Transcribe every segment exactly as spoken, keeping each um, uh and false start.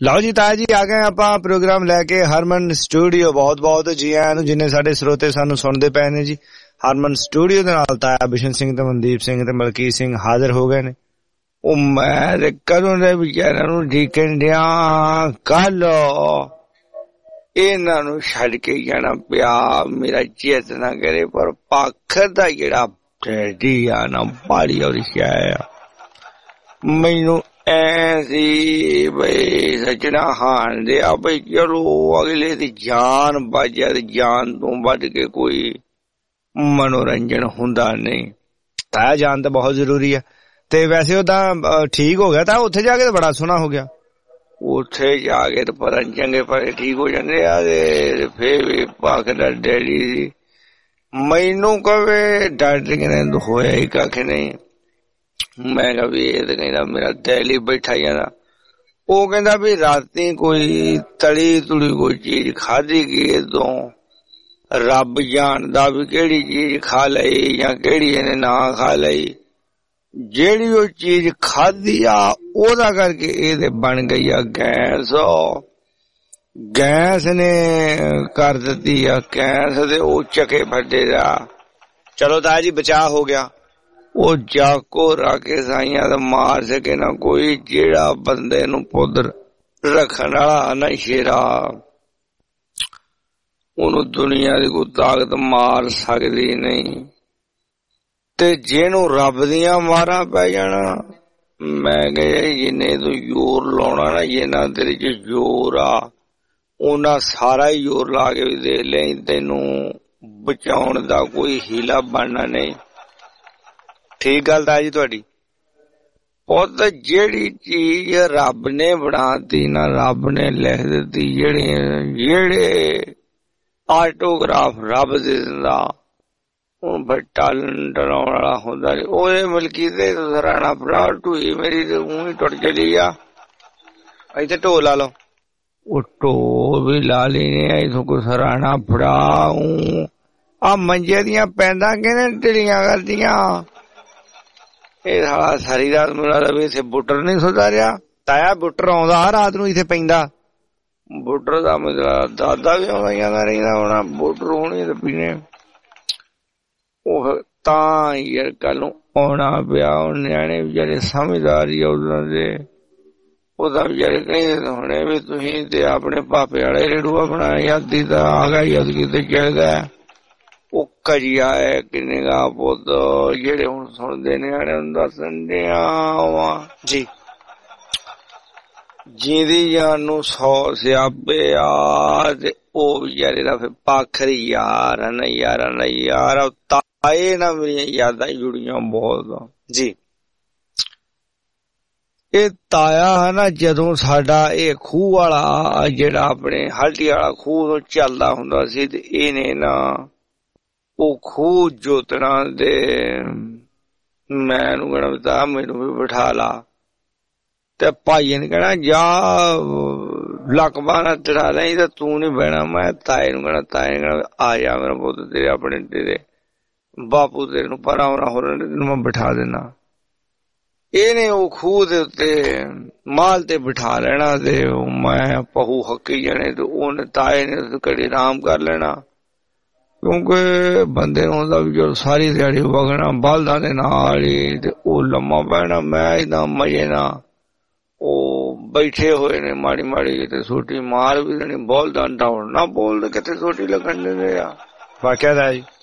ਲਓ ਜੀ ਤਾਇਆ ਜੀ ਆ ਗਏ ਆਪਾਂ ਪ੍ਰੋਗਰਾਮ ਲੈ ਕੇ ਹਰਮਨ ਸਟੂਡੀਓ। ਬਹੁਤ ਬਹੁਤ ਜੀ ਆਇਆਂ ਨੂੰ ਜਿੰਨੇ ਸਾਡੇ ਸਰੋਤੇ ਸਾਨੂੰ ਸੁਣਦੇ ਪਏ ਨੇ ਜੀ। ਹਰਮਨ ਸਟੂਡੀਓ ਦੇ ਨਾਲ ਤਾਇਆ ਬਿਸ਼ਨ ਸਿੰਘ ਤੇ ਮਨਦੀਪ ਸਿੰਘ ਤੇ ਮਲਕੀਤ ਸਿੰਘ ਹਾਜ਼ਰ ਹੋ ਗਏ ਨੇ। ਉਹ ਮੈਂ ਤੇ ਕਦੋਂ ਦੇ ਵਿਚਾਰਿਆਂ ਨੂੰ ਡੀਕਣ ਡਿਆ, ਕੱਲ ਇਹਨਾਂ ਨੂੰ ਛੱਡ ਕੇ ਜਾਣਾ ਪਿਆ। ਮੇਰਾ ਚੇਤ ਨਾ ਕਰੇ ਪਰ ਪਾਖਰ ਦਾ ਜਿਹੜਾ ਡੈਡੀ ਆ ਨਾ ਬਾੜੀ ਔਰ ਆ ਮੈਨੂੰ ਐ ਸੀ ਬਈ ਸੱਜਣਾ ਹਾਣ ਦੇ ਆ ਬਈ ਚਲੋ ਅਗਲੇ ਦੀ ਜਾਨ ਬਾਜਿਆ ਤੇ ਜਾਨ ਤੋਂ ਵੱਧ ਕੇ ਕੋਈ ਮਨੋਰੰਜਨ ਹੁੰਦਾ ਨਹੀਂ। ਤਾਇਆ ਜਾਨ ਤਾਂ ਬਹੁਤ ਜ਼ਰੂਰੀ ਹੈ। ਤੇ ਵੈਸੇ ਉਹ ਤਾਂ ਠੀਕ ਹੋ ਗਿਆ ਤਾਂ ਉੱਥੇ ਜਾ ਕੇ ਤਾਂ ਬੜਾ ਸੋਹਣਾ ਹੋ ਗਿਆ। ਉੱਥੇ ਜਾ ਕੇ ਤਾਂ ਪਤਾ ਚੰਗੇ ਭਲੇ ਠੀਕ ਹੋ ਜਾਂਦੇ ਆ ਤੇ ਫੇਰ ਵੀ ਪਾਖ ਦਾ ਡੈਡੀ ਸੀ। ਮੈਨੂੰ ਕਵੇ ਡਾਕਟਰ ਕਹਿੰਦੇ ਹੋਇਆ ਹੀ ਕੱਖ ਨਹੀਂ। ਮੈਂ ਕਿਹਾ ਵੀ ਇਹ ਤਾਂ ਕਹਿੰਦਾ ਮੇਰਾ ਦਿਲ ਹੀ ਬੈਠਾ ਜਾਂਦਾ। ਉਹ ਕਹਿੰਦਾ ਵੀ ਰਾਤੀ ਕੋਈ ਤਲੀ ਤੁਲੀ ਕੋਈ ਚੀਜ਼ ਖਾਧੀ ਗਈ ਤੋਂ ਰੱਬ ਜਾਣਦਾ ਵੀ ਕਿਹੜੀ ਚੀਜ਼ ਖਾ ਲਈ ਜਾਂ ਕਿਹੜੀ ਇਹਨੇ ਨਾ ਖਾ ਲਈ। ਜਿਹੜੀ ਉਹ ਚੀਜ਼ ਖਾਧੀ ਆ ਉਹਦਾ ਕਰਕੇ ਇਹਦੇ ਬਣ ਗਈ ਆ ਗੈਸ। ਗੈਸ ਨੇ ਕਰ ਦਿੱਤੀ ਆ ਗੈਸ ਤੇ ਉਹ ਚੱਕੇ ਫੱਟੇ ਦਾ। ਚਲੋ ਤਾਇਆ ਜੀ ਬਚਾਅ ਹੋ ਗਿਆ। ਉਹ ਜਾਕੋ ਰਾਕੇ ਸਾਈਆਂ ਦਾ ਮਾਰ ਸਕੇ ਨਾ ਕੋਈ, ਜਿਹੜਾ ਬੰਦੇ ਨੂੰ ਪੁੱਤਰ ਰੱਖਣ ਵਾਲਾ ਨਾ ਸ਼ੇਰਾ ਉਹਨੂੰ ਦੁਨੀਆ ਦੀ ਕੋਈ ਤਾਕਤ ਮਾਰ ਸਕਦੀ ਨਹੀਂ। ਤੇ ਜਿਹਨੂੰ ਰੱਬ ਦੀਆਂ ਮਾਰਾਂ ਪੈ ਜਾਣਾ, ਮੈਂ ਕਿਹਾ ਜਿੰਨੇ ਤੂੰ ਜ਼ੋਰ ਲਾਉਣਾ ਨਾ, ਜਿੰਨਾ ਤੇਰੇ ਚ ਜ਼ੋਰ ਆ ਉਹਨਾਂ ਸਾਰਾ ਹੀ ਜ਼ੋਰ ਲਾ ਕੇ ਵੀ ਦੇਖ ਲੈ, ਤੈਨੂੰ ਬਚਾਉਣ ਦਾ ਕੋਈ ਹੀਲਾ ਬਣਨਾ ਨਹੀਂ। ਠੀਕ ਗੱਲ ਤਾਂ ਜੀ ਤੁਹਾਡੀ। ਪੁੱਤ ਜਿਹੜੀ ਚੀਜ਼ ਰੱਬ ਨੇ ਬਣਾਤੀ ਨਾ, ਰੱਬ ਨੇ ਲਿਖ ਦਿੱਤੀ, ਜਿਹੜੇ ਜਿਹੜੇ ਆਟੋਗ੍ਰਾਫ ਰੱਬ ਦੇ ਦਿੰਦਾ ਹੁਣ ਬੱਟਾ ਡਰਾਉਣ ਵਾਲਾ ਹੁੰਦਾ ਨੀ। ਉਹਦੇ ਮਲਕੀ ਤੇ ਸਰਾਣਾ ਫੜਾ ਢੂਈ ਮੇਰੀ ਤੇ ਊਂ ਹੀ ਟੁੱਟ ਚਲੀ ਆ। ਇੱਥੇ ਢੋ ਲਾ ਲਓ। ਉਹ ਢੋ ਵੀ ਲਾ ਲੈਣੇ ਇਥੋਂ ਕੋਈ ਸਰਾਣਾ ਫੜਾ। ਊਂ ਆ ਮੰਜੇ ਦੀਆਂ ਪੈਂਦਾ ਕਹਿੰਦੇ ਢਿੱਲੀਆਂ ਕਰਦੀਆਂ। ਇਹ ਸਾਲਾ ਸਾਰੀ ਰਾਤ ਮੇਰਾ ਵੀ ਇੱਥੇ ਬੁੱਟਰ ਨੀ ਸੁਧਾਰਿਆ। ਤਾਇਆ ਬੁੱਟਰ ਆਉਂਦਾ ਰਾਤ ਨੂੰ ਇੱਥੇ ਪੈਂਦਾ। ਬੁੱਟਰ ਦਾ ਮਤਲਬ ਦਾਦਾ ਵੀ ਆਉਂਦਾ ਜਾਂਦਾ ਰਹਿੰਦਾ ਹੋਣਾ। ਬੁੱਟਰ ਹੋਣੀ ਤੇ ਪੀਣੇ ਉਹ ਤਾਂ ਯਾਰ ਕੱਲ ਨੂੰ ਆਉਣਾ ਪਿਆ। ਉਹ ਨਿਆਣੇ ਵਿਚਾਰੇ ਸਮਝਦਾਰ ਹੀ ਉਹਨਾਂ ਦੇ। ਉਹਦਾ ਵਿਚਾਰੇ ਕਹਿੰਦੇ ਹੋਣੇ ਵੀ ਤੁਸੀਂ ਤੇ ਆਪਣੇ ਪਾਪੇ ਵਾਲੇ ਰੇੜੂਆ ਬਣਾਇਆ, ਯਾਦੀ ਤਾਂ ਆ ਗਿਆ, ਯਾਦ ਕਿਤੇ ਚਲ ਗਿਆ। ਉਹ ਕਜੀਆ ਹੈ ਕਿੰਨੇ ਗਾ ਪੁੱਤ ਜਿਹੜੇ ਹੁਣ ਸੁਣਦੇ ਨਿਆਣੇ ਨੂੰ ਦੱਸਣ ਡਿਆ ਵਾ ਜੀ। ਜਿਹਦੀ ਜਾਨ ਨੂੰ ਸੌ ਸਿਆਪੇ ਆ ਤੇ ਉਹ ਵਿਚਾਰੇ ਦਾ ਫਿਰ ਪਾਖਰ ਯਾਰ ਨਾ ਯਾਰ ਨਾ ਯਾਰ। ਤਾਏ ਨਾਲ ਮੇਰੀਆਂ ਯਾਦਾਂ ਜੁੜੀਆਂ ਬਹੁਤ ਜੀ। ਇਹ ਤਾਇਆ ਹੈ ਨਾ, ਜਦੋਂ ਸਾਡਾ ਇਹ ਖੂਹ ਵਾਲਾ ਜਿਹੜਾ ਆਪਣੇ ਹਲਟੀ ਵਾਲਾ ਖੂਹ ਤੋਂ ਚੱਲਦਾ ਹੁੰਦਾ ਸੀ ਤੇ ਇਹਨੇ ਨਾ ਉਹ ਖੂਹ ਜੋਤਣਾ ਦੇ ਮੈਨੂੰ ਕਹਿਣਾ ਬਤਾ ਮੈਨੂੰ ਵੀ ਬਿਠਾ ਲਾ। ਤੇ ਭਾਈ ਨੇ ਕਹਿਣਾ ਜਾ ਲਕਬਾ ਨਾ ਚੜਾ ਲਈ ਤੇ ਤੂੰ ਨੀ ਬਹਿਣਾ। ਮੈਂ ਤਾਏ ਨੂੰ ਕਹਿਣਾ, ਤਾਏ ਨੇ ਕਹਿਣਾ ਆ ਜਾ ਮੇਰਾ ਪੁੱਤ, ਤੇਰੇ ਆਪਣੇ ਤੇਰੇ ਬਾਪੂ ਤੇਰੇ ਨੂੰ ਪਰਾਂ ਹੋਣਾ ਹੋਰ ਤੈਨੂੰ ਮੈਂ ਬਿਠਾ ਦੇਣਾ। ਇਹਨੇ ਉਹ ਖੂਹ ਦੇ ਉੱਤੇ ਮਾਲ ਤੇ ਬਿਠਾ ਲੈਣਾ ਤੇ ਮੈਂ ਪਹੂ ਹੱਕੀ ਜਾਣੇ ਤੇ ਉਹਨੇ ਤਾਏ ਨੇ ਘੜੀ ਆਰਾਮ ਕਰ ਲੈਣਾ। ਕਿਉਂਕਿ ਬੰਦੇ ਨੂੰ ਹੁੰਦਾ ਵੀ ਜਦੋਂ ਸਾਰੀ ਦਿਹਾੜੀ ਵਗਣਾ ਬਲਦਾਂ ਦੇ ਨਾਲ ਹੀ ਤੇ ਉਹ ਲੰਮਾ ਪੈਣਾ। ਮੈਂ ਏਦਾਂ ਮਜ਼ੇ ਨਾਲ ਉਹ ਬੈਠੇ ਹੋਏ ਨੇ ਮਾੜੀ ਮਾੜੀ ਤੇ ਸੋਟੀ ਮਾਰ ਵੀ ਦੇਣੀ। ਬੋਲਦਾ ਦੌੜਨਾ ਬੋਲਦੇ ਕਿੱਥੇ ਸੋਟੀ ਲੱਗਣ ਦਿੰਦੇ ਆ। ਵਾਕਿਆ ਦਾ ਜੀ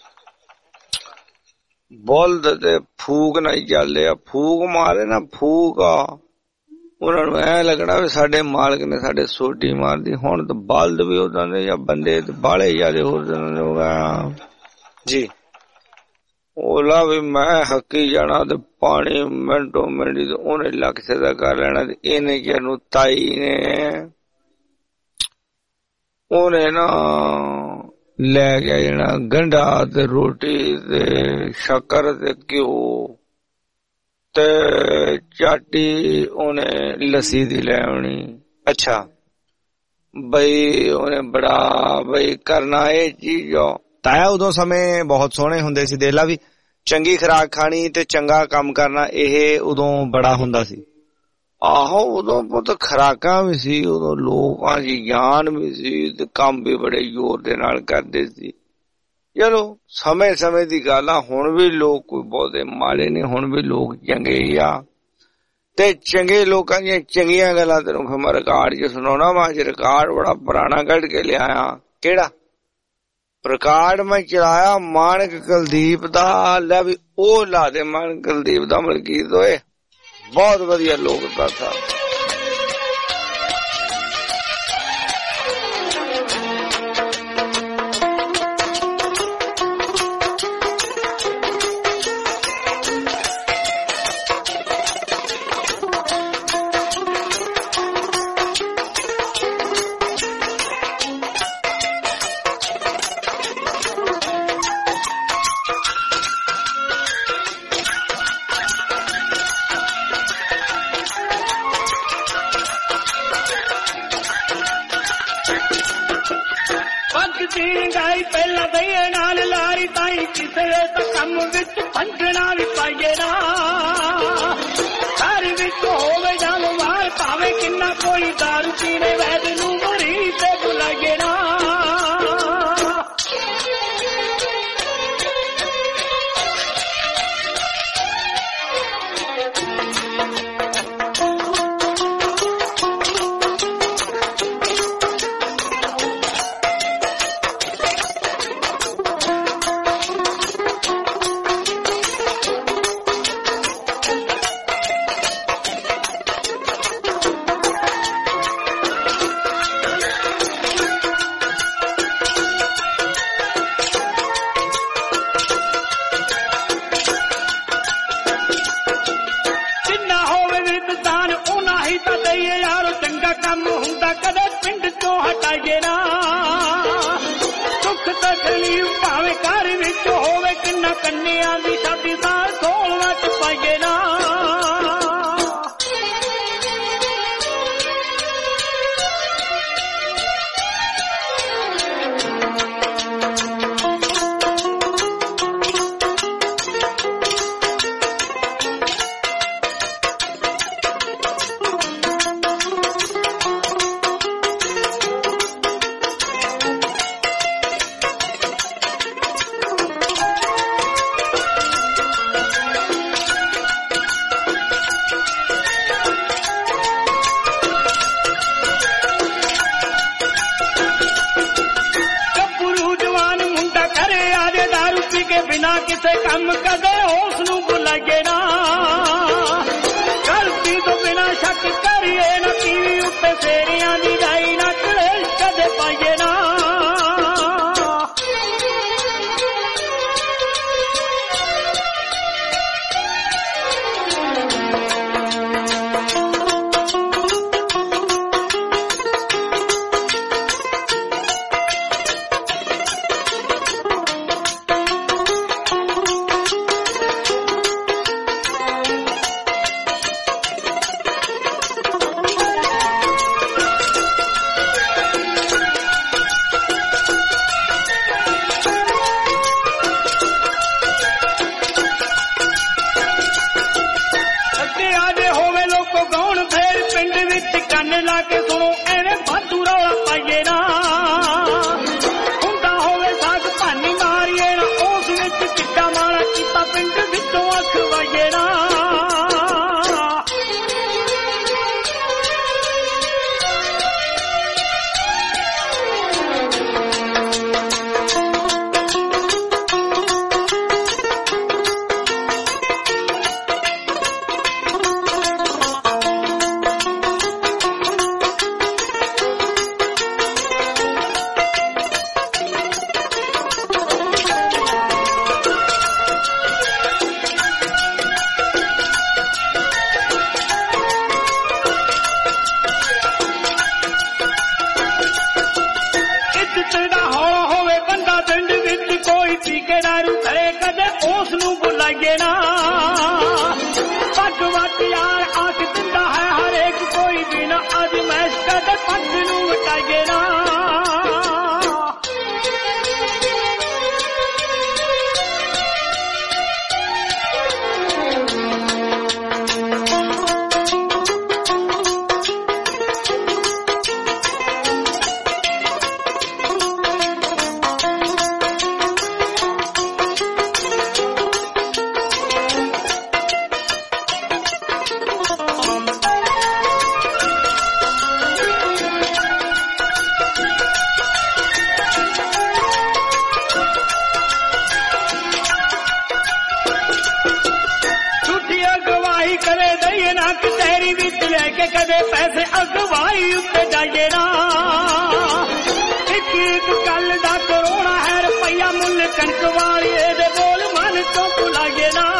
ਬੋਲਦ ਤੇ ਫੂਕ ਨਹੀਂ ਚੱਲਦੇ ਆ। ਫੂਕ ਮਾਰੇ ਨਾ ਫੂਕ ਆ ਉਹਨਾਂ ਨੂੰ ਐ ਲੱਗਣਾ ਵੀ ਸਾਡੇ ਮਾਲਕ ਨੇ ਸਾਡੇ ਸੋਟੀ ਮਾਰਦੀ। ਹੁਣ ਤਾਂ ਬਲਦ ਵੀ ਉਦਾਂ ਦੇ ਜਾਂ ਬੰਦੇ ਬਾਲੇ ਜਿਆਦੇ ਹੋਰ ਜੀ। ਉਹਲਾ ਵੀ ਮੈਂ ਹੱਕੀ ਜਾਣਾ ਤੇ ਪਾਣੀ ਮਿੰਟੋ ਮਿੰਟ ਤੇ ਉਹਨੇ ਲੱਖ ਸਦਾ ਕਰ ਲੈਣਾ। ਤੇ ਇਹਨੇ ਜਿਹਨੂੰ ਤਾਈ ਨੇ ਉਹਨੇ ਨਾ ਲੈ ਗਿਆ ਜਿਹੜਾ ਗੰਢਾ ਤੇ ਰੋਟੀ ਤੇ ਸ਼ੱਕਰ ਤੇ ਘਿਓ ਤੇ ਚਾਟੀ ਉਹਨੇ ਲੱਸੀ ਦੀ ਲੈ ਆਉਣੀ। ਅੱਛਾ ਬਈ ਉਹਨੇ ਬੜਾ ਬਈ ਕਰਨਾ ਇਹ ਚੀਜ਼। ਤਾਇਆ ਉਦੋਂ ਸਮੇਂ ਬਹੁਤ ਸੋਹਣੇ ਹੁੰਦੇ ਸੀ। ਦੇਖ ਲਾ ਵੀ ਚੰਗੀ ਖੁਰਾਕ ਖਾਣੀ ਤੇ ਚੰਗਾ ਕੰਮ ਕਰਨਾ ਇਹ ਉਦੋਂ ਬੜਾ ਹੁੰਦਾ ਸੀ। ਆਹੋ ਉਦੋਂ ਪੁੱਤ ਖੁਰਾਕਾਂ ਵੀ ਸੀ, ਉਦੋਂ ਲੋਕਾਂ ਦੀ ਗਿਆਨ ਵੀ ਸੀ ਤੇ ਕੰਮ ਵੀ ਬੜੇ ਜ਼ੋਰ ਦੇ ਨਾਲ ਕਰਦੇ ਸੀ। ਚਲੋ ਸਮੇਂ ਸਮੇਂ ਦੀ ਗੱਲ ਆ, ਹੁਣ ਵੀ ਲੋਕ ਕੋਈ ਬਹੁਤੇ ਮਾੜੇ ਨੇ, ਹੁਣ ਵੀ ਲੋਕ ਚੰਗੇ ਹੀ ਆ। ਤੇ ਚੰਗੇ ਲੋਕਾਂ ਦੀਆਂ ਚੰਗੀਆਂ ਗੱਲਾਂ ਤੈਨੂੰ ਫਿਰ ਮੈਂ ਰਿਕਾਰਡ 'ਚ ਸੁਣਾਉਣਾ ਵਾ। ਅੱਜ ਰਿਕਾਰਡ ਬੜਾ ਪੁਰਾਣਾ ਕੱਢ ਕੇ ਲਿਆਇਆ। ਕਿਹੜਾ ਰਿਕਾਰਡ ਮੈਂ ਚਲਾਇਆ? ਮਾਨਕ ਕੁਲਦੀਪ ਦਾ। ਲੈ ਵੀ ਉਹ ਲਾ ਦੇ, ਮਾਨਕ ਕੁਲਦੀਪ ਦਾ ਮਲਕੀਤ ਹੋਏ, ਬਹੁਤ ਵਧੀਆ ਲੋਕ ਦਾ ਥਾ। ਪਹਿਲਾਂ ਦਈਏ ਨਾਲ ਲਾਰੀ ਤਾਈ ਕਿਸੇ ਤਾਂ ਕੰਮ ਵਿੱਚ ਪੰਜਣਾ ਵੀ ਪਾਈਏ ਨਾ। ਘਰ ਵਿੱਚ ਹੋਵੇ ਜਾਂ ਬਿਮਾਰ ਭਾਵੇਂ ਕਿੰਨਾ ਕੋਈ ਦਾਰੂ ਪੀਣੇ ਵੈਦ ਨੂੰ ਮਰੀਜ਼ ਤੇ ਬੁਲਾਈਏ ਨਾ। ਭਾਵੇਂ ਘਰ ਵਿੱਚ ਹੋਵੇ ਕਿੰਨਾ ਕੰਨਿਆਂ ਦੀ ਸ਼ਾਦੀ ਦਾ ਸੋਲਵਾ ਚ ਪਾਈਏ ਨਾ। ਬਿਨਾ ਕਿਸੇ ਕੰਮ ਕਦੇ ਉਸ ਨੂੰ ਬੁਲਾਈਏ ਨਾ। ਗਲਤੀ ਤੋਂ ਬਿਨਾ ਸ਼ੱਕ ਕਰੀਏ ਨਾ, ਟੀਵੀ ਉੱਤੇ ਫੇਰੀਆਂ ਦੀ ਜਾਈ ਨਾ ਕਲੇਸ਼ ਕਦੇ ਪਾਈਏ ਨਾ। ਕੰਨ ਲਾ ਕੇ ਸੁਣੋ ਐਵੇਂ ਵਾਧੂ ਰੌਲਾ ਪਾਈਏ ਨਾ। ਹੁੰਦਾ ਹੋਵੇ ਸਾਗ ਭਾਨੀ ਮਾਰੀਏ ਨਾ, ਉਸ ਵਿੱਚ ਕਿੱਡਾ ਮਾੜਾ ਕੀਤਾ ਪਿੰਡ ਵਿੱਚੋਂ ਅੱਖ ਵਾਈਏ ਨਾ। ਉਸ ਨੂੰ ਬੁਲਾਈਏ ਨਾ। ਪੱਗ ਵੱਟ ਯਾਰ ਆਖ ਦਿੰਦਾ ਹੈ ਹਰੇਕ ਕੋਈ ਵੀ ਨਾ, ਅੱਜ ਮੈਸ਼ ਕਦੇ ਪੱਗ ਨੂੰ ਵਟਾਈਏ ਨਾ। ਆ ਜਿਹੜਾ ਇੱਕ ਇੱਕ ਗੱਲ ਦਾ ਕਰੋੜਾ ਹੈ ਰੁਪਈਆ ਮੁੱਲ ਕਣਕ ਵਾਲੀ ਇਹਦੇ ਬੋਲ ਮਨ ਤੋਂ ਭੁਲਾਈਏ ਨਾ।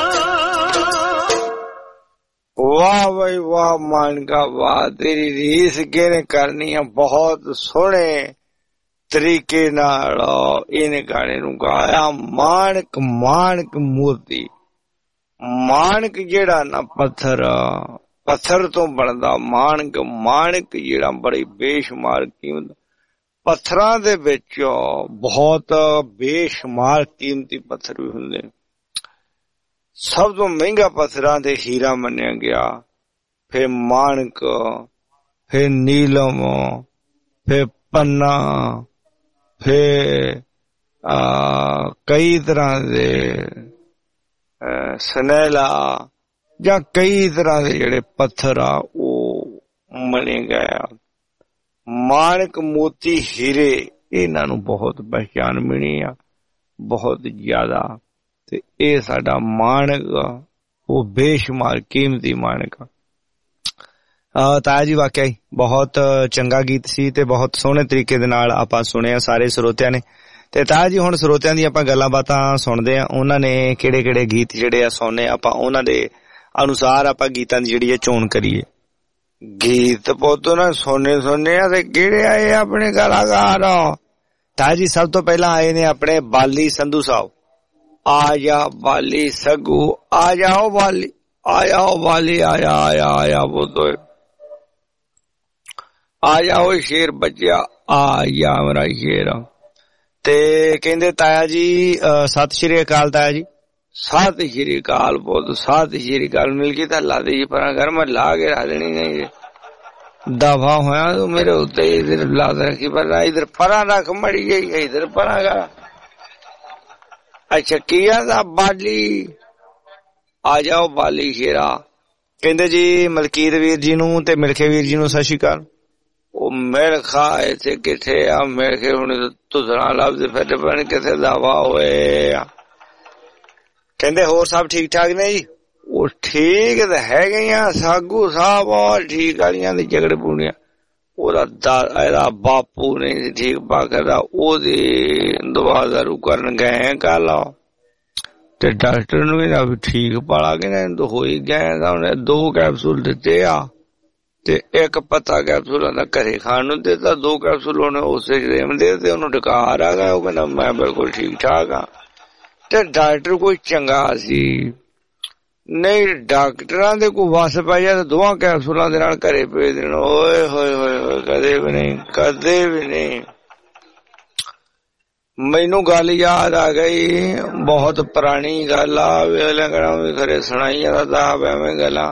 वाह भाई वाह मानका वाह, तेरी रीस किने करनी है बहुत सोहने तरीके नाल इहने गाने नूं गाया। मानक मानक मूर्ति, मानक जेड़ा ना पत्थर पत्थर तो बनदा, मानक मानक जेड़ा बड़ी बेशुमार कीमत पत्थरां दे विच बहुत बेशुमार कीमती पत्थर भी हुंदे। सब तो महंगा पत्थरां ते हीरा मन्निया गया, फिर मानक, फिर नीलम, फिर पन्ना, फिर आ, कई तरह दे सनैला या कई तरह दे जेड़े पत्थर आ वो मने गए। मानक मोती हीरे इन्हां नूं बहुत पहचान मिली आ, बहुत ज्यादा। ते ये साडा मानक वो बेशुमार कीमती मानक। ताया जी वाकई बहुत चंगा गीत सी ते बहुत सोहणे तरीके दे नाल आपां सुणिया सारे ਸਰੋਤਿਆਂ ने। ते ताया जी हुण ਸਰੋਤਿਆਂ दी आपां गल्लां बातां सुणदे आ, उन्हां ने किहड़े किहड़े गीत ਜਿਹੜੇ ਆ ਸੁਣਨੇ आपां उन्हां दे अनुसार आपां गीतां दी ਜਿਹੜੀ है चोण करिए। गीत पुੱਤ ना सुनने सुनने आ ते किहड़े आए अपने कलाकार। ताया जी सब तो पहला आए ने अपने बाली संधू साहब। आजा बाली सगू, आ जाओ बाली, आ जाओ बाली, आया आया आया बोलो, आ जाओ शेर बच्चा, आ जा मेरा शेर। ते कहंदे ताया जी सत श्री अकाल। ताया जी सत श्री अकाल बोल, सत श्री अकाल। मिल गई तां ला दे जी परां घर में ला के ला देनी नहीं दफा होया तू मेरे उत्ते इधर ला रखी पर इधर परां रख मड़ी गई, इधर परां का। अच्छा किया था बाली, आ जाओ बाली शेरा। कहंदे जी मलकीत वीर जी नूं ते मिलखे वीर जी नूं सत श्री अकाल। ओ मिलखा इत्थे किथे आ, मिलखे हुण तुसरा लफ्ज फिर पता किथे दावा होए। कहंदे होर सब ठीक ठाक ने जी? ओ ठीक ते हैगे आ, सागू साहब और ठीक वालियां दी झगड़ पूणियां ओदा बापू नहीं ठीक पाकदा, ओदी दवा दारू करन गए कल ते डॉक्टर नूं कहंदा भी ठीक पाला के तो हो ही गए। उन्हें दो कैप्सूल दिते आ ते एक पत्ता कैप्सूल आंदा घरे खाण नूं दिता, दो कैप्सूल उन्हें उसे रेम दे ते उन्हें डकार आ गया। वो कहंदा मैं बिल्कुल ठीक ठाक हाँ। ते डॉक्टर कोई चंगा सी नहीं, डॉक्टरां दे कोई वस पै जाए दोवां कैप्सूलां दे नाल घरे भेज देण। ओए होए होए होए, कदे भी नहीं, कदे भी नहीं। मैनू गल याद आ गई, बहुत पुरानी गल आ, वेले कहना भी खरे सुनाई दा मैं गल्लां।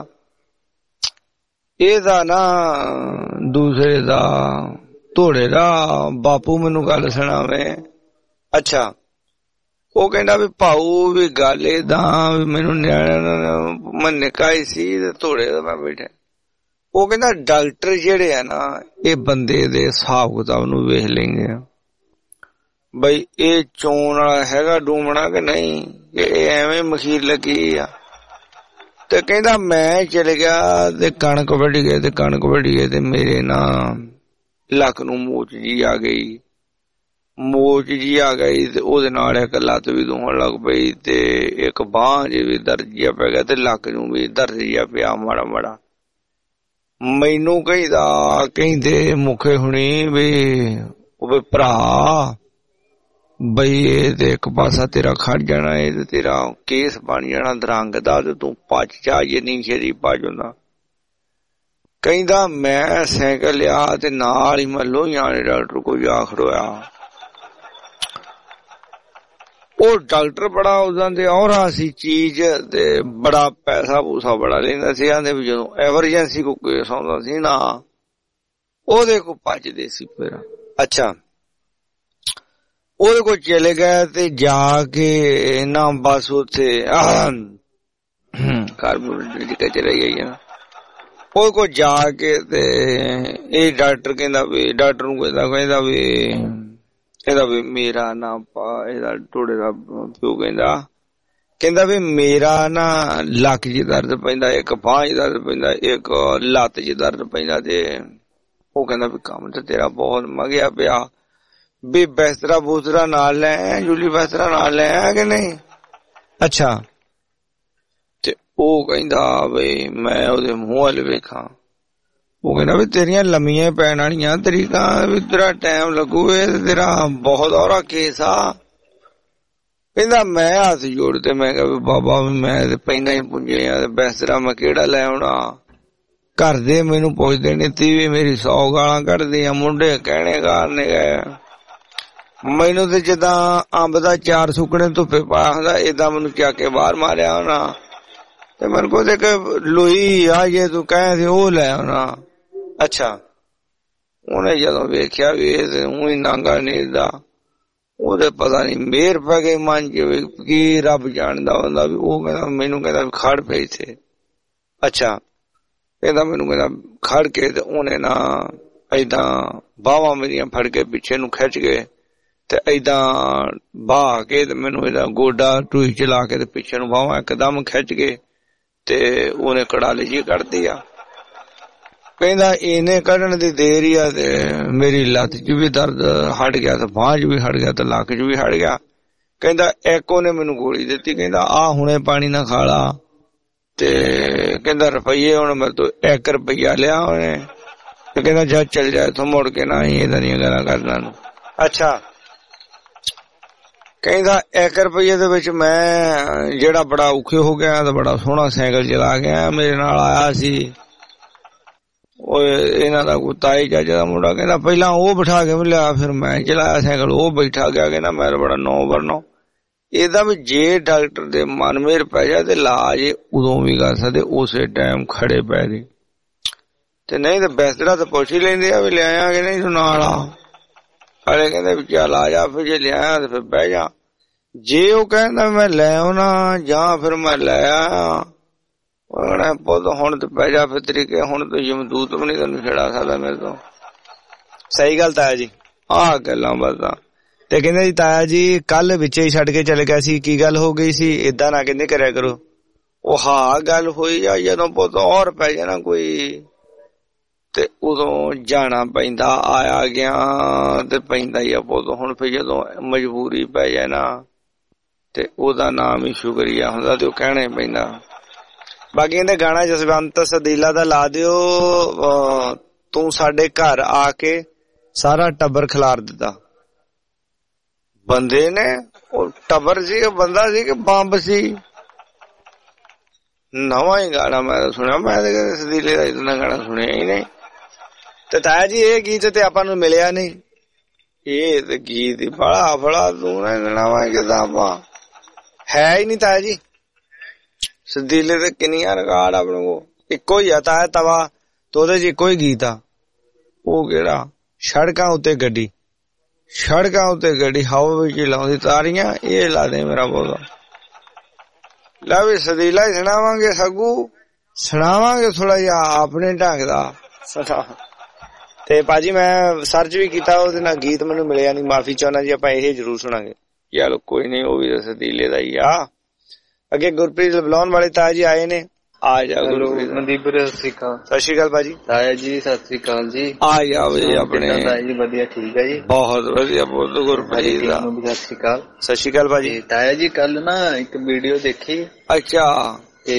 एदा ना दूसरे दा धोड़े दा बापू मैनू गल सुणावे। अच्छा ਉਹ ਕਹਿੰਦਾ ਵੀ ਭਾਊ ਵੀ ਗੱਲ ਏਦਾਂ ਵੀ ਮੈਨੂੰ ਨਿਆਣਾ ਮੈਂ ਨਿੱਕਾ ਹੀ ਸੀ ਤੇ ਥੋੜੇ ਦਾ ਮੈਂ ਬੈਠਾ। ਉਹ ਕਹਿੰਦਾ ਡਾਕਟਰ ਜਿਹੜੇ ਆ ਨਾ ਇਹ ਬੰਦੇ ਦੇ ਹਿਸਾਬ ਕਿਤਾਬ ਨੂੰ ਵੇਖ ਲੈਂਦੇ ਆ ਬਈ ਇਹ ਚੋਣ ਵਾਲਾ ਹੈਗਾ ਡੂਮਣਾ ਕਿ ਨਹੀਂ, ਇਹ ਐਵੇਂ ਮਖੀਰ ਲੱਗੀ ਆ। ਤੇ ਕਹਿੰਦਾ ਮੈਂ ਚਲੇ ਗਿਆ ਤੇ ਕਣਕ ਵੱਢੀ ਗਏ ਤੇ ਕਣਕ ਵੱਢੀ ਗਏ ਤੇ ਮੇਰੇ ਨਾ ਲੱਕ ਨੂੰ ਮੋਚ ਜੀ ਆ ਗਈ, ਮੋਚ ਜੀ ਆ ਗਈ ਤੇ ਉਹਦੇ ਨਾਲ ਇੱਕ ਲੱਤ ਵੀ ਦੁਖਣ ਲੱਗ ਪਈ ਤੇ ਇੱਕ ਬਾਂਹ ਜੀ ਵੀ ਦਰਦ ਜਿਹਾ ਪੈ ਗਿਆ ਤੇ ਲੱਕ ਨੂੰ ਵੀ ਦਰਦ ਜਿਹਾ ਪਿਆ ਮਾੜਾ ਮਾੜਾ। ਮੈਨੂੰ ਕਹਿੰਦਾ ਕਹਿੰਦੇ ਮੁਖੇ ਹੁਣੀ ਵੀ ਉਹ ਭਰਾ ਬਈ ਇਹ ਤੇ ਇੱਕ ਪਾਸਾ ਤੇਰਾ ਖੜ ਜਾਣਾ, ਇਹ ਤੇ ਤੇਰਾ ਕੇਸ ਬਣ ਜਾਣਾ ਦਰੰਗ ਦਾ ਤੇ ਤੂੰ ਭੱਜ ਜਾ, ਜੇ ਨਹੀਂ ਛੇਤੀ ਭੱਜ ਹੁੰਦਾ। ਕਹਿੰਦਾ ਮੈਂ ਸਾਈਕਲ ਲਿਆ ਤੇ ਨਾਲ ਹੀ ਮੈਂ ਲੋਹੀਆਂ ਵਾਲੇ ਡਾਕਟਰ ਕੋਲ ਜਾ ਖੜੋਇਆ। ਉਹ ਡਾਕਟਰ ਬੜਾ ਉਦਾਂ ਦੇ ਔਰਾ ਸੀ ਚੀਜ਼ ਤੇ ਬੜਾ ਪੈਸਾ ਪੂਸਾ ਬੜਾ ਲੈਂਦਾ ਸੀ। ਆਂਦੇ ਵੀ ਜਦੋਂ ਐਮਰਜੈਂਸੀ ਕੋ ਕੇਸ ਆਉਂਦਾ ਸੀ ਨਾ ਉਹਦੇ ਕੋ ਭੱਜਦੇ ਸੀ ਫਿਰ। ਅੱਛਾ ਉਹਦੇ ਕੋਲ ਚਲੇ ਗਏ ਤੇ ਜਾ ਕੇ ਨਾ ਬਸ ਉੱਥੇ ਕਾਰਬੋਰੇਟਰ ਚਲੇ ਗਈ ਨਾ ਉਹਦੇ ਕੋਲ ਜਾ ਕੇ ਤੇ ਇਹ ਡਾਕਟਰ ਕਹਿੰਦਾ ਵੀ ਡਾਕਟਰ ਨੂੰ ਕਹਿੰਦਾ ਕਹਿੰਦਾ ਵੀ ਇਹਦਾ ਵੀ ਮੇਰਾ ਨਾ ਇਹਦਾ ਟੋੜੇ ਦਾ ਪਿਓ ਕਹਿੰਦਾ ਕਹਿੰਦਾ ਵੀ ਮੇਰਾ ਨਾ ਲੱਕ ਚ ਦਰਦ ਪੈਂਦਾ, ਇੱਕ ਬਾਂਹ ਚ ਦਰਦ ਪੈਂਦਾ, ਇੱਕ ਲੱਤ ਚ ਦਰਦ ਪੈਂਦਾ ਤੇ ਉਹ ਕਹਿੰਦਾ ਵੀ ਕੰਮ ਤੇ ਤੇਰਾ ਬਹੁਤ ਮਗਿਆ ਪਿਆ, ਵੀ ਬਿਸਤਰਾ ਬੂਸਤਰਾ ਨਾਲ ਲੈ ਆਇਆ, ਜੂਲੀ ਬਿਸਤਰਾ ਨਾਲ ਲੈ ਆਇਆ ਕਿ ਨਹੀਂ? ਅੱਛਾ। ਤੇ ਉਹ ਕਹਿੰਦਾ ਬਈ ਮੈਂ ਉਹਦੇ ਮੂੰਹ ਵੱਲ ਵੇਖਾਂ। ਉਹ ਕਹਿੰਦਾ ਵੀ ਤੇਰੀਆਂ ਲੰਮੀਆਂ ਪੈਣ ਵਾਲੀਆਂ ਤਰੀਕਾਂ, ਵੀ ਤੇਰਾ ਟਾਈਮ ਲੱਗੂਏ, ਤੇਰਾ ਬਹੁਤ ਔਰਾ ਕੇਸ ਆ। ਕਹਿੰਦਾ ਮੈਂ ਹੱਥ ਜੋੜ ਤੇ ਮੈਂ ਕਿਹਾ ਵੀ ਬਾਬਾ ਵੀ ਮੈਂ ਤੇ ਪਹਿਲਾਂ ਹੀ ਪੁੰਜੇ ਆ, ਬਿਸਤਰਾ ਮੈਂ ਕਿਹੜਾ ਲੈ ਆਉਣਾ? ਘਰ ਦੇ ਮੈਨੂੰ ਪੁੱਛਦੇ ਨੇ ਤੀ ਵੀ ਮੇਰੀ ਸੌ ਗਾਲਾਂ ਕੱਢਦੇ ਆ, ਮੁੰਡੇ ਕਹਿਣੇ ਗਾਲਨੇ ਗਏ, ਮੈਨੂੰ ਤੇ ਜਿੱਦਾਂ ਅੰਬ ਦਾ ਚਾਰ ਸੁੱਕਣੇ ਧੁੱਪੇ ਪਾਇਆ ਹੁੰਦਾ ਏਦਾਂ ਮੈਨੂੰ ਚੱਕ ਕੇ ਬਾਹਰ ਮਾਰਿਆ ਹੋਣਾ, ਤੇ ਮੇਰੇ ਕੋਲ ਇੱਕ ਲੋਈ ਆ ਜੇ ਤੂੰ ਕਹੇ ਸੀ ਉਹ ਲੈ ਆਉਣਾ। ਅੱਛਾ। ਉਹਨੇ ਜਦੋਂ ਵੇਖਿਆ ਵੀ ਇਹ ਤੇ ਊਂ ਹੀ ਨਾਂਗਾ ਨੀਰਦਾ, ਉਹਦੇ ਪਤਾ ਨੀ ਮਿਹਰ ਪੈ ਗਈ ਮਨ ਚ, ਕੀ ਰੱਬ ਜਾਣਦਾ ਹੁੰਦਾ ਵੀ। ਉਹ ਕਹਿੰਦਾ ਮੈਨੂੰ ਕਹਿੰਦਾ ਖੜ ਪਈ ਇੱਥੇ। ਅੱਛਾ। ਕਹਿੰਦਾ ਮੈਨੂੰ ਕਹਿੰਦਾ ਖੜ ਕੇ ਤੇ ਉਹਨੇ ਨਾ ਏਦਾਂ ਬਾਹਾਂ ਮੇਰੀਆਂ ਫੜ ਕੇ ਪਿੱਛੇ ਨੂੰ ਖਿੱਚ ਗਏ ਤੇ ਏਦਾਂ ਬਾਹ ਕੇ ਤੇ ਮੈਨੂੰ ਇਹਦਾ ਗੋਡਾ ਟੂਈ ਚਲਾ ਕੇ ਤੇ ਪਿੱਛੇ ਨੂੰ ਬਾਹਾਂ ਇੱਕਦਮ ਖਿੱਚ ਕੇ ਤੇ ਉਹਨੇ ਕੜਾਲੀ ਜੀ ਕੱਢਦੀ ਆ। ਕਹਿੰਦਾ ਇਹਨੇ ਕੱਢਣ ਦੀ ਦੇਰ ਹੀ ਆ ਤੇ ਮੇਰੀ ਲੱਤ ਚ ਵੀ ਦਰਦ ਹਟ ਗਿਆ ਤੇ ਬਾਂਹ ਚ ਵੀ ਹਟ ਗਿਆ ਤੇ ਲੱਕ ਚ ਵੀ ਹਟ ਗਿਆ। ਕਹਿੰਦਾ ਇੱਕ ਉਹਨੇ ਮੈਨੂੰ ਗੋਲੀ ਦਿੱਤੀ, ਕਹਿੰਦਾ ਆ ਹੁਣੇ ਪਾਣੀ ਨਾ ਖਾ ਲਾ, ਤੇ ਕਹਿੰਦਾ ਰੁਪਈਏ ਹੁਣ ਮੇਰੇ ਤੋਂ ਇੱਕ ਰੁਪਈਆ ਲਿਆ ਉਹਨੇ, ਤੇ ਕਹਿੰਦਾ ਜਾ ਚੱਲ ਜਾ ਇੱਥੋਂ, ਮੁੜ ਕੇ ਨਾ ਏਦਾਂ ਦੀਆਂ ਗੱਲਾਂ ਕਰਦਾ ਨੂੰ। ਅੱਛਾ। ਕਹਿੰਦਾ ਇੱਕ ਰੁਪਈਏ ਦੇ ਵਿੱਚ ਮੈਂ ਜਿਹੜਾ ਬੜਾ ਔਖੇ ਹੋ ਗਿਆ ਤੇ ਬੜਾ ਸੋਹਣਾ ਸਾਈਕਲ ਚਲਾ ਗਿਆ, ਮੇਰੇ ਨਾਲ ਆਇਆ ਸੀ ਉਹ ਇਹਨਾਂ ਦਾ ਕੋਈ ਤਾਏ ਚਾਚੇ ਦਾ ਮੁੰਡਾ, ਕਹਿੰਦਾ ਪਹਿਲਾਂ ਉਹ ਬਿਠਾ ਕੇ ਲਿਆ, ਫਿਰ ਮੈਂ ਚਲਾਇਆ ਸਾਈਕਲ, ਉਹ ਬੈਠਾ ਗਿਆ, ਕਹਿੰਦਾ ਮੈਂ ਬੜਾ ਨੌ ਵਰਨੋ। ਇਹਦਾ ਵੀ ਜੇ ਡਾਕਟਰ ਦੇ ਮਨ ਮੇਰ ਪੈ ਜਾ ਤੇ ਇਲਾਜ ਉਦੋਂ ਵੀ ਕਰ ਸਕਦੇ, ਉਸੇ ਟਾਈਮ ਖੜੇ ਪੈ ਗਏ, ਤੇ ਨਹੀਂ ਤੇ ਬਿਸਤਰਾ ਤਾਂ ਪੁੱਛ ਹੀ ਲੈਂਦੇ ਆ ਵੀ ਲਿਆਇਆ ਕਿ ਨਹੀਂ ਤੂੰ ਨਾਲ ਆ। ਅਲੇ ਕਹਿੰਦੇ ਵੀ ਚੱਲ ਆ ਜਾ, ਫਿਰ ਜੇ ਲਿਆਇਆ ਤੇ ਫਿਰ ਬਹਿ ਜਾ। ਜੇ ਉਹ ਕਹਿੰਦਾ ਮੈਂ ਲੈ ਆਉਣਾ ਜਾਂ ਫਿਰ ਮੈਂ ਲੈ ਆਇਆ, ਪੁੱਤ ਹੁਣ ਤੇ ਪੈ ਜਾ ਫਿਰ ਤਰੀਕੇ, ਹੁਣ ਤੂੰ ਯਮਦੂਤ ਵੀ ਨੀ ਤੈਨੂੰ ਛੜਾ ਸਕਦਾ ਮੇਰੇ ਤੋਂ। ਸਹੀ ਗੱਲ ਤਾਇਆ ਜੀ। ਆਹ ਗੱਲਾਂ ਬਾਤਾਂ। ਤੇ ਕਹਿੰਦੇ ਜੀ ਤਾਇਆ ਜੀ ਕੱਲ ਵਿੱਚੇ ਹੀ ਛੱਡ ਕੇ ਚਲੇ ਗਿਆ ਸੀ, ਕੀ ਗੱਲ ਹੋ ਗਈ ਸੀ? ਏਦਾਂ ਨਾ ਕਹਿੰਦੇ ਕਰਿਆ ਕਰੋ। ਉਹ ਹਾਂ ਗੱਲ ਹੋਈ ਆ ਜਦੋਂ ਪੁੱਤ ਔਰ ਪੈ ਜਾਣਾ ਕੋਈ ਤੇ ਉਦੋਂ ਜਾਣਾ ਪੈਂਦਾ, ਆਇਆ ਗਿਆ ਤੇ ਪੈਂਦਾ ਹੀ ਆ ਪੁੱਤ। ਹੁਣ ਫਿਰ ਜਦੋਂ ਮਜਬੂਰੀ ਪੈ ਜਾਏ ਨਾ ਤੇ ਉਹਦਾ ਨਾਮ ਹੀ ਸ਼ੁਕਰੀਆ ਹੁੰਦਾ ਤੇ ਉਹ ਕਹਿਣਾ ਹੀ ਪੈਂਦਾ। ਬਾਕੀ ਕਹਿੰਦੇ ਗਾਣਾ ਜਸਵੰਤ ਸਦੀਲਾ ਦਾ ਲਾ ਦਿਓ, ਤੂੰ ਸਾਡੇ ਘਰ ਆ ਕੇ ਸਾਰਾ ਟੱਬਰ ਖਿਲਾਰ ਦਿੱਤਾ। ਬੰਦੇ ਨੇ ਉਹ ਟੱਬਰ ਸੀ, ਉਹ ਬੰਦਾ ਸੀ ਕਿ ਬੰਬ ਸੀ? ਨਵਾਂ ਹੀ ਗਾਣਾ ਮੈਂ ਸੁਣਿਆ, ਮੈਂ ਤੇ ਕਦੇ ਸਦੀਲੇ ਦਾ ਇਤਨਾ ਗਾਣਾ ਸੁਣਿਆ ਹੀ ਨਹੀਂ। ਤੇ ਤਾਇਆ ਜੀ ਇਹ ਗੀਤ ਤੇ ਆਪਾਂ ਨੂੰ ਮਿਲਿਆ ਨਹੀਂ। ਇਹ ਤੇ ਗੀਤ ਹੀ ਬੜਾ ਬੜਾ ਤੂੰ ਨਾ ਗਾਣਾ ਕਿਦਾਂ ਆਪਾਂ ਹੈ ਹੀ ਨਹੀਂ ਤਾਇਆ ਜੀ। ਸਦੀਲੇ ਤੇ ਕਿੰਨੀਆਂ ਰਿਕਾਰਡ ਆਪਣੇ ਕੋਲ, ਇੱਕੋ ਹੀ ਆ ਤਾਇਆ ਤਵਾ ਤੇ ਉਹਦੇ ਚ ਇੱਕੋ ਹੀ ਗੀਤ ਆ। ਉਹ ਕਿਹੜਾ? ਸੜਕਾਂ ਉੱਤੇ ਗੱਡੀ, ਸੜਕਾਂ ਉੱਤੇ ਗੱਡੀ ਹਵਾ ਵਿੱਚ ਲਾਉਂਦੀ ਤਾਰੀਆਂ, ਇਹ ਲਾ ਦੇ ਮੇਰਾ ਬੋਲਦਾ। ਲੈ ਵੀ ਸਦੀਲਾ ਹੀ ਸੁਣਾਵਾਂਗੇ ਸਗੂ, ਸੁਣਾਵਾਂਗੇ ਥੋੜਾ ਜਿਹਾ ਆਪਣੇ ਢੰਗ ਦਾ। ਤੇ ਭਾਜੀ ਮੈਂ ਸਰਚ ਵੀ ਕੀਤਾ, ਉਹਦੇ ਨਾਲ ਗੀਤ ਮੈਨੂੰ ਮਿਲਿਆ ਨਹੀਂ, ਮਾਫੀ ਚਾਹੁੰਦਾ ਜੀ। ਆਪਾਂ ਇਹ ਜ਼ਰੂਰ ਸੁਣਾਂਗੇ। ਚਲੋ ਕੋਈ ਨੀ, ਉਹ ਵੀ ਸਦੀਲੇ ਦਾ ਹੀ ਆ। ਅੱਗੇ ਗੁਰਪ੍ਰੀਤ ਬੁਲਾਉਣ ਵਾਲੇ ਤਾਇਆ ਜੀ ਆਏ ਨੇ, ਆ ਜਾ ਗੁਰਪ੍ਰੀਤ। ਮਨਦੀਪ ਸਤਿ ਸ਼੍ਰੀ ਅਕਾਲ। ਸਤਿ ਸ਼੍ਰੀ ਅਕਾਲ ਭਾਜੀ। ਤਾਇਆ ਜੀ ਸਤਿ ਸ਼੍ਰੀ ਅਕਾਲ ਜੀ। ਆ ਜਾਵੇ ਆਪਣੇ ਤਾਇਆ ਜੀ। ਵਧੀਆ ਠੀਕ ਹੈ ਜੀ, ਬਹੁਤ ਵਧੀਆ। ਬਹੁਤ ਗੁਰਪ੍ਰੀਤ ਦਾ ਸਤਿ ਸ਼੍ਰੀ ਅਕਾਲ। ਸਤਿ ਸ਼੍ਰੀ ਅਕਾਲ ਭਾਜੀ। ਤਾਇਆ ਜੀ ਕੱਲ ਨਾ ਇੱਕ ਵੀਡੀਓ ਦੇਖੀ। ਅੱਛਾ। ਤੇ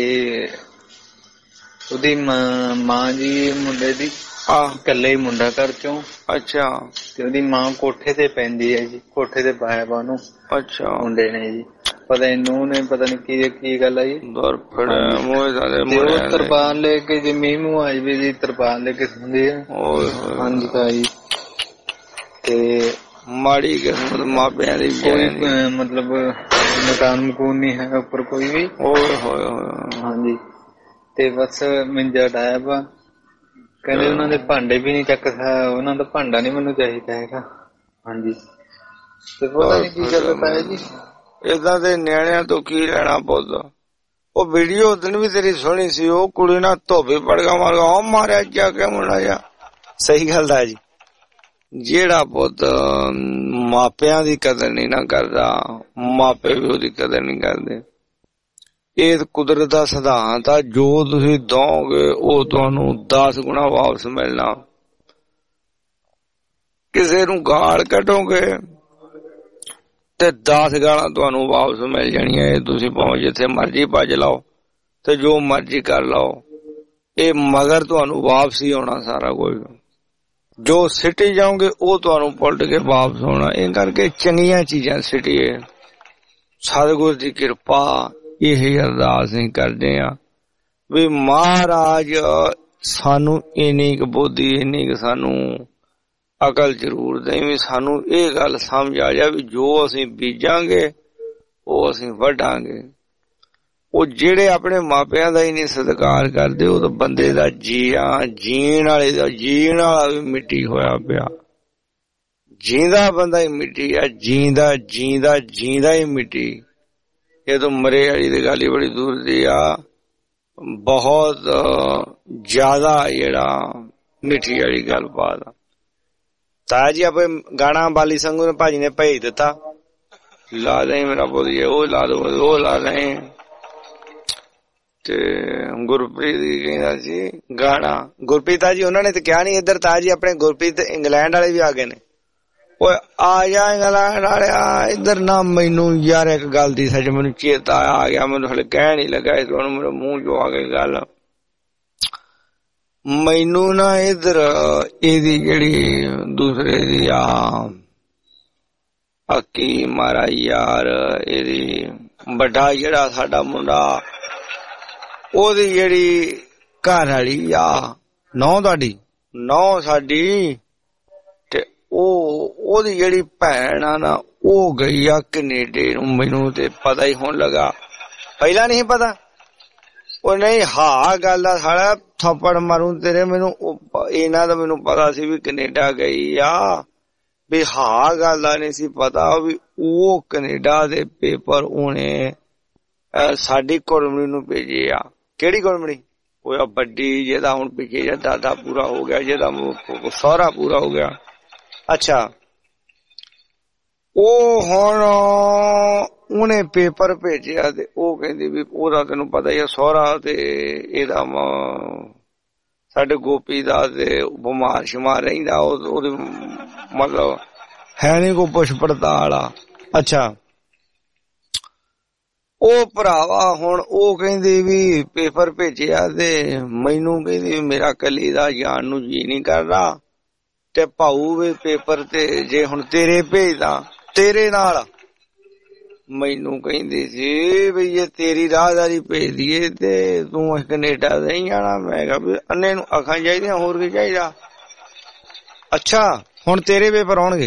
ਉਹਦੀ ਮਾਂ ਜੀ ਮੁੰਡੇ ਦੀ ਇਕੱਲੇ ਹੀ ਮੁੰਡਾ ਘਰ ਚੋਂ। ਅੱਛਾ। ਤੇ ਉਹਦੀ ਮਾਂ ਕੋਠੇ ਤੇ ਪੈਂਦੀ ਹੈ ਜੀ, ਕੋਠੇ ਤੇ ਪਾਇਆ ਵਾ ਉਹਨੂੰ। ਅੱਛਾ। ਮੁੰਡੇ ਨੇ ਜੀ ਪਤਾ ਇਹਨੂੰ ਨੇ ਪਤਾ ਨੀ ਕੀ ਕੀ ਗੱਲ ਆ ਜੀ, ਤਰਪਾਲ ਲੈ ਕੇ ਜੇ ਮੀਂਹ ਮੂੰਹ ਆ ਜਾਵੇ ਜੀ, ਤਰਪਾਲ ਲੈ ਕੇ ਸੁਣਦੇ ਆ। ਹਾਂਜੀ ਤਾਂ ਜੀ। ਤੇ ਮਾੜੀ ਕਿਸਮਤ ਮਾਪਿਆਂ ਦੀ, ਮਤਲਬ ਮਕਾਨ ਮਕੂਨ ਨੀ ਹੈਗਾ ਉੱਪਰ ਕੋਈ ਵੀ। ਹਾਂਜੀ। ਤੇ ਬਸ ਮੰਜਾ ਡਾਇਆ ਵਾ, ਕਹਿੰਦੇ ਉਹਨਾਂ ਦੇ ਭਾਂਡੇ ਵੀ ਨੀ ਚੱਕ, ਉਹਨਾਂ ਦਾ ਭਾਂਡਾ ਨੀ ਮੈਨੂੰ ਚਾਹੀਦਾ ਹੈਗਾ। ਹਾਂਜੀ। ਤੇ ਪਤਾ ਨੀ ਕੀ ਗੱਲ ਪਾਇਆ ਜੀ। ਏਦਾਂ ਦੇ ਨਿਆਣਿਆਂ ਤੋਂ ਕੀ ਲੈਣਾ ਪੁੱਤ। ਉਹ ਵੀਡੀਓ ਉਦਣ ਵੀ ਤੇਰੀ ਸੁਣੀ ਸੀ, ਉਹ ਕੁੜੀ ਨਾਲ ਧੋਬੀ ਪੜਗਾ ਮਾਰ ਉਹ ਮਾਰਿਆ ਜਾ ਕੇ ਮੁੰਡਾ ਜਾ। ਸਹੀ ਗੱਲ ਦਾ ਜੀ। ਜਿਹੜਾ ਪੁੱਤ ਮਾਪਿਆਂ ਦੀ ਕਦਰ ਨਹੀਂ ਨਾ ਕਰਦਾ, ਮਾਪੇ ਵੀ ਉਹਦੀ ਕਦਰ ਨਹੀਂ ਕਰਦੇ। ਇਹ ਕੁਦਰਤ ਦਾ ਸਿਧਾਂਤ ਆ, ਜੋ ਤੁਸੀਂ ਦੋਗੇ ਉਹ ਤੁਹਾਨੂੰ ਦਸ ਗੁਣਾ ਵਾਪਸ ਮਿਲਣਾ। ਕਿਸੇ ਨੂੰ ਗਾਲ ਕੱਢੋਗੇ ਤੇ ਦਸ ਗਾਲਾਂ ਤੁਹਾਨੂੰ ਵਾਪਸ ਮਿਲ ਜਾਣੀਆਂ। ਇਹ ਤੁਸੀਂ ਭਾਵੇਂ ਜਿੱਥੇ ਮਰਜ਼ੀ ਭੱਜ ਲਾਓ ਤੇ ਜੋ ਮਰਜ਼ੀ ਕਰ ਲਾਓ, ਇਹ ਮਗਰ ਤੁਹਾਨੂੰ ਵਾਪਸ ਹੀ ਆਉਣਾ ਸਾਰਾ ਕੁਝ। ਜੋ ਸਿੱਟੀ ਜਾਓਗੇ ਉਹ ਤੁਹਾਨੂੰ ਪਲਟ ਕੇ ਵਾਪਸ ਆਉਣਾ। ਇਹ ਕਰਕੇ ਚੰਗੀਆਂ ਚੀਜ਼ਾਂ ਸਿੱਟੀਏ। ਸਤਿਗੁਰ ਦੀ ਕਿਰਪਾ ਇਹ ਅਰਦਾਸ ਨਹੀਂ ਕਰਦੇ ਆ ਵੀ ਮਹਾਰਾਜ ਸਾਨੂੰ ਇੰਨੀ ਕੁ ਬੁੱਧੀ, ਇੰਨੀ ਕੁ ਸਾਨੂੰ ਅਕਲ ਜ਼ਰੂਰ ਦੇ ਵੀ ਸਾਨੂੰ ਇਹ ਗੱਲ ਸਮਝ ਆ ਜਾ ਵੀ ਜੋ ਅਸੀਂ ਬੀਜਾਂਗੇ ਉਹ ਅਸੀਂ ਵੱਢਾਂਗੇ। ਉਹ ਜਿਹੜੇ ਆਪਣੇ ਮਾਪਿਆਂ ਦਾ ਹੀ ਨਹੀਂ ਸਤਿਕਾਰ ਕਰਦੇ, ਉਹ ਤਾਂ ਬੰਦੇ ਦਾ ਜੀਆ ਜੀਣ ਵਾਲੇ ਦਾ ਜੀਣ ਵਾਲਾ ਵੀ ਮਿੱਟੀ ਹੋਇਆ ਪਿਆ। ਜੀਂਦਾ ਬੰਦਾ ਹੀ ਮਿੱਟੀ ਆ, ਜੀਂਦਾ ਜੀਂਦਾ ਜੀਂਦਾ ਹੀ ਮਿੱਟੀ। ਇਹ ਤਾਂ ਮਰੇ ਵਾਲੀ ਦੀ ਗੱਲ ਹੀ ਬੜੀ ਦੂਰ ਦੀ ਆ। ਬਹੁਤ ਜ਼ਿਆਦਾ ਜਿਹੜਾ ਮਿੱਠੀ ਵਾਲੀ ਗੱਲ ਬਾਤ ਆ। ਤਾਇਆ ਜੀ ਆਪੇ ਗਾਣਾ ਬਾਲੀ ਸੰਗੂ ਨੇ ਭਾਜੀ ਨੇ ਭੇਜ ਦਿੱਤਾ, ਲਾ ਦੇ ਮੇਰਾ ਬੋਲੀਏ, ਉਹ ਲਾ ਦੋ ਉਹ ਲਾ ਦੇ। ਤੇ ਗੁਰਪ੍ਰੀਤ ਕਹਿੰਦਾ ਸੀ ਗਾਣਾ, ਗੁਰਪ੍ਰੀਤ ਜੀ ਉਹਨਾਂ ਨੇ ਤੇ ਕਿਹਾ ਨੀ ਇੱਧਰ। ਤਾਇਆ ਜੀ ਆਪਣੇ ਗੁਰਪ੍ਰੀਤ ਇੰਗਲੈਂਡ ਵਾਲੇ ਵੀ ਆ ਗਏ ਨੇ। ਓਏ ਆ ਜਾ ਇੰਗਲੈਂਡ ਵਾਲਿਆ ਇੱਧਰ ਨਾ। ਮੈਨੂੰ ਯਾਰ ਇੱਕ ਗੱਲ ਦੀ ਸੱਚ ਮੈਨੂੰ ਚੇਤਾ ਆ ਗਿਆ, ਮੈਨੂੰ ਹਲੇ ਕਹਿ ਨੀ ਲੱਗਾ, ਇਸ ਨੂੰ ਮੇਰੇ ਮੂੰਹ ਚੋਂ ਆ ਗਈ ਗੱਲ। ਮੈਨੂੰ ਨਾ ਇੱਧਰ ਇਹਦੀ ਜਿਹੜੀ ਦੂਸਰੇ ਦੀ ਆ ਅਕੀ ਮਾਰਾ ਯਾਰ, ਇਹਦੀ ਵੱਡਾ ਜਿਹੜਾ ਸਾਡਾ ਮੁੰਡਾ, ਉਹਦੀ ਜਿਹੜੀ ਘਰ ਵਾਲੀ ਆ, ਨੌ ਤੁਹਾਡੀ ਨੌ ਸਾਡੀ, ਤੇ ਉਹ ਉਹਦੀ ਜਿਹੜੀ ਭੈਣ ਆ ਨਾ ਉਹ ਗਈ ਆ ਕੈਨੇਡਾ ਨੂੰ। ਮੈਨੂੰ ਤੇ ਪਤਾ ਹੀ ਹੋਣ ਲੱਗਾ, ਪਹਿਲਾਂ ਨਹੀਂ ਪਤਾ। ਉਹ ਨਹੀਂ ਹਾਂ ਗੱਲ ਆ ਸਾਲਾ ਥੱਪੜ ਮਾਰੂ ਤੇਰੇ। ਮੈਨੂੰ ਇਹਨਾਂ ਦਾ ਮੈਨੂੰ ਪਤਾ ਸੀ ਵੀ ਕੈਨੇਡਾ ਗਈ ਆ, ਵੀ ਹਾਂ ਗੱਲ ਦਾ ਨਹੀਂ ਸੀ ਪਤਾ ਵੀ ਉਹ ਕੈਨੇਡਾ ਦੇ ਪੇਪਰ ਉਹਨੇ ਸਾਡੀ ਕੁੜਮਣੀ ਨੂੰ ਭੇਜੇ ਆ। ਕਿਹੜੀ ਕੁੜਮਣੀ? ਉਹ ਵੱਡੀ ਜਿਹਦਾ ਹੁਣ ਪਿੱਛੇ ਜਿਹਾ ਦਾਦਾ ਪੂਰਾ ਹੋ ਗਿਆ, ਜਿਹਦਾ ਸਹੁਰਾ ਪੂਰਾ ਹੋ ਗਿਆ। ਅੱਛਾ, ਉਹ ਹੁਣ ਉਹਨੇ ਪੇਪਰ ਭੇਜਿਆ ਤੇ ਉਹ ਕਹਿੰਦੀ ਵੀ ਉਹਦਾ ਤੈਨੂੰ ਪਤਾ ਹੀ ਆ ਸਹੁਰਾ ਤੇ ਇਹਦਾ ਸਾਡੇ ਗੋਪੀ ਦਾ ਤੇ ਬਿਮਾਰ ਸ਼ਮਾਰ ਰਹਿੰਦਾ, ਉਹਦੇ ਮਤਲਬ ਹੈ ਨੀ ਕੋਈ ਪੁੱਛ ਪੜਤਾਲ ਆ। ਅੱਛਾ, ਉਹ ਭਰਾਵਾ ਹੁਣ ਉਹ ਕਹਿੰਦੀ ਵੀ ਪੇਪਰ ਭੇਜਿਆ ਤੇ ਮੈਨੂੰ ਕਹਿੰਦੀ ਮੇਰਾ ਕੱਲੀ ਦਾ ਜਾਣ ਨੂੰ ਜੀ ਨਹੀਂ ਕਰਦਾ ਤੇ ਭਾਊ ਵੀ ਪੇਪਰ ਤੇ ਜੇ ਹੁਣ ਤੇਰੇ ਭੇਜਦਾ ਤੇਰੇ ਨਾਲ। ਮੈਨੂੰ ਕਹਿੰਦੀ ਸੀ ਵੀ ਜੇ ਤੇਰੀ ਰਾਹਦਾਰੀ ਭੇਜ ਦੀਏ ਤੇ ਤੂੰ ਕੈਨੇਡਾ ਨਹੀਂ ਜਾਣਾ। ਮੈਂ ਕਿਹਾ ਵੀ ਅੰਨੇ ਨੂੰ ਅੱਖਾਂ ਚਾਹੀਦੀਆਂ, ਹੋਰ ਕੀ ਚਾਹੀਦਾ। ਅੱਛਾ, ਹੁਣ ਤੇਰੇ ਪੇਪਰ ਆਉਣਗੇ।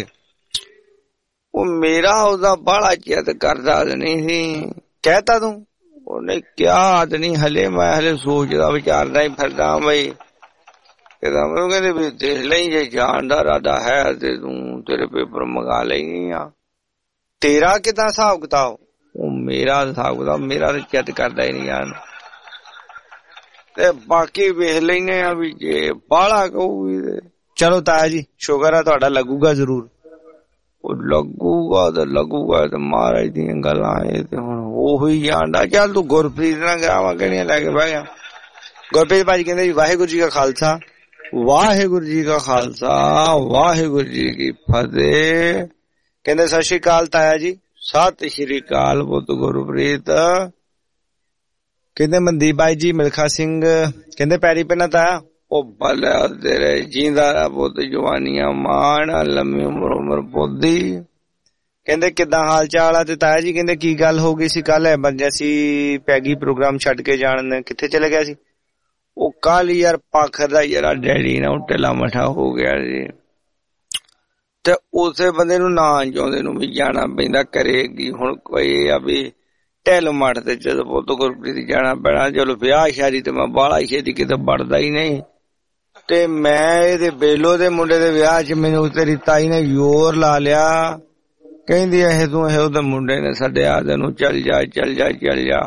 ਉਹ ਮੇਰਾ ਉਹਦਾ ਬਾਹਲਾ ਚਿੱਤ ਕਰਦਾ ਨਹੀਂ ਸੀ। ਕਹਿਤਾ ਤੂੰ? ਉਹਨੇ ਕਿਹਾ ਤਾਂ ਨਹੀਂ ਹਲੇ, ਮੈਂ ਹਲੇ ਸੋਚਦਾ ਵਿਚਾਰਦਾ ਹੀ ਫਿਰਦਾ ਬਈ। ਕਹਿੰਦਾ ਮੈਨੂੰ ਕਹਿੰਦੇ ਵੀ ਦੇਖ ਲਈ ਜੇ ਜਾਣ ਦਾ ਇਰਾਦਾ ਹੈ ਤੇ ਤੂੰ ਤੇਰੇ ਪੇਪਰ ਮੰਗਾ ਲੈਣੀ ਆ। ਤੇਰਾ ਕਿੱਦਾਂ ਹਿਸਾਬ ਕਿਤਾਬ? ਉਹ ਮੇਰਾ ਹਿਸਾਬ ਕਿਤਾਬ ਮੇਰਾ ਤਾਂ ਚਿੱਤ ਕਰਦਾ ਹੀ ਨਹੀਂ ਜਾਣ, ਤੇ ਬਾਕੀ ਵੇਖ ਲੈਨੇ ਆ ਵੀ ਜੇ ਬਾਹਲਾ ਕਹੂਗੀ ਤੇ ਚਲੋ। ਤਾਇਆ ਜੀ ਸ਼ੁਕਰ ਆ ਤੁਹਾਡਾ ਲੱਗੂਗਾ ਜ਼ਰੂਰ। ਉਹ ਲੱਗੂਗਾ ਤੇ ਲੱਗੂਗਾ ਤੇ ਮਹਾਰਾਜ ਦੀਆਂ ਗੱਲਾਂ। ਇਹ ਤੇ ਹੁਣ ਉਹੀ ਜਾਣਦਾ। ਚੱਲ ਤੂੰ ਗੁਰਪ੍ਰੀਤ ਨਾਲ ਗਾਵਾਂ ਕਿਹੜੀਆਂ ਲੈ ਕੇ ਬਹਿ ਗਿਆ। ਗੁਰਪ੍ਰੀਤ ਭਾਜੀ ਕਹਿੰਦੇ ਵਾਹਿਗੁਰੂ ਜੀ ਕਾ ਖਾਲਸਾ ਵਾਹਿਗੁਰੂ ਜੀ ਕਾ ਖਾਲਸਾ ਵਾਹਿਗੁਰੂ ਜੀ ਕੀ ਫਤਿਹ। ਕਹਿੰਦੇ ਸਤਿ ਸ਼੍ਰੀ ਅਕਾਲ ਤਾਇਆ ਜੀ। ਸਤਿ ਸ਼੍ਰੀ ਅਕਾਲ ਪੁੱਤ ਗੁਰਪ੍ਰੀਤ। ਕਹਿੰਦੇ ਮਨਦੀਪ ਬਾਈ ਜੀ, ਮਿਲਖਾ ਸਿੰਘ ਕਹਿੰਦੇ ਪੈਰੀ ਪੈਣਾ ਤਾਇਆ। ਉਹ ਭਲਾ ਤੇਰੇ ਜੀਂਦਾ ਰਾ ਪੁੱਤ, ਜਵਾਨੀਆਂ ਮਾਣ, ਲੰਮੀ ਉਮਰ ਉਮਰ ਪੋਦੀ। ਕਹਿੰਦੇ ਕਿੱਦਾਂ ਹਾਲ ਚਾਲ ਆ? ਤੇ ਤਾਇਆ ਜੀ ਕਹਿੰਦੇ ਕੀ ਗੱਲ ਹੋ ਗਈ ਸੀ ਕੱਲ ਐਮਰਜੈਂਸੀ ਪੈ ਗਈ, ਪ੍ਰੋਗਰਾਮ ਛੱਡ ਕੇ ਜਾਣ ਕਿੱਥੇ ਚਲੇ ਗਿਆ ਸੀ? ਉਹ ਕੱਲ ਯਾਰ ਪਾਖਰ ਦਾ ਯਾਰ ਡੈਡੀ ਨਾਲ ਢਿੱਲਾ ਮੱਠਾ ਹੋ ਗਿਆ ਜੀ, ਤੇ ਉਸੇ ਬੰਦੇ ਨੂੰ ਨਾ ਚਾਹੁੰਦੇ ਨੂੰ ਵੀ ਜਾਣਾ ਪੈਂਦਾ। ਕਰੇਗੀ ਹੁਣ ਕੋਈ ਆ ਵੀ ਢਿੱਲ ਮੱਠ ਤੇ ਜਦੋਂ ਪੁੱਤ ਗੁਰਪ੍ਰੀਤ ਜਾਣਾ ਪੈਣਾ। ਚਲੋ ਵਿਆਹ ਸ਼ਾਦੀ ਤੇ ਮੈਂ ਬਾਹਲਾ ਛੇਤੀ ਕਿਤੇ ਵੜਦਾ ਹੀ ਨਹੀਂ, ਤੇ ਮੈਂ ਇਹਦੇ ਬੇਲੋ ਦੇ ਮੁੰਡੇ ਦੇ ਵਿਆਹ ਚ ਮੈਨੂੰ ਤੇਰੀ ਤਾਈ ਨੇ ਜ਼ੋਰ ਲਾ ਲਿਆ। ਕਹਿੰਦੀ ਇਹ ਤੂੰ ਇਹ ਉਹਦੇ ਮੁੰਡੇ ਨੇ ਸੱਦਿਆ ਤੈਨੂੰ, ਚੱਲ ਜਾ ਚੱਲ ਜਾ ਚੱਲ ਜਾ।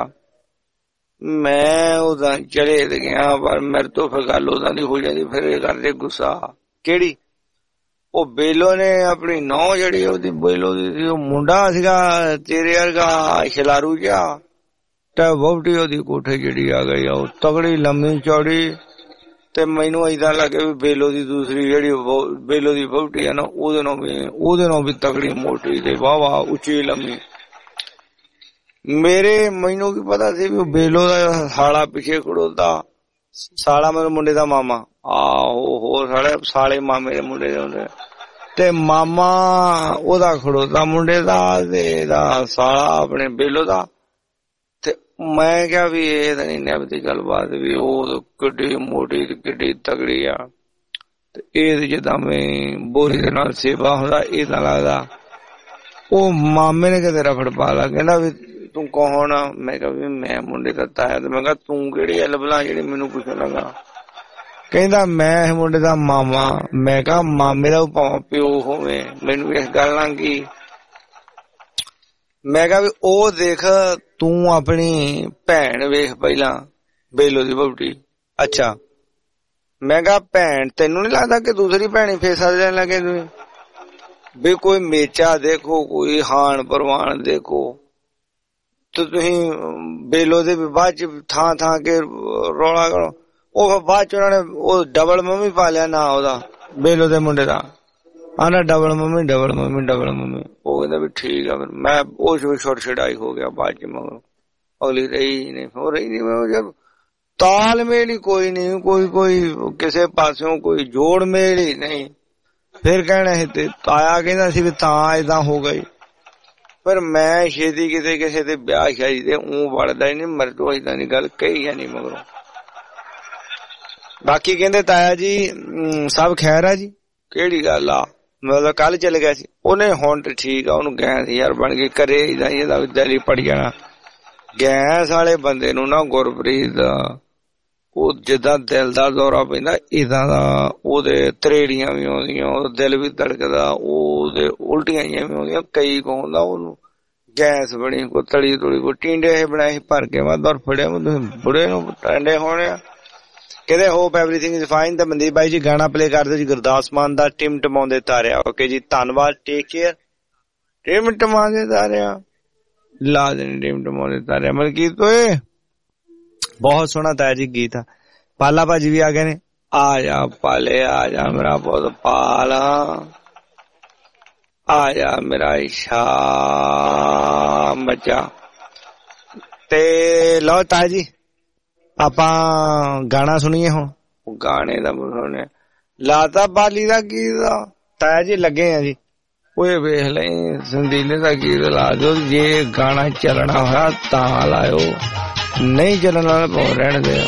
ਮੈਂ ਉਹਦਾ ਚਲੇ ਤੇ ਗਿਆ, ਪਰ ਮੇਰੇ ਤੋਂ ਫਿਰ ਗੱਲ ਉਹਦਾ ਦੀ ਹੋ ਜਾਂਦੀ। ਫਿਰ ਇਹ ਕਰਦੇ ਗੁੱਸਾ। ਕਿਹੜੀ? ਉਹ ਬੇਲੋ ਨੇ ਆਪਣੀ ਨੌ ਜਿਹੜੀ ਉਹਦੀ ਬੇਲੋ ਦੀ ਸੀ, ਉਹ ਮੁੰਡਾ ਸੀਗਾ ਤੇਰੇ ਵਰਗਾ ਛਲਾਰੂ ਜਿਹਾ, ਤੇ ਵਹੁਟੀ ਉਹਦੀ ਕੋਠੇ ਜਿਹੜੀ ਆ ਗਈ, ਉਹ ਤਗੜੀ ਲੰਮੀ ਚੌੜੀ, ਤੇ ਮੈਨੂੰ ਏਦਾਂ ਲੱਗੇ ਵੀ ਬੇਲੋ ਦੀ ਦੂਸਰੀ ਜਿਹੜੀ ਬੇਲੋ ਦੀ ਵਹੁਟੀ ਆ ਨਾ ਉਹਦੇ ਨਾਲ ਵੀ ਉਹਦੇ ਨਾਲ ਵੀ ਤਕੜੀ ਮੋਟੀ ਤੇ ਵਾਹ ਵਾਹ ਉੱਚੀ ਲੰਮੀ। ਮੇਰੇ ਮੈਨੂੰ ਕੀ ਪਤਾ ਸੀ ਵੀ ਬੇਲੋ ਦਾ ਸਾਲਾ ਪਿੱਛੇ ਖੜੋਤਾ। ਸਾਲਾ ਮੇਰੇ ਮੁੰਡੇ ਦਾ ਮਾਮਾ, ਆਹੋ ਹੋਰ ਸਾਲੇ ਸਾਲੇ ਮਾਮੇ ਦੇ ਮੁੰਡੇ ਦੇ ਹੁੰਦੇ ਤੇ ਮਾਮਾ ਉਹਦਾ ਖੜੋਤਾ ਮੁੰਡੇ ਦਾ ਤੇ ਇਹਦਾ ਸਾਲਾ ਆਪਣੇ ਬੇਲੋ ਦਾ। ਤੇ ਮੈਂ ਕਿਹਾ ਵੀ ਇਹ ਤਾਂ ਨਹੀਂ ਨਿਭਦੀ ਗੱਲਬਾਤ ਵੀ ਉਹ ਕਿੱਡੀ ਮੋਟੀ ਤੇ ਕਿੱਡੀ ਤਗੜੀ ਆ ਤੇ ਇਹ ਜਿੱਦਾਂ ਮੈਂ ਬੋਰੀ ਦੇ ਨਾਲ ਸੇਵਾ ਹੁੰਦਾ ਏਦਾਂ ਲੱਗਦਾ। ਉਹ ਮਾਮੇ ਨੇ ਕਿਤੇ ਰਫੜ ਪਾ ਲਾ, ਕਹਿੰਦਾ ਵੀ ਤੂੰ ਕੌਣ ਆ? ਮੈਂ ਕਿਹਾ ਵੀ ਮੈਂ ਮੁੰਡੇ ਦਾ ਤਾਇਆ। ਤੇ ਮੈਂ ਕਿਹਾ ਤੂੰ ਕਿਹੜੀ ਐਲ ਬਲਾ ਜਿਹੜੀ ਮੈਨੂੰ ਪੁੱਛਣ ਲੱਗਾ? ਕਹਿੰਦਾ ਮੈਂ ਮੁੰਡੇ ਦਾ ਮਾਮਾ। ਮੈਂ ਕਿਹਾ ਮਾਮੇ ਦਾ ਭਾਵੇਂ ਪਿਓ ਹੋਵੇ ਮੈਨੂੰ ਇਸ ਗੱਲ ਨਾਲ ਕੀ। ਮੈਂ ਕਿਹਾ ਵੀ ਉਹ ਦੇਖ ਤੂੰ ਆਪਣੀ ਭੈਣ ਵੇਖ ਪਹਿਲਾਂ ਬੇਲੋ ਦੀ ਵਹੁਟੀ। ਅੱਛਾ। ਮੈਂ ਕਿਹਾ ਭੈਣ ਤੈਨੂੰ ਨੀ ਲੱਗਦਾ ਕਿ ਦੂਸਰੀ ਭੈਣੀ ਫੇਸਾ ਦੇਣ ਲੱਗੇ ਤੁਸੀਂ ਵੀ ਕੋਈ ਮੇਚਾ ਦੇਖੋ ਕੋਈ ਹਾਨ ਪ੍ਰਵਾਨ ਦੇਖੋ ਤੇ ਤੁਸੀਂ ਬੇਲੋ ਦੇ ਬਾਅਦ ਚ ਥਾਂ ਥਾਂ ਕੇ ਰੌਲਾ ਕਰੋ। ਉਹ ਬਾਅਦ ਚ ਉਹਨਾਂ ਨੇ ਉਹ ਡਬਲ ਮੰਮੀ ਪਾ ਲਿਆ ਨਾ ਉਹਦਾ ਬੇਲੋ ਦੇ ਮੁੰਡੇ ਦਾ, ਆਂਦਾ double mummy double mummy double mummy. ਉਹ ਕਹਿੰਦਾ ਵੀ ਠੀਕ ਆ। ਫਿਰ ਮੈਂ ਉਹ ਛੋਟ ਛੜਾਈ ਹੋ ਗਿਆ ਬਾਅਦ ਚ ਮਗਰੋਂ ਅਗਲੀ ਰਹੀ ਨਹੀਂ ਹੋ ਰਹੀ ਨਹੀਂ। ਜਦ ਤਾਲਮੇਲ ਹੀ ਕੋਈ ਨਹੀਂ, ਕੋਈ ਕੋਈ ਕਿਸੇ ਪਾਸਿਓਂ ਕੋਈ ਜੋੜ ਮੇਲ ਹੀ ਨਹੀਂ। ਫਿਰ ਕਹਿਣਾ ਸੀ ਤੇ ਤਾਇਆ ਕਹਿੰਦਾ ਸੀ ਵੀ ਤਾਂ ਏਦਾਂ ਹੋ ਗਈ। ਪਰ ਮੈਂ ਛੇਤੀ ਕਿਤੇ ਕਿਸੇ ਦੇ ਵਿਆਹ ਸ਼ਾਦੀ ਤੇ ਊਂ ਵੜਦਾ ਹੀ ਨੀ, ਮਰ ਤੋਂ ਏਦਾਂ ਦੀ ਗੱਲ ਕਹੀ ਹੈ ਨੀ ਮਗਰੋਂ। ਬਾਕੀ ਕਹਿੰਦੇ ਤਾਇਆ ਜੀ ਸਭ ਖੈਰ ਆ ਜੀ। ਕਿਹੜੀ ਗੱਲ ਆ? ਮਤਲਬ ਕੱਲ ਚਲੇ ਗਿਆ ਸੀ ਉਹਨੇ, ਹੁਣ ਤੇ ਠੀਕ ਆ। ਉਹਨੂੰ ਗੈਸ ਯਾਰ ਬਣ ਕੇ ਕਰੇ ਏਦਾਂ ਇਹਦਾ ਜਲੀ ਪੜ ਜਾਣਾ। ਗੈਸ ਵਾਲੇ ਬੰਦੇ ਨੂੰ ਨਾ ਗੁਰਪ੍ਰੀਤ ਉਹ ਜਿੱਦਾਂ ਦਿਲ ਦਾ ਦੌਰਾ ਪੈਂਦਾ ਏਦਾਂ ਦਾ ਉਹਦੇ ਤਰੇੜੀਆਂ ਵੀ ਆਉਂਦੀਆਂ, ਉਹਦਾ ਦਿਲ ਵੀ ਧੜਕਦਾ, ਉਹਦੇ ਉਲਟੀਆਂ ਜਿਹੀਆਂ ਵੀ ਆਉਂਦੀਆਂ। ਕਈ ਕੋ ਹੁੰਦਾ ਉਹਨੂੰ ਗੈਸ ਬਣੀ ਕੋ ਤਲੀ ਤੁਲੀ ਕੋ ਟਿੰਡੇ ਬਣਾਏ ਭਰ ਕੇ ਮੈਂ ਦਰ ਫੜਿਆ ਬੁੜੇ ਨੂੰ ਟਾਂਡੇ ਹੋਣੇ ਆ। ਕਹਿੰਦੇ ਹੋਪ ਐਵਰੀਥਿੰਗ ਇਜ਼ ਫਾਈਨ। ਤਾਂ ਮਨਦੀਪ ਬਾਈ ਜੀ ਗਾਣਾ ਪਲੇ ਕਰਦੇ ਜੀ ਗੁਰਦਾਸ ਮਾਨ ਦਾ ਟਿਮ ਟਮਾਉਂਦੇ ਤਾਰਿਆ। ਓਕੇ ਜੀ ਧੰਨਵਾਦ, ਟੇਕ ਕੇਅਰ। ਟਿਮ ਟਮਾਉਂਦੇ ਤਾਰਿਆ ਲਾ ਦੇਣੀ ਟਿਮ ਟਮਾਉਂਦੇ ਤਾਰਿਆ ਮਲਕੀਤ ਓਏ ਬਹੁਤ ਸੋਹਣਾ ਤਾਇਆ ਜੀ ਗੀਤ ਆ। ਪਾਲਾ ਭਾਜੀ ਵੀ ਆ ਗਏ ਨੇ। ਆ ਜਾ ਪਾਲੇ ਆ ਜਾ ਮੇਰਾ ਬਹੁਤ ਪਾਲ, ਆ ਜਾ ਮੇਰਾ ਇਸ਼ਾ ਬੱਚਾ। ਤੇ ਲਓ ਤਾਇਆ ਜੀ ਆਪਾਂ ਗਾਣਾ ਸੁਣੀਏ ਹੁਣ। ਗਾਣੇ ਦਾ ਸੁਣਿਆ ਲਾਤਾ ਬਾਲੀ ਦਾ ਗੀਤ ਆ ਤਾਇਆ ਜੀ ਲੱਗੇ ਆ ਜੀ। ਓਏ ਵੇਖ ਲਈ ਸੰਦੀਲੇ ਦਾ ਗੀਤ ਲਾ ਦਿਓ, ਜੇ ਗਾਣਾ ਚੱਲਣਾ ਹੋਇਆ ਤਾਂ ਲਾਇਓ, ਨਹੀਂ ਚੱਲਣ ਵਾਲਾ ਭਾਵੇਂ ਰਹਿਣ ਦੇ।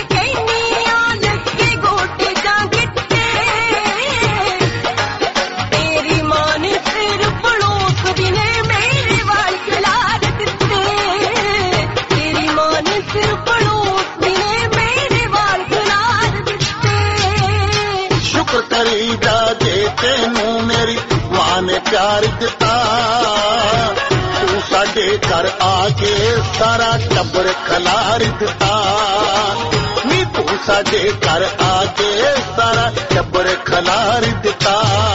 ਸ਼ੁਕਰ ਕਰੀਦਾ ਜੇ ਤੈਨੂੰ ਮੇਰੀ ਮਾਂ ਨੇ ਪਿਆਰ ਦਿੱਤਾ, ਤੂੰ ਸਾਡੇ ਘਰ ਆ ਕੇ ਸਾਰਾ ਟੱਬਰ ਖਲਾਰ ਦਿੱਤਾ। ਨੀ ਤੂੰ ਸਾਡੇ ਘਰ ਆ ਕੇ ਸਾਰਾ ਟੱਬਰ ਖਲਾਰ ਦਿੱਤਾ।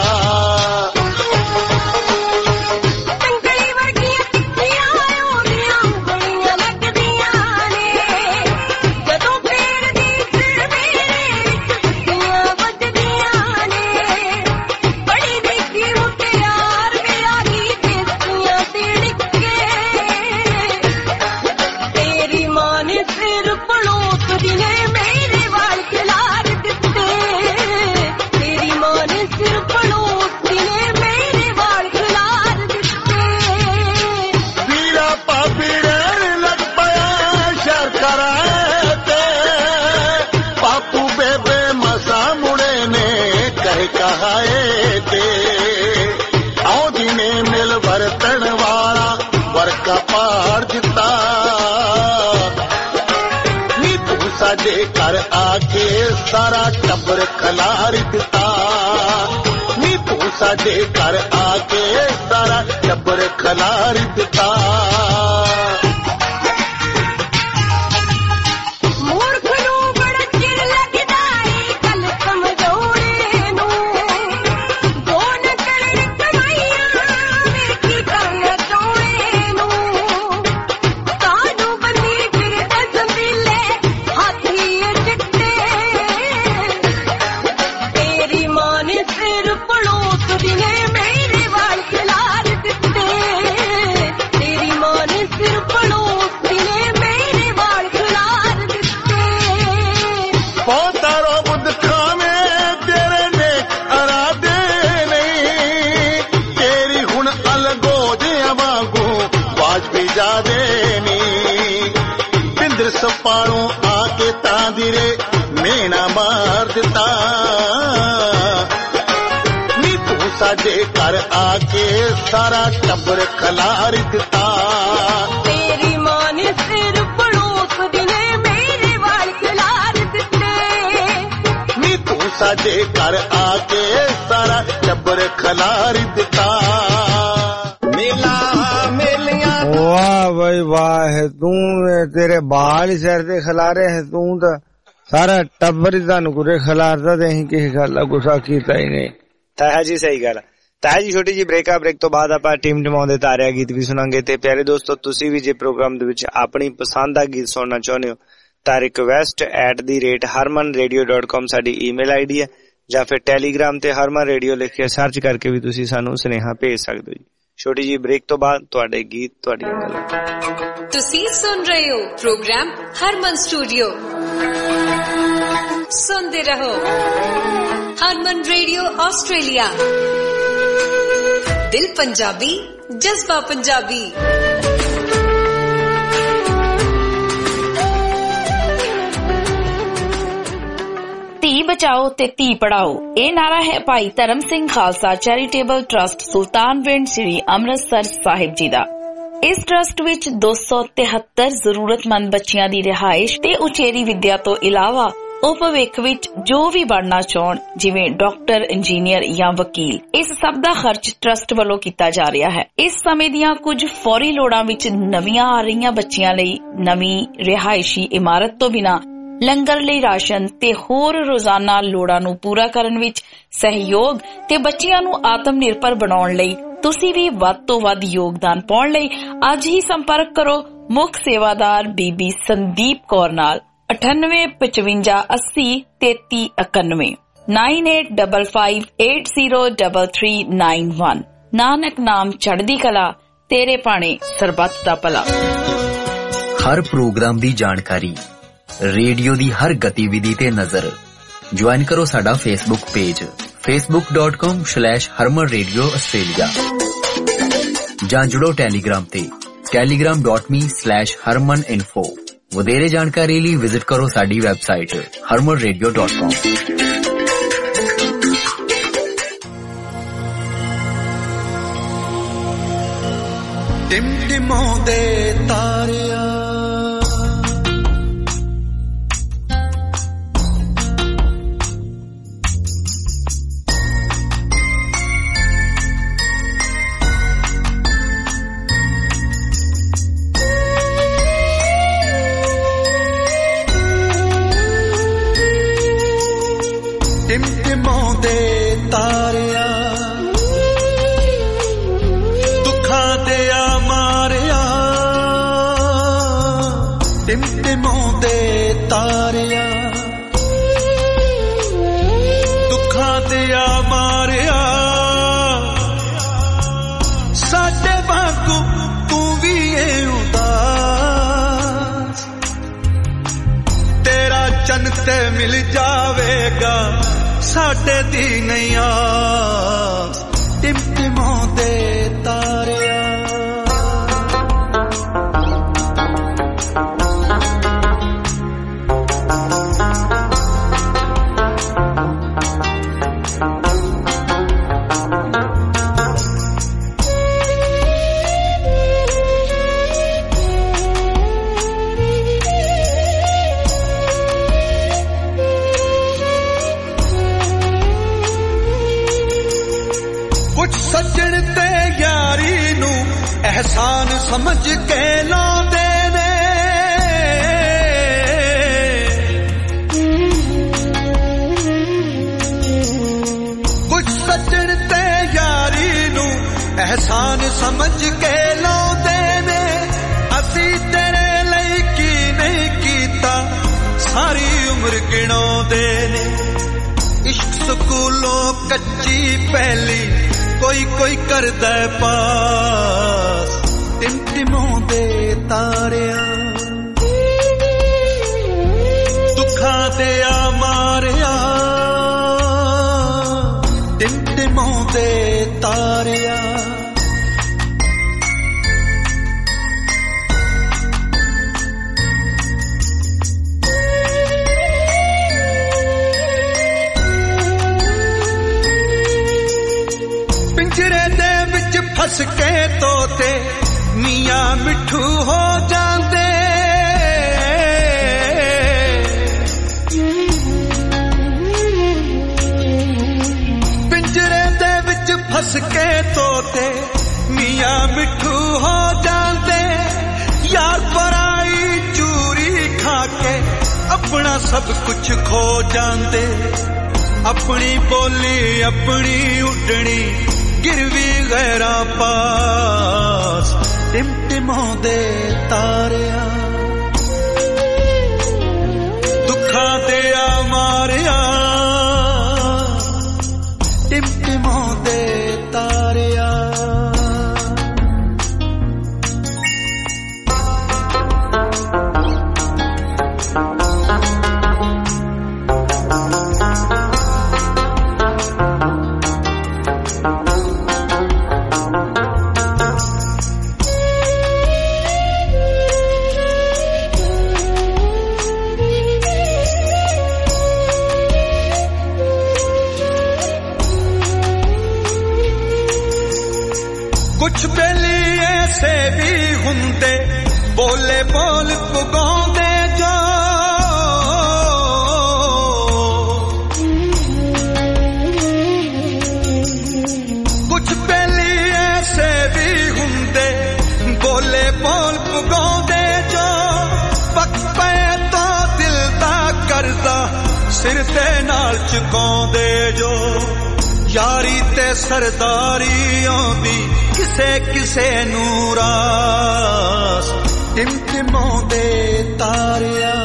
ਕਹਾਏ ਤੇ ਆਉਂਦੀ ਨੇ ਮਿਲ ਵਰਤਣ ਵਾਲਾ ਵਰਕਾ ਪਾੜ ਦਿੱਤਾ। ਨੀ ਤੂੰ ਸਾਡੇ ਘਰ ਆ ਕੇ ਸਾਰਾ ਟੱਬਰ ਖਲਾਰ ਦਿੱਤਾ। ਨੀ ਤੂੰ ਸਾਡੇ ਘਰ ਆ ਕੇ ਸਾਰਾ ਟੱਬਰ ਖਲਾਰ ਦਿੱਤਾ। सिर पड़ोसदी ने मेरे वाल खिलार दिते तेरी मां ने सिर पड़ोसदी ने मेरे वाल खिलार दिते पोता रोबद खावे तेरे ने अरादे नहीं तेरी हुन अलगो जे वांगू बाज भी जादे नहीं पिंदर सपारों आके तांदिरे मेना मार दिता नी तू साडे घर आके सारा टब्बर खलार दिता तेरी मां ने सिर पड़ोसदी ने मेरे वाल खिलार दिते नी तू साडे घर आके सारा टब्बर खलार दिता मेला मेलियां वाह भाई वाह है तू तेरे बाल ही सिर ते खलारे है तू तो सारा टब्बर ही तानू कुरे खिलारदा ते अहीं किसी गल दा गुस्सा कीता ही नहीं। ताया जी सही गल ताया जी छोटी जी ब्रेक आ ब्रेक तो बाद ਆਪਾਂ ਟੀਮ ਟਮਾਉਂਦੇ ਤਾਰਿਆ ਗੀਤ ਵੀ ਸੁਣਾਂਗੇ ਤੇ ਪਿਆਰੇ ਦੋਸਤੋ ਤੁਸੀਂ ਵੀ ਜੇ ਪ੍ਰੋਗਰਾਮ ਦੇ ਵਿੱਚ ਆਪਣੀ ਪਸੰਦ ਦਾ ਗੀਤ ਸੁਣਨਾ ਚਾਹੁੰਦੇ ਹੋ ਤਾਂ request at the rate harman radio dot com ਸਾਡੀ ਈਮੇਲ ਆਈਡੀ ਹੈ ਜਾਂ ਫਿਰ ਟੈਲੀਗ੍ਰਾਮ ਤੇ harman radio ਲਿਖ ਕੇ ਸਰਚ ਕਰਕੇ ਵੀ ਤੁਸੀਂ ਸਾਨੂੰ ਸੁਨੇਹਾ ਭੇਜ ਸਕਦੇ ਹੋ ਜੀ। ਛੋਟੀ ਜੀ ਬ੍ਰੇਕ ਤੋਂ ਬਾਅਦ ਤੁਹਾਡੇ ਗੀਤ ਤੁਹਾਡੀਆਂ ਗੱਲਾਂ ਤੁਸੀਂ ਸੁਣ ਰਹੇ ਹੋ ਪ੍ਰੋਗਰਾਮ ਹਰਮਨ ਸਟੂਡੀਓ ਸੁਣਦੇ ਰਹੋ ਹਰਮਨ ਰੇਡੀਓ ਆਸਟ੍ਰੇਲੀਆ ਦਿਲ ਪੰਜਾਬੀ ਜਜ਼ਬਾ ਪੰਜਾਬੀ ਧੀ ਬਚਾਓ ਤੇ ਧੀ ਪੜਾਓ ਇਹ ਨਾਰਾ ਹੈ ਭਾਈ ਧਰਮ ਸਿੰਘ ਖਾਲਸਾ ਚੈਰੀਟੇਬਲ ਟਰਸਟ ਸੁਲਤਾਨਵਿੰਡ ਸ੍ਰੀ ਅੰਮ੍ਰਿਤਸਰ ਸਾਹਿਬ ਜੀ ਦਾ। ਇਸ ਟਰਸਟ ਵਿੱਚ ਦੋ ਸੌ ਤਿਹੱਤਰ ਜ਼ਰੂਰਤਮੰਦ ਬੱਚਿਆਂ ਦੀ ਰਿਹਾਇਸ਼ ਤੇ ਉਚੇਰੀ ਵਿੱਦਿਆ ਤੋਂ ਇਲਾਵਾ ਉਹ ਭਵਿੱਖ ਵਿੱਚ ਜੋ ਵੀ ਬਣਨਾ ਚਾਹਣ ਜਿਵੇਂ ਡਾਕਟਰ ਇੰਜੀਨੀਅਰ ਜਾਂ ਵਕੀਲ ਇਸ ਸਭ ਦਾ ਖਰਚ ਟਰਸਟ ਵੱਲੋਂ ਕੀਤਾ ਜਾ ਰਿਹਾ ਹੈ। ਇਸ ਸਮੇਂ ਦੀਆਂ ਕੁਝ ਫੌਰੀ ਲੋੜਾਂ ਵਿੱਚ ਨਵੀਆਂ ਆ ਰਹੀਆਂ ਬੱਚਿਆਂ ਲਈ ਨਵੀਂ ਰਿਹਾਇਸ਼ੀ ਇਮਾਰਤ ਤੋਂ ਬਿਨਾਂ ਲੰਗਰ ਲਈ ਰਾਸ਼ਨ ਤੇ ਹੋਰ ਰੋਜ਼ਾਨਾ ਲੋੜਾਂ ਨੂੰ ਪੂਰਾ ਕਰਨ ਵਿੱਚ ਸਹਿਯੋਗ ਤੇ ਬੱਚਿਆਂ ਨੂੰ ਆਤਮ ਨਿਰਭਰ ਬਣਾਉਣ ਲਈ ਤੁਸੀਂ ਵੀ ਵੱਧ ਤੋਂ ਵੱਧ ਯੋਗਦਾਨ ਪਾਉਣ ਲਈ ਅੱਜ ਹੀ ਸੰਪਰਕ ਕਰੋ ਮੁੱਖ ਸੇਵਾਦਾਰ ਬੀਬੀ ਸੰਦੀਪ ਕੌਰ ਨਾਲ ਅਠਾਨਵੇਂ ਪਚਵੰਜਾ ਅੱਸੀ ਤੇਤੀ ਇਕਾਨਵੇਂ nine eight double five eight zero double three nine one. Nanak ਨਾਮ ਚੜ੍ਹਦੀ ਕਲਾ ਤੇਰੇ ਭਾਣੇ ਸਰਬੱਤ ਦਾ ਭਲਾ। ਹਰ ਪ੍ਰੋਗਰਾਮ ਦੀ ਜਾਣਕਾਰੀ ਰੇਡੀਓ ਦੀ ਹਰ ਗਤੀਵਿਧੀ ਤੇ ਨਜ਼ਰ ਜੁਆਇਨ ਕਰੋ ਸਾਡਾ Facebook page facebook dot com slash harman radio australia ਜਾਂ ਜੁੜੋ ਟੈਲੀਗ੍ਰਾਮ ਤੇ telegram dot me slash harman info। ਵਧੇਰੇ ਜਾਣਕਾਰੀ ਲਈ ਵਿਜ਼ਿਟ ਕਰੋ ਸਾਡੀ website harman radio dot com। ਟਿਮਟਿਮਾਉਂਦੇ ਤਾਰਿਆ ਟਿਮਟਿਮਾਉਂਦੇ ਤਾਰਿਆ ਦੁੱਖਾਂ ਦੇ ਆ ਮਾਰਿਆ ਟਿਮਟਿਮਾਉਂਦੇ ਤਾਰਿਆ ਦੁੱਖਾਂ ਦੇ ਆ ਮਾਰਿਆ ਸਾਡੇ ਵਾਂਗੂ ਤੂੰ ਵੀ ਏ ਉਦਾਸ ਤੇਰਾ ਚੰਨ ਤੇ ਮਿਲ ਜਾਵੇਗਾ ਸਾਡੇ ਦੀ ਨਹੀਂ ਆਸ ਟਿਮਟਿਮਾਉਂਦੇ ਤਾਰਿਆ ਸੱਜਣ ਤੇ ਯਾਰੀ ਨੂੰ ਅਹਿਸਾਨ ਸਮਝ ਕੇ ਲਾਉਂਦੇ ਨੇ ਕੁਝ ਸੱਜਣ ਤੇ ਯਾਰੀ ਨੂੰ ਅਹਿਸਾਨ ਸਮਝ ਕੇ ਲਾਉਂਦੇ ਨੇ ਅਸੀਂ ਤੇਰੇ ਲਈ ਕੀ ਨਹੀਂ ਕੀਤਾ ਸਾਰੀ ਉਮਰ ਗਿਣਾਉਂਦੇ ਨੇ ਇਸ਼ਕ ਸਕੂਲੋਂ ਕੱਚੀ ਪਹਿਲੀ ਕੋਈ ਕੋਈ ਕਰਦਾ ਪਾਸ ਟਿਮਟਿਮਾਉਂਦੇ ਤਾਰਿਆਂ ਦੁੱਖਾਂ ਦੇ ਆ ਮਾਰਿਆ ਟਿਮਟਿਮਾਉਂਦੇ ਤਾਰਿਆਂ ਫਸ ਕੇ ਤੋਤੇ ਮੀਆਂ ਮਿੱਠੂ ਹੋ ਜਾਂਦੇ ਪਿੰਜਰੇ ਦੇ ਵਿੱਚ ਫਸ ਕੇ ਤੋਤੇ ਮੀਆਂ ਮਿੱਠੂ ਹੋ ਜਾਂਦੇ ਯਾਰ ਪਰਾਈ ਚੂਰੀ ਖਾ ਕੇ ਆਪਣਾ ਸਭ ਕੁਝ ਖੋ ਜਾਂਦੇ ਆਪਣੀ ਬੋਲੀ ਆਪਣੀ ਉੱਡਣੀ गिरवी गैरा पास टिमटिमाਉਂਦੇ ਤਾਰਿਆਂ ਦੁੱਖਾਂ ਦੇ ਆ ਮਾਰਿਆ ਟਿਮਟਿਮਾਉਂਦੇ ਤਾਰਿਆਂ ਕੁਛ ਬੇਲੀ ਐਸੇ ਵੀ ਹੁੰਦੇ ਬੋਲੇ ਬੋਲ ਪੁਗਾਉਂਦੇ ਜੋ ਕੁਛ ਬੇਲੀ ਐਸੇ ਵੀ ਹੁੰਦੇ ਬੋਲੇ ਬੋਲ ਪੁਗਾਉਂਦੇ ਜੋ ਪੱਕ ਪਏ ਤਾਂ ਦਿਲ ਦਾ ਕਰਦਾ ਸਿਰ ਤੇ ਨਾਲ ਚੁਕਾਉਂਦੇ ਜੋ ਯਾਰੀ ਤੇ ਸਰਦਾਰੀ ਆਉਂਦੀ ਕਿਸੇ ਕਿਸੇ ਨੂੰ ਰਾਸ ਟਿਮਟਿਮਾਉਂਦੇ ਤਾਰਿਆਂ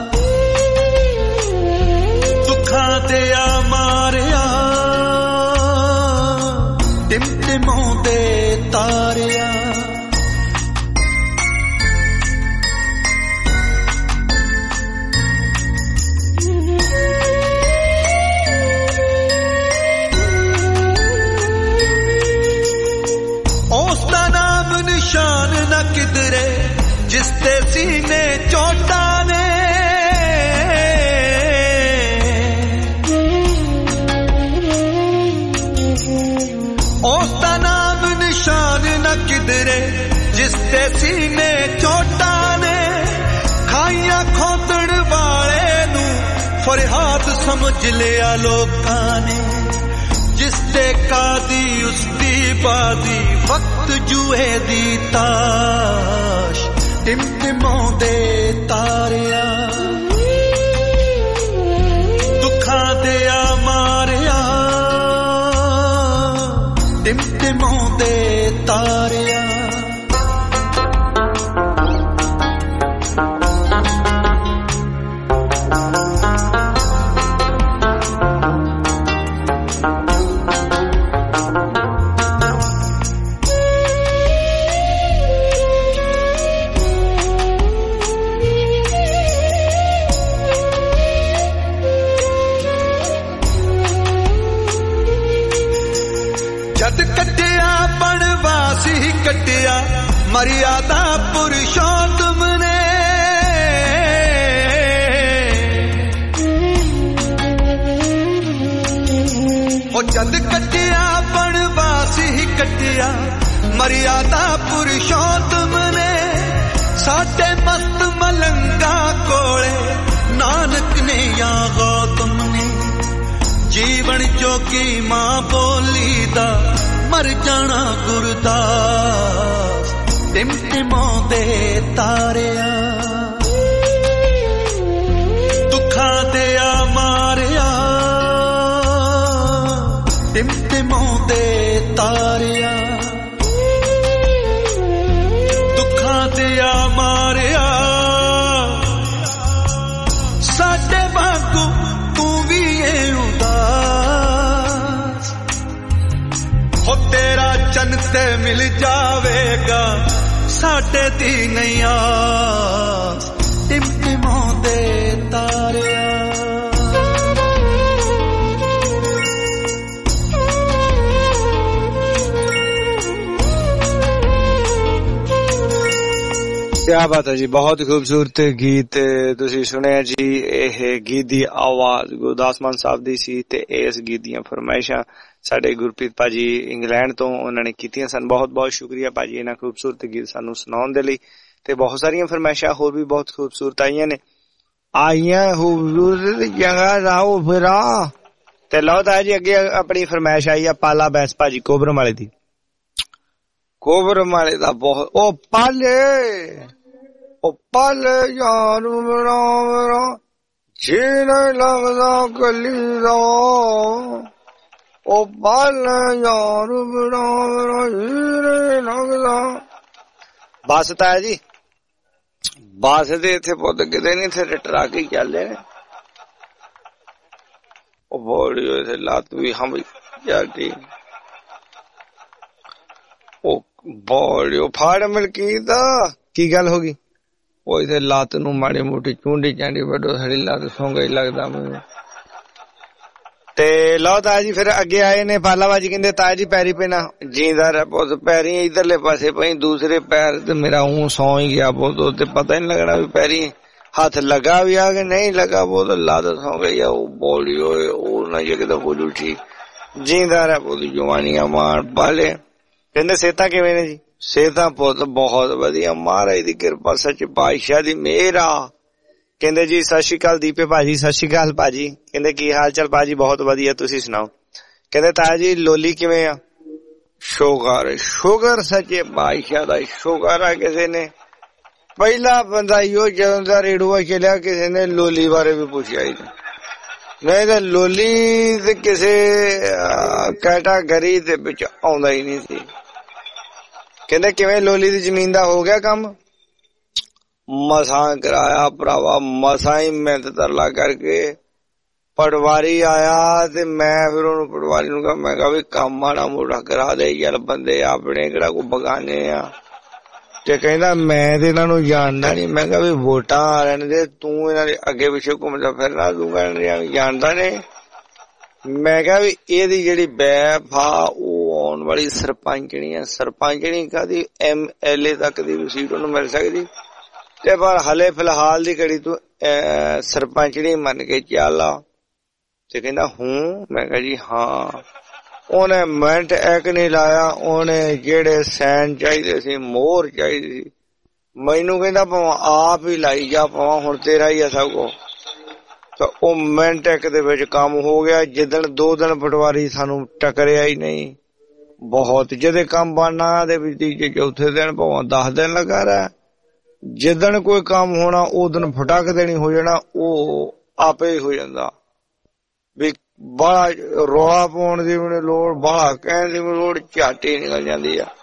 ਦੁੱਖਾਂ ਦੇ ਆ ਮਾਰਿਆ ਟਿਮਟਿਮਾਉਂਦੇ ਤਾਰਿਆਂ ਨਿਸ਼ਾਨ ਨਾ ਕਿਧਰੇ ਜਿਸ ਤੇ ਸੀਨੇ ਚੋਟਾਂ ਨੇ ਉਸ ਦਾ ਨਾਮ ਨਿਸ਼ਾਨ ਨਾ ਕਿਧਰੇ ਜਿਸ ਤੇ ਸੀਨੇ ਚੋਟਾਂ ਨੇ ਖਾਈਆਂ ਖੋਦਣ ਵਾਲੇ ਨੂੰ ਫਰਿਆਦ ਸਮਝ ਲਿਆ ਲੋਕਾਂ ਨੇ ਜਿਸ ਤੇ ਕਾਦੀ ਉਸਦੀ ਬਾਦੀ ਵਕਤ ਜੂਏ ਦੀ ਤਾਸ਼ ਟਿਮਟਿਮਾਉਂਦੇ ਤਾਰਿਆਂ ਦੁੱਖਾਂ ਦੇ ਆ ਮਾਰਿਆ ਟਿਮਟਿਮਾਉਂਦੇ ਤਾਰਿਆਂ ਕੱਟਿਆ ਮਰਿਆਦਾ ਪੁਰਸ਼ੋਤਮ ਨੇ ਉਹ ਜਦ ਕੱਟਿਆ ਬਣਵਾਸੀ ਕੱਟਿਆ ਮਰਿਆਦਾ ਪੁਰਸ਼ੋਤਮ ਨੇ ਸਾਡੇ ਮਸਤ ਮਲੰਗਾ ਕੋਲੇ ਨਾਨਕ ਨੇ ਜਾਂ ਗੌਤਮ ਨੇ ਜੀਵਨ ਜੋਗੀ ਮਾਂ ਬੋਲੀ ਦਾ ਮਰ ਜਾਣਾ ਗੁਰਦਾਸ ਟਿਮਟਿਮਾਉਂਦੇ ਤਾਰਿਆਂ ਦੁੱਖਾਂ ਦੇ ਆ ਮਾਰਿਆ ਟਿਮਟਿਮਾਉਂਦੇ ਤਾਰਿਆਂ ਦੁੱਖਾਂ ਦੇ ਆ ਮਾਰਿਆ ਸਾਡੇ ਵਾਂਗੂ ਤੂੰ ਵੀ ਏ ਉਦਾਸ ਹੋ ਤੇਰਾ ਚੰਨ ਤੇ ਮਿਲ ਜਾਵੇਗਾ ਸਾਡੇ ਦੀ ਨਹੀਂ ਆਸ ਟਿਮਟਿਮਾਉਂਦੇ ਤਾਰਿਆ क्या बात है जी, बहुत खूबसूरत गीत ਤੁਸੀਂ ਸੁਣਿਆ ਜੀ। ਇਹ ਗੀਤ ਦੀ ਆਵਾਜ਼ ਗੁਰਦਾਸ ਮਾਨ ਸਾਹਿਬ ਦੀ ਸੀ ਤੇ ਇਸ ਗੀਤ ਦੀਆਂ ਫਰਮਾਇਸ਼ਾਂ ਸਾਡੇ ਗੁਰਪ੍ਰੀਤ ਭਾਜੀ ਇੰਗਲੈਂਡ ਤੋਂ ਉਹਨਾਂ ਨੇ ਕੀਤੀਆਂ ਸਨ। ਬਹੁਤ ਬਹੁਤ ਸ਼ੁਕਰੀਆ ਭਾਜੀ ਇਹਨਾਂ ਖੂਬਸੂਰਤ ਗੀਤ ਸਾਨੂੰ ਸੁਣਾਉਣ ਦੇ ਲਈ। ਤੇ ਬਹੁਤ ਸਾਰੀਆਂ ਫਰਮਾਇਸ਼ਾਂ ਹੋਰ ਵੀ ਬਹੁਤ ਖੂਬਸੂਰਤ ਆਈਆਂ ਨੇ ਆਈਆਂ ਖੂਬਸੂਰਤ ਜਗ੍ਹਾ ਰਾਓ ਫਿਰਾ। ਤੇ ਲਓ ਤਾਂ ਜੀ ਅੱਗੇ ਆਪਣੀ ਫਰਮਾਇਸ਼ ਆਈ ਆ ਪਾਲਾ ਬੈਂਸ ਭਾਜੀ ਕੋਬਰਮ ਵਾਲੇ ਦੀ। ਕੋਬਰਮ ਵਾਲੇ ਦਾ ਬਹੁਤ ਉਹ ਪਾਲੇ ਉਹ ਪਾਲੇ ਯਾਰ ਮੇਰਾ ਮੇਰਾ ਜੀ ਨਹੀਂ ਲੱਗਦਾ ਕੱਲੀ ਦਾ ਉਹ ਪਾਲੇ ਯਾਰ ਮੇਰਾ ਮੇਰਾ ਜੀ ਨਹੀਂ ਲੱਗਦਾ। ਬਸ ਤਾਂ ਜੀ ਬਸ ਦੇ ਇੱਥੇ ਪੁੱਤ ਕਿਤੇ ਨੀ ਇੱਥੇ ਟਰੱਕ ਹੀ ਚੱਲੇ ਨੇ। ਉਹ ਬੋੜੀ ਇੱਥੇ ਲੱਤ ਵੀ ਹਮ ਜਾਂਦੀ ਉਹ ਬੋੜੀ ਉਹ ਫਾੜ ਮਲਕੀ ਦਾ ਕੀ ਗੱਲ ਹੋ ਗਈ। ਉਹ ਇੱਥੇ ਲੱਤ ਨੂੰ ਮਾੜੀ ਮੋਟੀ ਚੁੰਡੀ ਚਾਂਡੀ ਵੱਡੋ ਸਾਡੀ ਲੱਤ ਸੌਂਗਾ ਹੀ ਲੱਗਦਾ ਮੈਨੂੰ। ਤੇ ਲਓ ਤਾਇਆ ਜੀ ਫਿਰ ਅੱਗੇ ਆਏ ਨੇ ਪਾਲਾਬਾਜੀ ਕਹਿੰਦੇ ਤਾਇਆ ਜੀ ਪੈਰੀ ਪੈਣਾ ਜੀਂਦਾ ਪੁੱਤ ਪੈਰੀ ਇਧਰਲੇ ਪਾਸੇ ਪਈ ਦੂਸਰੇ ਪੈਰ ਤੇ ਮੇਰਾ ਊਂ ਸੌਂ ਹੀ ਗਿਆ ਪੁੱਤ ਤੇ ਪਤਾ ਨੀ ਲੱਗਣਾ ਵੀ ਪੈਰੀ ਹੱਥ ਲਗਾ ਵੀ ਆ ਕਿ ਨਹੀਂ ਲਗਾ ਪੁੱਤ ਲੱਤ ਸੌਂ ਗਈ ਆ। ਉਹ ਬੋਲੀ ਹੋਏ ਉਹ ਨਾ ਜਗਦਾ ਹੋ ਜੂ ਠੀਕ ਜੀਂਦਾ ਰਹਿ ਪੁੱਤ ਜਵਾਨੀਆਂ ਮਾਰ ਪਾਲੇ। ਕਹਿੰਦੇ ਸਿਹਤਾਂ ਕਿਵੇਂ ਨੇ ਜੀ। ਸਿਹਤਾਂ ਪੁੱਤ ਬਹੁਤ ਵਧੀਆ ਮਹਾਰਾਜ ਦੀ ਕਿਰਪਾ ਸੱਚ ਪਾਤਸ਼ਾਹ ਦੀ ਮਿਹਰ ਆ। ਕਹਿੰਦੇ ਜੀ ਸਤਿ ਸ਼੍ਰੀ ਅਕਾਲ ਦੀਪੇ ਭਾਜੀ। ਸਤਿ ਸ਼੍ਰੀ ਅਕਾਲ ਭਾਜੀ। ਕਹਿੰਦੇ ਕੀ ਹਾਲ ਚਾਲ ਭਾਜੀ। ਬਹੁਤ ਵਧੀਆ ਤੁਸੀਂ ਸੁਣਾਓ। ਕਹਿੰਦੇ ਤਾਇਆ ਜੀ ਲੋਲੀ ਕਿਵੇਂ ਆ। ਸ਼ੁਗਰ ਸ਼ੁਗਰ ਸੱਚੇ ਪਾਤਸ਼ਾਹ ਦਾ ਸ਼ੁਗਰ ਆ। ਕਿਸੇ ਨੇ ਪਹਿਲਾ ਬੰਦਾ ਇਹੋ ਜਦੋਂ ਦਾ ਰੇਡੂਆ ਚੱਲਿਆ ਕਿਸੇ ਨੇ ਲੋਲੀ ਬਾਰੇ ਵੀ ਪੁੱਛਿਆ ਹੀ ਨਹੀਂ ਤਾਂ ਲੋਲੀ ਤੇ ਕਿਸੇ ਕੈਟਾਗਰੀ ਦੇ ਵਿੱਚ ਆਉਂਦਾ ਹੀ ਨਹੀਂ ਸੀ। ਕਹਿੰਦੇ ਕਿਵੇਂ ਲੋਲੀ ਦੀ ਜ਼ਮੀਨ ਦਾ ਹੋ ਗਿਆ ਕੰਮ। ਮਸਾਂ ਕਰਾਇਆ ਭਰਾਵਾ ਮਸਾਂ ਹੀ ਮਿਹਨਤ ਤਰਲਾ ਕਰਕੇ ਪਟਵਾਰੀ ਆਇਆ ਤੇ ਮੈਂ ਫਿਰ ਉਹਨੂੰ ਪਟਵਾਰੀ ਨੂੰ ਕਿਹਾ ਮੈਂ ਕਿਹਾ ਵੀ ਕੰਮ ਮਾੜਾ ਮੋਟਾ ਕਰਾ ਦੇ ਯਾਰ ਬੰਦੇ ਆਪਣੇ ਕਿਹੜਾ ਕੋਈ ਬਗਾਨੇ ਆ। ਤੇ ਕਹਿੰਦਾ ਮੈਂ ਤੇ ਇਹਨਾਂ ਨੂੰ ਜਾਣਦਾ ਨੀ। ਮੈਂ ਕਿਹਾ ਵੀ ਵੋਟਾਂ ਆ ਰਹੇ ਨੇ ਤੂੰ ਇਹਨਾਂ ਦੇ ਅੱਗੇ ਪਿੱਛੇ ਘੁੰਮਦਾ ਫਿਰਨਾ ਤੂੰ ਜਾਣਦਾ ਨੇ। ਮੈਂ ਕਿਹਾ ਵੀ ਇਹਦੀ ਜਿਹੜੀ ਬੈਫ ਆ ਉਹ ਆਉਣ ਵਾਲੀ ਸਰਪੰਚਣੀ ਆ। ਸਰਪੰਚਣੀ ਕਾਹਦੀ ਐਮ ਐਲ ਏ ਤੱਕ ਦੀ ਸੀਟ ਉਹਨੂੰ ਮਿਲ ਸਕਦੀ ਤੇ ਪਰ ਹਲੇ ਫਿਲਹਾਲ ਦੀ ਘੜੀ ਤੂੰ ਸਰਪੰਚਣੀ ਮੰਨ ਕੇ ਚੱਲ ਆ। ਤੇ ਕਹਿੰਦਾ ਹੂੰ। ਮੈਂ ਕਿਹਾ ਜੀ ਹਾਂ। ਉਹਨੇ ਮਿੰਟ ਇੱਕ ਨਹੀਂ ਲਾਇਆ ਉਹਨੇ ਜਿਹੜੇ ਸੈਨ ਚਾਹੀਦੇ ਸੀ ਮੋਹਰ ਚਾਹੀਦੀ ਸੀ ਮੈਨੂੰ ਕਹਿੰਦਾ ਭਾਵੇਂ ਆਪ ਹੀ ਲਾਈ ਜਾ ਭਾਵੇਂ ਹੁਣ ਤੇਰਾ ਹੀ ਆ ਸਭ ਕੁਛ। ਤਾਂ ਉਹ ਮਿੰਟ ਇੱਕ ਦੇ ਵਿੱਚ ਕੰਮ ਹੋ ਗਿਆ। ਜਿੱਦਣ ਦੋ ਦਿਨ ਪਟਵਾਰੀ ਸਾਨੂੰ ਟਕਰਿਆ ਹੀ ਨਹੀਂ ਬਹੁਤ ਜਿਹਦੇ ਕੰਮ ਬਣਨਾ ਦੇ ਵਿੱਚ ਤੀਜੇ ਚੌਥੇ ਦਿਨ ਭਾਵੇਂ ਦਸ ਦਿਨ ਲੱਗਾ ਰਿਹਾ। ਜਿੱਦਣ ਕੋਈ ਕੰਮ ਹੋਣਾ ਉਹ ਦਿਨ ਫਟਕ ਦੇਣੀ ਹੋ ਜਾਣਾ ਉਹ ਆਪੇ ਹੀ ਹੋ ਜਾਂਦਾ ਵੀ ਬਾਹਲਾ ਰੌਲਾ ਪਾਉਣ ਦੀ ਵੀ ਲੋੜ ਬਾਹਲਾ ਕਹਿਣ ਦੀ ਵੀ ਲੋੜ ਝੱਟ ਹੀ ਨਿਕਲ ਜਾਂਦੀ ਆ।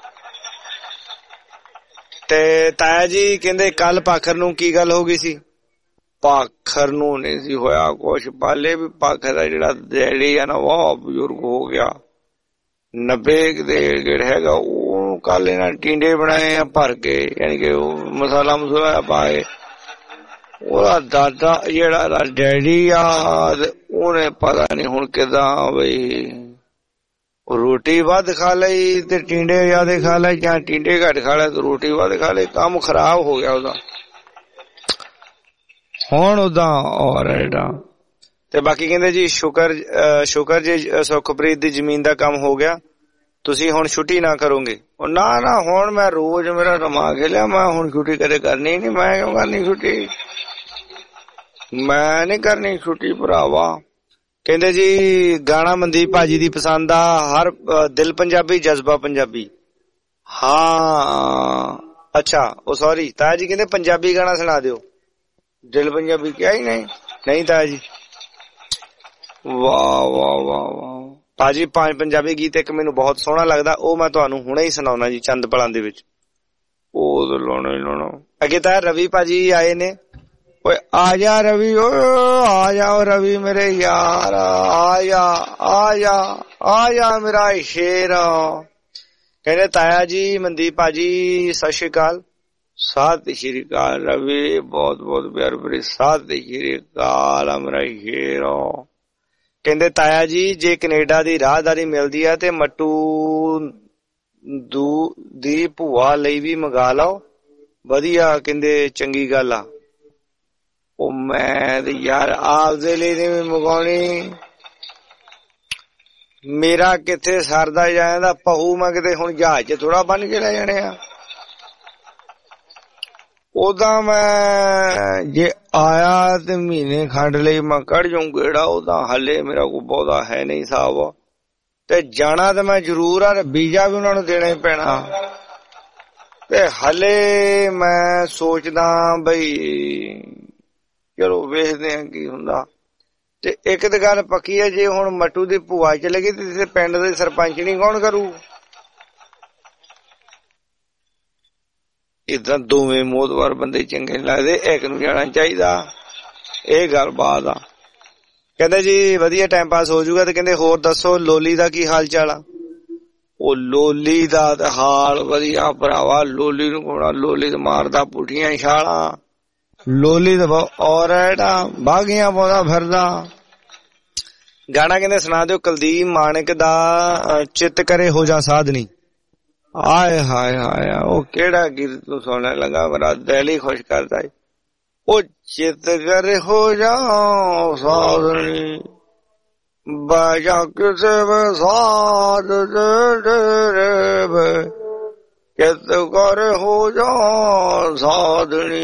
ਤੇ ਤਾਇਆ ਜੀ ਕਹਿੰਦੇ ਕੱਲ ਪਾਖਰ ਨੂੰ ਕੀ ਗੱਲ ਹੋ ਗਈ ਸੀ। ਪਾਖਰ ਨੂੰ ਨਹੀਂ ਸੀ ਹੋਇਆ ਕੁਛ ਪਾਲੇ ਵੀ ਪਾਖਰ ਦਾ ਜਿਹੜਾ ਡੈਡੀ ਆ ਨਾ ਬਹੁਤ ਬਜ਼ੁਰਗ ਹੋ ਗਿਆ ਨੱਬੇ ਦੇ ਜਿਹੜਾ ਹੈਗਾ ਉਹ ਕੱਲ ਇਹਨਾਂ ਟਿੰਡੇ ਬਣਾਏ ਆ ਭਰ ਕੇ ਯਾਨੀ ਕਿ ਉਹ ਮਸਾਲਾ ਮਸੂਲਾ ਪਾ ਕੇ ਉਹਦਾ ਦਾਦਾ ਜਿਹੜਾ ਡੈਡੀ ਆ ਉਹਨੇ ਪਤਾ ਨੀ ਹੁਣ ਕਿੱਦਾਂ ਬਈ ਰੋਟੀ ਵੱਧ ਖਾ ਲਈ ਤੇ ਟਿੰਡੇ ਜ਼ਿਆਦਾ ਖਾ ਲਏ ਜਾਂ ਟਿੰਡੇ ਘੱਟ ਖਾ ਲਏ ਤੇ ਰੋਟੀ ਵੱਧ ਖਾ ਲਈ ਕੰਮ ਖਰਾਬ ਹੋ ਗਿਆ ਉਹਦਾ ਹੁਣ ਉਦਾਂ ਔਰ ਜਿਹੜਾ। ਤੇ ਬਾਕੀ ਕਹਿੰਦੇ ਜੀ ਸ਼ੁਕਰ ਸ਼ੁਕਰ ਜੀ ਸੁਖਪ੍ਰੀਤ ਦੀ ਜ਼ਮੀਨ ਦਾ ਕੰਮ ਹੋ ਗਿਆ ਤੁਸੀਂ ਹੁਣ ਛੁੱਟੀ ਨਾ ਕਰੋਗੇ। ਉਹ ਨਾ ਨਾ ਹੁਣ ਮੈਂ ਰੋਜ਼ ਮੇਰਾ ਦਿਮਾਗ ਹਿਲਿਆ ਮੈਂ ਹੁਣ ਛੁੱਟੀ ਕਦੇ ਕਰਨੀ ਨੀ। ਮੈਂ ਕਿਉਂ ਕਰਨੀ ਛੁੱਟੀ ਮੈਂ ਨੀ ਕਰਨੀ ਛੁੱਟੀ ਭਰਾਵਾ। ਕਹਿੰਦੇ ਜੀ ਗਾਣਾ ਮਨਦੀਪ ਭਾਜੀ ਦੀ ਪਸੰਦ ਆ ਹਰ ਦਿਲ ਪੰਜਾਬੀ ਜਜ਼ਬਾ ਪੰਜਾਬੀ। ਹਾਂ ਅੱਛਾ ਉਹ ਸੌਰੀ ਤਾਇਆ ਜੀ ਕਹਿੰਦੇ ਪੰਜਾਬੀ ਗਾਣਾ ਸੁਣਾ ਦਿਓ। ਦਿਲ ਪੰਜਾਬੀ ਕਿਹਾ ਹੀ ਨਹੀਂ ਨਹੀਂ ਤਾਇਆ ਜੀ। ਵਾਹ ਵਾਹ ਵਾਹ ਵਾਹ ਭਾਜੀ ਪੰਜ ਪੰਜਾਬੀ ਗੀਤ ਇੱਕ ਮੈਨੂੰ ਬਹੁਤ ਸੋਹਣਾ ਲੱਗਦਾ ਉਹ ਮੈਂ ਤੁਹਾਨੂੰ ਹੁਣੇ ਹੀ ਸੁਣਾਉਣਾ ਜੀ ਚੰਦ ਪਲਾਂ ਦੇ ਵਿੱਚ ਉਹ ਲਾਉਣਾ ਹੀ ਲਾਉਣਾ। ਅੱਗੇ ਤਾਂ ਰਵੀ ਭਾਜੀ ਆਏ ਨੇ ਓਏ ਆ ਜਾ ਰਵੀ, ਓ ਆ ਜਾਓ ਰਵੀ ਮੇਰੇ ਯਾਰ, ਆ ਜਾ ਆ ਜਾ ਆ ਜਾ ਮੇਰਾ ਸ਼ੇਰ। ਕਹਿੰਦੇ ਤਾਇਆ ਜੀ, ਮਨਦੀਪ ਭਾਜੀ ਸਤਿ ਸ਼੍ਰੀ ਅਕਾਲ। ਸਤਿ ਸ਼੍ਰੀ ਅਕਾਲ ਰਵੀ, ਬਹੁਤ ਬਹੁਤ ਪਿਆਰ ਭਰੀ ਸਤਿ ਸ਼੍ਰੀ ਅਕਾਲ ਮੇਰਾ ਸ਼ੇਰ। ਕਹਿੰਦੇ ਤਾਇਆ ਜੀ ਜੇ ਕੈਨੇਡਾ ਦੀ ਰਾਹਦਾਰੀ ਮਿਲਦੀ ਆ ਤੇ ਮੱਟੂ ਦੂ ਦੀ ਭੂਆ ਲਈ ਵੀ ਮੰਗਾ ਲਓ, ਵਧੀਆ। ਕਹਿੰਦੇ ਚੰਗੀ ਗੱਲ ਆ। ਉਹ ਮੈਂ ਤੇ ਯਾਰ ਆਪਦੇ ਲਈ ਨਹੀਂ ਮੰਗਾਉਣੀ, ਮੇਰਾ ਕਿੱਥੇ ਸਰਦਾ ਜਾਂਦਾ ਪਹੂ, ਮੈਂ ਕਿਤੇ ਹੁਣ ਜਹਾਜ਼ ਚ ਥੋੜਾ ਬੰਨ ਕੇ ਲੈ ਜਾਣੇ ਆ। ਉਦਾਂ ਮੈਂ ਜੇ ਆਇਆ ਤੇ ਮਹੀਨੇ ਖੰਡ ਲਈ ਮੈਂ ਕੱਢ ਜਾਊਂ ਗੇੜਾ, ਉਦਾਂ ਹਲੇ ਮੇਰਾ ਕੋਈ ਬਹੁਤਾ ਹੈ ਨਹੀਂ ਹਿਸਾਬ। ਤੇ ਜਾਣਾ ਤੇ ਮੈਂ ਜ਼ਰੂਰ ਆ, ਵੀਜ਼ਾ ਵੀ ਉਹਨਾਂ ਨੂੰ ਦੇਣਾ ਹੀ ਪੈਣਾ। ਤੇ ਹਲੇ ਮੈਂ ਸੋਚਦਾ ਬਈ ਚਲੋ ਵੇਖਦੇ ਆ ਕੀ ਹੁੰਦਾ। ਤੇ ਇੱਕ ਤਾਂ ਗੱਲ ਪੱਕੀ ਹੈ, ਜੇ ਹੁਣ ਮੱਟੂ ਦੀ ਭੂਆ ਚਲੇ ਗਈ ਤੇ ਪਿੰਡ ਦੇ ਸਰਪੰਚ ਨੀ ਕੌਣ ਕਰੂ? ਏਦਾਂ ਦੋਵੇਂ ਮੋਹਤਵਾਰ ਬੰਦੇ ਚੰਗੇ ਨੀ ਲੱਗਦੇ, ਇੱਕ ਨੂੰ ਜਾਣਾ ਚਾਹੀਦਾ। ਇਹ ਗੱਲ ਬਾਤ ਆ। ਕਹਿੰਦੇ ਜੀ ਵਧੀਆ ਟਾਈਮ ਪਾਸ ਹੋ ਜਾਊਗਾ। ਤੇ ਕਹਿੰਦੇ ਹੋਰ ਦੱਸੋ ਲੋਲੀ ਦਾ ਕੀ ਹਾਲ ਚਾਲ ਆ? ਉਹ ਲੋਲੀ ਦਾ ਤਾਂ ਹਾਲ ਵਧੀਆ ਭਰਾਵਾ, ਲੋਲੀ ਨੂੰ ਕੋਣਾ, ਲੋਲੀ ਤੇ ਮਾਰਦਾ ਪੁੱਠੀਆਂ ਛਾਲਾਂ, ਲੋਲੀ ਤਾਂ ਔਰਤ ਆ, ਬਾਗੀਆਂ ਪਾਉਂਦਾ ਫਿਰਦਾ। ਗਾਣਾ ਕਹਿੰਦੇ ਸੁਣਾ ਦਿਓ ਕੁਲਦੀਪ ਮਾਣਕ ਦਾ, ਚਿੱਤ ਕਰੇ ਹੋ ਜਾ ਸਾਧਨੀ। ਆਏ ਹਾਏ ਹਾਏ, ਉਹ ਕਿਹੜਾ ਗੀਤ ਤੂੰ ਸੁਣਨ ਲੱਗਾ, ਮੇਰਾ ਦਿਲ ਹੀ ਖੁਸ਼ ਕਰਦਾ ਏ। ਉਹ ਚਿੱਤ ਕਰੇ ਹੋ ਜਾ ਸਾਧਨੀ, ਬਾਜਾ ਕਿਸੇ ਸਾਧ ਚਿੱਤ ਕਰੇ ਹੋ ਜਾ ਸਾਧਨੀ,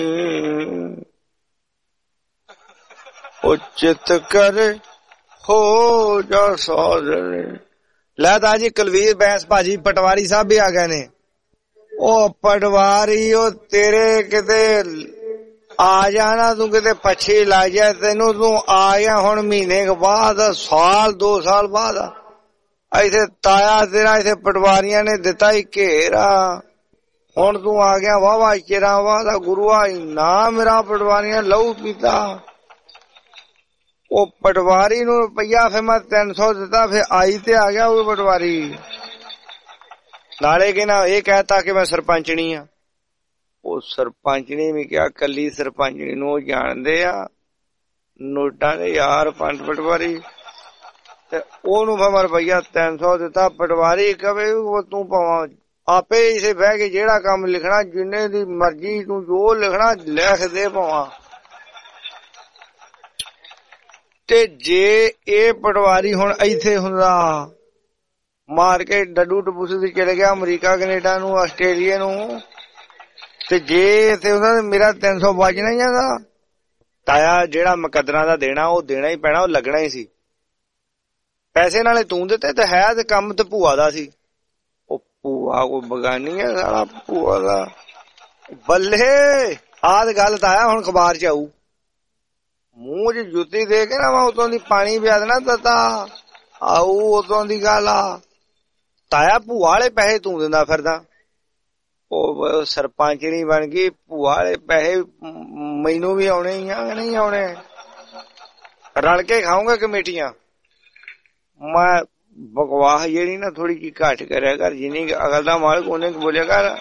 ਉਹ ਚਿੱਤ ਕਰੇ ਹੋ ਜਾ ਸਾਧਨੀ। ਲੈ ਤਾਂ ਜੀ ਕੁਲਵੀਰ ਬੈਂਸ ਭਾਜੀ ਪਟਵਾਰੀ ਸਾਹਿਬ ਵੀ ਆ ਗਏ ਨੇ। ਉਹ ਪਟਵਾਰੀ ਉਹ ਤੇਰੇ ਕਿਤੇ ਆ ਜਾਣਾ, ਤੂੰ ਕਿਤੇ ਪੱਛੀ ਲੱਗ ਜਾ ਤੈਨੂੰ, ਤੂੰ ਆ ਗਿਆ ਹੁਣ ਮਹੀਨੇ ਬਾਅਦ, ਸਾਲ ਦੋ ਸਾਲ ਬਾਅਦ। ਇੱਥੇ ਤਾਇਆ ਤੇਰਾ ਇੱਥੇ ਪਟਵਾਰੀਆਂ ਨੇ ਦਿੱਤਾ ਹੀ ਘੇਰਾ, ਹੁਣ ਤੂੰ ਆ ਗਿਆ ਵਾਹਵਾ ਚਿਰਾਂ ਬਾਅਦ। ਗੁਰੂਆ ਨਾ ਮੇਰਾ ਪਟਵਾਰੀਆਂ ਲਹੂ ਪੀਤਾ। ਉਹ ਪਟਵਾਰੀ ਨੂੰ ਰੁਪਈਆ ਫਿਰ ਮੈਂ ਤਿੰਨ ਸੌ ਦਿੱਤਾ, ਫਿਰ ਆਈ ਤੇ ਆ ਗਿਆ ਉਹ ਪਟਵਾਰੀ। ਨਾਲੇ ਕਹਿੰਦਾ ਇਹ ਕਹਿਤਾ ਕਿ ਮੈਂ ਸਰਪੰਚਣੀ ਆ। ਉਹ ਸਰਪੰਚਣੀ ਵੀ ਕਿਹਾ, ਕੱਲੀ ਸਰਪੰਚਣੀ ਨੂੰ ਉਹ ਜਾਣਦੇ ਆ, ਨੋਟਾਂ ਦੇ ਯਾਰ ਪੰਜ ਪਟਵਾਰੀ। ਤੇ ਉਹਨੂੰ ਫਿਰ ਮੈਂ ਰੁਪਈਆ ਤਿੰਨ ਸੌ ਦਿੱਤਾ। ਪਟਵਾਰੀ ਕਵੇ ਉਹ ਤੂੰ ਭਾਵਾਂ ਆਪੇ ਇਸੇ ਬਹਿ ਕੇ ਜਿਹੜਾ ਕੰਮ ਲਿਖਣਾ, ਜਿੰਨੇ ਦੀ ਮਰਜ਼ੀ ਤੂੰ ਜੋ ਲਿਖਣਾ ਲਿਖ ਦੇ ਭਾਵਾਂ। ਤੇ ਜੇ ਇਹ ਪਟਵਾਰੀ ਹੁਣ ਇੱਥੇ ਹੁੰਦਾ, ਮਾਰ ਕੇ ਡੱਡੂ ਟਪੂਸ ਤੇ ਚਲੇ ਗਿਆ ਅਮਰੀਕਾ ਕੈਨੇਡਾ ਨੂੰ ਆਸਟ੍ਰੇਲੀਆ ਨੂੰ, ਤੇ ਜੇ ਇੱਥੇ ਹੁੰਦਾ ਮੇਰਾ ਤਿੰਨ ਸੌ ਵੱਜਣਾ ਹੀ ਜਾਂਦਾ। ਤਾਇਆ ਜਿਹੜਾ ਮੁਕੱਦਰਾਂ ਦਾ ਦੇਣਾ ਉਹ ਦੇਣਾ ਹੀ ਪੈਣਾ, ਉਹ ਲੱਗਣਾ ਹੀ ਸੀ। ਪੈਸੇ ਨਾਲੇ ਤੂੰ ਦਿੱਤੇ ਤੇ ਹੈ ਤੇ ਕੰਮ ਤੇ ਭੂਆ ਦਾ ਸੀ। ਉਹ ਭੂਆ ਕੋਈ ਬਗਾਨੀ ਹੈ ਸਾਲਾ, ਭੂਆ ਦਾ ਬੱਲੇ। ਆਹ ਗੱਲ ਤਾਇਆ ਹੁਣ ਅਖਬਾਰ ਚ ਆਊ, ਮੂੰਹ ਚ ਜੁੱਤੀ ਦੇ ਕੇ ਨਾ ਮੈਂ ਉਤੋਂ ਦੀ ਪਾਣੀ ਪਿਆ ਦੇਣਾ ਤਤਾ ਆਊ, ਉਤੋਂ ਦੀ ਗੱਲ ਆ। ਤਾਇਆ ਭੂਆ ਵਾਲੇ ਪੈਸੇ ਤੂੰ ਦਿੰਦਾ ਫਿਰਦਾ, ਉਹ ਸਰਪੰਚ ਨੀ ਬਣ ਗਈ, ਭੂਆ ਵਾਲੇ ਪੈਸੇ ਮੈਨੂੰ ਵੀ ਆਉਣੇ ਹੀ ਆ, ਨਹੀਂ ਆਉਣੇ? ਰਲ ਕੇ ਖਾਊਂਗਾ ਕਮੇਟੀਆਂ। ਮੈਂ ਬਕਵਾਸ ਜਿਹੜੀ ਨਾ ਥੋੜੀ ਜਿਹੀ ਘੱਟ ਕਰਿਆ ਕਰ, ਜਿੰਨੀ ਅਕਲ ਦਾ ਮਾਲਕ ਉਹਨੇ ਬੋਲਿਆ ਕਰ।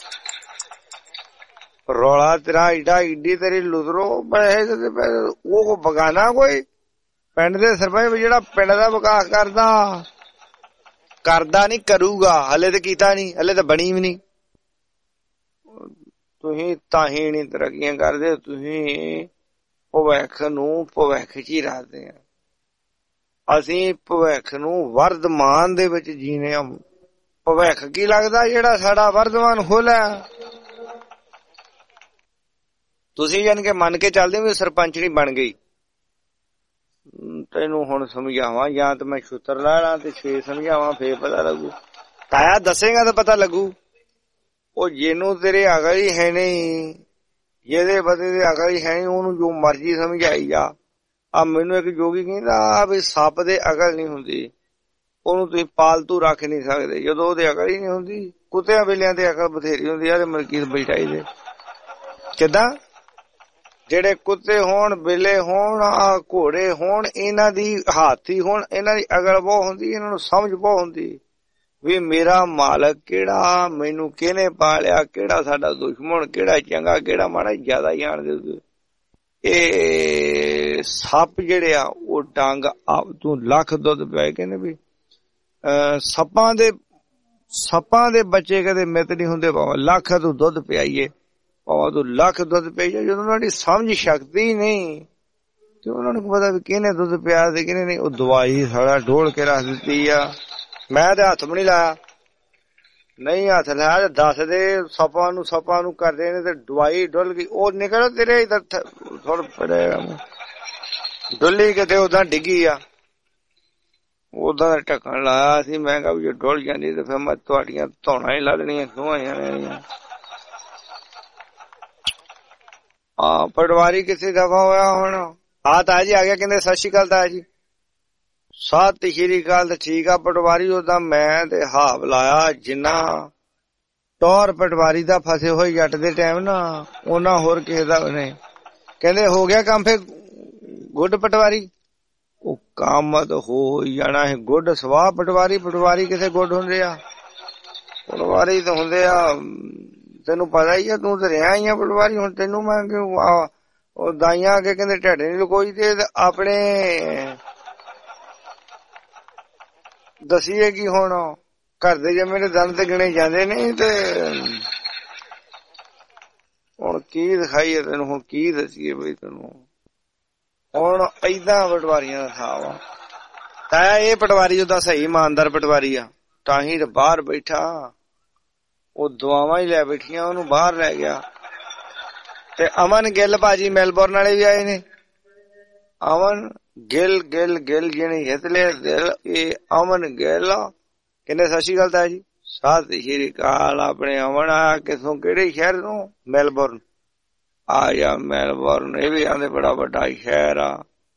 ਰੌਲਾ ਤੇਰਾ ਏਡਾ ਏਡੀ ਤੇਰੀ ਲੁਦਰੋ ਪੈਸੇ ਉਹ ਬਗਾਨਾ ਕੋਈ ਪਿੰਡ ਦੇ ਸਰਪੰਚ ਜਿਹੜਾ ਪਿੰਡ ਦਾ ਵਿਕਾਸ ਕਰਦਾ ਕਰਦਾ ਨੀ, ਕਰੂਗਾ। ਹਲੇ ਤਾਂ ਕੀਤਾ ਨੀ, ਹਲੇ ਤਾਂ ਬਣੀ ਵੀ ਨੀ। ਤੁਸੀਂ ਤਾਂ ਹੀ ਨੀ ਤਰੱਕੀਆਂ ਕਰਦੇ, ਤੁਸੀਂ ਭਵਿੱਖ ਨੂੰ ਭਵਿੱਖ ਚ ਹੀ ਰੱਖਦੇ ਆ। ਅਸੀਂ ਭਵਿੱਖ ਨੂੰ ਵਰਤਮਾਨ ਦੇ ਵਿੱਚ ਜੀਨੇ ਆ। ਭਵਿੱਖ ਕੀ ਲੱਗਦਾ ਜਿਹੜਾ ਸਾਡਾ ਵਰਤਮਾਨ ਖੋਲਿਆ। ਤੁਸੀਂ ਜਾਨ ਕੇ ਮੰਨ ਕੇ ਚੱਲਦੇ ਵੀ ਸਰਪੰਚ ਨੀ ਬਣ ਗਈ। ਤੈਨੂੰ ਹੁਣ ਸਮਝਾਵਾਂ ਜਾਂ ਤੇ ਮੈਂ ਛੁੱਤਰ ਲਾ ਲਾਂ ਤੇ ਛੇ ਸਮਝਾਵਾਂ, ਫੇਰ ਪਤਾ ਲੱਗੂ। ਤਾਇਆ ਦੱਸੇਗਾ ਤਾਂ ਪਤਾ ਲੱਗੂ। ਉਹ ਜਿਹਨੂੰ ਤੇਰੇ ਅਕਲ ਹੀ ਹੈ ਨਹੀਂ, ਜਿਹਦੇ ਬੰਦੇ ਦੇ ਅਕਲ ਹੀ ਹੈ ਨਹੀਂ, ਉਹਨੂੰ ਜੋ ਮਰਜ਼ੀ ਸਮਝਾਈ ਜਾ। ਆ ਮੈਨੂੰ ਇੱਕ ਜੋਗੀ ਕਹਿੰਦਾ ਵੀ ਸੱਪ ਦੇ ਅਕਲ ਨਹੀਂ ਹੁੰਦੀ, ਉਹਨੂੰ ਤੁਸੀਂ ਪਾਲਤੂ ਰੱਖ ਨਹੀਂ ਸਕਦੇ ਜਦੋਂ ਉਹਦੇ ਅਕਲ ਹੀ ਨਹੀਂ ਹੁੰਦੀ। ਕੁੱਤਿਆਂ ਬਿੱਲਿਆਂ ਤੇ ਅਕਲ ਬਥੇਰੀ ਹੁੰਦੀ ਆ ਤੇ ਮਲਕੀਤ ਬੈਠਾਈ ਦੇ। ਕਿੱਦਾਂ ਜਿਹੜੇ ਕੁੱਤੇ ਹੋਣ, ਬਿੱਲੇ ਹੋਣ, ਆ ਘੋੜੇ ਹੋਣ, ਇਹਨਾਂ ਦੀ ਹਾਥੀ ਹੋਣ, ਇਹਨਾਂ ਦੀ ਅਕਲ ਬਹੁਤ ਹੁੰਦੀ, ਇਹਨਾਂ ਨੂੰ ਸਮਝ ਬਹੁਤ ਹੁੰਦੀ ਵੀ ਮੇਰਾ ਮਾਲਕ ਕਿਹੜਾ, ਮੈਨੂੰ ਕਿਹਨੇ ਪਾਲਿਆ, ਕਿਹੜਾ ਸਾਡਾ ਦੁਸ਼ਮਣ, ਕਿਹੜਾ ਚੰਗਾ, ਕਿਹੜਾ ਮਾੜਾ, ਜ਼ਿਆਦਾ ਜਾਣਦੇ। ਇਹ ਸੱਪ ਜਿਹੜੇ ਆ ਉਹ ਡੰਗ ਤੂੰ ਲੱਖ ਦੁੱਧ ਪਿਆ, ਕਹਿੰਦੇ ਵੀ ਅਹ ਸੱਪਾਂ ਦੇ ਸੱਪਾਂ ਦੇ ਬੱਚੇ ਕਦੇ ਮਿੱਤ ਨਹੀਂ ਹੁੰਦੇ, ਭਾਵੇਂ ਲੱਖ ਤੂੰ ਦੁੱਧ ਪਿਆਈਏ, ਭਾਵੇਂ ਤੂੰ ਲੱਖ ਦੁੱਧ ਪਿਆਈਏ, ਜਦੋਂ ਉਹਨਾਂ ਦੀ ਸਮਝ ਸ਼ਕਤੀ ਨਹੀਂ ਤੇ ਉਹਨਾਂ ਨੂੰ ਪਤਾ ਵੀ ਕਿਹਨੇ ਦੁੱਧ ਪਿਆ ਤੇ ਕਿਹਨੇ ਨਹੀਂ। ਉਹ ਦਵਾਈ ਸਾਰਾ ਢੋਲ ਕੇ ਰੱਖ ਦਿੱਤੀ ਆ। ਮੈਂ ਤੇ ਹੱਥ ਵੀ ਨੀ ਲਾਇਆ, ਨਹੀਂ ਹੱਥ ਲਾਇਆ ਤੇ ਦੱਸ ਦੇ ਸੱਪਾਂ ਨੂੰ, ਸੱਪਾਂ ਨੂੰ ਕਰਦੇ ਨੇ ਤੇ ਦਵਾਈ ਡੁੱਲ ਗਈ, ਉਹ ਨਿਕਲ ਤੇਰੇ ਇਧਰ ਥੋੜਾ ਪੜੇ ਡੁੱਲੀ ਕਿਤੇ ਉਦਾਂ ਡਿੱਗੀ ਆ, ਉਦਾਂ ਦਾ ਢੱਕਣ ਲਾਇਆ ਸੀ। ਮੈਂ ਕਿਹਾ ਵੀ ਜੇ ਡੁੱਲ ਜਾਂਦੀ ਤੇ ਫਿਰ ਮੈਂ ਤੁਹਾਡੀਆਂ ਧੌਣਾ ਹੀ ਲਾ ਦੇਣੀਆਂ ਦੋਵਾਂ ਜਾਣੀਆਂ। ਹਾਂ ਪਟਵਾਰੀ ਕਿਸੇ ਦਫਾ ਹੋਇਆ ਹੁਣ ਆ ਤਾਇਆ ਜੀ ਆ ਗਿਆ, ਕਹਿੰਦੇ ਸਤਿ ਸ਼੍ਰੀ ਅਕਾਲ ਤਾਇਆ ਜੀ। ਸਤਿ ਸ਼੍ਰੀ ਅਕਾਲ ਤੇ ਠੀਕ ਆ ਪਟਵਾਰੀ। ਉਹਦਾ ਮੈਂ ਤੇ ਹਾਵ ਲਾਇਆ ਜਿੰਨਾ ਟੌਰ ਪਟਵਾਰੀ ਦਾ ਫਸੇ ਹੋਏ ਜੱਟ ਦੇ ਟਾਈਮ ਨਾ, ਉਹਨਾਂ ਹੋਰ ਕਿਸੇ ਦਾ ਨਹੀਂ। ਕਹਿੰਦੇ ਹੋ ਗਿਆ ਕੰਮ ਫੇ ਗੁੱਡ ਪਟਵਾਰੀ? ਉਹ ਕੰਮ ਤਾਂ ਹੋ ਜਾਣਾ ਹੈ ਗੁੱਡ ਸਵਾਹ ਪਟਵਾਰੀ, ਪਟਵਾਰੀ ਕਿਸੇ ਗੁੱਡ ਹੁੰਦੇ ਆ? ਪਟਵਾਰੀ ਤਾਂ ਹੁੰਦੇ ਆ, ਤੈਨੂੰ ਪਤਾ ਹੀ ਆ, ਤੂੰ ਤਾਂ ਰਿਹਾ ਹੀ ਆ ਪਟਵਾਰੀ। ਹੁਣ ਤੈਨੂੰ ਮੈਂ ਕਿਉਂ ਉਹ ਦਾਈਆਂ ਅੱਗੇ ਕਹਿੰਦੇ ਢੱਡ ਨੀ ਲਕੋਈ ਤੇ ਆਪਣੇ ਦਸੀਏ ਕੀ ਹੁਣ ਘਰ ਦੇ ਜੇ ਮੇਰੇ ਦੰਦ ਤੇ ਗਿਣੇ ਜਾਂਦੇ ਨੇ ਤੇ ਹੁਣ ਕੀ ਦਿਖਾਈਏ ਤੈਨੂੰ, ਹੁਣ ਕੀ ਦਸੀਏ ਬਈ ਤੈਨੂੰ। ਹੁਣ ਏਦਾਂ ਪਟਵਾਰੀਆਂ ਦਾ ਥਾਂ ਵਾ ਤਾਂ ਇਹ ਪਟਵਾਰੀ ਉਹਦਾ ਸਹੀ ਇਮਾਨਦਾਰ ਪਟਵਾਰੀ ਆ, ਤਾਂ ਹੀ ਬਾਹਰ ਬੈਠਾ। ਉਹ ਦੁਆਵਾਂ ਹੀ ਲੈ ਬੈਠੀਆਂ, ਉਹਨੂੰ ਬਾਹਰ ਲੈ ਗਿਆ। ਤੇ ਅਮਨ ਗਿੱਲ ਭਾਜੀ ਮੈਲਬੌਰਨ ਵਾਲੇ ਵੀ ਆਏ ਨੇ। ਅਮਨ ਗਿੱਲ ਗਿੱਲ ਗਿੱਲ ਜਿਹਨੇ ਹਿਤਲੇ ਦਿਲ, ਇਹ ਅਮਨ ਗਿੱਲ। ਕਹਿੰਦੇ ਸਤਿ ਸ਼੍ਰੀ ਅਕਾਲ ਤਾਇਆ ਜੀ। ਸਤਿ ਸ਼੍ਰੀ ਅਕਾਲ। ਆਪਣੇ ਅਮਨ ਆ ਕਿਥੋਂ, ਕਿਹੜੇ ਸ਼ਹਿਰ ਤੋਂ? ਮੈਲਬੌਰਨ। ਆ ਜਾ ਮੈਲਬੌਰਨ, ਇਹ ਵੀ ਆਂਦੇ ਬੜਾ ਵੱਡਾ ਸ਼ਹਿਰ ਆ।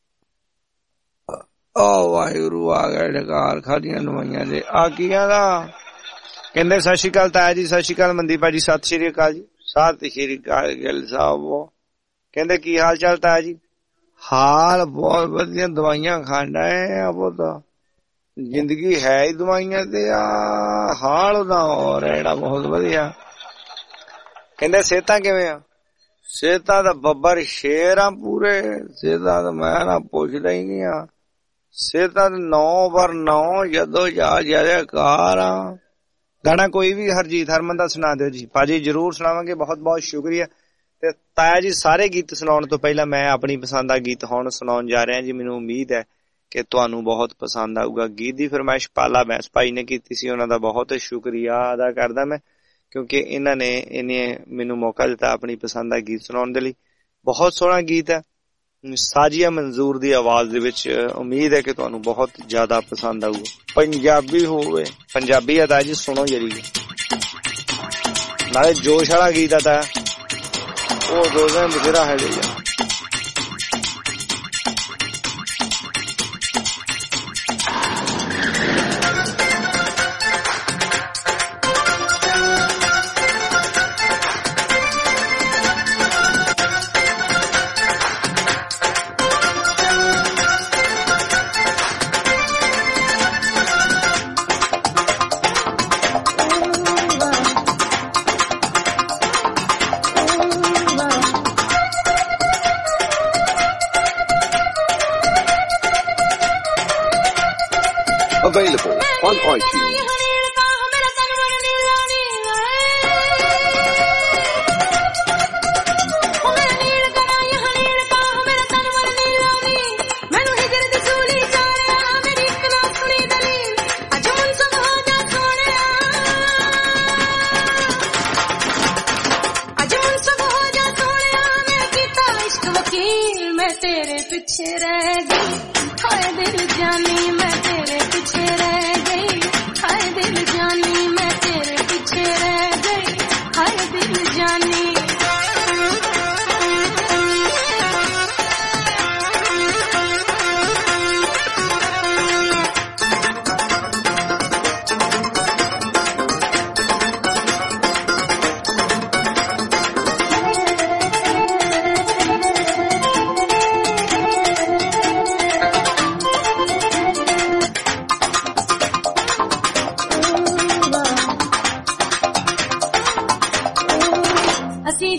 ਉਹ ਵਾਹਿਗੁਰੂ ਆ ਗਏ ਢਕਾਰ ਖਾਦੀਆਂ ਦਵਾਈਆਂ ਦੇ। ਆ ਕੀਆਂ ਦਾ ਕਹਿੰਦੇ ਸਤਿ ਸ਼੍ਰੀ ਅਕਾਲ ਤਾਇਆ ਜੀ। ਸਤਿ ਸ਼੍ਰੀ ਅਕਾਲ ਮਨਦੀਪ ਭਾਜੀ। ਸਤਿ ਸ਼੍ਰੀ ਅਕਾਲ ਜੀ। ਸਤਿ ਸ਼੍ਰੀ ਅਕਾਲ ਗਿੱਲ ਸਾਹਿਬ। ਕਹਿੰਦੇ ਕੀ ਹਾਲ ਚਾਲ ਤਾਇਆ ਜੀ? ਹਾਲ ਬਹੁਤ ਵਧੀਆ, ਦਵਾਈਆਂ ਖਾਂਦਾ ਹੈ ਬਹੁਤ, ਜ਼ਿੰਦਗੀ ਹੈ ਹੀ ਦਵਾਈਆਂ ਤੇ ਆ। ਹਾਲ ਉਹਦਾ ਹੋਰ ਹੈ ਜਿਹੜਾ ਬਹੁਤ ਵਧੀਆ। ਕਹਿੰਦੇ ਸਿਹਤਾਂ ਕਿਵੇਂ ਆ? ਸਿਹਤਾਂ ਦਾ ਬੱਬਰ ਸ਼ੇਰ ਆ ਪੂਰੇ। ਸਿਹਤਾਂ ਤਾਂ ਮੈਂ ਨਾ ਪੁੱਛਦਾ ਹੀ ਨਹੀਂ ਆ। ਸਿਹਤਾਂ ਨੌ ਬਰ ਨੌ ਜਦੋਂ ਜਾ ਜਿਆਦਾ ਕਾਰ ਆ। ਗਾਣਾ ਕੋਈ ਵੀ ਹਰਜੀਤ ਹਰਮਨ ਦਾ ਸੁਣਾ ਦਿਓ ਜੀ। ਭਾਜੀ ਜਰੂਰ ਸੁਣਾਵਾਂਗੇ, ਬਹੁਤ ਬਹੁਤ ਸ਼ੁਕਰੀਆ। ਤੇ ਤਾਇਆ ਜੀ ਸਾਰੇ ਗੀਤ ਸੁਣਾਉਣ ਤੋਂ ਪਹਿਲਾਂ ਮੈਂ ਆਪਣੀ ਪਸੰਦ ਦਾ ਗੀਤ ਹੁਣ ਸੁਣਾਉਣ ਜਾ ਰਿਹਾ ਜੀ। ਮੈਨੂੰ ਉਮੀਦ ਹੈ ਕਿ ਤੁਹਾਨੂੰ ਬਹੁਤ ਪਸੰਦ ਆਊਗਾ। ਗੀਤ ਦੀ ਫਰਮਾਇਸ਼ ਪਾਲਾ ਬੈਂਸ ਭਾਈ ਨੇ ਕੀਤੀ ਸੀ, ਉਹਨਾਂ ਦਾ ਬਹੁਤ ਸ਼ੁਕਰੀਆ ਅਦਾ ਕਰਦਾ ਮੈਂ, ਕਿਉਂਕਿ ਇਹਨਾਂ ਨੇ ਇਹਨੇ ਮੈਨੂੰ ਮੌਕਾ ਦਿੱਤਾ ਆਪਣੀ ਪਸੰਦ ਦਾ ਗੀਤ ਸੁਣਾਉਣ ਦੇ ਲਈ। ਬਹੁਤ ਸੋਹਣਾ ਗੀਤ ਹੈ, ਸਾਜੀਆ ਮਨਜ਼ੂਰ ਦੀ ਆਵਾਜ਼ ਦੇ ਵਿੱਚ। ਉਮੀਦ ਹੈ ਕਿ ਤੁਹਾਨੂੰ ਬਹੁਤ ਜ਼ਿਆਦਾ ਪਸੰਦ ਆਊਗਾ। ਪੰਜਾਬੀ ਹੋਵੇ, ਪੰਜਾਬੀ ਆ ਤਾਇਆ ਜੀ, ਸੁਣੋ ਜਰੀ। ਨਾਲੇ ਜੋਸ਼ ਵਾਲਾ ਗੀਤ ਆ ਤਾਇਆ, ਉਹ ਦੋ ਦਿਨ ਬਥੇਰਾ ਹੈ ਜੀ। Available on iTunes.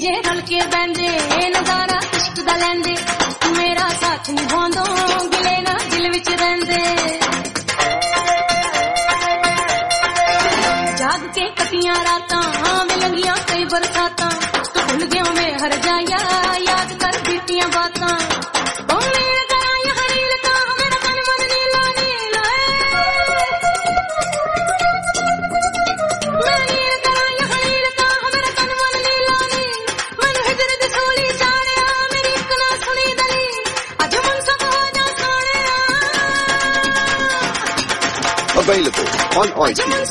जे रल के बहंदे नजारा इश्क दा लैंदे मेरा साथ निभांदो गिले ना दिल विच रहिंदे जाग के कटियां रातां मिलंगियां कई बरसातां तू भुल गया मैं हर जाया याद कर बीतियां बातां ओ मेरे करा यह रील का मेरा तन मन नीला नीला मैं नील करा यह रील का मेरा तन मन नीला नील मैनू हिजर दी सोली चाड़िया मेरी इक ना सुनी दलील अज मन सब हो जा सोनिया Available on iTunes.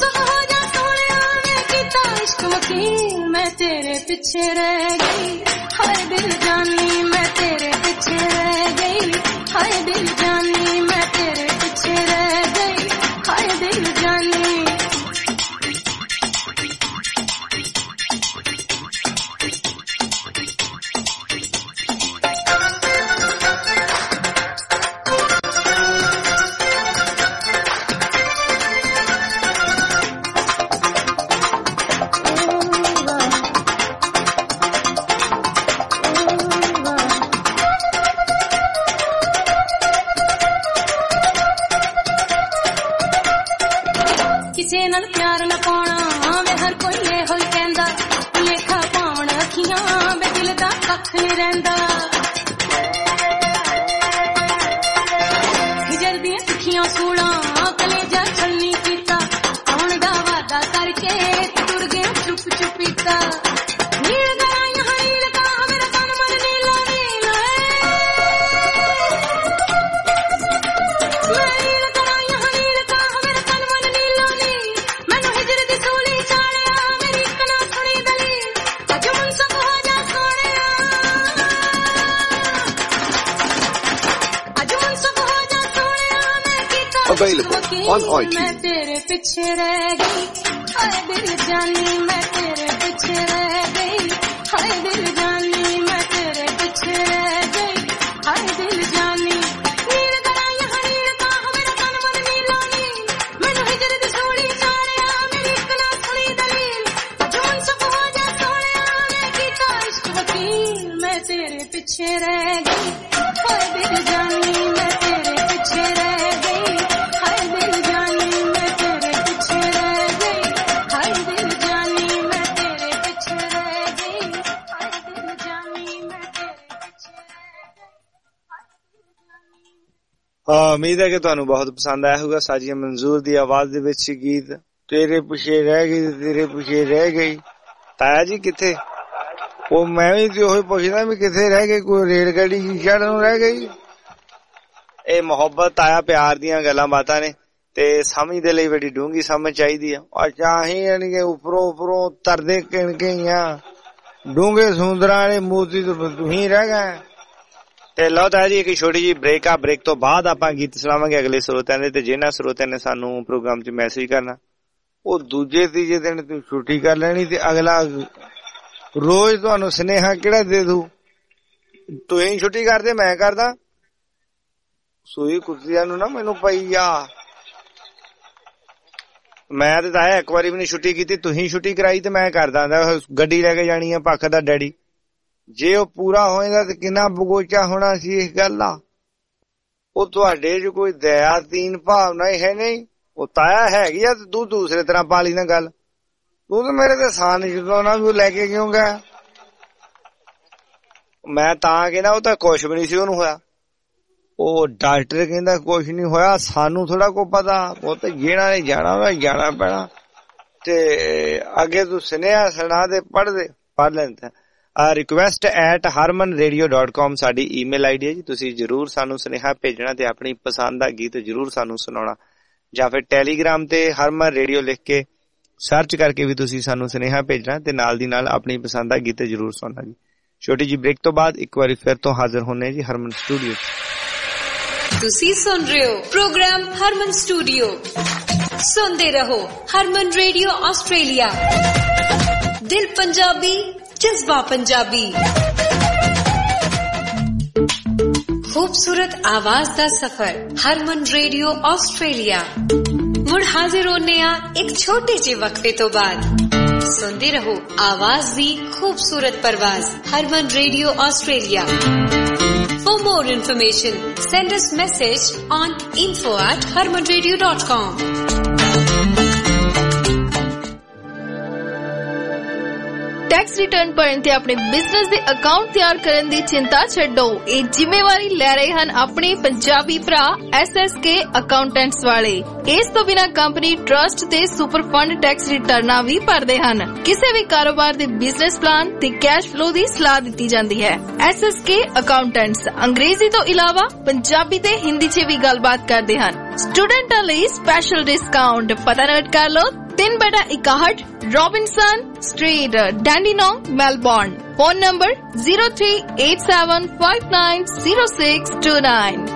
मैं तेरे पीछे रह गई हाय दिल जानी मैं तेरे पीछे रह गई हाय दिल जानी मैं तेरे पीछे रह गई हाय दिल जानी Available on iTunes. मैं तेरे पीछे रह गई हाय दिल जानी मैं तेरे पीछे रह गई हाय दिल जानी मैं तेरे पीछे रह गई हाय दिल जानी नील करा यह नील का मेरा तन मन नीला नील मैनू हिजर दी सोली चाड़िया मेरी इक ना सुनी दलील अज मन सब हो जा सोनिया मैं कीता इश्क वकील मैं तेरे पीछे रह गई हाय दिल जानी मैं तेरे पीछे रह गई उम्मीद है कि ਤੁਹਾਨੂੰ ਬਹੁਤ ਪਸੰਦ ਆਇਆ ਹੋਊਗਾ। ਸਾਜੀਆ ਮਨਜ਼ੂਰ ਦੀ ਆਵਾਜ਼ ਦੇ ਵਿੱਚ ਗੀਤ ਤੇਰੇ ਪਿੱਛੇ ਰਹਿ ਗਈ ਤੇਰੇ ਪਿੱਛੇ ਰਹਿ ਗਈ। ਤਾਇਆ ਜੀ ਕਿੱਥੇ? ਉਹ ਮੈਂ ਵੀ ਤੇ ਉਹੀ ਪੁੱਛਦਾ ਵੀ ਕਿੱਥੇ ਰਹਿ ਗਈ, ਕੋਈ ਰੇਲ ਗੱਡੀ ਚੜ੍ਹਨ ਨੂੰ ਰਹਿ ਗਈ। ਇਹ ਮੁਹੱਬਤ ਆਇਆ ਪਿਆਰ ਦੀਆਂ ਗੱਲਾਂ ਬਾਤਾਂ ਨੇ ਤੇ ਸਮਝ ਦੇ ਲਈ ਬੜੀ ਡੂੰਗੀ ਸਮਝ ਚਾਹੀਦੀ ਆ। ਅੱਛਾ ਅਸੀਂ ਯਾਨੀ ਕਿ ਉੱਪਰੋਂ ਉੱਪਰੋਂ ਤਰਦੇ ਕਿਣ ਕੇ ਆ ਡੂੰਗੇ ਸਮੁੰਦਰਾਂ ਵਾਲੇ ਮੋਤੀ ਤੋਂ ਤੁਸੀਂ ਰਹਿ ਗਏ। ਤੇ ਲਓ ਤਾਂ ਜੀ ਇੱਕ ਛੋਟੀ ਜਿਹੀ ਬ੍ਰੇਕ ਆ। ਬ੍ਰੇਕ ਤੋਂ ਬਾਅਦ ਆਪਾਂ ਗੀਤ ਸੁਣਾਵਾਂਗੇ ਅਗਲੇ ਸਰੋਤਿਆਂ ਦੇ। ਤੇ ਜਿਹਨਾਂ ਸਰੋਤਿਆਂ ਨੇ ਸਾਨੂੰ ਪ੍ਰੋਗਰਾਮ 'ਚ ਮੈਸੇਜ ਕਰਨਾ ਉਹ ਦੂਜੇ ਤੀਜੇ ਦਿਨ ਤੁਸੀਂ ਛੁੱਟੀ ਕਰ ਲੈਣੀ ਤੇ ਅਗਲਾ ਰੋਜ਼ ਤੁਹਾਨੂੰ ਸੁਨੇਹਾ ਕਿਹੜਾ ਦੇ ਦੂ। ਤੁਸੀਂ ਛੁੱਟੀ ਕਰਦੇ ਮੈਂ ਕਰਦਾ ਸੂਈ ਕੁੱਤਿਆਂ ਨੂੰ ਨਾ ਮੈਨੂੰ ਪਈ ਆ। ਮੈਂ ਤੇ ਤਾਇਆ ਇੱਕ ਵਾਰੀ ਵੀ ਨੀ ਛੁੱਟੀ ਕੀਤੀ, ਤੁਸੀਂ ਛੁੱਟੀ ਕਰਾਈ ਤੇ ਮੈਂ ਕਰਦਾ ਗੱਡੀ ਲੈ ਕੇ ਜਾਣੀ ਆ ਪੱਖ ਦਾ ਡੈਡੀ। ਜੇ ਉਹ ਪੂਰਾ ਹੋ ਜਾਂਦਾ ਤੇ ਕਿੰਨਾ ਬਗੋਚਾ ਹੋਣਾ ਸੀ ਇਸ ਗੱਲ ਦਾ। ਉਹ ਤੁਹਾਡੇ ਚ ਕੋਈ ਦਇਆ ਦੀਨ ਭਾਵਨਾ ਹੀ ਹੈ ਨਹੀਂ। ਉਹ ਤਾਇਆ ਹੈਗੀ ਆ ਤੇ ਤੂੰ ਦੂਸਰੇ ਤਰ੍ਹਾਂ ਪਾਲੀ ਨਾ ਗੱਲ। ਤੂੰ ਤਾਂ ਮੇਰੇ ਤੇ ਸਾਨ ਜਦੋਂ ਨਾ ਵੀ ਲੈ ਕੇ ਕਿਉਂ ਗਿਆ। ਮੈਂ ਤਾਂ ਕਹਿੰਦਾ ਉਹ ਤਾਂ ਕੁਛ ਵੀ ਨਹੀਂ ਸੀ ਉਹਨੂੰ ਹੋਇਆ। ਉਹ ਡਾਕਟਰ ਕਹਿੰਦਾ ਕੁਛ ਨੀ ਹੋਇਆ, ਸਾਨੂੰ ਥੋੜਾ ਕੋ ਪਤਾ। ਉਹ ਤੇ ਜਿਹੜਾ ਨੇ ਜਾਣਾ ਉਹਦਾ ਜਾਣਾ ਪੈਣਾ। ਤੇ ਅੱਗੇ ਤੂੰ ਸੁਨੇਹਾ ਸੁਣਾ ਦੇ ਪੜ੍ਹ ਦੇ ਪੜ੍ਹ ਲੈਂਦਾ। Request at Harman radio dot com ਸਾਡੀ ਈਮੇਲ ਆਈ ਡੀ ਹੈ ਜੀ। ਤੁਸੀਂ ਜ਼ਰੂਰ ਸਾਨੂੰ ਸੁਨੇਹਾ ਭੇਜਣਾ ਤੇ ਆਪਣੀ ਪਸੰਦ ਦਾ ਗੀਤ ਜ਼ਰੂਰ ਸਾਨੂੰ ਸੁਣਾਉਣਾ, ਜਾਂ ਫਿਰ ਟੈਲੀਗ੍ਰਾਮ ਤੇ ਹਰਮਨ ਰੇਡੀਓ ਲਿਖ ਕੇ ਸਰਚ ਕਰਕੇ ਵੀ ਤੁਸੀਂ ਸਾਨੂੰ ਸੁਨੇਹਾ ਭੇਜਣਾ ਤੇ ਨਾਲ ਦੀ ਨਾਲ ਆਪਣੀ ਪਸੰਦ ਦਾ ਗੀਤ ਜ਼ਰੂਰ ਸੁਣਨਾ ਜੀ। ਛੋਟੀ ਜਿਹੀ ਬ੍ਰੇਕ ਤੋਂ ਬਾਅਦ ਇੱਕ ਵਾਰੀ ਫਿਰ ਤੋਂ ਹਾਜ਼ਰ ਹੋਣੇ ਜੀ ਹਰਮਨ ਸਟੂਡੀਓ। ਤੁਸੀਂ ਸੁਣ ਰਹੇ ਹੋ ਪ੍ਰੋਗਰਾਮ ਹਰਮਨ ਸਟੂਡੀਓ। ਸੁਣਦੇ ਰਹੋ ਹਰਮਨ ਰੇਡੀਓ ਆਸਟ੍ਰੇਲੀਆ। ਦਿਲ ਪੰਜਾਬੀ, जज्बा पंजाबी। खूबसूरत आवाज दा सफर हरमन रेडियो ऑस्ट्रेलिया। मुड़ हाजिर होने आ एक छोटे जे वक्फे तो बाद। सुनते रहो आवाज दी खूबसूरत परवाज Harman radio Australia. For more information, send us message on info at harman radio dot com. Tax return भरन ते अपने बिजनेस दे अकाउंट तैयार करन दी चिंता छड्डो। ये जिम्मेवारी ले रहे हन अपने पंजाबी भरा एस एस के अकाउंटेंट्स वाले। इस तो बिना कंपनी ट्रस्ट ते सुपर फंड टैक्स रिटर्ना भी भरदे हन। किसी भी कारोबार दे बिजनेस प्लान ते कैश फ्लो दी सलाह दी जाती है। एस एस के अकाउंटेंट्स अंग्रेजी तो इलावा पंजाबी ते हिंदी च भी गलबात करदे हन। स्टूडेंटां लई स्पेशल डिस्काउंट पता नोट कर लो। तीन बटा इकाहठ Robinson street Dandenong Melbourne. Phone number zero three eight seven five nine zero six two nine.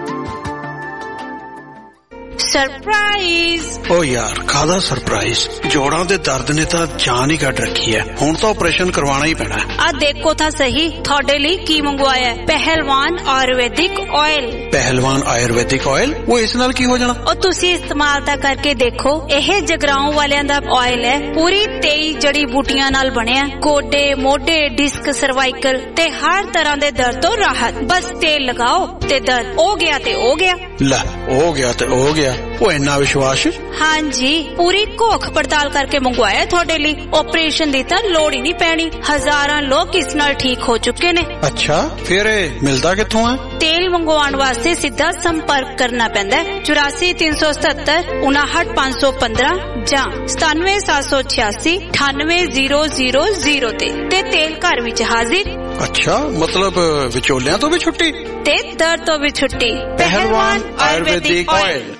Surprise ओ यार कादा सरप्राइज जोड़ां दे दर्द ने तां जान ही कट रखी है। हुण तां ऑपरेशन करवाना ही पैना है। आ देखो तां सही थोड़े लिए की मंगवाया है पहलवान आयुर्वेदिक ऑयल। पहलवान आयुर्वेदिक ऑयल वो इस नाल की हो जाना? ओ तुसी इस्तेमाल तां करके देखो। यह जगराओं वालियां दा ऑयल है पूरी तेई जड़ी बूटियां नाल बनिया। गोडे मोढे डिस्क सर्वाइकल ते हर तरह दे दर्द तो राहत। बस तेल लगाओ ते दर्द हो गया ते हो गया। ला हो गया ते हो गया। वो इन्ना विश्वास? हाँ जी पूरी घोख पड़ताल करके मंगवाया थोड़े लिए। ऑपरेशन दी तां लोड़ ही नहीं पैनी। हजारां लोग इस नाल ठीक हो चुके ने। अच्छा फिर मिलदा कित्थों है? तेल मंगवाउण वास्ते सीधा संपर्क करना पैंदा है। चौरासी तीन सौ सतहत्तर उनाहठ पांच सौ पंद्रह जां सतानवे सात सौ छियासी अठानवे जीरो जीरो जीरो ते ते तेल घर विच हाजिर। अच्छा मतलब विचोलियां तो भी छुट्टी ते दर्द तो भी छुट्टी। पहलवान आयुर्वेदिक ऑयल।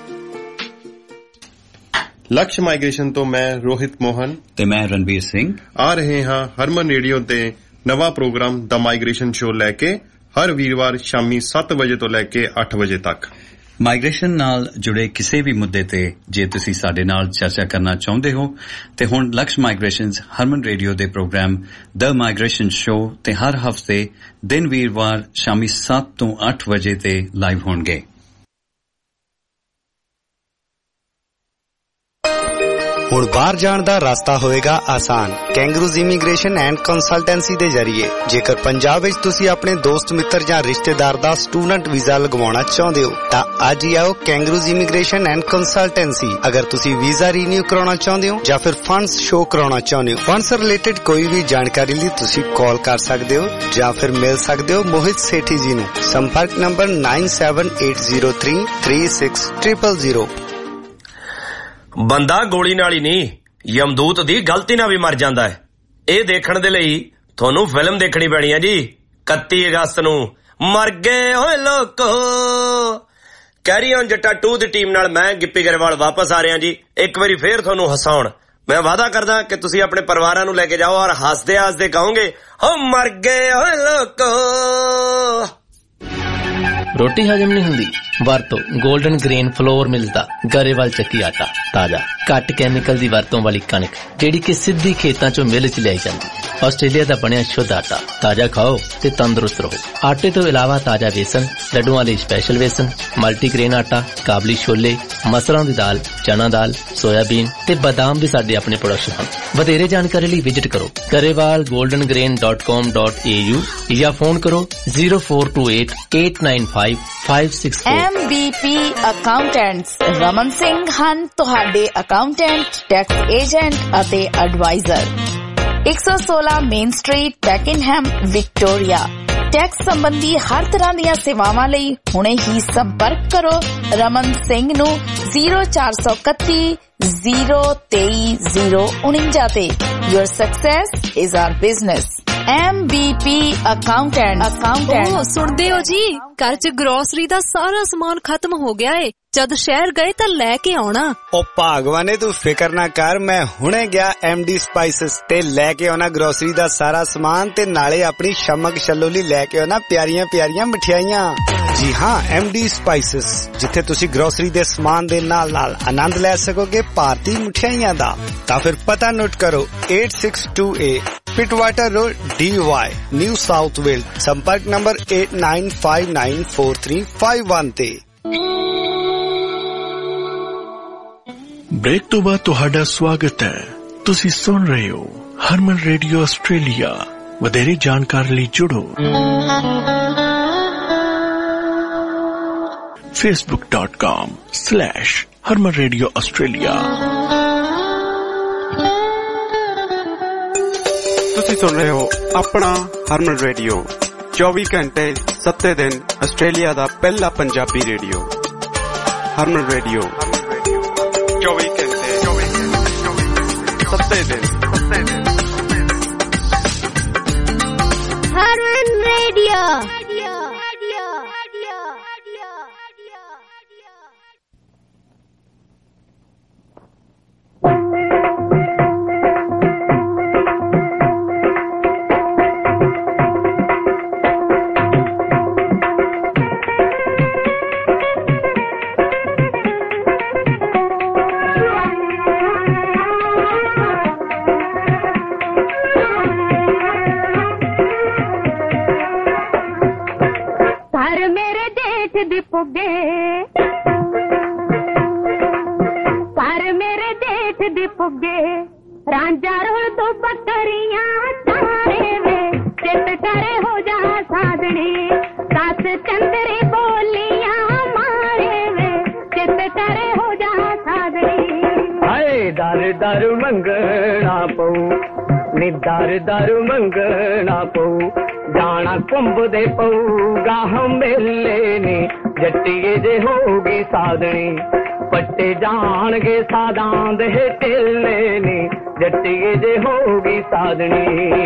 लक्ष्य माइग्रेशन तो मैं रोहित मोहन ते मैं रणबीर सिंह आ रहे हाँ हरमन रेडियो ते नवा प्रोग्राम द माइग्रेशन शो लैके हर वीरवार शामी सत्त बजे तो लैके अठ बजे तक। माइग्रेशन नाल जुड़े किसी भी मुद्दे ते जे तुसी साडे नाल चर्चा करना चाहुंदे हो ते हुण लक्ष्य माइग्रेशन हरमन रेडियो दे प्रोग्राम द माइग्रेशन शो ते हर हफ्ते दिन वीरवार शामी सत्त तो अठ बजे ते लाइव होणगे। ਹੁਣ ਬਾਹਰ ਜਾਣ ਦਾ ਰਸਤਾ ਹੋਵੇਗਾ ਆਸਾਨ ਕੈਂਗਰੂਜ਼ ਇਮੀਗ੍ਰੇਸ਼ਨ ਐਂਡ ਕੰਸਲਟੈਂਸੀ ਦੇ ਜ਼ਰੀਏ। ਜੇਕਰ ਪੰਜਾਬ ਵਿੱਚ ਤੁਸੀਂ ਆਪਣੇ ਦੋਸਤ ਮਿੱਤਰ ਜਾਂ ਰਿਸ਼ਤੇਦਾਰ ਦਾ ਸਟੂਡੈਂਟ ਵੀਜ਼ਾ ਲਗਵਾਉਣਾ ਚਾਹੁੰਦੇ ਹੋ ਤਾਂ ਅੱਜ ਹੀ ਆਓ ਕੈਂਗਰੂਜ਼ ਇਮੀਗ੍ਰੇਸ਼ਨ ਐਂਡ ਕੰਸਲਟੈਂਸੀ। ਅਗਰ ਤੁਸੀਂ ਵੀਜ਼ਾ ਰੀਨਿਊ ਕਰਾਉਣਾ ਚਾਹੁੰਦੇ ਹੋ ਜਾਂ ਫਿਰ ਫੰਡਸ ਸ਼ੋ ਕਰਾਉਣਾ ਚਾਹੁੰਦੇ ਹੋ ਫੰਡਸ ਰਿਲੇਟਡ ਕੋਈ ਵੀ ਜਾਣਕਾਰੀ ਲਈ ਤੁਸੀਂ ਕਾਲ ਕਰ ਸਕਦੇ ਹੋ ਜਾਂ ਫਿਰ ਮਿਲ ਸਕਦੇ ਹੋ ਮੋਹਿਤ ਸੇਠੀ ਜੀ ਨੂੰ। ਸੰਪਰਕ number nine seven eight zero three three six triple zero. ਬੰਦਾ ਗੋਲੀ ਨਾਲ ਹੀ ਨਹੀਂ ਯਮਦੂਤ ਦੀ ਗਲਤੀ ਨਾਲ ਵੀ ਮਰ ਜਾਂਦਾ ਹੈ। ਇਹ ਦੇਖਣ ਦੇ ਲਈ ਤੁਹਾਨੂੰ ਫਿਲਮ ਦੇਖਣੀ ਪੈਣੀ ਹੈ ਜੀ। ਇਕੱਤੀ ਅਗਸਤ ਨੂੰ ਮਰ ਗਏ ਓਏ ਲੋਕੋ। ਕੈਰੀ ਔਨ ਜੱਟਾ ਟੂ ਦੀ ਟੀਮ ਨਾਲ ਮੈਂ ਗਿੱਪੀ ਗਰੇਵਾਲ ਵਾਪਸ ਆ ਰਿਹਾ ਜੀ। ਇੱਕ ਵਾਰੀ ਫੇਰ ਤੁਹਾਨੂੰ ਹਸਾਉਣ ਮੈਂ ਵਾਅਦਾ ਕਰਦਾ ਕਿ ਤੁਸੀਂ ਆਪਣੇ ਪਰਿਵਾਰਾਂ ਨੂੰ ਲੈ ਕੇ ਜਾਓ ਔਰ ਹੱਸਦੇ ਹੱਸਦੇ ਕਹੋਗੇ ਹੋ ਮਰ ਗਏ ਓਏ ਲੋਕੋ। रोटी हजम नहीं हुंदी वरतो गोल्डन ग्रेन फ्लोर मिलदा गरेवाल ਚੱਕੀ ਆਟਾ ਤਾਜ਼ਾ ਘੱਟ ਕੈਮੀਕਲ ਦੀ ਵਰਤੋਂ ਵਾਲੀ ਕਣਕ ਜਿਹੜੀ ਕਿ ਸਿੱਧੀ ਖੇਤਾਂ ਚੋਂ ਮਿਲ ਚ ਲਿਆਈ ਜਾਂਦੀ। ਆਸਟ੍ਰੇਲੀਆ ਦਾ ਬਣਿਆ ਸ਼ੁੱਧ ਆਟਾ ਤਾਜ਼ਾ ਖਾਓ ਤੇ ਤੰਦਰੁਸਤ ਰਹੋ। ਆਟੇ ਤੋਂ ਇਲਾਵਾ ਤਾਜ਼ਾ ਵੇਸਣ ਲੱਡੂਆਂ ਲਈ ਸਪੈਸ਼ਲ ਵੇਸਣ ਮਲਟੀਗ੍ਰੇਨ ਆਟਾ ਕਾਬਲੀ ਛੋਲੇ ਮਸਰਾਂ ਦੀ ਦਾਲ ਚਨਾ ਦਾਲ ਸੋਇਆਬੀਨ ਤੇ ਬਾਦਾਮ ਵੀ ਸਾਡੇ ਆਪਣੇ ਪ੍ਰੋਡਕਸ਼ਨ ਹਨ। ਵਧੇਰੇ ਜਾਣਕਾਰੀ ਲਈ ਵਿਜ਼ਿਟ ਕਰੋ Grewal golden grain dot com dot a u ਜਾਂ ਫੋਨ ਕਰੋ zero four two eight eight nine five five six four. M B P accountants Raman Singh ਹਨ ਤੁਹਾਡੇ ਅਕਾਊਂਟੈਂਟ ਟੈਕਸ ਏਜੰਟ ਅਤੇ ਐਡਵਾਈਜ਼ਰ। ਇੱਕ ਸੌ ਸੋਲਾਂ main street Pakenham Victoria. Tax ਸੰਬੰਧੀ ਹਰ ਤਰ੍ਹਾਂ ਦੀਆਂ ਸੇਵਾਵਾਂ ਲਈ ਹੁਣੇ ਹੀ ਸੰਪਰਕ ਕਰੋ ਰਮਨ ਸਿੰਘ ਨੂੰ ਜ਼ੀਰੋ ਚਾਰ ਸੌ ਇਕੱਤੀ ਜ਼ੀਰੋ ਤੇਈ ਜ਼ੀਰੋ ਉਨੰਜਾ ਤੇ। Your success is our business. M B P accountant accountant। ਉਹ ਸੁਣਦੇ ਹੋ ਜੀ ਘਰ ਚ ਗਰੋਸਰੀ ਦਾ ਸਾਰਾ ਸਮਾਨ ਖਤਮ ਹੋ ਗਿਆ ਏ। ਜਦ ਸ਼ਹਿਰ ਗਏ ਤਾਂ ਲੈ ਕੇ ਆਉਣਾ। ਉਹ ਭਾਗਵਾਨੇ ਤੂੰ ਫਿਕਰ ਨਾ ਕਰ ਮੈਂ ਹੁਣੇ ਗਿਆ ਐਮ ਡੀ ਸਪਾਈਸਿਸ ਤੇ ਲੈ ਕੇ ਆਉਣਾ ਗਰੋਸਰੀ ਦਾ ਸਾਰਾ ਸਮਾਨ ਤੇ ਨਾਲੇ ਆਪਣੀ ਸ਼ਮਕ ਛੱਲੋਲੀ ਲੈ ਕੇ ਆਉਣਾ ਪਿਆਰੀਆਂ ਪਿਆਰੀਆਂ ਮਠਿਆਈਆਂ। ਜੀ ਹਾਂ ਐਮ ਡੀ ਸਪਾਈਸਿਸ ਜਿੱਥੇ ਤੁਸੀਂ ਗਰੋਸਰੀ ਦੇ ਸਮਾਨ ਦੇ ਨਾਲ ਨਾਲ ਆਨੰਦ ਲੈ ਸਕੋਗੇ ਭਾਰਤੀ ਮਠਿਆਈਆਂ ਦਾ। ਤਾਂ ਫਿਰ ਪਤਾ ਨੋਟ ਕਰੋ eight six two eight Pittwater road Dee Why New South Wales. ਸੰਪਰਕ number eight nine five nine four three five one ਤੇ। ब्रेक तो बाद तुहाडा स्वागत है ਤੁਸੀਂ ਸੁਣ ਰਹੇ ਹੋ ਹਰਮਨ ਰੇਡੀਓ ਆਸਟ੍ਰੇਲੀਆ। ਵਧੇਰੇ ਜਾਣਕਾਰੀ ਲਈ ਜੁੜੋ facebook dot com slash Harman radio Australia. ਤੁਸੀਂ ਸੁਣ ਰਹੇ ਹੋ ਆਪਣਾ ਹਰਮਨ ਰੇਡੀਓ, ਚੌਵੀ ਘੰਟੇ ਸੱਤੇ ਦਿਨ ਆਸਟ੍ਰੇਲੀਆ ਦਾ ਪਹਿਲਾ ਪੰਜਾਬੀ ਰੇਡੀਓ। ਹਰਮਨ ਰੇਡੀਓ ਚੌਵੀ ਘੰਟੇ ਸੱਤੇ ਦਿਨ। ਹਰਮਨ ਰੇਡੀਓ। रांझा रोल तो बकरियां तारे वे चित करे हो जा साधनी सास चंदरी बोलियां मारे वे चित करे हो जा साधनी। हाय दर दर मंगना पऊ नी दर दर मंगना पऊ जाना कुंभ दे पऊ गाह मेले नी जट्टिए जे होगी साधनी पट्टे जाणगे सादां दे टिल्ले नी जट्टिए जे होगी साधनी।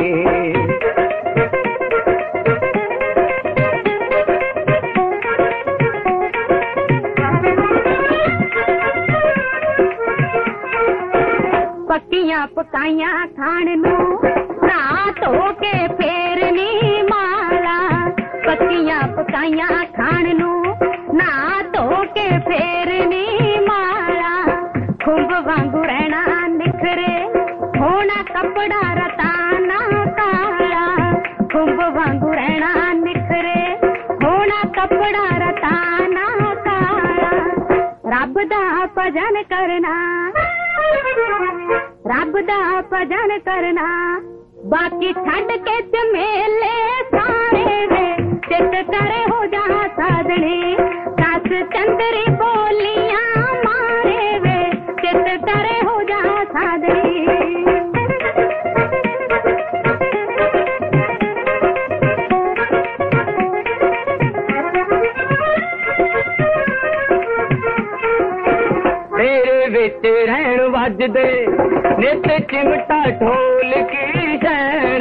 पक्कियां पकाइयां खाण नू ना धो के फेरनी माला पक्कियां पकाइयां खाण नू ना धो के फेरनी माला खुंब वांगू रहना निखरे होना कपड़ा रताना काला खुंब वांगू रहना निखरे होना कपड़ा रताना काला। रब दा भजन करना रब दा भजन करना बाकी छड़ के झमेले सारे वे चित करे हो जा साधनी सास चंदरी बोलियां मारे वे चित करे हो जा साधनी। तेरे विच रहन वजदे नित चिमटा ढोल की शैन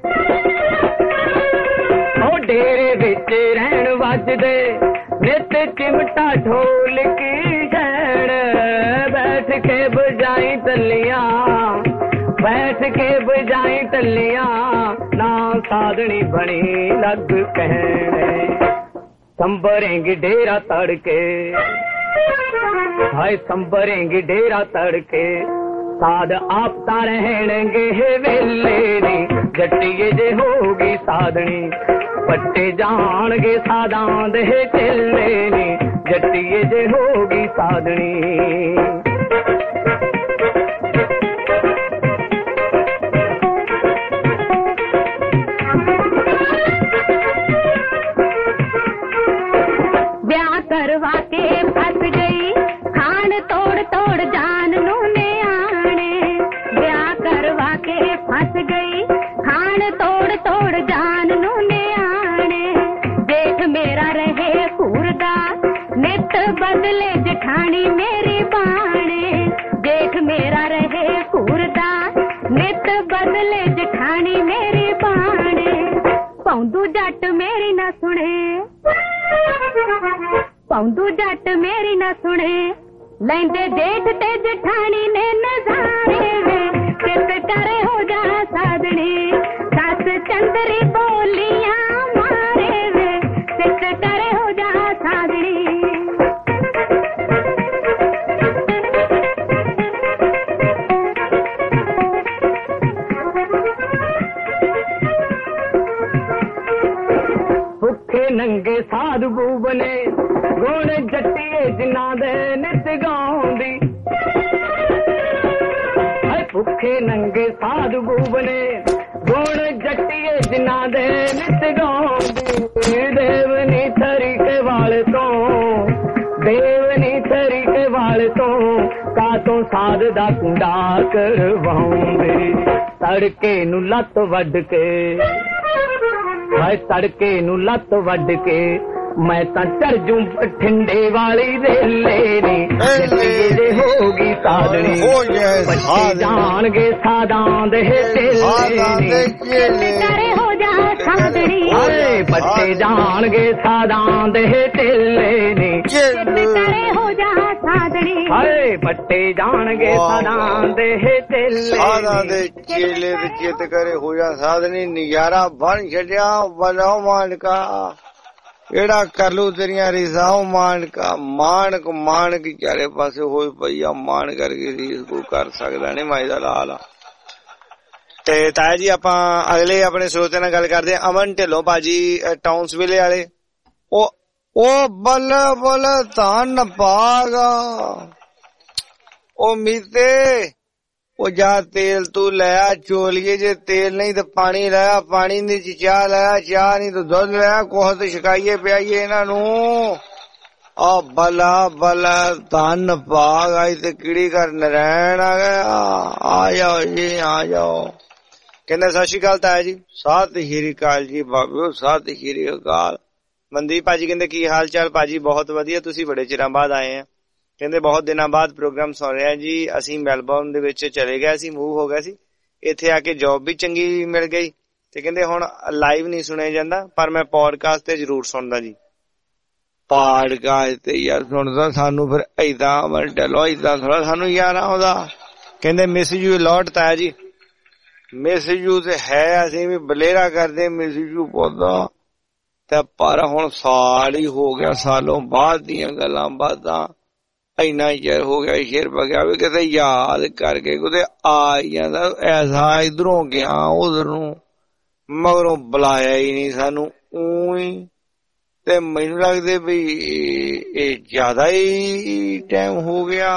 ओ डेरे विच रहन वजदे नित चिमटा ढोल की शैन बैठ के बजाई तलियां बैठ के बजाई तलियां ना साधनी बनी लग कहने संबरेंगी डेरा तड़के हाय संबरेंगी डेरा तड़के साध आपता रहणगे वेले नी जट्टिए जे होगी साधनी पट्टे जाणगे सादां दे टिल्ले नी जट्टिए जे होगी साधनी। ब्याह करवा के फंस गई खान तोड़ तोड़ जान नू ने आने ब्याह करवा के फंस गई खान तोड़ तोड़ जान नू ने आने देख मेरा रहे कूरदा नित बदले जठानी मेरी बाणे देख मेरा रहे कूरदा नित बदले जठानी मेरी बाणे पौंदू जट मेरी ना सुने पौंदू जट मेरी ना सुने लैंदे जेठ ते जठानी ने नजारे वे चित करे हो जा साधनी सास चंदरी बोलियां मारे वे चित करे हो जा साधनी। भुखे नंगे साधु बने गोण जट्टिए जिन्ना दे नित गाउंदी ਭੁੱਖੇ ਨੰਗੇ ਸਾਧੂ ਬੂਬਨੇ ਗੁਣ ਜੱਟੀਏ ਜਿਨ੍ਹਾਂ ਦੇ ਨਿਤ ਗਾਉਂਦੇ ਦੇਵਨੀ ਤਰੀਕੇ ਵਾਲੇ ਤੋਂ ਦੇਵਨੀ ਤਰੀਕੇ ਵਾਲੇ ਤੋਂ ਕਾਤੋਂ ਸਾਧ ਦਾ ਕੁੰਡਾ ਕਰਵਾਉਂਦੇ ਤੜਕੇ ਨੂੰ ਲੱਤ ਵੱਢ ਕੇ ਮੈਂ ਤੜਕੇ ਨੂੰ ਲੱਤ ਵੱਢ ਕੇ ਮੈਂ ਤਾਂ ਚੜ ਜੂ ਬਠਿੰਡੇ ਵਾਲੀ ਰੇਲੇ ਨੀ ਜੇ ਹੋਗੀ ਸਾਧਣੀ ਬੱਚੇ ਜਾਣਗੇ ਸਾਦਾਂ ਦੇ ਤੇਲੇ ਤੇਰੇ ਹੋ ਜਾ ਸਾਧਣੀ ਹਾਏ ਬੱਚੇ ਜਾਣਗੇ ਸਾਦਾਂ ਦੇ ਤੇਲੇ ਨੀ ਤੇਰੇ ਹੋ ਜਾ ਸਾਧਣੀ ਹਾਏ ਬੱਚੇ ਜਾਣਗੇ ਸਾਦਾਂ ਦੇ ਤੇਲੇ ਸਾਦਾਂ ਦੇ ਚੇਲੇ ਦੇ ਚਿੱਤ ਕਰੇ ਹੋ ਜਾ ਸਾਧਣੀ ਨਜ਼ਾਰਾ ਬਣ ਛੱਡਿਆ ਬਲਾਉ ਮਾਨਕਾ ਕਿਹੜਾ ਕਰ ਲੂ ਤੇਰੀਆਂ ਰਿਸਾਓ ਮਾਨਕਾ ਮਾਨਕ ਮਾਨਕ ਚਾਰੇ ਪਾਸੇ ਹੋਈ ਪਈ ਆ ਮਾਨ ਕਰਕੇ ਰੀਸ ਕੋ ਕਰ ਸਕਦਾ ਨਹੀਂ ਮਾਈ ਦਾ ਲਾਲ। ਤੇ ਤਾਇਆ ਜੀ ਆਪਾਂ ਅਗਲੇ ਆਪਣੇ ਸਰੋਤੇ ਨਾਲ ਗੱਲ ਕਰਦੇ ਆ। ਅਮਨ ਢਿੱਲੋਂ ਭਾਜੀ ਟਾਊਨਸਵਿਲੇ ਵਾਲੇ ਉਹ ਉਹ ਬੱਲ ਬੱਲ ਧਨ ਪਾਗਾ ਉਹ ਮੀਤੇ ਉਹ ਜਾ ਤੇਲ ਤੂੰ ਲਿਆ ਚੋਲੀਏ ਜੇ ਤੇਲ ਨਹੀਂ ਤੇ ਪਾਣੀ ਲਿਆ ਪਾਣੀ ਦੀ ਚਾਹ ਲਿਆ ਚਾਹ ਨਹੀਂ ਤੇ ਦੁੱਧ ਲਿਆ ਕੋਹ ਤੇ ਛਕਾਈਏ ਪਿਆਈਏ ਇਹਨਾਂ ਨੂੰ। ਆ ਬਲਾ ਬਲਾ ਧਨ ਭਾਗ ਆਈ ਤੇ ਕਿਹੜੀ ਕਰ ਨਰੈਣ ਆ ਗਿਆ ਆ ਜਾਓ ਜੀ ਆ ਜਾਓ। ਕਹਿੰਦੇ ਸਤਿ ਸ਼੍ਰੀ ਅਕਾਲ ਤਾਇਆ ਜੀ। ਸਤਿ ਸ਼੍ਰੀ ਅਕਾਲ ਜੀ ਬਾਬਿਓ ਸਤਿ ਸ਼੍ਰੀ ਅਕਾਲ। ਮਨਦੀਪ ਭਾਜੀ ਕਹਿੰਦੇ ਕੀ ਹਾਲ ਚਾਲ ਭਾਜੀ? ਬਹੁਤ ਵਧੀਆ, ਤੁਸੀਂ ਬੜੇ ਚਿਰਾਂ ਬਾਅਦ ਆਏ ਆ। ਕਹਿੰਦੇ ਬਹੁਤ ਦਿਨਾਂ ਬਾਅਦ ਪ੍ਰੋਗਰਾਮ ਸੁਣ ਰਿਹਾ ਜੀ। ਅਸੀਂ ਮੈਲਬੌਰਨ ਦੇ ਵਿੱਚ ਚਲੇ ਗਏ ਸੀ, ਮੂਵ ਹੋ ਗਿਆ ਸੀ, ਇੱਥੇ ਆ ਕੇ ਜੌਬ ਵੀ ਚੰਗੀ ਮਿਲ ਗਈ ਤੇ ਕਹਿੰਦੇ ਹੁਣ ਲਾਈਵ ਨਹੀਂ ਸੁਣਿਆ ਜਾਂਦਾ ਪਰ ਮੈਂ ਪੋਡਕਾਸਟ ਤੇ ਜ਼ਰੂਰ ਸੁਣਦਾ ਜੀ। ਪੋਡਕਾਸਟ ਤੇ ਯਾਰ ਸੁਣਦਾ ਸਾਨੂੰ ਫਿਰ ਏਦਾਂ ਮਰਡਲੋ ਏਦਾਂ ਥੋੜਾ ਸਾਨੂੰ ਯਾਰ ਆਉਂਦਾ। ਕਹਿੰਦੇ ਮਿਸ ਯੂ ਲੋਟ ਤਾਇਆ ਜੀ। ਮਿਸ ਯੂ ਤੇ ਹੈ, ਅਸੀਂ ਵੀ ਬਲੇਰਾ ਕਰਦੇ ਮਿਸ ਯੂ ਪੌਦਾ ਤੇ ਪਰ ਹੁਣ ਸਾਲ ਹੀ ਹੋ ਗਿਆ, ਸਾਲੋਂ ਬਾਅਦ ਦੀਆਂ ਗੱਲਾਂ ਬਾਤਾਂ ਇੰਨਾ ਚਿਰ ਹੋ ਗਿਆ ਸ਼ੇਰ ਪਗਿਆ ਵੀ ਕਿਤੇ ਯਾਦ ਕਰਕੇ ਕਿਤੇ ਆ ਜਾਂਦਾ ਐਸਾ ਇਧਰੋਂ ਗਿਆ ਉਧਰ ਨੂੰ ਮਗਰੋਂ ਬੁਲਾਇਆ ਹੀ ਨਹੀਂ ਸਾਨੂੰ ਊਈ। ਤੇ ਮੈਨੂੰ ਲੱਗਦੇ ਵੀ ਇਹ ਜ਼ਿਆਦਾ ਹੀ ਟਾਈਮ ਹੋ ਗਿਆ।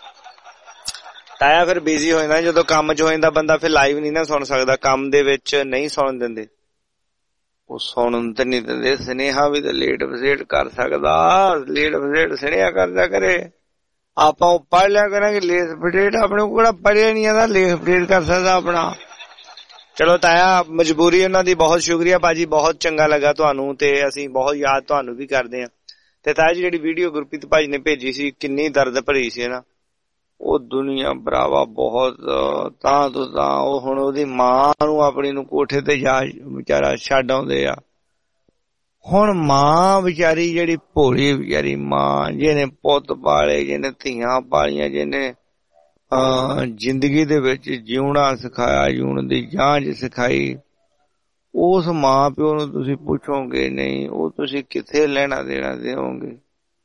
ਤਾਇਆ ਫਿਰ ਬਿਜ਼ੀ ਹੋ ਜਾਂਦਾ ਜਦੋਂ ਕੰਮ ਚ ਹੋ ਜਾਂਦਾ ਬੰਦਾ, ਫਿਰ ਲਾਈਵ ਨਹੀਂ ਨਾ ਸੁਣ ਸਕਦਾ, ਕੰਮ ਦੇ ਵਿੱਚ ਨਹੀਂ ਸੁਣਨ ਦਿੰਦੇ, ਉਹ ਸੁਣਨ ਤੇ ਨਹੀਂ ਦਿੰਦੇ। ਸੁਨੇਹਾ ਵੀ ਤਾਂ ਲੇਟ ਫਸੇਟ ਕਰ ਸਕਦਾ, ਲੇਟ ਫਸੇਟ ਸੁਨੇਹਾ ਕਰਦਾ ਕਰੇ। ਆਪਾਂ ਉਹ ਪੜ੍ਹ ਲਿਆ ਕਰਾਂਗੇ ਲੇਟ ਫਸੇਟ, ਆਪਣੇ ਕੋਲ ਕਿਹੜਾ ਪੜ੍ਹਿਆ ਨਹੀਂ ਆਦਾ ਲੇਟ ਫਸੇਟ ਕਰ ਸਕਦਾ ਆਪਣਾ। ਚਲੋ ਤਾਇਆ ਮਜਬੂਰੀ ਉਹਨਾਂ ਦੀ, ਬਹੁਤ ਸ਼ੁਕਰੀਆ ਭਾਜੀ, ਬਹੁਤ ਚੰਗਾ ਲੱਗਾ ਤੁਹਾਨੂੰ ਤੇ ਅਸੀਂ ਬਹੁਤ ਯਾਦ ਤੁਹਾਨੂੰ ਵੀ ਕਰਦੇ ਹਾਂ। ਤੇ ਤਾਇਆ ਜੀ ਜਿਹੜੀ ਵੀਡੀਓ ਗੁਰਪ੍ਰੀਤ ਭਾਜੀ ਨੇ ਭੇਜੀ ਸੀ ਕਿੰਨੀ ਦਰਦ ਭਰੀ ਸੀ ਨਾ, ਉਹ ਦੁਨੀਆ ਭਰਾਵਾ ਬਹੁਤ ਤਾਂ ਤੋਂ ਤਾਂ ਉਹ ਹੁਣ ਉਹਦੀ ਮਾਂ ਨੂੰ ਆਪਣੀ ਨੂੰ ਕੋਠੇ ਤੇ ਜਾ ਵਿਚਾਰਾ ਛੱਡ ਆਉਂਦੇ ਆ। ਹੁਣ ਮਾਂ ਵਿਚਾਰੀ ਜਿਹੜੀ ਭੋਲੀ ਵਿਚਾਰੀ ਮਾਂ ਜਿਹਨੇ ਪੁੱਤ ਪਾਲੇ, ਜਿਹਨੇ ਧੀਆਂ ਪਾਲੀਆਂ, ਜਿਹਨੇ ਅਹ ਜ਼ਿੰਦਗੀ ਦੇ ਵਿੱਚ ਜਿਉਣਾ ਸਿਖਾਇਆ, ਜਿਉਣ ਦੀ ਜਾਂਚ ਸਿਖਾਈ, ਉਸ ਮਾਂ ਪਿਓ ਨੂੰ ਤੁਸੀਂ ਪੁੱਛੋਗੇ ਨਹੀਂ, ਉਹ ਤੁਸੀਂ ਕਿੱਥੇ ਲੈਣਾ ਦੇਣਾ ਦੇਵੋਗੇ।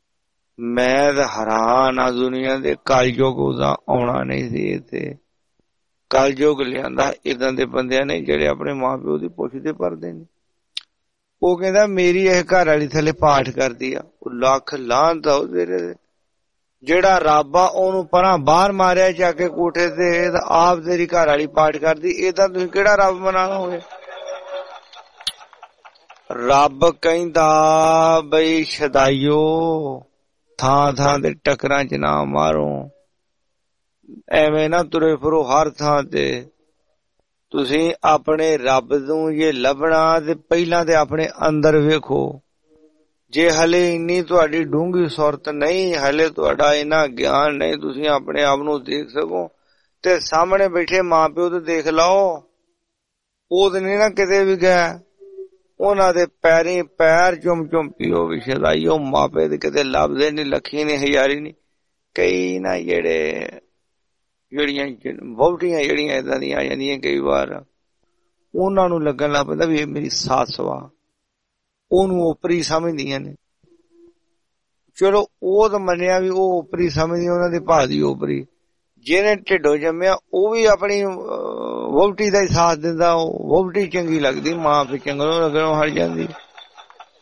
ਮੈਂ ਤਾਂ ਹੈਰਾਨ ਆ ਦੁਨੀਆ ਦੇ ਕਲਯੁਗ ਉਹਦਾ ਆਉਣਾ ਨਹੀਂ ਸੀ ਇੱਥੇ। ਕਲਯੁਗ ਲਿਆਂਦਾ ਏਦਾਂ ਦੇ ਬੰਦਿਆਂ ਨੇ ਜਿਹੜੇ ਆਪਣੇ ਮਾਂ ਪਿਓ ਦੀ ਪੁੱਛਦੇ ਪਰਦੇ ਨੇ। ਉਹ ਕਹਿੰਦਾ ਮੇਰੀ ਇਹ ਘਰ ਵਾਲੀ ਥੱਲੇ ਪਾਠ ਕਰਦੀ ਆ, ਉਹ ਲੱਖ ਲਾਹਨਤ ਆ ਉਹਦੇ। ਜਿਹੜਾ ਰੱਬ ਆ ਉਹਨੂੰ ਪਰਾਂ ਬਾਹਰ ਮਾਰਿਆ ਜਾ ਕੇ ਕੋਠੇ ਤੇ, ਆਪ ਤੇਰੀ ਘਰ ਵਾਲੀ ਪਾਠ ਕਰਦੀ, ਏਦਾਂ ਤੁਸੀਂ ਕਿਹੜਾ ਰੱਬ ਬਣਾਉਣਾ ਹੋਵੇ। ਰੱਬ ਕਹਿੰਦਾ ਬਈ ਸ਼ਦਾਈਓ ਥਾਂ ਥਾਂ ਤੇ ਟੱਕਰਾਂ ਚ ਨਾ ਮਾਰੋ, ਐਵੇਂ ਨਾ ਤੁਰੇ ਫਿਰੋ ਹਰ ਥਾਂ ਤੇ। ਤੁਸੀਂ ਆਪਣੇ ਰੱਬ ਨੂੰ ਜੇ ਲੱਭਣਾ ਤੇ ਪਹਿਲਾਂ ਤੇ ਆਪਣੇ ਅੰਦਰ ਵੇਖੋ। ਜੇ ਹਲੇ ਇੰਨੀ ਤੁਹਾਡੀ ਡੂੰਘੀ ਸੁਰਤ ਨਹੀਂ, ਹਲੇ ਤੁਹਾਡਾ ਇੰਨਾ ਗਿਆਨ ਨਹੀਂ, ਤੁਸੀਂ ਆਪਣੇ ਆਪ ਨੂੰ ਦੇਖ ਸਕੋ ਤੇ ਸਾਹਮਣੇ ਬੈਠੇ ਮਾਂ ਪਿਓ ਤੇ ਦੇਖ ਲਓ। ਉਹ ਤੇ ਨਹੀਂ ਨਾ ਕਿਤੇ ਵੀ ਗਿਆ, ਉਹਨਾਂ ਦੇ ਪੈਰੀ ਪੈਰ ਚੁੰਮ ਚੁੰਮ ਪੀਓ ਵੀ ਸ਼ਦਾਈ। ਉਹ ਮਾਪੇ ਤੇ ਕਿਤੇ ਲੱਭਦੇ ਨੀ, ਲੱਖੀ ਨੀ, ਹਜ਼ਾਰੀ ਨੀ। ਕਈ ਨਾ ਜਿਹੜੇ ਜਿਹੜੀਆਂ ਵਹੁਟੀਆਂ ਜਿਹੜੀਆਂ ਏਦਾਂ ਦੀਆਂ ਆ ਜਾਂਦੀਆਂ ਕਈ ਵਾਰ, ਉਹਨਾਂ ਨੂੰ ਲੱਗਣ ਲੱਗ ਪੈਂਦਾ ਵੀ ਇਹ ਮੇਰੀ ਸੱਸ ਵਾ, ਉਹਨੂੰ ਓਪਰੀ ਸਮਝਦੀਆਂ ਨੇ। ਚਲੋ ਉਹ ਤਾਂ ਮੰਨਿਆ ਵੀ ਉਹ ਓਪਰੀ ਸਮਝਦੀ, ਉਹਨਾਂ ਦੀ ਭਾ ਦੀ ਓਪਰੀ। ਜਿਹਨੇ ਢਿੱਡੋਂ ਜੰਮਿਆ ਉਹ ਵੀ ਆਪਣੀ ਵਹੁਟੀ ਦਾ ਹੀ ਸਾਥ ਦਿੰਦਾ, ਵਹੁਟੀ ਚੰਗੀ ਲੱਗਦੀ, ਮਾਂ ਫਿਰ ਚੰਗਣੋਂ ਲੱਗਣੋਂ ਹਟ ਜਾਂਦੀ।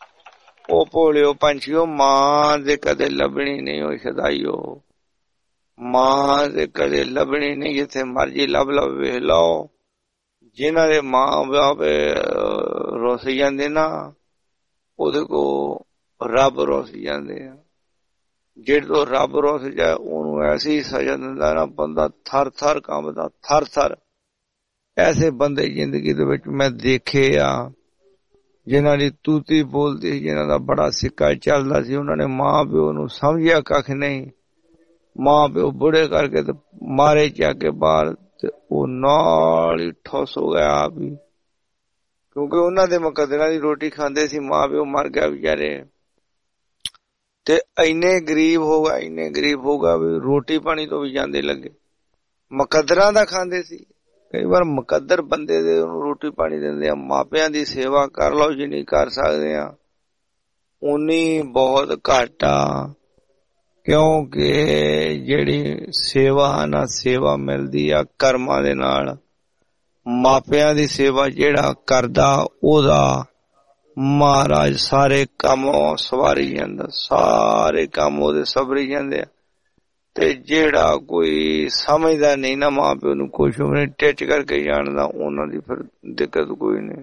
ਉਹ ਭੋਲਿਓ ਪੰਛੀਓ ਮਾਂ ਦੇ ਕਦੇ ਲੱਭਣੀ ਨਹੀਂ ਉਹ ਸ਼ਦਾਈਓ। ਮਾਂ ਦੇ ਕਦੇ ਲੱਭਣੀ ਨਹੀਂ, ਜਿੱਥੇ ਮਰਜੀ ਲੱਭ ਲੱਭ ਵੇਖ ਲਓ। ਜਿਨ੍ਹਾਂ ਦੇ ਮਾਂ ਬਾਪ ਰੁੱਸ ਜਾਂਦੇ ਨਾ, ਉਹਦੇ ਕੋਲ ਰੱਬ ਰੁੱਸ ਜਾਂਦੇ ਆ। ਜਿਹੜੇ ਤੋਂ ਰੱਬ ਰੁੱਸ ਜਾਏ ਉਹਨੂੰ ਐਸੀ ਸਜ਼ਾ ਦਿੰਦਾ ਨਾ, ਬੰਦਾ ਥਰ ਥਰ ਕੰਬਦਾ, ਥਰ ਥਰ। ਐਸੇ ਬੰਦੇ ਜ਼ਿੰਦਗੀ ਦੇ ਵਿੱਚ ਮੈਂ ਦੇਖੇ ਆ, ਜਿਨ੍ਹਾਂ ਦੀ ਤੂਤੀ ਬੋਲਦੀ ਸੀ, ਜਿਨ੍ਹਾਂ ਦਾ ਬੜਾ ਸਿੱਕਾ ਚੱਲਦਾ ਸੀ। ਉਹਨਾਂ ਨੇ ਮਾਂ ਪਿਓ ਨੂੰ ਸਮਝਿਆ ਕੱਖ ਨਹੀਂ। ਮਾਂ ਪਿਓ ਬੁੜੇ ਕਰਕੇ ਤੇ ਮਾਰੇ ਜਾ ਕੇ ਬਾਹਰ, ਤੇ ਉਹ ਨਾਲ ਹੀ ਠੁੱਸ ਹੋ ਗਿਆ ਆਪ ਹੀ, ਕਿਉਂਕਿ ਉਹਨਾਂ ਦੇ ਮੁਕੱਦਰਾਂ ਦੀ ਰੋਟੀ ਖਾਂਦੇ ਸੀ। ਮਾਂ ਪਿਓ ਮਰ ਗਿਆ ਵਿਚਾਰੇ, ਤੇ ਇੰਨੇ ਗਰੀਬ ਹੋ ਗਿਆ, ਇੰਨੇ ਗਰੀਬ ਹੋ ਗਿਆ ਵੀ ਰੋਟੀ ਪਾਣੀ ਤੋਂ ਵੀ ਜਾਂਦੇ ਲੱਗੇ। ਮੁਕੱਦਰਾਂ ਦਾ ਖਾਂਦੇ ਸੀ। ਕਈ ਵਾਰ ਮੁਕੱਦਰ ਬੰਦੇ ਦੇ ਉਹਨੂੰ ਰੋਟੀ ਪਾਣੀ ਦਿੰਦੇ ਆ। ਮਾਪਿਆਂ ਦੀ ਸੇਵਾ ਕਰ ਲਓ ਜਿੰਨੀ ਕਰ ਸਕਦੇ ਆ, ਉਨੀ ਬਹੁਤ ਘੱਟ ਆ, ਕਿਉਂਕਿ ਜਿਹੜੀ ਸੇਵਾ ਨਾ ਸੇਵਾ ਮਿਲਦੀ ਆ ਕਰਮਾਂ ਦੇ ਨਾਲ। ਮਾਪਿਆਂ ਦੀ ਸੇਵਾ ਜਿਹੜਾ ਕਰਦਾ ਉਹਦਾ ਮਹਾਰਾਜ ਸਾਰੇ ਕੰਮ ਸਵਾਰੀ ਜਾਂਦਾ, ਸਾਰੇ ਕੰਮ ਉਹਦੇ ਸਬਰੀ ਜਾਂਦੇ ਆ। ਤੇ ਜਿਹੜਾ ਕੋਈ ਸਮਝਦਾ ਨਹੀਂ ਨਾ ਮਾਂ ਪਿਓ ਨੂੰ, ਕੁਛ ਉਹਨੇ ਟਿੱਚ ਕਰਕੇ ਜਾਣਦਾ, ਉਹਨਾਂ ਦੀ ਫਿਰ ਦਿੱਕਤ ਕੋਈ ਨਹੀਂ।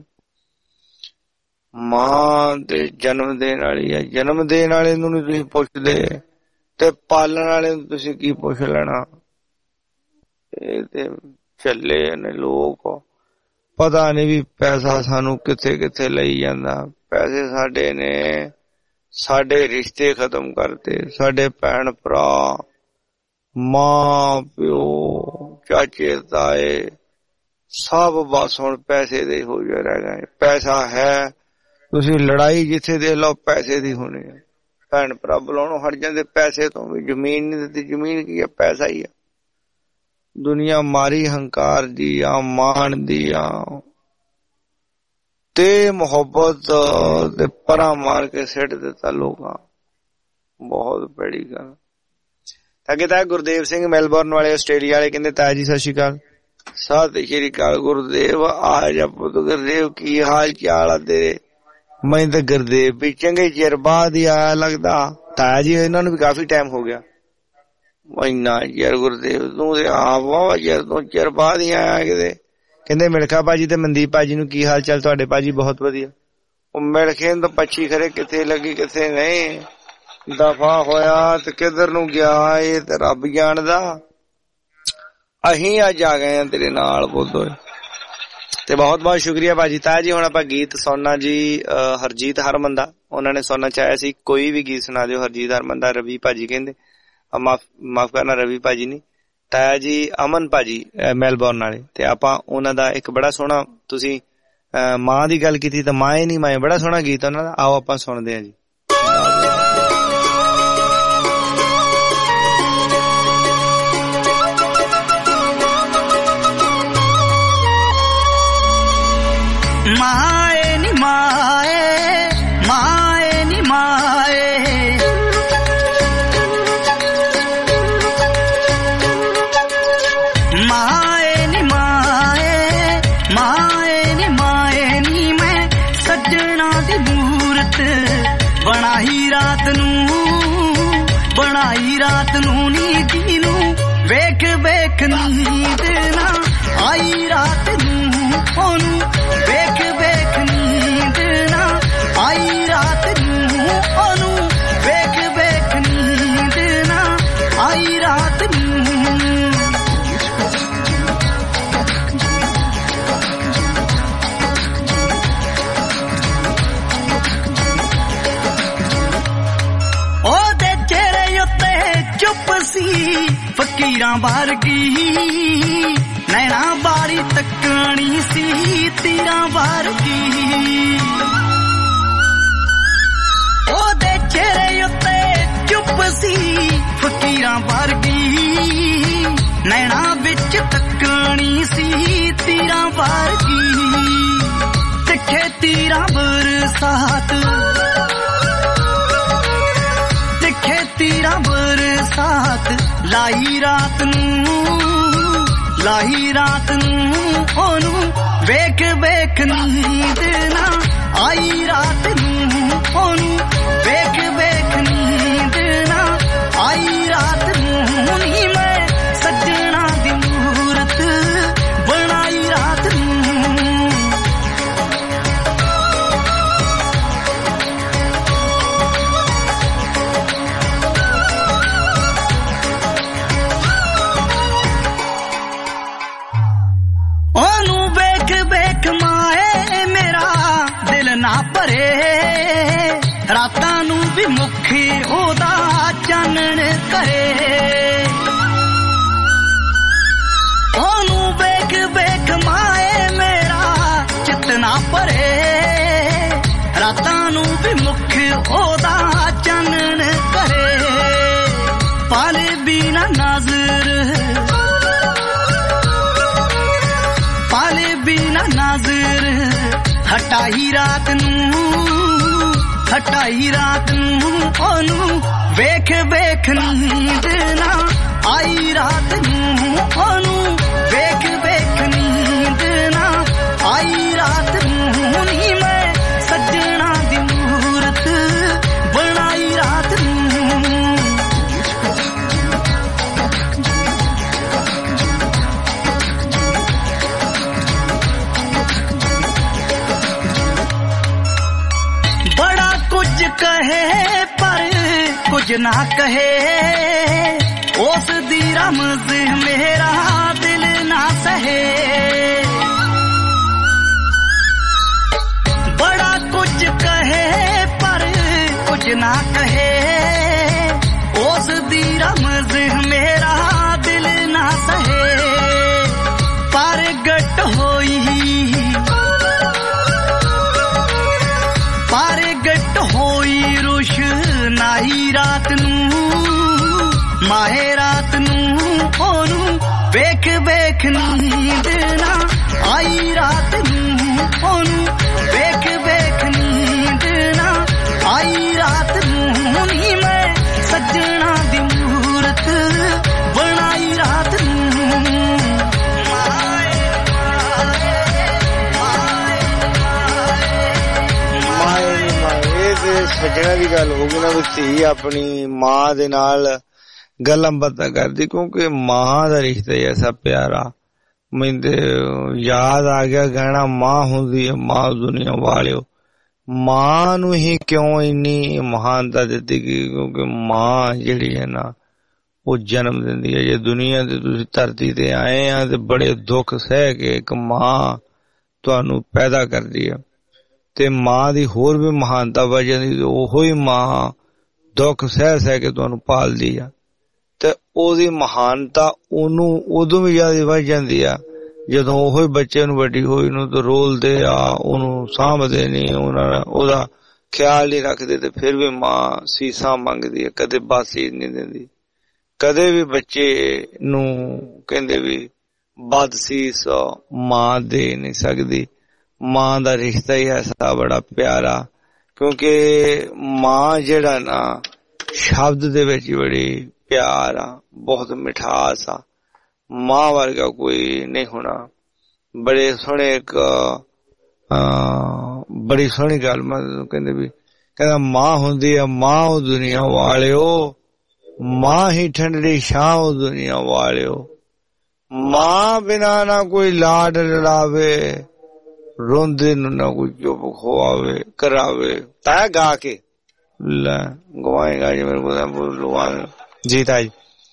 ਮਾਂ ਦੇ ਜਨਮ ਦੇਣ ਵਾਲੀ ਆ, ਜਨਮ ਦੇਣ ਵਾਲੇ ਨੂੰ ਨੀ ਤੁਸੀਂ ਪੁੱਛਦੇ, ਤੇ ਪਾਲਣ ਵਾਲੇ ਨੂੰ ਤੁਸੀਂ ਕੀ ਪੁੱਛ ਲੈਣਾ। ਇਹ ਤੇ ਚੱਲੇ ਨੇ ਲੋਕ, ਪਤਾ ਨਹੀਂ ਵੀ ਪੈਸਾ ਸਾਨੂੰ ਕਿੱਥੇ ਕਿੱਥੇ ਲਈ ਜਾਂਦਾ। ਪੈਸੇ ਸਾਡੇ ਨੇ ਸਾਡੇ ਰਿਸ਼ਤੇ ਖਤਮ ਕਰਤੇ, ਸਾਡੇ ਭੈਣ ਭਰਾ, ਮਾਂ ਪਿਓ, ਚਾਚੇ ਤਾਏ ਸਭ ਬਸ ਹੁਣ ਪੈਸੇ ਦੇ ਹੋ ਜਾ ਰਹਿ ਗਏ। ਪੈਸਾ ਹੈ, ਤੁਸੀਂ ਲੜਾਈ ਜਿੱਥੇ ਦੇ ਲਓ ਪੈਸੇ ਦੀ ਹੋਣੀ ਹੈ। ਭੈਣ ਭਰਾ ਬੁਲਾਉਣੋਂ ਹਟ ਜਾਂਦੇ ਪੈਸੇ ਤੋਂ ਵੀ। ਜ਼ਮੀਨ ਨਹੀਂ ਦਿੱਤੀ, ਜ਼ਮੀਨ ਕੀ ਆ, ਪੈਸਾ ਹੀ ਆ। ਦੁਨੀਆ ਮਾਰੀ ਹੰਕਾਰ ਦੀ ਆ, ਮਾਣ ਦੀ ਆ, ਤੇ ਮੁਹੱਬਤ ਤੇ ਪਰਾਂ ਮਾਰ ਕੇ ਸਿੱਟ ਦਿੱਤਾ ਲੋਕਾਂ। ਬਹੁਤ ਬੜੀ ਗੱਲ। ਅੱਗੇ ਤਾਂ ਗੁਰਦੇਵ ਸਿੰਘ ਮੈਲਬੌਰਨ ਵਾਲੇ, ਆਸਟ੍ਰੇਲੀਆ ਵਾਲੇ, ਕਹਿੰਦੇ ਤਾਇਆ ਜੀ ਸਤਿ ਸ਼੍ਰੀ ਅਕਾਲ। ਸਤਿ ਸ਼੍ਰੀ ਅਕਾਲ ਗੁਰਦੇਵ, ਆ ਜਾ ਪੁੱਤ। ਗੁਰਦੇਵ ਕੀ ਹਾਲ ਚਾਲ ਆ ਤੇਰੇ? ਮੈਂ ਤਾਂ ਗੁਰਦੇਵ ਵੀ ਚੰਗੇ ਚਿਰ ਬਾਅਦ ਹੀ ਆਇਆ ਲੱਗਦਾ। ਤਾਇਆ ਜੀ ਇਹਨਾਂ ਨੂੰ ਵੀ ਕਾਫੀ ਟਾਈਮ ਹੋ ਗਿਆ। ਇੰਨਾ ਯਾਰ ਗੁਰਦੇਵ ਤੂੰ ਤੇ ਆਪ ਵਾਵਾ ਯਾਰ ਤੂੰ ਚਿਰ ਬਾਅਦ ਹੀ ਆਇਆ ਕਿਤੇ। ਕਹਿੰਦੇ ਮਿਲਖਾ ਭਾਜੀ ਤੇ ਮਨਦੀਪ ਭਾਜੀ ਨੂੰ ਕੀ ਹਾਲ ਚਾਲ ਤੁਹਾਡੇ? ਭਾਜੀ ਬਹੁਤ ਵਧੀਆ। ਉਹ ਮਿਲਖੇ ਤਾਂ ਪੱਛੀ ਖਰੇ ਕਿੱਥੇ ਲੱਗੀ ਕਿੱਥੇ ਨਹੀਂ, ਦਫਾ ਹੋਇਆ ਤੇ ਕਿੱਧਰ ਨੂੰ ਗਿਆ ਇਹ ਤੇ ਰੱਬ ਜਾਣਦਾ। ਅਸੀਂ ਅੱਜ ਆ ਗਏ ਆ ਤੇਰੇ ਨਾਲ ਬੋਲੋ, ਤੇ ਬਹੁਤ ਬਹੁਤ ਸ਼ੁਕਰੀਆ ਭਾਜੀ। ਤਾਇਆ ਜੀ ਹੁਣ ਆਪਾਂ ਗੀਤ ਸੁਣਨਾ ਜੀ, ਹਰਜੀਤ ਹਰਮਨ ਦਾ ਉਹਨਾਂ ਨੇ ਸੁਣਨਾ ਚਾਹਿਆ ਸੀ। ਕੋਈ ਵੀ ਗੀਤ ਸੁਣਾ ਦਿਓ ਹਰਜੀਤ ਹਰਮਨ ਦਾ। ਰਵੀ ਭਾਜੀ ਕਹਿੰਦੇ, ਮਾਫ ਮਾਫ ਕਰਨਾ ਰਵੀ ਭਾਜੀ ਨੀ, ਤਾਇਆ ਜੀ ਅਮਨ ਭਾਜੀ ਮੈਲਬੌਰਨ ਵਾਲੇ। ਤੇ ਆਪਾਂ ਉਹਨਾਂ ਦਾ ਇੱਕ ਬੜਾ ਸੋਹਣਾ, ਤੁਸੀਂ ਮਾਂ ਦੀ ਗੱਲ ਕੀਤੀ ਤਾਂ ਮਾਏ ਨੀ ਮਾਏ, ਬੜਾ ਸੋਹਣਾ ਗੀਤ ਉਹਨਾਂ ਦਾ। ਆਓ ਆਪਾਂ ਸੁਣਦੇ ਹਾਂ ਜੀ। ਮਾਏ ਨੀ ਮਾਏ, ਮਾਏ ਨੀ ਮਾਏ, ਮਾਏ ਨੀ ਮਾਏ, ਮਾਏ ਨੀ ਮਾਏ ਨੀ। ਮੈਂ ਸੱਜਣਾ ਦੀ ਮੂਰਤ ਬਣਾਈ ਰਾਤ ਨੂੰ, ਬਣਾਈ ਰਾਤ ਨੂੰ ਨੀਂਦ ਨੂੰ ਵੇਖ ਵੇਖ ਨੀਂਦ ਨਾ ਆਈ ਰਾਤ ਨੂੰ, ਉਹਨੂੰ ਵੇਖ ਵੇਖ ਨੀਂਦ ਨਾ ਆਈ ਰਾਤ ਨੂੰ, ਉਹਨੂੰ ਵੇਖ ਵੇਖ ਨੀਂਦ ਨਾ ਆਈ ਰਾਤ ਨੂੰ। ਉਹਦੇ ਚਿਹਰੇ ਉੱਤੇ ਚੁੱਪ ਸੀ ਫਕੀਰਾਂ ਵਰਗੀ, ਨੈਣਾ ਬਾਰੀ ਤੱਕਣੀ ਸੀ ਤੀਰਾਂ ਵਰਗੀ। ਉਹਦੇ ਚਿਹਰੇ ਉੱਤੇ ਚੁੱਪ ਸੀ ਫਕੀਰਾਂ ਵਰਗੀ, ਨੈਣਾ ਵਿੱਚ ਤੱਕਣੀ ਸੀ ਤੀਰਾਂ ਵਰਗੀ। ਤਿੱਖੇ ਤੀਰਾਂ ਬਰਸਾਤ, ਤਿੱਖੇ ਤੀਰਾਂ ਬਰਸਾਤ ਲਾਈ ਰਾਤ ਨੂੰ, ਲਾਈ ਰਾਤ ਨੂੰ, ਉਹਨੂੰ ਵੇਖ ਵੇਖ ਨੀਂਦ ਨਾ ਆਈ ਰਾਤ ਨੂੰ, ਉਹਨੂੰ ਵੇਖ ਵੇਖ ਨੀਂਦ ਨਾ ਆਈ ਰਾਤ ਨੂੰ ਨੀ। ਮੈਂ करे ओनू वेख वेख माए मेरा चितना परे रातां नू भी मुख ओदा चानन करे पाले बिना नाज़र पाले बिना नाज़र हटाई रात नू हटाई रात नू ओनू वेख वेख नींद ना आई रात नू ओनू वेख वेख नींद ना आई रात नू नी मैं सजना दी मूरत बनाई रात नू बड़ा कुछ कहे पर कुछ ना कहे उस दी रमज़ मेरा दिल ना सहे बड़ा कुछ कहे पर कुछ ना कहे उस दी रमज़ मेरा दिल ना सहे पर गट होई पर गट होई रोशनाई रात नू माहे रात नू ओनू वेख वेख नींद ना आई रात नू ओनू वेख वेख नींद ना आई रात नू नी मैं सजना दी मूरत बनाई रात नू सजना की गल होगी ना धी अपनी मां दे नाल गल्लां बातां करदी क्योंकि मां दा रिश्ता ही ऐसा प्यारा मैनूं याद आ गया गाना मां हुंदी है मां दुनिया वालियो मां नूं ही क्यों इन्नी महानता दित्ती गई क्योंकि मां जिहड़ी है ना वो जन्म दिंदी है जे दुनिया ते तुसीं धरती ते आए आ ते बड़े दुख सह के एक मां तुहानूं पैदा करदी है ते मां दी होर भी महानता वध जांदी ओहो ही मां दुख सह सह के तुहानूं पालदी आ ते ओदी महानता ओनू उदों भी ज्यादा वध जांदी आ जदों ओहो ही बच्चे नूं वड्डी होई नूं ते रोलदे आ ओनू साਂਭਦੇ नहीं उन्हां ओदा ख्याल नहीं रखदे ते फिर भी मां सीसां मंगदी है कदे बासी नहीं दिंदी कदे भी बच्चे नूं कहंदे भी बदसीस मां दे नहीं सकदी मां दा रिश्ता ही ऐसा बड़ा प्यारा क्योंकि मां जेड़ा ना शब्द दे विच बड़ी प्यार आ बहुत मिठास आ मां वर्गा कोई नहीं होना बड़े सोहने एक बड़ी सोहनी गल मतलब कहंदे भी कहंदा मां हुंदी है मां दुनिया वालियो मां ही ठंडी छां दुनिया वालियो मां बिना ना कोई लाड लड़ावे रोंदे ना कोई चुप खुआवे करावे ताया गा के ला गवाएगा जी मेरे को बोलवा जी ताई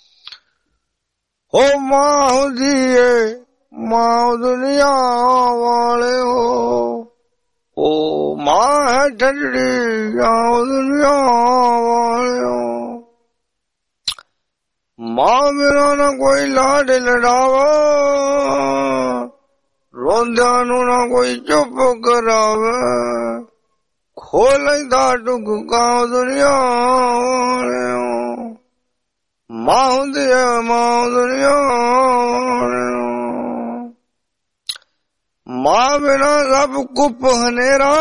ओ मां हुंदी है मां दुनिया वाले हो ओ मां है ठंडी दुनिया वाले हो मां बिना ना कोई लाड लड़ावा रोंदा नू ना कोई चुप करावे खोलदा टुका दुनिया मां हुंदी है मां दुनिया मां बिना सब कुप हनेरा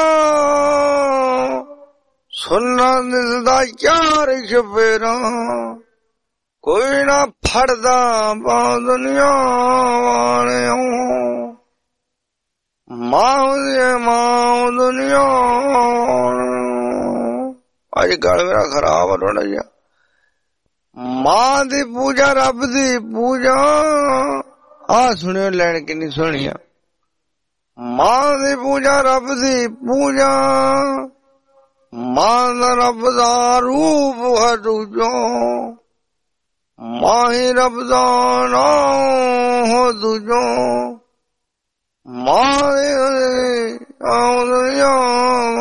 सुनना दिसदा चार चपेरा कोई ना फड़दा मां दुनिया वाले मां मां दुनिया अज गल मेरा खराब है थोड़ा जिहा मां दी पूजा रब दी पूजा आ सुनियो लैन किन्नी सोहनी आ मां दी पूजा रब दी पूजा मां दा रब दा रूप है दूजो मां ही रब दा नाम हो दूजो मारे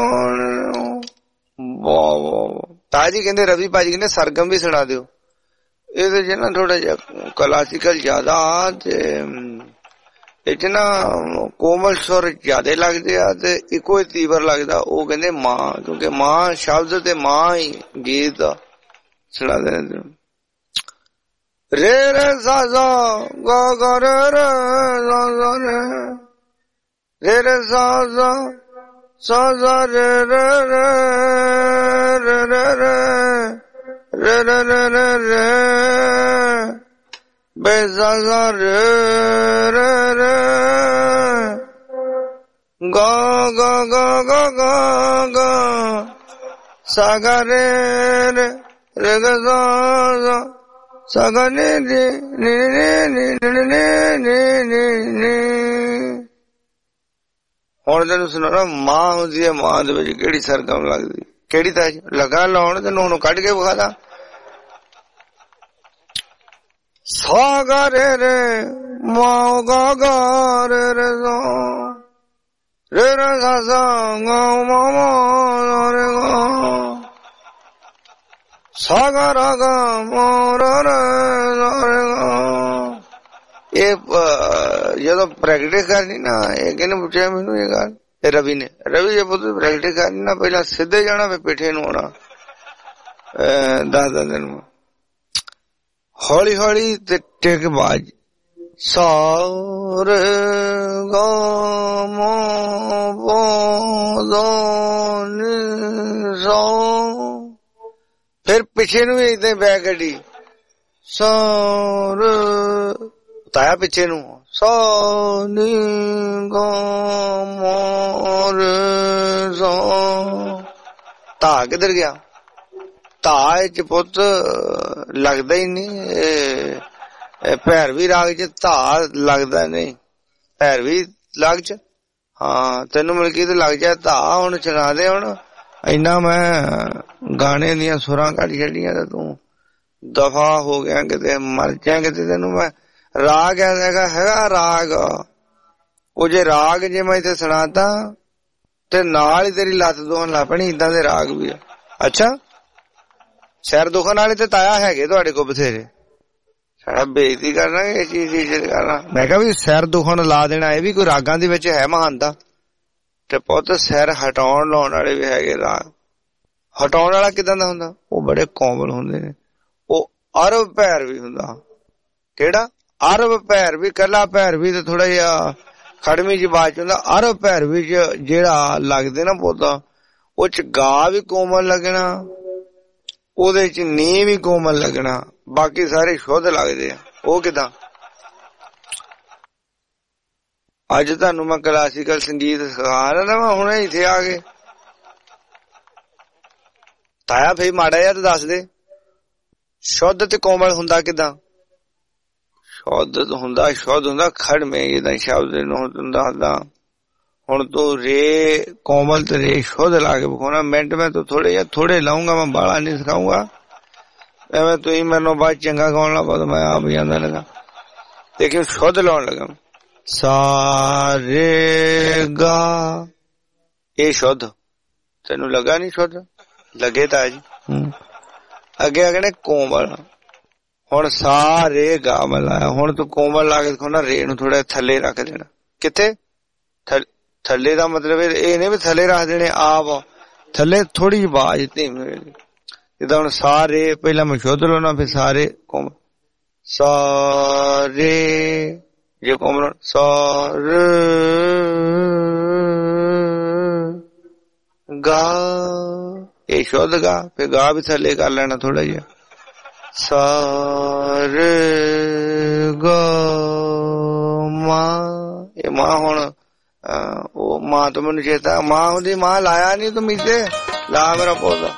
ताजी कहते रवि भाजी कहते सरगम भी सुना दियो ਇਹਦੇ ਚ ਨਾ ਥੋੜਾ ਜਿਹਾ ਕਲਾਸੀਕਲ ਜ਼ਿਆਦਾ ਤੇ ਇਹ ਚ ਨਾ ਕੋਮਲ ਸੁਰ ਜ਼ਿਆਦਾ ਲੱਗਦੇ ਆ ਤੇ ਇੱਕੋ ਹੀ ਤੀਵਰ ਲੱਗਦਾ, ਉਹ ਕਹਿੰਦੇ ਮਾਂ, ਕਿਉਂਕਿ ਮਾਂ ਸ਼ਬਦ ਤੇ ਮਾਂ ਹੀ ਗੀਤ ਸੁਣਾਦੇ ਨੇ। ਰੇ ਰੇ ਸਾ ਸਾ ਗਾ ਗਾ ਰੇ ਰੇ ਸਾ ਸਾ ਰੇ ਰੇ ਰੇ ਸਾ ਸਾ ਸਾ ਸਾ ਰੇ ਰੇ ਰੇ ਰੇ ਰੇ ਰੇ ਰੇ ਰੇ ਰੇ ਰੇ ਰੇ ਬੇ ਸਾ ਸਾ ਰੇ ਰੇ ਰੇ ਗਾ ਗਾ ਗਾ ਗਾ ਗਾ ਗਾ ਸਾ ਗਾ ਰੇ ਰੇ ਰੇ ਗਾ ਸਾ ਸਾ ਸਾ ਗਾ ਨੀ ਨੀ ਨੀ ਨੀ ਨੀ ਨੀ ਨੀ ਨੀ। ਹੁਣ ਤੈਨੂੰ ਸੁਣਾ, ਮਾਂ ਹੁੰਦੀ ਹੈ, ਮਾਂ ਦੇ ਵਿੱਚ ਕਿਹੜੀ ਸਰਗਮ ਲੱਗਦੀ, ਕਿਹੜੀ ਤਾਂ ਲਗਾ ਲਾਉਣ ਤੈਨੂੰ ਹੁਣ ਕੱਢ ਕੇ ਵਿਖਾ ਦਾਂ। ਸਾ ਗਾ ਰੇ ਰੇ ਮਾਂ ਗਾ ਗਾ ਰੇ ਰੇ ਸਾ ਰੇ ਰੇ ਸਾ ਸਾ ਗਾ ਮਾ ਮਾ ਰੇ ਗਾ ਸਾ ਗਾ ਰਾ ਗਾ ਮਾ ਰਾ ਰੇ ਰੇ ਗਾ। ਇਹ ਜਦੋਂ ਪ੍ਰੈਕਟਿਸ ਕਰਨੀ ਨਾ, ਇਹ ਕਿਹਨੇ ਪੁੱਛਿਆ ਮੈਨੂੰ ਇਹ ਗੱਲ, ਇਹ ਰਵੀ ਨੇ, ਰਵੀ ਜੇ ਪੁੱਤ ਪ੍ਰੈਕਟਿਸ ਕਰਨੀ ਨਾ, ਪਹਿਲਾਂ ਸਿੱਧੇ ਜਾਣਾ ਫਿਰ ਪਿੱਠੇ ਨੂੰ ਆਉਣਾ ਦਸ ਦਸ ਦਿਨ ਨੂੰ, ਹੌਲੀ ਹੌਲੀ ਤੇ ਟਿਕ ਬਾਜ ਸਾ ਰੇ ਗਾ ਮਾ ਪਾ ਦਾ ਨੀ ਸਾ, ਫਿਰ ਪਿੱਛੇ ਨੂੰ ਵੀ ਏਦਾਂ ਬੈਕ ਗੱਡੀ ਸਾ ਰੇ ਤਾਇਆ ਪਿੱਛੇ ਨੂੰ ਸਾ ਨੀ ਗਾ ਮਾ ਰੇ ਸਾ। ਧਾ ਕਿੱਧਰ ਗਿਆ, ਧਾ ਚ ਪੁੱਤ ਲੱਗਦਾ ਹੀ ਨਹੀਂ, ਭੈਰਵੀ ਰਾਗ ਚ ਧਾ ਲੱਗਦਾ ਨਹੀਂ, ਭੈਰਵੀ ਲੱਗ ਚ ਹਾਂ ਤੈਨੂੰ ਮਿਲ ਕੇ ਤੇ ਲੱਗ ਜਾ ਧਾ। ਹੁਣ ਚਲਾ ਦੇ, ਹੁਣ ਇੰਨਾ ਮੈਂ ਗਾਣੇ ਦੀਆਂ ਸੁਰਾਂ ਕੱਢ ਛੱਡੀਆਂ ਤੇ ਤੂੰ ਦਫਾ ਹੋ ਗਿਆ, ਕਿਤੇ ਮਰ ਜਾ ਕਿਤੇ। ਤੈਨੂੰ ਮੈਂ ਰਾਗ ਹੈਗਾ ਹੈਗਾ ਰਾਗ, ਉਹ ਜੇ ਰਾਗ ਜੇ ਮੈਂ ਇੱਥੇ ਸੁਣਾਤਾ ਤੇ ਨਾਲ ਹੀ ਤੇਰੀ ਲੱਤ ਦੋਹਣ ਲੱਗ ਪੈਣੀ, ਏਦਾਂ ਦੇ ਰਾਗ ਵੀ ਆ। ਅੱਛਾ, ਸਿਰ ਦੁਖਣ ਵਾਲੇ ਤੇ ਤਾਇਆ ਹੈਗੇ ਤੁਹਾਡੇ ਕੋਲ ਬਥੇਰੇ, ਸਾਡਾ ਬੇਇੱਜ਼ਤੀ ਕਰਨਾ ਇਹ ਚੀਜ਼ ਚੀਜ਼ ਕਰਨਾ। ਮੈਂ ਕਿਹਾ ਵੀ ਸਿਰ ਦੁਖਣ ਲਾ ਦੇਣਾ, ਇਹ ਵੀ ਕੋਈ ਰਾਗਾਂ ਦੇ ਵਿੱਚ ਹੈ ਮਹਾਨਤਾ। ਤੇ ਪੁੱਤ ਸਿਰ ਹਟਾਉਣ ਲਾਉਣ ਵਾਲੇ ਵੀ ਹੈਗੇ ਰਾਗ। ਹਟਾਉਣ ਵਾਲਾ ਕਿਦਾਂ ਦਾ ਹੁੰਦਾ, ਉਹ ਬੜੇ ਕੋਮਲ ਹੁੰਦੇ ਨੇ, ਉਹ ਅਰਬ ਭੈਰਵੀ ਹੁੰਦਾ। ਕਿਹੜਾ ਅਰਬ ਭੈਰਵੀ, ਕੱਲਾ ਭੈਰਵੀ ਤੇ ਥੋੜਾ ਜਿਹਾ ਖੜਵੀਂ ਜਿਹੀ ਬਾਤ ਚ ਹੁੰਦਾ। ਅਰਬ ਭੈਰਵੀ ਚ ਜਿਹੜਾ ਲੱਗਦੇ ਨਾ ਪੌਦਾ, ਉਹ ਚ ਗਾ ਵੀ ਕੋਮਲ ਲੱਗਣਾ, ਉਹਦੇ ਚ ਨੀ ਵੀ ਕੋਮਲ ਲੱਗਣਾ, ਬਾਕੀ ਸਾਰੇ ਸ਼ੁੱਧ ਲੱਗਦੇ ਆ। ਉਹ ਕਿਦਾਂ, ਅੱਜ ਤੁਹਾਨੂੰ ਮੈਂ ਕਲਾਸੀਕਲ ਸੰਗੀਤ ਸਿਖਾ ਰਿਹਾ ਮੈਂ ਹੁਣੇ ਇੱਥੇ ਆ ਕੇ। ਤਾਇਆ ਫੇਰ ਮਾੜਾ ਜਿਹਾ ਤੇ ਦੱਸ ਦੇ, ਸ਼ੁੱਧ ਤੇ ਕੋਮਲ ਹੁੰਦਾ ਕਿਦਾਂ? ਸ਼ੁੱਧ ਹੁੰਦਾ, ਸ਼ੁੱਧ ਹੁੰਦਾ ਖੜਵੇਂ ਜਿੱਦਾਂ ਸ਼ਬਦ ਨੂੰ ਦੱਸਦਾ। ਹੁਣ ਤੂੰ ਰੇ ਕੋਮਲ ਤੇ ਰੇ ਸ਼ੁੱਧ ਲਾ ਕੇ ਵਿਖਾਉਣਾ। ਮਿੰਟ ਮੈਂ ਤੂੰ ਥੋੜੇ ਜਿਹਾ ਥੋੜੇ ਲਾਉਂਗਾ, ਮੈਂ ਬਾਹਲਾ ਨਹੀਂ ਸਿਖਾਉਂਗਾ। ਐਵੇਂ ਤੂੰ ਹੀ ਮੈਨੂੰ ਬਾਅਦ ਚੰਗਾ ਗਾਉਣ ਲੱਗਾ ਤਾਂ ਮੈਂ ਆਪ ਜਾਂਦਾ ਲਗਾ। ਲੇਕਿਨ ਸ਼ੁੱਧ ਲਾਉਣ ਲੱਗਾ, ਸਾ ਰੇ ਗਾ, ਇਹ ਸ਼ੁੱਧ ਤੈਨੂੰ ਲੱਗਾ ਨੀ ਸ਼ੁੱਧ? ਲੱਗੇ ਤਾਂ ਜੀ। ਅੱਗੇ ਆ ਗਏ ਕੋਮਲ। ਹੁਣ ਸਾ ਰੇ ਗਾ ਮੈਂ ਲਾਇਆ, ਹੁਣ ਤੂੰ ਕੋਮਲ ਲਾ ਕੇ ਦਿਖਾਉਣਾ। ਰੇ ਨੂੰ ਥੋੜਾ ਥੱਲੇ ਰੱਖ ਦੇਣਾ। ਕਿੱਥੇ ਥੱਲੇ ਦਾ ਮਤਲਬ ਇਹ ਨਹੀਂ ਵੀ ਥੱਲੇ ਰੱਖ ਦੇਣੇ, ਆਪ ਥੱਲੇ ਥੋੜੀ ਜਿਹੀ ਆਵਾਜ਼ ਧੀਮੀ। ਜਿੱਦਾਂ ਹੁਣ ਸਾ ਰੇ, ਪਹਿਲਾਂ ਮੈਂ ਸ਼ੁੱਧ ਲਾਉਣਾ, ਫਿਰ ਸਾਰੇ ਕੋਮਲ ਸਾ ਰੇ, ਜੇ ਕੋਮਲ ਸਾ ਰੇ ਗਾ, ਇਹ ਸ਼ੁੱਧ ਗਾ, ਫਿਰ ਗਾ ਵੀ ਥੱਲੇ ਕਰ ਲੈਣਾ ਥੋੜਾ ਜਿਹਾ। ਸਾ ਰੇ ਗਾ ਮਾਂ, ਇਹ ਮਾਂ ਹੁਣ ਉਹ ਮਾਂ ਤੋਂ ਮੈਨੂੰ ਚੇਤਾ, ਮਾਂ ਹੁੰਦੀ, ਮਾਂ ਲਾਇਆ ਨੀ ਤੂੰ ਮੀਤੇ ਲਾ ਮੇਰਾ ਪੌਦਾ।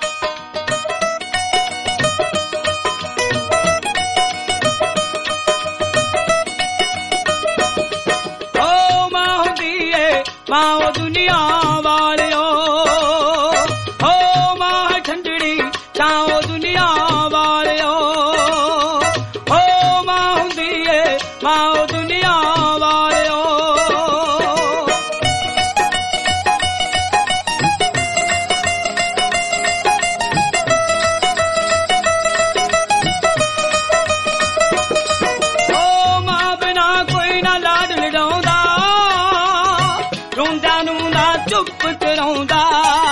ਓ ਮਾਂ ਹੁੰਦੀ ਏ ਮਾਂ ਉਹ ਦੁਨੀਆ ਵਾਲਿਓ, ਓ ਮਾਂ ਠੰਡੜੀ ਤਾਂ ਉਹ ਦੁਨੀਆ ਵਾਲਿਓ, ਓ ਮਾਂ ਹੁੰਦੀ ਏ ਮਾਂ ਉਹ ਦੁਨੀਆ ਵਾਲਿਓ। ਚੁੱਪ ਕਰਾਉਂਦਾ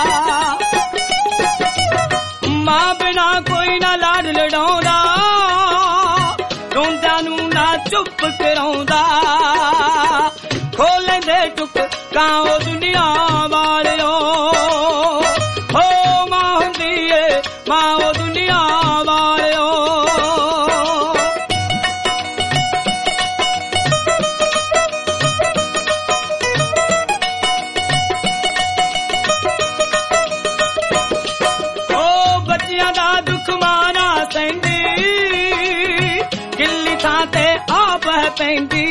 ਮਾਂ ਬਿਨਾ ਕੋਈ ਨਾ ਲਾਡ ਲਡਾਉਂਦਾ ਰੋਂਦਿਆਂ ਨੂੰ ਨਾ ਚੁੱਪ ਕਰਾਉਂਦਾ ਖੋਲੇ ਦੇ ਟੁੱਕ ਕਾਂ ਉਹ ਦੁਨੀਆ ਵਾਲਿਓ ਹੋ ਮਾਂ ਹੁੰਦੀ ਏ ਮਾਂ ਉਹ ਦੁਨੀਆ ਵਾਲਿਓ ਪੈਂਦੀ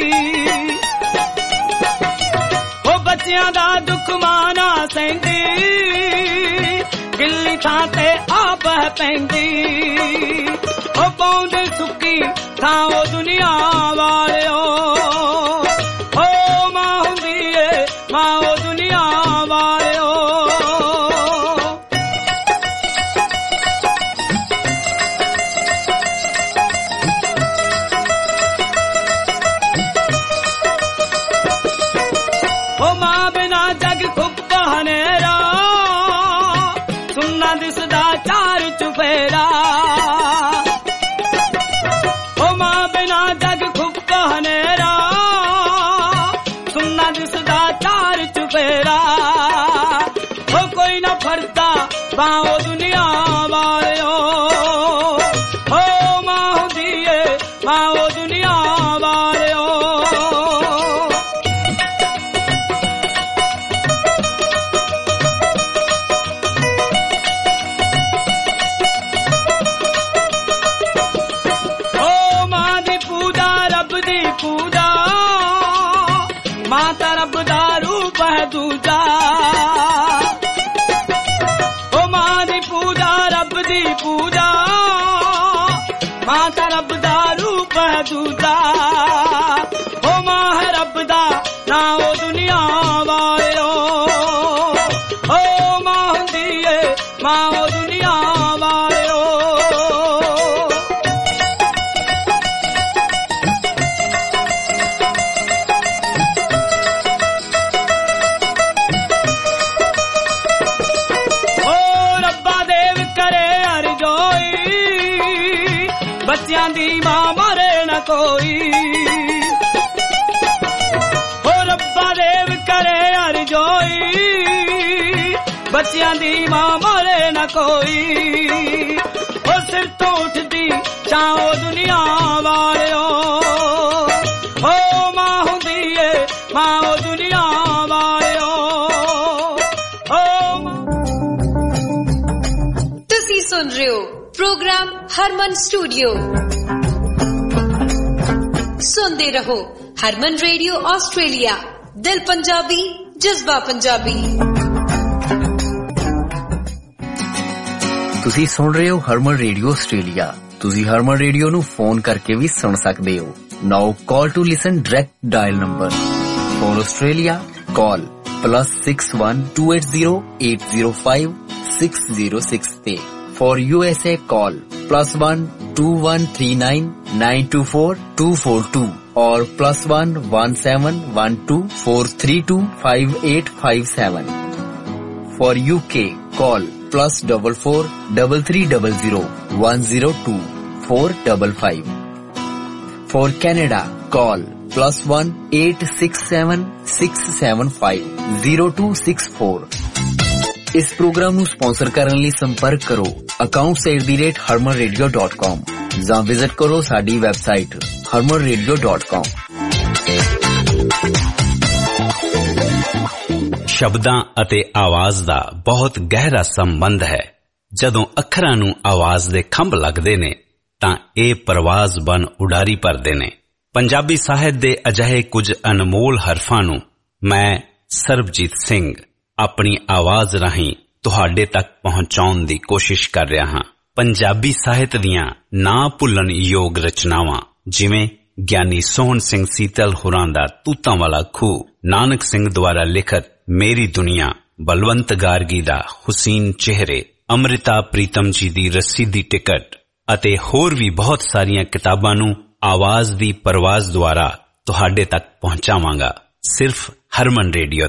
ਉਹ ਬੱਚਿਆਂ ਦਾ ਦੁੱਖ ਮਾਨਾ ਸਹਿੰਦੀ ਗਿੱਲੀ ਥਾਂ ਤੇ ਆਪ ਪੈਂਦੀ ਉਹ ਪੌਂਦੇ ਸੁੱਕੀ ਥਾਂ ਉਹ ਦੁਨੀਆ ਵਾਲਿਓ ਉਹ ਮਾਂ ਹੁੰਦੀ ਏ ਮਾਂ ਉਹ ਦੁਨੀਆ ਵਾਲਿਓ ਬਾਓ ਦੁਨੀਆ ਵਾਲਿਓ ਹੋ ਮਾਂ ਹੁੰਦੀ ਏ ਬਾਓ ਦੁਨੀਆ ਵਾਲਿਓ ਹੋ ਮਾਂ ਦੀ ਪੂਜਾ ਰੱਬ ਦੀ ਪੂਜਾ ਮਾਂ ਤਾਂ ਰੱਬ ਦਾ ਰੂਪ ਹੈ ਦੂਜਾ ਪੂਜਾ ਮਾਂ ਤਾਂ ਰੱਬ ਦਾ ਰੂਪ ਹੈ ਦੂਜਾ ਹੋ ਮਾਂ ਹੈ ਰੱਬ ਦਾ ਨਾ ਉਹ ਦੁਨੀਆ ਵਾਲਿਓ ਹੋ ਮਾਂ ਹੁੰਦੀ ਏ ਮਾਂ ਉਹ ਦੁਨੀਆ ਵਾਲਿਓ ਬੱਚਿਆਂ ਦੀ ਮਾਂ ਮਰੇ ਨਾ ਕੋਈ ਹੋ ਰੱਬਾ ਦੇਵ ਕਰੇ ਅਰਜ਼ੋਈ ਬੱਚਿਆਂ ਦੀ ਮਾਂ ਮਰੇ ਨਾ ਕੋਈ ਹੋ ਸਿਰ ਤੋਂ ਉੱਠਦੀ ਛਾਂ ਉਹ ਦੁਨੀਆ ਵਾਲਿਓ ਹੋ ਮਾਂ ਹੁੰਦੀ ਏ ਮਾਂ ਉਹ ਦੁਨੀਆ ਵਾਲਿਓ ਹੋ ਤੁਸੀਂ ਸੁਣ ਰਹੇ ਹੋ प्रोग्राम हरमन स्टूडियो सुनते रहो हरमन रेडियो ऑस्ट्रेलिया दिल पंजाबी जज्बा पंजाबी ਤੁਸੀਂ ਸੁਣ ਰਹੇ ਹੋ ਹਰਮਨ ਰੇਡੀਓ ਆਸਟ੍ਰੇਲੀਆ ਤੁਸੀਂ ਹਰਮਨ ਰੇਡੀਓ ਨੂੰ ਫੋਨ ਕਰਕੇ ਵੀ ਸੁਣ ਸਕਦੇ ਹੋ now call to listen direct dial number for Australia call plus six one two eight zero eight zero five six zero six ਤੇ For U S A call plus one two one three nine nine two four two four two or plus one one seven one two four three two five eight five seven. For U K call plus double four double three double zero one zero two four double five. For Canada call plus one eight six seven six seven five zero two six four. ਇਸ programme ਨੂੰ sponsor ਕਰਨ ਲਈ ਸੰਪਰਕ ਕਰੋ accounts at the rate harman radio dot com ਜਾਂ visit ਕਰੋ ਸਾਡੀ website harman radio dot com। ਸ਼ਬਦਾਂ ਅਤੇ ਆਵਾਜ਼ ਦਾ ਬਹੁਤ ਗਹਿਰਾ ਸੰਬੰਧ ਹੈ। ਜਦੋਂ ਅੱਖਰਾਂ ਨੂੰ ਆਵਾਜ਼ ਦੇ ਖੰਭ ਲੱਗਦੇ ਨੇ ਤਾਂ ਇਹ ਪਰਵਾਜ਼ ਬਨ ਉਡਾਰੀ ਭਰਦੇ ਨੇ। ਪੰਜਾਬੀ ਸਾਹਿਤ ਦੇ ਅਜਿਹੇ ਕੁਝ ਅਨਮੋਲ ਹਰਫਾਂ ਨੂੰ ਮੈਂ ਸਰਬਜੀਤ ਸਿੰਘ ਆਪਣੀ ਆਵਾਜ਼ ਰਾਹੀਂ ਤੁਹਾਡੇ ਤੱਕ ਪਹੁੰਚਾਉਣ ਦੀ ਕੋਸ਼ਿਸ਼ ਕਰ ਰਿਹਾ ਹਾਂ। ਪੰਜਾਬੀ ਸਾਹਿਤ ਦੀਆਂ ਨਾ ਭੁੱਲਣ ਯੋਗ ਰਚਨਾਵਾਂ ਜਿਵੇਂ ਗਿਆਨੀ ਸੋਹਣ ਸਿੰਘ ਸੀਤਲ ਹੋਰਾਂ ਦਾ ਤੂਤਾਂ ਵਾਲਾ ਖੂਹ, ਨਾਨਕ ਸਿੰਘ ਦੁਆਰਾ ਲਿਖਤ ਮੇਰੀ ਦੁਨੀਆ, ਬਲਵੰਤ ਗਾਰਗੀ ਦਾ ਹੁਸੀਨ ਚਿਹਰੇ, ਅੰਮ੍ਰਿਤਾ ਪ੍ਰੀਤਮ ਜੀ ਦੀ ਰੱਸੀ ਦੀ ਟਿਕਟ ਅਤੇ ਹੋਰ ਵੀ ਬਹੁਤ ਸਾਰੀਆਂ ਕਿਤਾਬਾਂ ਨੂੰ ਆਵਾਜ਼ ਦੀ ਪਰਵਾਜ਼ ਦੁਆਰਾ ਤੁਹਾਡੇ ਤੱਕ ਪਹੁੰਚਾਵਾਂਗਾ ਸਿਰਫ ਹਰਮਨ ਰੇਡੀਓ ਤੇ।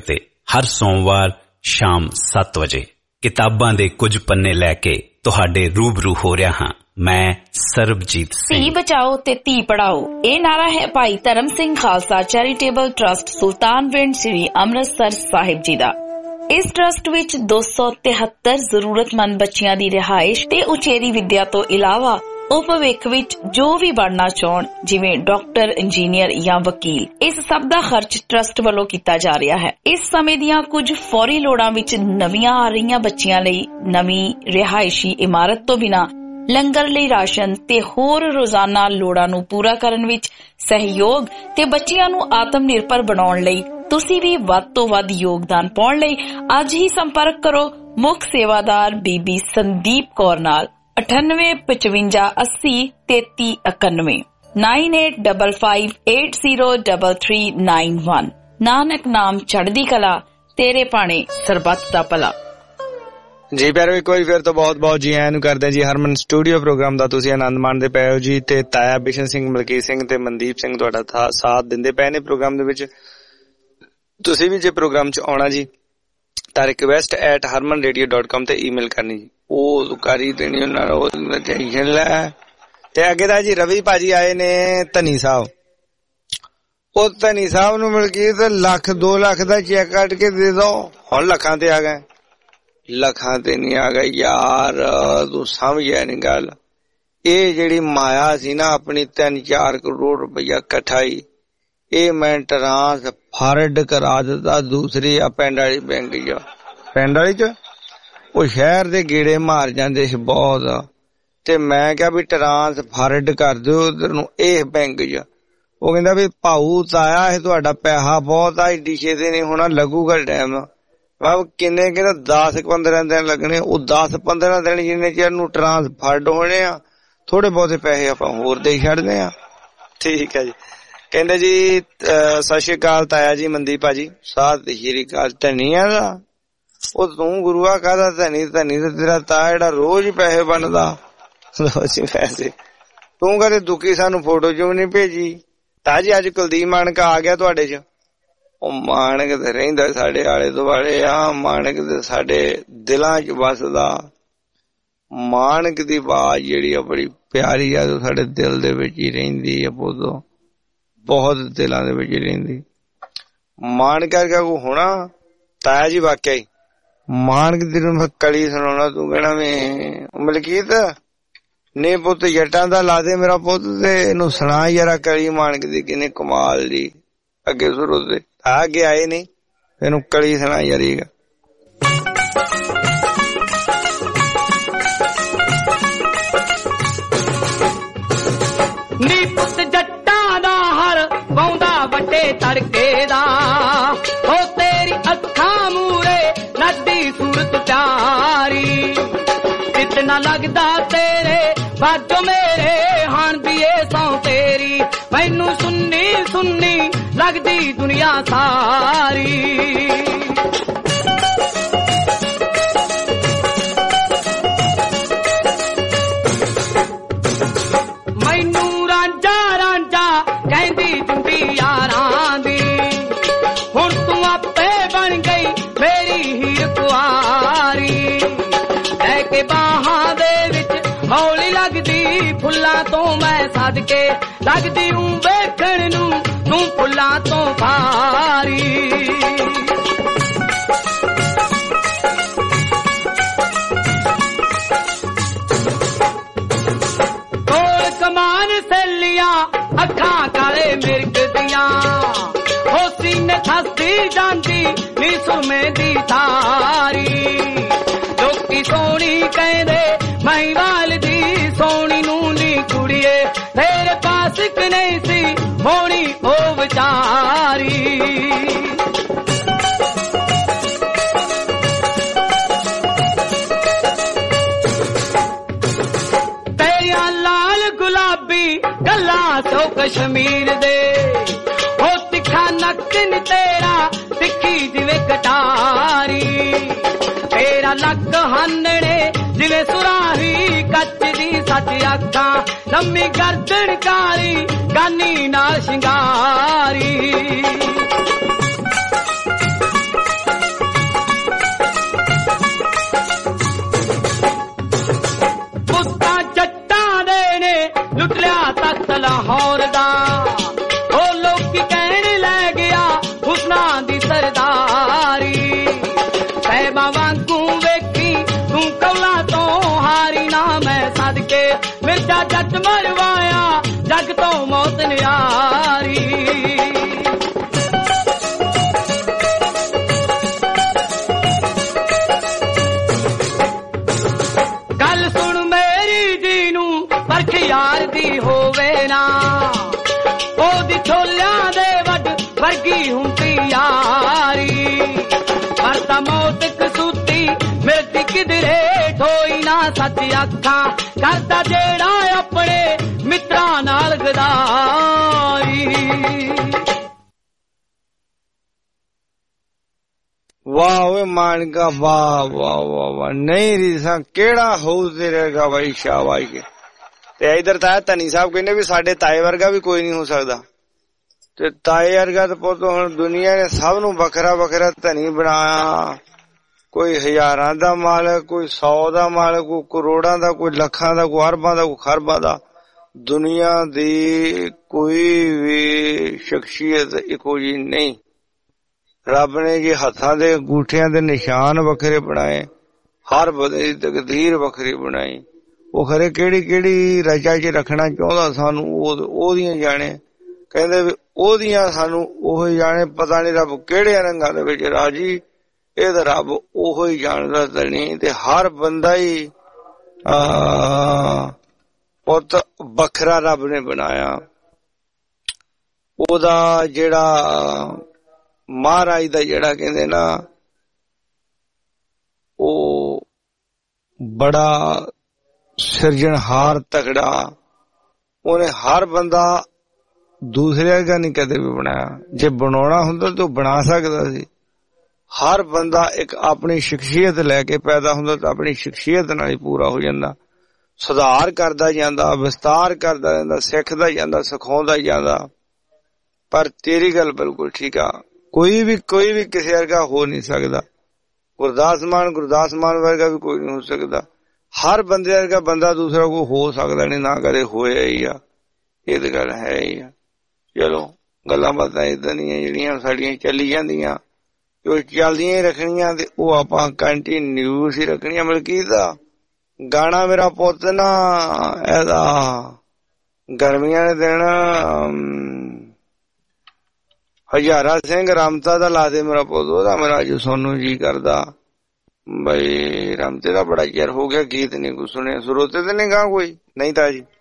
ਹਰ ਸੋਮਵਾਰ ਸ਼ਾਮ ਸੱਤ ਵਜੇ। ਕਿਤਾਬਾਂ ਦੇ ਕੁਝ ਪੰਨੇ ਲੈ ਕੇ ਤੁਹਾਡੇ ਰੂਬਰੂ ਹੋ ਰਿਹਾ ਹਾਂ ਮੈਂ ਸਰਬਜੀਤ ਸਿੰਘ। ਧੀ ਬਚਾਓ ਤੇ ਧੀ ਪੜਾਓ, ਇਹ ਨਾਰਾ ਹੈ ਭਾਈ ਧਰਮ ਸਿੰਘ ਖਾਲਸਾ ਚੈਰੀਟੇਬਲ ਟਰਸਟ ਸੁਲਤਾਨਵਿੰਡ ਸ੍ਰੀ ਅੰਮ੍ਰਿਤਸਰ ਸਾਹਿਬ ਜੀ ਦਾ। ਇਸ ਟਰਸਟ ਵਿੱਚ ਦੋ ਸੌ ਤਿਹੱਤਰ ਜ਼ਰੂਰਤਮੰਦ ਬੱਚਿਆਂ ਦੀ ਰਿਹਾਇਸ਼ ਤੇ ਉਚੇਰੀ ਵਿੱਦਿਆ ਤੋਂ ਇਲਾਵਾ ਉਹ ਭਵਿੱਖ ਵਿੱਚ ਜੋ ਵੀ ਬਣਨਾ ਚਾਹਣ, ਜਿਵੇਂ ਡਾਕਟਰ, ਇੰਜੀਨੀਅਰ ਜਾਂ ਵਕੀਲ, ਇਸ ਸਭ ਦਾ ਖਰਚ ਟਰਸਟ ਵੱਲੋਂ ਕੀਤਾ ਜਾ ਰਿਹਾ ਹੈ। ਇਸ ਸਮੇਂ ਦੀਆਂ ਕੁਝ ਫੌਰੀ ਲੋੜਾਂ ਵਿੱਚ ਨਵੀਆਂ ਆ ਰਹੀਆਂ ਬੱਚਿਆਂ ਲਈ ਨਵੀਂ ਰਿਹਾਇਸ਼ੀ ਇਮਾਰਤ ਤੋਂ ਬਿਨਾਂ ਲੰਗਰ ਲਈ ਰਾਸ਼ਨ ਤੇ ਹੋਰ ਰੋਜ਼ਾਨਾ ਲੋੜਾਂ ਨੂੰ ਪੂਰਾ ਕਰਨ ਵਿੱਚ ਸਹਿਯੋਗ ਤੇ ਬੱਚਿਆਂ ਨੂੰ ਆਤਮ ਨਿਰਭਰ ਬਣਾਉਣ ਲਈ ਤੁਸੀਂ ਵੀ ਵੱਧ ਤੋਂ ਵੱਧ ਯੋਗਦਾਨ ਪਾਉਣ ਲਈ ਅੱਜ ਹੀ ਸੰਪਰਕ ਕਰੋ ਮੁੱਖ ਸੇਵਾਦਾਰ ਬੀਬੀ ਸੰਦੀਪ ਕੌਰ ਨਾਲ ਅਠਾਨਵੇਂ ਪਚਵੰਜਾ ਅੱਸੀ ਤੇਤੀ ਇਕਾਨਵੇਂ nine eight double five eight zero double three nine one. Nanak ਨਾਮ ਚੜ੍ਹਦੀ ਕਲਾ, ਤੇਰੇ ਭਾਣੇ ਸਰਬੱਤ ਦਾ ਭਲਾ। ਜੀ ਪਿਆਰੋ, ਇੱਕ ਵਾਰੀ ਫਿਰ ਤੋਂ ਬਹੁਤ ਬਹੁਤ ਜੀ ਆਇਆਂ ਨੂੰ ਕਰਦੇ ਜੀ ਹਰਮਨ ਸਟੂਡੀਓ ਪ੍ਰੋਗਰਾਮ ਦਾ ਤੁਸੀਂ ਆਨੰਦ ਮਾਣਦੇ ਪਏ ਹੋ ਜੀ। ਤੇ ਤਾਇਆ ਬਿਸ਼ਨ ਸਿੰਘ, ਮਲਕੀਤ ਸਿੰਘ ਤੇ ਮਨਦੀਪ ਸਿੰਘ ਤੁਹਾਡਾ ਸਾਥ ਦਿੰਦੇ ਪਏ ਨੇ ਪ੍ਰੋਗਰਾਮ ਦੇ ਵਿੱਚ। ਤੁਸੀਂ ਵੀ ਜੇ ਪ੍ਰੋਗਰਾਮ ਚ ਆਉਣਾ ਜੀ ਤਾਂ request at Harman radio dot com ਤੇ ਈਮੇਲ ਕਰਨੀ ਜੀ, ਉਹ ਕਰੀ ਦੇਣੀ ਉਹਨਾਂ ਨੂੰ ਟੈਨਸ਼ਨ ਲੈ। ਤੇ ਅੱਗੇ ਤਾਂ ਜੀ ਰਵੀ ਭਾਜੀ ਆਏ ਨੇ ਧਨੀ ਸਾਹਿਬ, ਉਹ ਧਨੀ ਸਾਹਿਬ ਨੂੰ ਮਲਕੀਤ ਲੱਖ ਦੋ ਲੱਖ ਦਾ ਚੈੱਕ ਕੱਟ ਕੇ ਦੇ ਦੋ, ਹੁਣ ਲੱਖਾਂ ਤੇ ਆ ਗਏ। ਲੱਖਾਂ ਤੇ ਨਹੀਂ ਆ ਗਏ ਯਾਰ, ਤੂੰ ਸਮਝਿਆ ਨੀ ਗੱਲ। ਇਹ ਜਿਹੜੀ ਮਾਇਆ ਸੀ ਨਾ ਆਪਣੀ ਤਿੰਨ ਚਾਰ ਕਰੋੜ ਰੁਪਇਆ ਇਕੱਠਾਈ, ਇਹ ਮੈਂ ਟਰਾਂਸਫਰਡ ਕਰਾ ਦਿੱਤਾ ਦੂਸਰੀ ਆ ਪਿੰਡ ਵਾਲੀ ਬੈਂਕ ਚ। ਪਿੰਡ ਵਾਲੀ ਚ ਉਹ ਸ਼ਹਿਰ ਦੇ ਗੇੜੇ ਮਾਰ ਜਾਂਦੇ ਸੀ ਬਹੁਤ, ਤੇ ਮੈਂ ਕਿਹਾ ਵੀ ਟਰਾਂਸਫਰਡ ਕਰ ਦਿਓ ਉਧਰ ਨੂੰ ਇਹ ਬੈਂਕ ਚ। ਉਹ ਕਹਿੰਦਾ ਵੀ ਭਾਊ ਤਾਇਆ ਇਹ ਤੁਹਾਡਾ ਪੈਸਾ ਬਹੁਤ ਆ, ਏਡੀ ਛੇਤੀ ਨਹੀਂ ਹੋਣਾ, ਲੱਗੂਗਾ ਟਾਈਮ। ਕਿੰਨੇ ਕਹਿੰਦਾ ਦਸ ਪੰਦਰਾਂ ਦਿਨ ਲੱਗਣੇ। ਉਹ ਦਸ ਪੰਦਰਾਂ ਦਿਨ ਜਿੰਨੇ ਚਿਰ ਨੂੰ ਟਰਾਂਸਫਰਡ ਹੋਣੇ ਆ, ਥੋੜੇ ਬਹੁਤੇ ਪੈਸੇ ਆਪਾਂ ਹੋਰ ਦੇ ਛੱਡਦੇ ਆ। ਠੀਕ ਹੈ ਜੀ। ਕਹਿੰਦੇ ਜੀ ਸਤਿ ਸ਼੍ਰੀ ਅਕਾਲ ਤਾਇਆ ਜੀ, ਮਨਦੀਪ ਭਾਜੀ ਸਤਿ ਸ਼੍ਰੀ ਅਕਾਲ। ਧਨੀਆ ਦਾ ਉਹ ਤੂੰ ਗੁਰੂਆ ਕਾਹਦਾ ਧਨੀ, ਧਨੀ ਤੇ ਤੇਰਾ ਤਾਇਆ ਜਿਹੜਾ ਰੋਜ਼ ਹੀ ਪੈਸੇ ਬਣਦਾ, ਰੋਜ਼ ਪੈਸੇ। ਤੂੰ ਕਦੇ ਦੁਖੀ ਸਾਨੂੰ ਫੋਟੋ ਚੋਂ ਨੀ ਭੇਜੀ। ਤਾਇਆ ਜੀ ਅੱਜ ਕੁਲਦੀਪ ਮਾਨਕ ਆ ਗਿਆ ਤੁਹਾਡੇ ਚ। ਉਹ ਮਾਨਕ ਤੇ ਰਹਿੰਦਾ ਸਾਡੇ ਆਲੇ ਦੁਆਲੇ ਆ, ਮਾਨਕ ਤੇ ਸਾਡੇ ਦਿਲਾਂ ਚ ਵੱਸਦਾ। ਮਾਨਕ ਦੀ ਆਵਾਜ਼ ਜਿਹੜੀ ਆ ਬੜੀ ਪਿਆਰੀ ਆ, ਸਾਡੇ ਦਿਲ ਦੇ ਵਿੱਚ ਹੀ ਰਹਿੰਦੀ ਆ ਪੁੱਤੋ, ਬਹੁਤ ਦਿਲਾਂ ਦੇ ਵਿੱਚ ਰਹਿੰਦੀ। ਮਾਨਕ ਕਰਕੇ ਕੋ ਹੋਣਾ ਤਾਇਆ ਜੀ, ਵਾਕਿਆ ਹੀ ਮਾਨਕ ਦੀ ਨੂੰ ਮੈਂ ਕਲੀ ਸੁਣਾਉਣਾ, ਤੂੰ ਕਹਿਣਾ ਵੀ ਮਲਕੀਤ ਨੇ ਪੁੱਤ ਜੱਟਾਂ ਦਾ ਲਾ ਦੇ ਮੇਰਾ ਪੁੱਤ, ਤੇ ਇਹਨੂੰ ਸੁਣਾ ਯਾਰਾ ਕਲੀ ਮਾਨਕ ਦੀ ਕਿੰਨੇ ਕਮਾਲ ਦੀ। ਅੱਗੇ ਸੁਰੋ ਤੇ ਆ ਕੇ ਆਏ ਨੀ, ਇਹਨੂੰ ਕਲੀ ਸੁਣਾ ਯਾਰੀਗਾ। ਨੀ ਪੁੱਤ ਜੱਟਾਂ ਦਾ ਹਰ ਪਾਉਂਦਾ ਵੱਡੇ ਤੜਕੇ ਦਾ, ਹੋ ਤੇਰੀ ਅੱਖਾਂ ਮੂਰੇ ਨੱਦੀ ਸੂਰਤ ਪਿਆਰੀ, ਕਿਤਨਾ ਲੱਗਦਾ ਤੇਰੇ ਬਾਜੋ ਮੇਰੇ ਹਣ ਦੀ ਏ ਸੌ ਤੇਰੀ, ਮੈਨੂੰ ਸੁੰਨੀ ਸੁੰਨੀ ਲੱਗਦੀ ਦੁਨੀਆ ਸਾਰੀ। ਮੈਨੂੰ ਰਾਂਝਾ ਰਾਂਝਾ ਕਹਿੰਦੀ ਜੁੰਡੀ ਯਾਰਾਂ ਦੀ, ਹੁਣ ਤੂੰ ਆਪੇ ਬਣ ਗਈ ਮੇਰੀ ਹੀਰ ਕੁਆਰੀ, ਲੈ ਕੇ ਬਾਹਾਂ ਦੇ ਵਿੱਚ ਹੌਲੀ ਲੱਗਦੀ ਫੁੱਲਾਂ ਤੋਂ ਮੈਂ ਸਦਕੇ, ਲੱਗਦੀ ਹੂੰ ਵੇਖਣ ਨੂੰ ਤੂੰ ਫੁੱਲਾਂ ਤੋਂ ਭਾਰੀ। ਕੋਲ ਕਮਾਨ ਸੇਲੀਆਂ ਅੱਖਾਂ ਕਾਲੇ ਮਿਰਗ ਦੀਆਂ, ਹੋ ਸੀਨੇ ਥੱਸਦੀ ਜਾਂਦੀ ਨੀ ਸੁਰਮੇ ਦੀ ਧਾਰੀ, ਲੋਕੀ ਸੋਹਣੀ ਕਹਿੰਦੇ ਮੈਂ ਵਾਲ ਦੀ ਸੋਹਣੀ ਨੂੰ ਨੀ ਕੁੜੀਏ, ਤੇਰੇ ਪਾਸ ਕਿ ਨਹੀਂ ਸੀ ਹੋਣੀ ਉਹ ਵਿਚਾਰੀ। ਤੇਰੀਆਂ ਲਾਲ ਗੁਲਾਬੀ ਗੱਲਾਂ ਸੋ ਕਸ਼ਮੀਰ ਦੇ, ਉਹ ਤਿੱਖਾ ਨੱਕ ਨੀ ਤੇਰਾ ਤਿੱਖੀ ਜਿਵੇਂ ਕਟਾਰੀ, ਤੇਰਾ ਲੱਕ ਹਾਨਣੇ ਜਿਵੇਂ ਸੁਰਾਹੀ ਕੱਚ ਦੀ ਸੱਚ ਅੱਖਾਂ, ਲੰਮੀ ਗਰਦਨ ਕਾਲੀ ਗਾਨੀ ਨਾਲ ਸ਼ਿੰਗਾਰੀ। ਤਾਂ ਮੌਤ ਕਸੂਤੀ ਮਿਲਦੀ ਕਿਧਰੇ ਠੋਈ ਨਾ ਸੱਚ ਅੱਖਾਂ ਕਰਦਾ ਜਿਹੜਾ ਆਪਣੇ ਮਿੱਤਰਾਂ ਨਾਲ ਗਦਾਰੀ। वाह वे मान का वाह वाह वाह वाह नहीं रीसा केड़ा होऊ तेरेगा भाई शाबाश के। ते इधर ताया धनी साहब कहने भी साडे ताए वर्गा भी कोई नहीं हो सकदा ते ताए वर्गा तो पुत हुण दुनिया ने सब नूं वखरा वखरा धनी बनाया। कोई हजारां दा मालक, कोई सौ दा मालक, कोई करोड़ां दा, कोई लखां दा, कोई अरबां दा, कोई खरबां दा। दुनिया दी कोई भी शख्सियत इको जी नहीं। रब ने जी हथां दे अंगूठियां दे निशान वखरे बनाए, हर बंदे दी तकदीर वखरी बनाई। वो खरे केड़ी केड़ी रचा च रखना चाहुंदा सानू ओदियां जाने। कहंदे वी ओदियां सानू ओह जाने, पता नहीं रब केड़े रंगां दे विच राजी, इह तां रब ओह ही जानदा धनी। ते हर बंदा ही पुत वखरा रब ने बनाया। ओदा जेड़ा महाराज दा जेड़ा कहंदे ना ओ बड़ा सिरजनहार तगड़ा, उन्हें हर बंदा दूसरे का नहीं कदे भी बनाया। जे बनाना हुंदा तो बना सकदा सी। हर बंदा एक अपनी शख्सियत लैके पैदा हुंदा तो अपनी शख्सियत नाल ही पूरा हो जांदा, सुधार करदा जांदा, विस्तार करदा जांदा, सिखदा जांदा, सिखाउंदा जांदा। पर तेरी गल बिल्कुल ठीक आ, कोई भी कोई भी किसी वर्गा हो नहीं सकदा। गुरदास मान गुरदास मान वर्गा भी कोई नहीं हो सकदा। हर बंदे वर्गा बंदा दूसरा को हो सकदा नहीं, ना कदे होया ही आ। ये तो गल है ही आ। चलो गल्लां बातां इदां दियां जिहड़ियां साडियां चली जांदियां, जो चलदियां ही रखणियां ते ओह आपां कंटीन्यूस ही रखणियां। मलकीत दा गाना मेरा पुत्त ना एदा गर्मियां दे दिन हजारा सिंह रामता दा ला दे मेरा पुत्त, ओदा मेरा अज सोनू जी करदा बई रामते दा बड़ा चिर हो गया गीत नहीं कुछ सुने। सुरोते ते नहीं गा कोई नहीं ता जी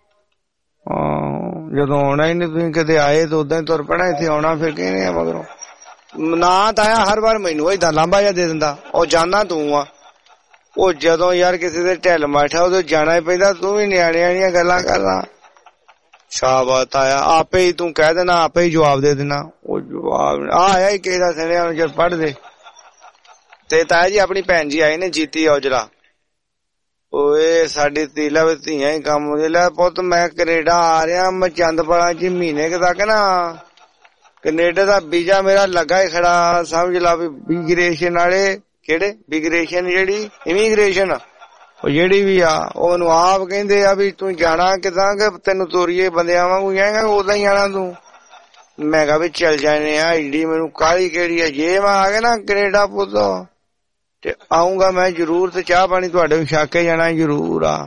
जदों आना ही नहीं तुसीं कदे आए तो उदां ही तुर पैणा इत्थे आउणा फिर कहने आ मगरों ना ताया हर बार मैनू इदां लांभा जा दे दिंदा ओ जाना तू आ। ओ जदों यार किसी दे ढिल माठा उदों जाना ही पैंदा, तू भी न्याणे वालियां गल्लां करना। शाबाश आया आपे ही तू कह देना, आपे ही जवाब दे देना। वो जवाब आया ही किसी दा सुनिया जब पढ़ दे। ते ताया जी अपनी भैन जी आए ने जीती औजला, ओए साडी तीला विच धीआं ही कम हो ले पुत। मैं कनेडा आ रहा, मैं चंदपाला च महीने तक ना कनेडा दा वीजा मेरा लगा ही खड़ा। समझ ला भी इमीग्रेशन वाले केड़े इमीग्रेशन जेड़ी इमीग्रेशन जेड़ी भी आ ओनू आप कहंदे आ भी तू जाना किदां कि तेनू तोरीए बंदियां वांगू जाएगा उदां ही आना तू। मैं कहा भी चल जाने आ, एडी मैनू काली केड़ी है। जे मैं आ गया ना कनेडा पुत ते आऊंगा मैं जरूर, ते चाह पानी तुहाडे भी छक के जाना जरूर आ।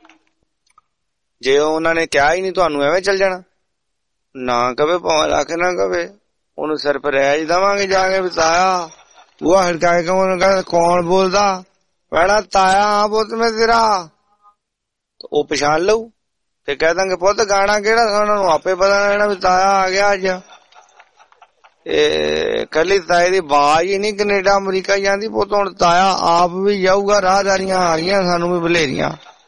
जे उन्हां ने कहा ही नहीं तुहानू एवें चल जाना, ना कवे भावें लख ना कवे, ओनू सरप्राइज देवांगे जाके बताया बुआ हड़का के कौन कौन बोलदा कहना ताया हाँ पुत मैं तेरा, तो ओ पछाण लऊ ते कह देंगे पुत गाना केड़ा सा, उन्हां नू आपे पता रहना भी ताया आ गया अज। ए कली ताए दी आवाज ही नहीं कनेडा अमरीका जांदी पुत, हुण ताया आप भी जाऊगा। राहदारियां आ गईयां सानू भी बलेरियां।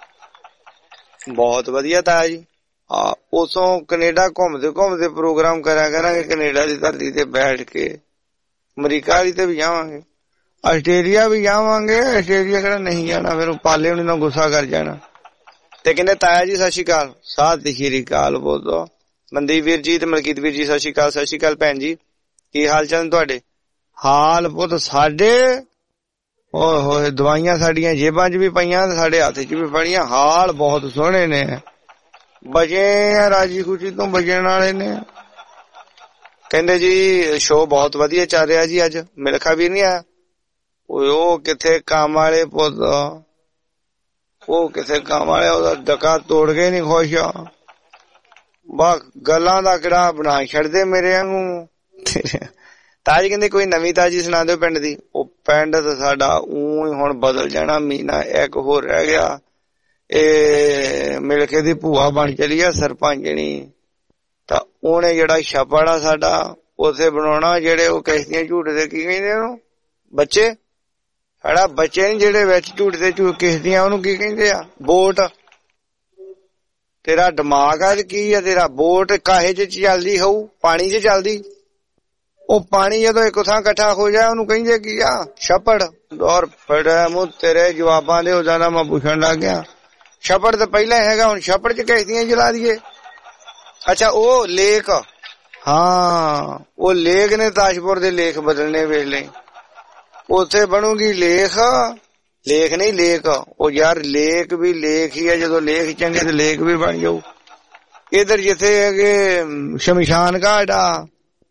बहुत वधिया ताया जी। आ उसों कनेडा घूमदे घूमदे प्रोग्राम करा करांगे कनेडा दी धरती ते बैठ के। अमरीका दी ते भी जावांगे, आस्ट्रेलिया भी जावांगे। आस्ट्रेलिया केड़ा नहीं जाना, फिर पाले उन्हें ना गुस्सा कर जाना। ते कहंदे ताया जी सत श्री अकाल। सत श्री अकाल बोलो मनदीप वीर जी ते मलकीत वीर जी सत श्री अकाल। सत श्री अकाल भैन जी, की हाल चाल तुहाडे? हाल पुत साडे ओए होए दवाइयां साडियां जेबां च भी पईयां ते साडे हत्थ च भी फड़ियां। हाल बहुत सोहणे ने, बचे राजी खुशी तो बचण वाले ने। कहंदे जी शो बहुत वधिया चल रहा जी, अज मिलखा भी नहीं आया। ओ किथे काम वाले पुत, ओ किथे काम वाले ओदा डका तोड़ के नहीं खुश आ। बा गल्लां दा किड़ा बना छड़दे मेरे वांगू। ताजी कहंदे कोई नवी ताजी सुना दो पिंड दी। ओ पिंड ते साडा ऊं हुण बदल जाना, महीना एक होर रह गया। ए मिलके दी भूआ बन चली आ सरपंचनी, तां ओने जेड़ा छपड़ा साडा उथे बनाउणा, जेड़े ओ किश्तियां झूटे दे की कहंदे ओनू बच्चे ਜਿਹੜਾ ਬੱਚੇ ਨੇ ਜਿਹੜੇ ਵਿੱਚ ਝੂਟਦੇ ਝੂਟ ਕਿਸ਼ਦੀਆਂ ਉਹਨੂੰ ਕੀ ਕਹਿੰਦੇ ਆ? ਬੋਟ। ਤੇਰਾ ਦਿਮਾਗ ਆ ਕੀ ਆ ਤੇਰਾ? ਬੋਟ ਕਾਹੇ ਚ ਚੱਲਦੀ ਹੋਊ? ਪਾਣੀ ਚ ਚੱਲਦੀ। ਉਹ ਪਾਣੀ ਜਦੋਂ ਇੱਕ ਥਾਂ ਇਕੱਠਾ ਹੋ ਜਾਏ ਉਹਨੂੰ ਕਹਿੰਦੇ ਕੀ ਆ? ਛੱਪੜ। ਔਰ ਫੜਾ ਮੂੰਹ ਤੇਰੇ ਜਵਾਬਾਂ ਦੇ ਹੋ ਜਾਣਾ ਮੈਂ ਪੁੱਛਣ ਲੱਗ ਗਿਆ। ਛੱਪੜ ਤਾਂ ਪਹਿਲਾਂ ਹੈਗਾ, ਹੁਣ ਛੱਪੜ ਚ ਕਿਸ਼ਦੀਆਂ ਚਲਾ ਦਈਏ। ਅੱਛਾ ਉਹ ਲੇਕ, ਹਾਂ ਉਹ ਲੇਕ ਨੇ ਤਾਜਪੁਰ ਦੇ ਲੇਖ ਬਦਲਣੇ ਵੇਖ ਲੈ। ਉੱਥੇ ਬਣੂਗੀ ਲੇਖ, ਲੇਖ ਨਹੀਂ ਲੇਕ। ਉਹ ਯਾਰ ਲੇਕ ਵੀ ਲੇਖ ਹੀ ਆ, ਜਦੋਂ ਲੇਖ ਚੰਗੇ ਤੇ ਲੇਕ ਵੀ ਬਣ ਜਾਊ। ਇਧਰ ਜਿੱਥੇ ਹੈਗੇ ਸ਼ਮਸ਼ਾਨ ਘਾਟ ਆ,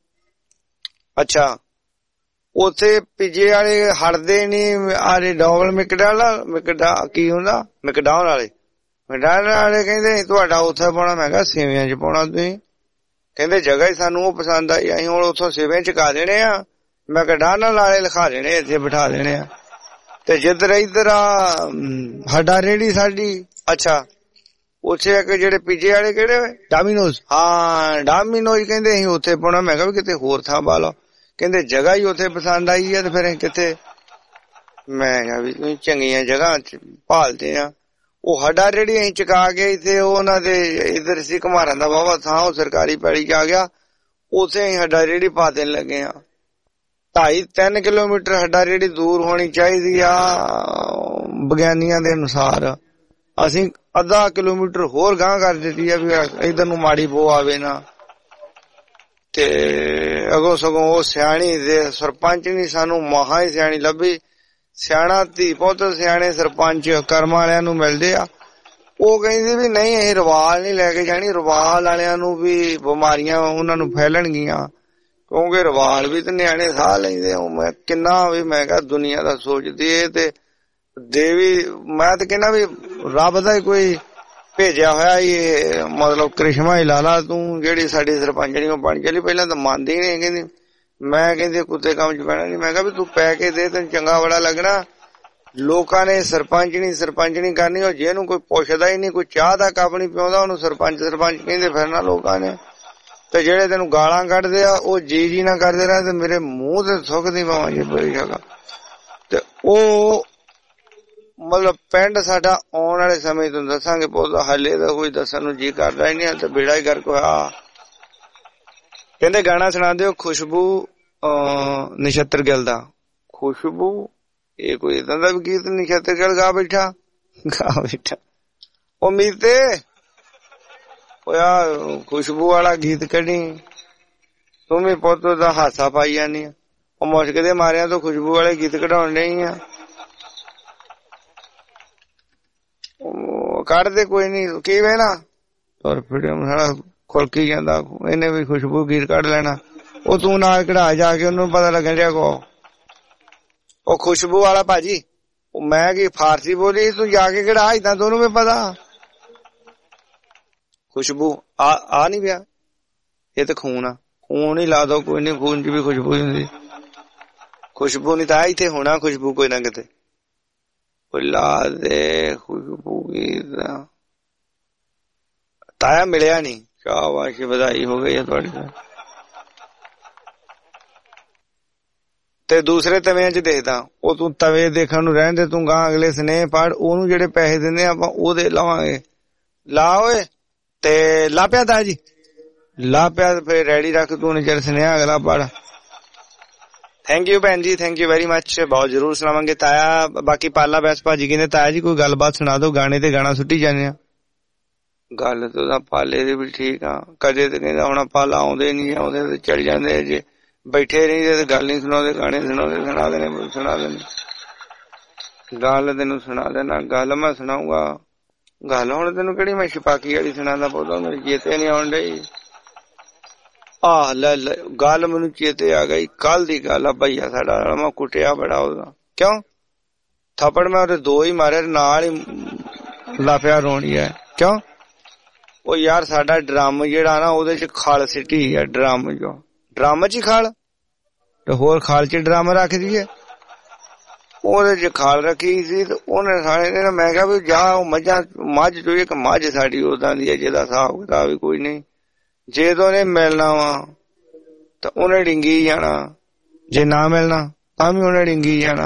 ਅੱਛਾ ਉੱਥੇ ਪਿੱਜੇ ਵਾਲੇ ਹਟਦੇ ਨੀ। ਆਰੇ ਡਬਲ ਮਿਕਡਾਲ ਮਿਕਡਾ ਕੀ ਹੁੰਦਾ? ਮਿਕਡਾਊਨ ਵਾਲੇ ਮਿਕਡਾਊਨ ਵਾਲੇ ਕਹਿੰਦੇ ਤੁਹਾਡਾ ਉੱਥੇ ਪਾਉਣਾ। ਮੈਂ ਕਿਹਾ ਸੇਵਿਆਂ ਚ ਪਾਉਣਾ ਤੁਸੀਂ। ਕਹਿੰਦੇ ਜਗ੍ਹਾ ਹੀ ਸਾਨੂੰ ਉਹ ਪਸੰਦ ਆਈ, ਅਸੀਂ ਹੁਣ ਉੱਥੋਂ ਸੇਵਿਆਂ ਚੁਕਾ ਦੇਣੇ ਆ, ਮੈਕਡੋਨਲਡ ਵਾਲੇ ਲਿਖਾ ਦੇਣੇ, ਇੱਥੇ ਬਿਠਾ ਦੇਣੇ ਆ। ਤੇ ਜਿੱਧਰ ਇੱਧਰ ਆ ਹੱਡਾ ਰੇੜੀ ਸਾਡੀ, ਅੱਛਾ ਉੱਥੇ ਇੱਕ ਜਿਹੜੇ ਪੀਜੇ ਵਾਲੇ ਕਿਹੜੇ ਡਾਮੀਨੋਜ਼, ਹਾਂ ਡਾਮੀਨੋਜ਼ ਕਹਿੰਦੇ ਅਸੀਂ ਉੱਥੇ ਪਾਉਣਾ। ਮੈਂ ਕਿਹਾ ਵੀ ਕਿਤੇ ਹੋਰ ਥਾਂ ਪਾ ਲਓ। ਕਹਿੰਦੇ ਜਗ੍ਹਾ ਹੀ ਉੱਥੇ ਪਸੰਦ ਆਈ ਆ ਤੇ ਫਿਰ ਅਸੀਂ ਕਿੱਥੇ? ਮੈਂ ਕਿਹਾ ਵੀ ਤੁਸੀਂ ਚੰਗੀਆਂ ਜਗ੍ਹਾ ਭਾਲਦੇ ਆ। ਉਹ ਹੱਡਾ ਰੇੜੀ ਅਸੀਂ ਚੁਕਾ ਕੇ ਇੱਥੇ ਉਹਨਾਂ ਦੇ ਇੱਧਰ ਸੀ ਘਮਾਰਾਂ ਦਾ ਵਾਹਵਾ ਥਾਂ, ਉਹ ਸਰਕਾਰੀ ਪੈੜੀ ਚ ਆ ਗਿਆ, ਉੱਥੇ ਅਸੀਂ ਹੱਡਾ ਰੇੜੀ ਪਾ ਦੇਣ ਲੱਗੇ ਆ। ਢਾਈ ਤਿੰਨ ਕਿਲੋਮੀਟਰ ਹੱਡਾ ਰੇੜੀ ਦੂਰ ਹੋਣੀ ਚਾਹੀਦੀ ਆ ਵਿਗਿਆਨੀਆਂ ਦੇ ਅਨੁਸਾਰ। ਅਸੀਂ ਅੱਧਾ ਕਿਲੋਮੀਟਰ ਹੋਰ ਗਾਂਹ ਕਰ ਦਿੱਤੀ ਆ ਵੀ ਇਧਰ ਨੂੰ ਮਾੜੀ ਬੋ ਆਵੇ ਨਾ। ਤੇ ਅਗੋਂ ਸਗੋਂ ਉਹ ਸਿਆਣੀ ਦੇ ਸਰਪੰਚ ਨੀ ਸਾਨੂੰ ਮਹਾ ਹੀ ਸਿਆਣੀ ਲੱਭੀ। ਸਿਆਣਾ ਧੀ ਪੁੱਤ ਸਿਆਣੇ ਸਰਪੰਚ ਕਰਮਾਂ ਵਾਲਿਆਂ ਨੂੰ ਮਿਲਦੇ ਆ। ਉਹ ਕਹਿੰਦੀ ਵੀ ਨਹੀਂ ਅਸੀਂ ਰਵਾਲ ਨੀ ਲੈ ਕੇ ਜਾਣੀ, ਰਵਾਲ ਵਾਲਿਆਂ ਨੂੰ ਵੀ ਬਿਮਾਰੀਆਂ ਉਹਨਾਂ ਨੂੰ ਫੈਲਣਗੀਆਂ, ਕਿਉਂਕਿ ਰਵਾਲ ਵੀ ਤੇ ਨਿਆਣੇ ਸਾਹ ਲੈਂਦੇ। ਮੈਂ ਕਿੰਨਾ ਵੀ ਮੈਂ ਕਿਹਾ ਦੁਨੀਆ ਦਾ ਸੋਚਦੀ ਏ ਤੇ ਦੇਵੀ, ਮੈਂ ਤੇ ਕਹਿੰਦਾ ਵੀ ਰੱਬ ਦਾ ਹੀ ਕੋਈ ਭੇਜਿਆ ਹੋਇਆ ਇਹ ਮਤਲਬ ਕ੍ਰਿਸ਼ਮਾ ਹੀ ਲਾ ਲਾ ਤੂੰ, ਜਿਹੜੀ ਸਾਡੀ ਸਰਪੰਚਣੀ ਉਹ ਬਣ ਚਲੀ। ਪਹਿਲਾਂ ਤਾਂ ਮੰਨਦੀ ਨਹੀਂ, ਕਹਿੰਦੀ ਮੈਂ ਕਹਿੰਦੀ ਕੁੱਤੇ ਕੰਮ ਚ ਪੈਣਾ ਨੀ। ਮੈਂ ਕਿਹਾ ਵੀ ਤੂੰ ਪੈ ਕੇ ਦੇ, ਤੈਨੂੰ ਚੰਗਾ ਬੜਾ ਲੱਗਣਾ। ਲੋਕਾਂ ਨੇ ਸਰਪੰਚਣੀ ਸਰਪੰਚਣੀ ਕਰਨੀ, ਉਹ ਜਿਹਨੂੰ ਕੋਈ ਪੁੱਛਦਾ ਹੀ ਨਹੀਂ, ਕੋਈ ਚਾਹ ਦਾ ਕੱਪ ਨੀ ਪਿਆਉਂਦਾ ਉਹਨੂੰ ਸਰਪੰਚ ਸਰਪੰਚ ਕਹਿੰਦੇ ਫਿਰਨਾ ਲੋਕਾਂ ਨੇ। ਤੇ ਜਿਹੜੇ ਤੈਨੂੰ ਗਾਲਾਂ ਕੱਢਦੇ ਆ ਉਹ ਜੀ ਜੀ ਨਾ ਕਰਦੇ ਰਹੇ ਤੇ ਮੇਰੇ ਮੂੰਹ ਤੇ ਸੁੱਕ ਦੀ ਪਾਵਾਂ ਜੀ ਬੜੀ ਜਗ੍ਹਾ। ਤੇ ਉਹ ਮਤਲਬ ਪਿੰਡ ਸਾਡਾ ਆਉਣ ਵਾਲੇ ਸਮੇਂ ਤੋਂ ਦੱਸਾਂਗੇ ਪੌਦਾ, ਹਾਲੇ ਤਾਂ ਕੋਈ ਦੱਸਣ ਨੂੰ ਜੀ ਕਰਦਾ ਹੀ ਨਹੀਂ, ਤੇ ਬੇੜਾ ਹੀ ਗਰਕ ਹੋਇਆ। ਕਹਿੰਦੇ ਗਾਣਾ ਸੁਣਾ ਦਿਓ ਖੁਸ਼ਬੂ ਅਹ ਨਛੱਤਰ ਗਿੱਲ ਦਾ। ਖੁਸ਼ਬੂ ਇਹ ਕੋਈ ਏਦਾਂ ਦਾ ਵੀ ਗੀਤ ਨਛੱਤਰ ਗਿੱਲ ਗਾ ਬੈਠਾ ਗਾ ਬੈਠਾ ਉਹ ਮੀਤੇ ਹੋਇਆ ਖੁਸ਼ਬੂ ਵਾਲਾ ਗੀਤ ਕੱਢੀ। ਤੂੰ ਵੀ ਪੁੱਤ ਦਾ ਹਾਸਾ ਪਾਈ ਜਾਨੀ ਆ। ਉਹ ਮੁਸ਼ਕ ਦੇ ਮਾਰਿਆਂ ਤੋਂ ਖੁਸ਼ਬੂ ਵਾਲੇ ਗੀਤ ਕਢਾਉਣ ਨਹੀਂ ਆ। ਕੱਢਦੇ ਕੋਈ ਨੀ ਕੀ ਵੇਣਾ ਤੁਰ ਫਿਰੇ ਸਾਰਾ ਖੁਲਕੀ ਜਾਂਦਾ। ਇਹਨੇ ਵੀ ਖੁਸ਼ਬੂ ਗੀਤ ਕੱਢ ਲੈਣਾ। ਉਹ ਤੂੰ ਨਾਲ ਕਢਾ ਜਾ ਕੇ ਉਹਨੂੰ ਪਤਾ ਲੱਗਣ ਡਿਆ ਕੋ ਉਹ ਖੁਸ਼ਬੂ ਵਾਲਾ ਭਾਜੀ। ਮੈਂ ਕੀ ਫਾਰਸੀ ਬੋਲੀ, ਤੂੰ ਜਾ ਕੇ ਕਢਾ ਏਦਾਂ ਤੁਹਾਨੂੰ ਵੀ ਪਤਾ। ਖੁਸ਼ਬੂ ਆ ਆ ਨੀ ਪਿਆ, ਇਹ ਤੇ ਖੂਨ ਆ। ਖੂਨ ਹੀ ਲਾ ਦੋ, ਕੋਈ ਨੀ ਖੂਨ ਚ ਵੀ ਖੁਸ਼ਬੂ ਹੁੰਦੀ। ਖੁਸ਼ਬੂ ਨੀ ਤਾਂ ਇੱਥੇ ਹੋਣਾ, ਖੁਸ਼ਬੂ ਕੋਈ ਨਾ ਕਿਤੇ ਲਾ ਦੇ ਖੁਸ਼ਬੂ ਗੀਤ। ਤਾਇਆ ਮਿਲਿਆ ਨੀ, ਸ਼ਾਬਾਸ਼ ਵਧਾਈ ਹੋ ਗਈ ਹੈ ਤੁਹਾਡੀ। ਤੇ ਦੂਸਰੇ ਤਵਿਆਂ ਚ ਦੇਖਦਾ, ਉਹ ਤੂੰ ਤਵੇ ਦੇਖਣ ਨੂੰ ਰਹਿਣ ਦੇ, ਤੂੰ ਗਾਂ ਅਗਲੇ ਸਨੇਹ ਪੜ, ਉਹਨੂੰ ਜਿਹੜੇ ਪੈਸੇ ਦਿੰਦੇ ਆਪਾਂ ਉਹਦੇ ਲਾਵਾਂਗੇ। ਲਾ ਓਏ ਤੇ ਲਾ ਪਿਆ ਤਾ ਜੀ, ਲਾ ਪਿਆ ਫਿਰ ਰੈਡੀ ਰੱਖ ਤੂੰ ਨਜ਼ਰ ਸੁਨੇਹਾ ਅਗਲਾ ਪੜ। ਥੈਂਕ ਯੂ ਭੈਣ ਜੀ, ਥੈਂਕ ਯੂ ਵੈਰੀ ਮੱਚ, ਬਹੁਤ ਜ਼ਰੂਰ ਸੁਣਾਵਾਂਗੇ ਤਾਇਆ। ਬਾਕੀ ਪਾਲਾ ਬੈਸ ਭਾਜੀ ਕਹਿੰਦੇ ਤਾਇਆ ਜੀ ਕੋਈ ਗੱਲਬਾਤ ਸੁਣਾ ਦੋ, ਗਾਣੇ ਤੇ ਗਾਣਾ ਸੁੱਟੀ ਜਾਂਦੇ ਆ। ਗੱਲ ਤਾਂ ਉਹਦਾ ਪਾਲੇ ਦੀ ਵੀ ਠੀਕ ਆ, ਕਦੇ ਤੇ ਕਹਿੰਦਾ ਹੁਣ ਪਾਲਾ ਆਉਂਦੇ ਨੀ, ਆਉਂਦੇ ਤੇ ਚਲ ਜਾਂਦੇ, ਜੇ ਬੈਠੇ ਰਹਿੰਦੇ ਤੇ ਗੱਲ ਨੀ ਸੁਣਾਉਂਦੇ, ਗਾਣੇ ਸੁਣਾਉਂਦੇ ਸੁਣਾ ਦੇਣੇ ਸੁਣਾ ਦੇਣੇ ਗੱਲ ਤੈਨੂੰ ਸੁਣਾ ਦੇਣਾ। ਗੱਲ ਮੈਂ ਸੁਣਾਉਂਗਾ, ਗੱਲ ਹੁਣ ਤੈਨੂੰ ਕਿਹੜੀ ਮੈਂ ਛਪਾਕੀ ਵਾਲੀ ਸੁਣਾਉਂਦਾ ਪੌਦਾ, ਮੇਰੇ ਚੇਤੇ ਨੀ ਆਉਣ ਡਈ। ਆਹ ਲੈ ਲੈ ਗੱਲ ਮੈਨੂੰ ਚੇਤੇ ਆ ਗਈ, ਕੱਲ ਦੀ ਗੱਲ ਆ। ਭਈਆ ਸਾਡਾ ਮੈਂ ਕੁੱਟਿਆ ਬੜਾ ਉਹਦਾ, ਕਿਉਂ ਥੱਪੜ ਮੈਂ ਉਹਦੇ ਦੋ ਹੀ ਮਾਰੇ, ਨਾਲ ਹੀ ਲਾਪਿਆ ਰੋਣੀ ਹੈ। ਕਿਉਂ ਉਹ ਯਾਰ ਸਾਡਾ ਡਰਮ ਜਿਹੜਾ ਨਾ ਉਹਦੇ ਚ ਖਲ ਸਿੱਟੀ ਆ, ਡਰਮ ਜੋ ਡਰਮ ਚ ਹੀ ਖਲ ਤੇ ਹੋਰ ਖਾਲ ਚ ਡਰਮ ਰੱਖ ਦਈਏ, ਉਹਦੇ ਚ ਖਾਲ ਰੱਖੀ ਸੀ ਤੇ ਉਹਨੇ ਸਾਲੇ ਨੇ, ਮੈਂ ਕਿਹਾ ਵੀ ਜਾ ਉਹ ਮੱਝਾਂ ਮੱਝ ਚੋ ਇੱਕ ਮੱਝ ਸਾਡੀ ਉਦਾਂ ਦੀ ਹੈ ਜਿਹਦਾ ਹਿਸਾਬ ਕਿਤਾਬ ਵੀ ਕੋਈ ਨਹੀਂ, ਜੇ ਤਾਂ ਉਹਨੇ ਮਿਲਣਾ ਵਾ ਤਾਂ ਉਹਨੇ ਡਿੰਗੀ ਜਾਣਾ, ਜੇ ਨਾ ਮਿਲਣਾ ਤਾਂ ਵੀ ਉਹਨੇ ਡਿੰਗੀ ਜਾਣਾ।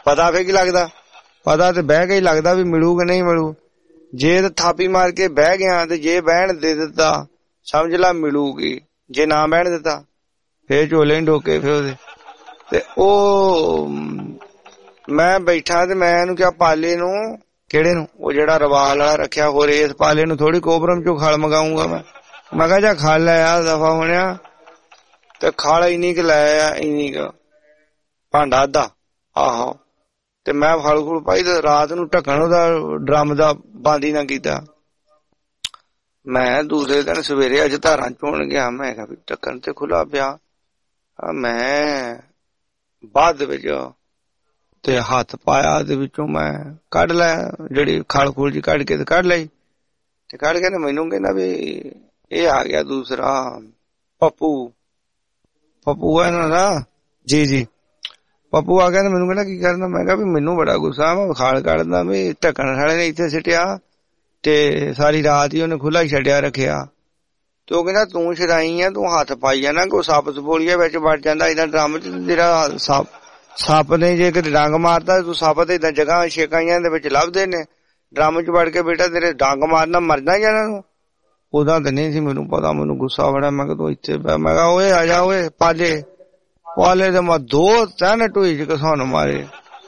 ਪਤਾ ਫੇਰ ਕੀ ਲੱਗਦਾ, ਪਤਾ ਤੇ ਬਹਿ ਕੇ ਹੀ ਲੱਗਦਾ ਵੀ ਮਿਲੂ ਕਿ ਨਹੀਂ ਮਿਲੂ। ਜੇ ਤੇ ਥਾਪੀ ਮਾਰ ਕੇ ਬਹਿ ਗਿਆ ਤੇ ਜੇ ਬਹਿਣ ਦੇ ਦਿੱਤਾ ਸਮਝ ਲਾ ਮਿਲੂਗੀ, ਜੇ ਨਾ ਬਹਿਣ ਦਿੱਤਾ ਫੇਰ ਝੋਲੇ ਨੀ ਢੋਕੇ ਫੇਰ ਉਹਦੇ। ਤੇ ਉਹ ਮੈਂ ਬੈਠਾ ਤੇ ਮੈਂ ਇਹਨੂੰ ਕਿਹਾ ਪਾਲੇ ਨੂੰ, ਕਿਹੜੇ ਨੂੰ, ਉਹ ਜਿਹੜਾ ਰਵਾਲ ਵਾਲਾ ਰੱਖਿਆ, ਹੋਰ ਇਸ ਪਾਲੇ ਨੂੰ ਥੋੜੀ ਕੋਬਰਮ ਚੋਂ ਖਲ ਮੰਗਾਉਂਗਾ ਮੈਂ। ਮੈਂ ਕਿਹਾ ਜਾ ਖਲ ਲੈ ਆ ਦਫਾ ਹੋਣਿਆ। ਤੇ ਖਲ ਇੰਨੀ ਕੁ ਲੈ ਆ, ਇੰਨੀ ਕੁ ਭਾਂਡਾ ਅੱਧਾ, ਆਹੋ। ਤੇ ਮੈਂ ਫਲ ਫੁਲ ਪਾਈ ਤੇ ਰਾਤ ਨੂੰ ਢੱਕਣ ਉਹਦਾ ਡਰਮ ਦਾ ਬੰਦ ਹੀ ਨਾ ਕੀਤਾ। ਮੈਂ ਦੂਸਰੇ ਦਿਨ ਸਵੇਰੇ ਅੱਜ ਧਾਰਾਂ ਚੋਣ ਗਿਆ, ਮੈਂ ਕਿਹਾ ਵੀ ਢੱਕਣ ਤੇ ਖੁੱਲਾ ਪਿਆ। ਮੈਂ ਬਾਅਦ ਵਿੱਚ ਤੇ ਹੱਥ ਪਾਇਆ ਦੇ ਵਿੱਚੋਂ ਮੈਂ ਕੱਢ ਲਿਆ, ਜਿਹੜੀ ਖਲ ਖੂਲ ਜੀ ਕੱਢ ਕੇ ਤੇ ਕੱਢ ਲਈ। ਤੇ ਕੱਢ ਕੇ ਮੈਨੂੰ ਕਹਿੰਦਾ ਵੀ ਇਹ ਆ ਗਿਆ ਦੂਸਰਾ ਪੱਪੂ, ਪੱਪੂ ਹੈ ਇਹਨਾਂ ਦਾ, ਜੀ ਜੀ ਪੱਪੂ ਆ ਗਿਆ। ਤੇ ਮੈਨੂੰ ਕਹਿੰਦਾ ਕੀ ਕਰਨਾ, ਮੈਂ ਕਿਹਾ ਵੀ ਮੈਨੂੰ ਬੜਾ ਗੁੱਸਾ, ਮੈਂ ਖਾਲ ਕੱਢਦਾ ਵੀ ਢੱਕਣ ਸਾਲੇ ਨੇ ਇੱਥੇ ਸਿੱਟਿਆ ਤੇ ਸਾਰੀ ਰਾਤ ਹੀ ਉਹਨੇ ਖੁੱਲਾ ਛੱਡਿਆ ਰੱਖਿਆ। ਤੇ ਉਹ ਕਹਿੰਦਾ ਤੂੰ ਛਡਾਈ ਆ, ਤੂੰ ਹੱਥ ਪਾਈ ਜਾਣਾ, ਕੋਈ ਸੱਪ ਸਪੋਲੀਆ ਵਿੱਚ ਵੜ ਜਾਂਦਾ ਏਦਾਂ ਡਰਮ ਚ, ਜਿਹੜਾ ਸੱਪ ਸੱਪ ਨੇ ਜੇ ਕਿਤੇ ਡੰਗ ਮਾਰਦਾ ਤੂੰ ਸੱਪ ਤੇ ਏਦਾਂ ਜਗ੍ਹਾ ਛੇਕਾਈਆਂ ਦੇ ਵਿੱਚ ਲੱਭਦੇ ਨੇ, ਡਰਮ ਚ ਵੜ ਕੇ ਬੇਟਾ ਤੇਰੇ ਡੰਗ ਮਾਰਨਾ ਮਰਨਾ ਜਾਣਾ ਨੂੰ। ਉਹਦਾ ਤੇ ਨਹੀਂ ਸੀ ਮੈਨੂੰ ਪਤਾ, ਮੈਨੂੰ ਗੁੱਸਾ ਬੜਾ। ਮੈਂ ਕਿਹਾ ਤੂੰ ਇੱਥੇ ਬੈ, ਮੈਂ ਕਿਹਾ ਓਏ ਆ ਜਾ ਓਏ ਪਾਲੇ, ਪਾਲੇ ਤੇ ਮੈਂ ਦੋ ਤਿੰਨ ਢੋਈ ਚ ਕਿਸਾਨ ਮਾਰੇ।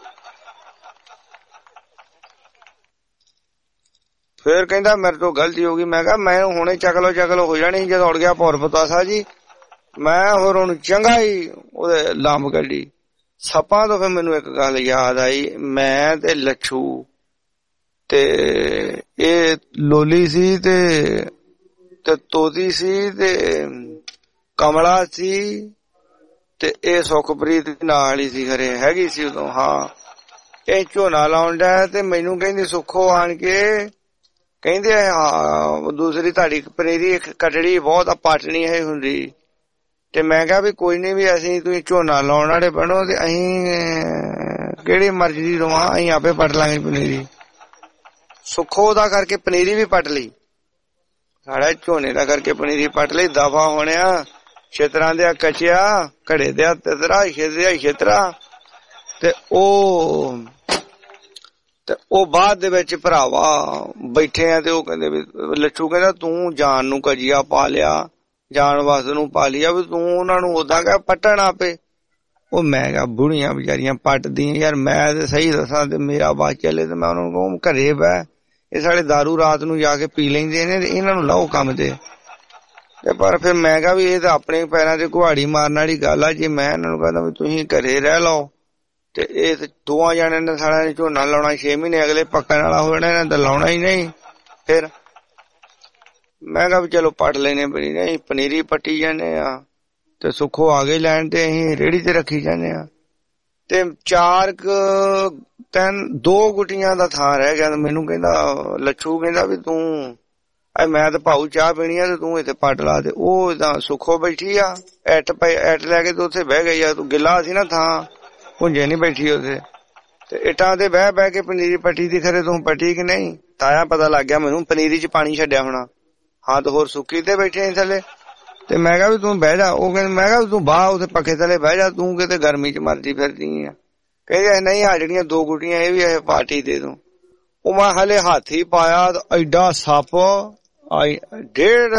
ਫੇਰ ਕਹਿੰਦਾ ਮੇਰੇ ਤੋਂ ਗਲਤੀ ਹੋ ਗਈ। ਮੈਂ ਕਿਹਾ ਮੈਂ ਹੁਣੇ ਚਕਲੋ ਚਕਲੋ ਹੋ ਜਾਣੀ ਜਦੋਂ ਉੜ ਗਿਆ ਭੌਰ ਪਤਾਸਾ ਜੀ। ਮੈਂ ਹੋਰ ਉਹਨੂੰ ਚੰਗਾ ਹੀ ਉਹਦੇ ਲੰਬ ਕੱਢੀ। ਸੱਪਾਂ ਤੋਂ ਫਿਰ ਮੈਨੂੰ ਇੱਕ ਗੱਲ ਯਾਦ ਆਈ, ਮੈਂ ਤੇ ਲੱਛੂ ਤੇ ਇਹ ਲੋਲੀ ਸੀ ਤੇ ਤੇ ਤੋਤੀ ਸੀ ਤੇ ਕਮਲਾ ਸੀ ਤੇ ਇਹ ਸੁਖਪ੍ਰੀਤ ਨਾਲ ਹੀ ਸੀ, ਖਰੇ ਹੈਗੀ ਸੀ ਉਦੋਂ। ਹਾਂ, ਇਹ ਝੋਨਾ ਲਾਉਣ ਡਿਆ ਤੇ ਮੈਨੂੰ ਕਹਿੰਦੀ ਸੁੱਖੋ ਆਣ ਕੇ ਕਹਿੰਦੇ ਹਾਂ ਦੂਸਰੀ ਤੁਹਾਡੀ ਪਨੀਰੀ ਇੱਕ ਕਟੜੀ ਬਹੁਤ ਪਾਟਣੀ ਹੈ ਹੁੰਦੀ। ਤੇ ਮੈਂ ਕਿਹਾ ਵੀ ਕੋਈ ਨੀ, ਵੀ ਅਸੀਂ ਤੁਸੀਂ ਝੋਨਾ ਲਾਉਣ ਵਾਲੇ ਬਣੋ ਤੇ ਅਸੀਂ ਕਿਹੜੀ ਮਰਜ਼ੀ ਦੀ ਰਵਾਂ, ਅਸੀਂ ਆਪੇ ਪੱਟ ਲਾਂਗੇ ਪਨੀਰੀ। ਸੁੱਖੋ ਦਾ ਕਰਕੇ ਪਨੀਰੀ ਵੀ ਪੱਟ ਲਈ, ਸਾਡਾ ਝੋਨੇ ਦਾ ਕਰਕੇ ਪਨੀਰੀ ਪੱਟ ਲਈ। ਦਫਾ ਹੋਣਿਆ ਛੇਤਰਾਂ ਦੇ ਕਚਿਆ, ਘੜੇ ਦੇ ਤਤਰਾ, ਛੇਤਰਾ ਛੇਤਰਾ। ਤੇ ਉਹ ਤੇ ਉਹ ਬਾਅਦ ਦੇ ਵਿੱਚ ਭਰਾਵਾ ਬੈਠੇ ਆ ਤੇ ਉਹ ਕਹਿੰਦੇ ਵੀ ਲੱਛੂ ਕਹਿੰਦਾ ਤੂੰ ਜਾਨ ਨੂੰ ਕਜੀਆ ਪਾ ਲਿਆ, ਜਾਨ ਵਾਸਤੇ ਨੂੰ ਪਾ ਲਿਆ, ਵੀ ਤੂੰ ਉਹਨਾਂ ਨੂੰ ਓਦਾਂ ਕਹਿ ਪੱਟਣ ਆਪੇ। ਉਹ ਮੈਂ ਕਿਹਾ ਬੁੜੀਆਂ ਵਿਚਾਰੀਆਂ ਪੱਟਦੀਆਂ ਯਾਰ, ਮੈਂ ਤੇ ਸਹੀ ਦੱਸਾਂ ਤੇ ਮੇਰਾ ਬਾਤ ਚੱਲੇ ਤੇ ਮੈਂ ਉਹਨਾਂ ਨੂੰ ਕਹੂੰ ਘਰੇ ਬਹਿ, ਇਹ ਸਾਡੇ ਦਾਰੂ ਰਾਤ ਨੂੰ ਜਾ ਕੇ ਪੀ ਲੈਂਦੇ ਨੇ, ਇਹਨਾਂ ਨੂੰ ਲਾਓ ਕੰਮ ਤੇ। ਤੇ ਪਰ ਫਿਰ ਮੈਂ ਕਿਹਾ ਵੀ ਇਹ ਤਾਂ ਆਪਣੇ ਪੈਰਾਂ ਤੇ ਕੁਹਾੜੀ ਮਾਰਨ ਵਾਲੀ ਗੱਲ ਆ। ਜੇ ਮੈਂ ਇਹਨਾਂ ਨੂੰ ਕਹਿੰਦਾ ਵੀ ਤੁਸੀਂ ਘਰੇ ਰਹਿ ਲਓ ਤੇ ਇਹ ਦੋਵਾਂ ਜਾਣਿਆਂ ਨੇ ਸਾਰਿਆਂ ਨੇ ਝੋਨਾ ਲਾਉਣਾ, ਛੇ ਮਹੀਨੇ ਅਗਲੇ ਪੱਕਣ ਵਾਲਾ ਹੋ ਜਾਣਾ, ਇਹਨਾਂ ਤਾਂ ਲਾਉਣਾ ਹੀ ਨਹੀਂ। ਫਿਰ ਮੈਂ ਕਿਹਾ ਵੀ ਚਲੋ ਪੱਟ ਲੈਨੇ ਪਨੀਰੀ, ਅਸੀਂ ਪਨੀਰੀ ਪੱਟੀ ਜਾਂਦੇ ਆ ਤੇ ਸੁੱਖੋ ਆ ਗਏ ਲੈਣ ਤੇ ਅਸੀਂ ਰੇਹੜੀ ਤੇ ਰੱਖੀ ਜਾਂਦੇ ਆ। ਤੇ ਚਾਰ ਕੁ ਤਿੰਨ ਦੋ ਗੁੱਟੀਆਂ ਦਾ ਥਾਂ ਰਹਿ ਗਿਆ। ਮੈਨੂੰ ਕਹਿੰਦਾ ਲੱਛੂ ਕਹਿੰਦਾ ਵੀ ਤੂੰ ਮੈਂ ਤਾਂ ਭਾਊ ਚਾਹ ਪੀਣੀ ਆ ਤੇ ਤੂੰ ਇੱਥੇ ਪੱਟ ਲਾ। ਤੇ ਉਹ ਏਦਾਂ ਸੁੱਖੋ ਬੈਠੀ ਆ, ਐਟ ਪੈ ਐਟ ਲੈ ਕੇ ਤੇ ਉੱਥੇ ਬਹਿ ਗਈ ਆ। ਤੂੰ ਗਿੱਲਾ ਸੀ ਨਾ ਥਾਂ, ਭੁੰਜੇ ਨੀ ਬੈਠੀ ਉੱਥੇ। ਤੇ ਇੱਟਾਂ ਤੇ ਬਹਿ ਬਹਿ ਕੇ ਪਨੀਰੀ ਪੱਟੀ ਦੀ, ਖਰੇ ਤੂੰ ਪੱਟੀ ਕਿ ਨਹੀਂ। ਤਾਇਆ ਪਤਾ ਲੱਗ ਗਿਆ ਮੈਨੂੰ ਪਨੀਰੀ ਚ ਪਾਣੀ ਛੱਡਿਆ ਹੋਣਾ। ਹਾਂ ਤੇ ਹੋਰ ਸੁੱਕੀ ਤੇ ਬੈਠੇ ਥੱਲੇ। ਤੇ ਮੈਂ ਕਿਹਾ ਵੀ ਤੂੰ ਬਹਿ ਜਾ। ਉਹ ਕਹਿੰਦੇ ਮੈਂ ਕਿਹਾ ਤੂੰ ਬਾਹ ਉੱਥੇ ਪੱਖੇ ਥੱਲੇ ਬਹਿ ਜਾ, ਤੂੰ ਕਿਤੇ ਗਰਮੀ ਚ ਮਰਦੀ ਫਿਰਦੀ ਆ। ਕਹਿੰਦੇ ਨਹੀਂ ਆ ਜਿਹੜੀਆਂ ਦੋ ਗੁੱਟੀਆਂ ਇਹ ਵੀ ਇਹ ਪਾਰਟੀ ਦੇ ਦੂੰ। ਉਹ ਮੈਂ ਹਲੇ ਹੱਥ ਹੀ ਪਾਇਆ ਤੇ ਐਡਾ ਸੱਪ ਡੇਢ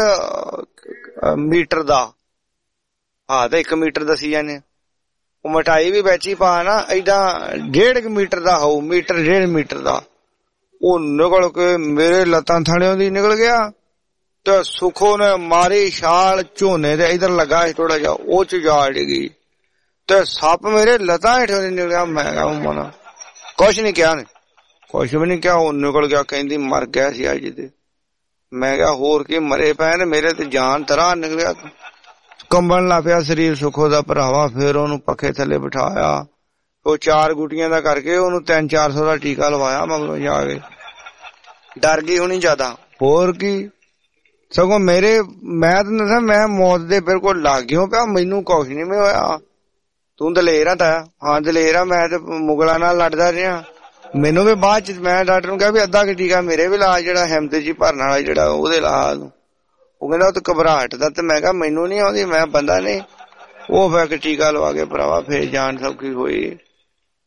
ਮੀਟਰ ਦਾ, ਹਾਂ ਤੇ ਇੱਕ ਮੀਟਰ ਦਸੀ ਜਾਂਦੇ। ਉਹ ਮਠਾਈ ਵੀ ਵਿੱਚ ਹੀ ਪਾ ਨਾ, ਐਡਾ ਡੇਢ ਕੁ ਮੀਟਰ ਦਾ ਹੋਊ, ਮੀਟਰ ਡੇਢ ਮੀਟਰ ਦਾ। ਉਹ ਨਿਕਲ ਕੇ ਮੇਰੇ ਲੱਤਾਂ ਥਣਿਆਂ ਦੀ ਨਿਕਲ ਗਿਆ ਤੇ ਸੁੱਖੋ ਨੇ ਮਾਰੀ ਛਾਲ ਝੋਨੇ ਦੇ ਇਧਰ ਲੱਗਾ ਸੀ ਥੋੜਾ ਜਿਹਾ, ਉਹ ਚ ਜਾ ਡਿੱਗੀ ਤੇ ਸੱਪ ਮੇਰੇ ਲੱਤਾਂ ਹੇਠੋਂ ਦੀ ਨਿਕਲਿਆ। ਮੈਂ ਕਿਹਾ ਮਨਾ ਕੁਛ ਨੀ ਕਿਹਾ, ਨੇ ਕੁਛ ਵੀ ਨੀ ਕਿਹਾ। ਉਹ ਨਿਕਲ ਗਿਆ, ਕਹਿੰਦੀ ਮਰ ਗਿਆ ਸੀ ਅੱਜ ਤੇ। ਮੈਂ ਕਿਹਾ ਹੋਰ ਕੀ ਮਰੇ ਪਏ ਨੇ, ਮੇਰੇ ਤੇ ਜਾਨ ਤਰ੍ਹਾਂ ਨਿਕਲਿਆ। ਕੰਬਣ ਲੱਗ ਪਿਆ ਸਰੀਰ ਸੁੱਖੋ ਦਾ ਭਰਾਵਾ। ਫਿਰ ਉਹਨੂੰ ਪੱਖੇ ਥੱਲੇ ਬਿਠਾਇਆ, ਉਹ ਚਾਰ ਗੁੱਟੀਆਂ ਦਾ ਕਰਕੇ ਉਹਨੂੰ ਤਿੰਨ ਚਾਰ ਸੌ ਦਾ ਟੀਕਾ ਲਵਾਇਆ। ਮਗਰੋਂ ਜਾ ਕੇ ਡਰ ਗਈ ਹੋਣੀ ਜ਼ਿਆਦਾ, ਹੋਰ ਕੀ। ਸਗੋਂ ਮੇਰੇ ਮੈਂ ਤਾਂ ਦੱਸਾਂ ਮੈਂ ਮੌਤ ਦੇ ਬਿਲਕੁਲ ਲੱਗ ਗਿਓ ਪਿਆ, ਮੈਨੂੰ ਕੁਛ ਨੀ ਮੈਂ ਹੋਇਆ। ਤੂੰ ਦਲੇਰ ਆ ਤਾਇਆ? ਹਾਂ ਦਲੇਰ ਆ, ਮੈਂ ਤੇ ਮੁਗਲਾਂ ਨਾਲ ਲੜਦਾ ਰਿਹਾ। ਮੈਨੂੰ ਵੀ ਬਾਅਦ ਚ ਮੈਂ ਡਾਕਟਰ ਨੂੰ ਕਿਹਾ ਵੀ ਅੱਧਾ ਕੁ ਟੀਕਾ ਮੇਰੇ ਵੀ ਲਾ, ਜਿਹੜਾ ਹਿੰਮਤ ਜੀ ਭਰਨ ਵਾਲਾ ਜਿਹੜਾ ਉਹਦੇ ਲਾ। ਉਹ ਕਹਿੰਦਾ ਉਹ ਤੇ ਘਬਰਾਹਟ ਦਾ। ਤੇ ਮੈਂ ਕਿਹਾ ਮੈਨੂੰ ਨੀ ਆਉਂਦੀ, ਮੈਂ ਬੰਦਾ ਨਹੀਂ। ਉਹ ਫਿਰ ਟੀਕਾ ਲਵਾ ਕੇ ਭਰਾਵਾ ਫੇਰ ਜਾਨ ਸੌਖੀ ਹੋਈ।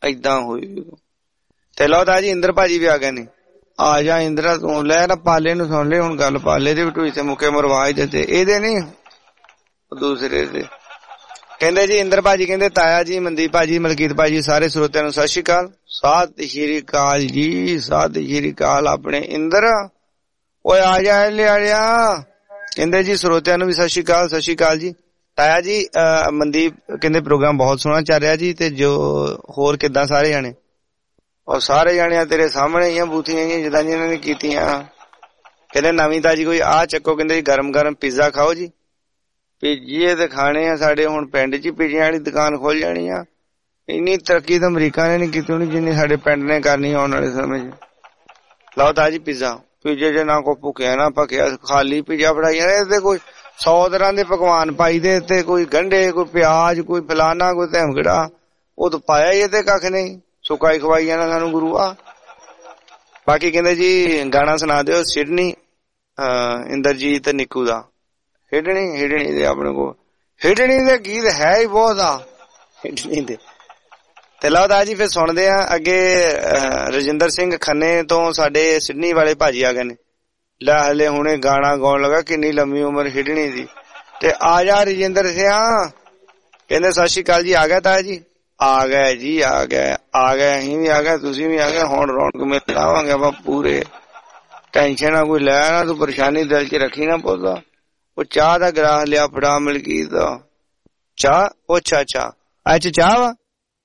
ਏਦਾਂ ਹੋਈ। ਤੇ ਲਓ ਤਾਂ ਜੀ ਇੰਦਰ ਭਾਜੀ ਵੀ ਆ ਗਏ ਨੇ। ਆ ਜਾ ਇੰਦਰਾ ਤੂੰ ਲੈ ਨਾ ਪਾਲੇ ਨੂੰ ਸੁਣ ਲੈ ਹੁਣ ਗੱਲ। ਪਾਲੇ ਦੇ ਵੀ ਤੇ ਮੁੱਕੇ ਮਰਵਾਜ ਦਿੱਤੇ ਇਹਦੇ ਨੀ ਦੂਸਰੇ ਦੇ। ਕਹਿੰਦੇ ਜੀ ਇੰਦਰ ਭਾਜੀ ਕਹਿੰਦੇ ਤਾਇਆ ਜੀ ਮਨਦੀਪ ਭਾਜੀ ਮਲਕੀਤ ਭਾਜੀ ਸਾਰੇ ਸਰੋਤਿਆਂ ਨੂੰ ਸਤਿ ਸ਼੍ਰੀ ਅਕਾਲ। ਸਤਿ ਸ਼੍ਰੀ ਅਕਾਲ ਜੀ ਸਤਿ ਸ਼੍ਰੀ ਅਕਾਲ। ਆਪਣੇ ਇੰਦਰ ਓਏ ਆ ਜਾ ਲਿਆ। ਕਹਿੰਦੇ ਜੀ ਸਰੋਤਿਆਂ ਨੂੰ ਵੀ ਸਤਿ ਸ਼੍ਰੀ ਅਕਾਲ। ਸਤਿ ਸ਼੍ਰੀ ਅਕਾਲ ਜੀ। ਤਾਇਆ ਜੀ ਮਨਦੀਪ ਕਹਿੰਦੇ ਪ੍ਰੋਗਰਾਮ ਬਹੁਤ ਸੋਹਣਾ ਚੱਲ ਰਿਹਾ ਜੀ। ਤੇ ਜੋ ਹੋਰ ਕਿੱਦਾਂ ਸਾਰੇ ਜਾਣੇ ਔਰ ਸਾਰੇ ਜਾਣਿਆਂ ਤੇਰੇ ਸਾਹਮਣੇ ਹੀ ਆ ਬੂਥੀਆਂ ਜਿੱਦਾਂ ਜਿਹਨਾਂ ਨੇ ਕੀਤੀਆਂ। ਕਹਿੰਦੇ ਨਵੀਂ ਤਾਜੀ ਕੋਈ ਆ ਚੱਕੋ। ਕਹਿੰਦੇ ਜੀ ਗਰਮ ਗਰਮ ਪੀਜ਼ਾ ਖਾਓ ਜੀ। ਪੀਜੀਏ ਤੇ ਖਾਣੇ ਆ ਸਾਡੇ ਹੁਣ ਪਿੰਡ ਚ ਪੀਜਿਆਂ ਵਾਲੀ ਦੁਕਾਨ ਖੋਲ ਜਾਣੀ ਆ। ਇੰਨੀ ਤਰੱਕੀ ਤਾਂ ਅਮਰੀਕਾ ਨੇ ਨੀ ਕੀਤੀ ਹੋਣੀ ਜਿੰਨੀ ਸਾਡੇ ਪਿੰਡ ਨੇ ਕਰਨੀ ਆਉਣ ਵਾਲੇ ਸਮੇਂ ਚ। ਲਓ ਤਾਜੀ ਪੀਜ਼ਾ। ਪੀਜੇ ਚ ਨਾ ਕੋਈ ਭੁੱਖਿਆ ਨਾ ਭੱਖਿਆ ਖਾਲੀ ਪੀਜ਼ਾ ਫੜਾਈ ਜਾਂਦੇ। ਇਹਦੇ ਕੋਈ ਸੌ ਤਰ੍ਹਾਂ ਦੇ ਪਕਵਾਨ ਪਾਈ ਦੇ ਤੇ ਕੋਈ ਗੰਢੇ ਕੋਈ ਪਿਆਜ ਕੋਈ ਫਲਾਨਾ ਕੋਈ ਧਮਗੜਾ ਉਹ ਤਾਂ ਪਾਇਆ ਹੀ ਤੇ ਕੱਖ ਨਹੀਂ ਸੁੱਕਾ ਹੀ ਖਵਾਈ ਜਾਣਾ ਸਾਨੂੰ ਗੁਰੂ ਆ। ਬਾਕੀ ਕਹਿੰਦੇ ਜੀ ਗਾਣਾ ਸੁਣਾ ਦਿਓ ਸਿਡਨੀ ਇੰਦਰਜੀਤ ਨਿੱਕੂ ਦਾ। ਹਿਡਣੀ ਹਿਡਣੀ ਦੇ ਆਪਣੇ ਕੋਲ ਹਿਡਣੀ ਦੇ ਗੀਤ ਹੈ ਹੀ ਬਹੁਤ ਆ ਹਿਡਣੀ ਦੇ। ਤੇ ਲਓ ਤਾਂ ਜੀ ਫਿਰ ਸੁਣਦੇ ਆ ਅੱਗੇ। ਰਜਿੰਦਰ ਸਿੰਘ ਖੰਨੇ ਤੋਂ ਸਾਡੇ ਸਿਡਨੀ ਵਾਲੇ ਭਾਜੀ ਆ ਗਏ ਨੇ। ਲੈ ਹਲੇ ਹੁਣੇ ਗਾਣਾ ਗਾਉਣ ਲੱਗਾ ਕਿੰਨੀ ਲੰਮੀ ਉਮਰ ਹਿਡਣੀ ਦੀ। ਤੇ ਆ ਜਾ ਰਜਿੰਦਰ ਸਿਆ। ਕਹਿੰਦੇ ਸਤਿ ਸ਼੍ਰੀ ਅਕਾਲ ਜੀ। ਆ ਗਿਆ ਤਾਇਆ ਜੀ? ਆ ਗਏ ਜੀ ਆ ਗਏ ਆ ਗਏ ਅਸੀਂ ਵੀ ਆ ਗਏ ਤੁਸੀਂ ਵੀ ਆ ਗਏ। ਹੁਣ ਰੌਣਕ ਮੇਲਾ ਲਾਵਾਂਗੇ ਆਪਾਂ ਪੂਰੇ। ਟੈਨਸ਼ਨ ਨਾ ਕੋਈ ਲੈ ਨਾ ਤੂੰ ਪਰੇਸ਼ਾਨੀ ਦਿਲ ਚ ਰੱਖੀ ਨਾ ਪੌਦਾ। ਉਹ ਚਾਹ ਦਾ ਗਲਾਸ ਲਿਆ ਫੜਾ ਮਲਕੀਤ ਦਾ। ਚਾਹ ਉਹ ਅੱਛਾ ਚਾਹ ਅੱਜ ਚਾਹ ਵਾ।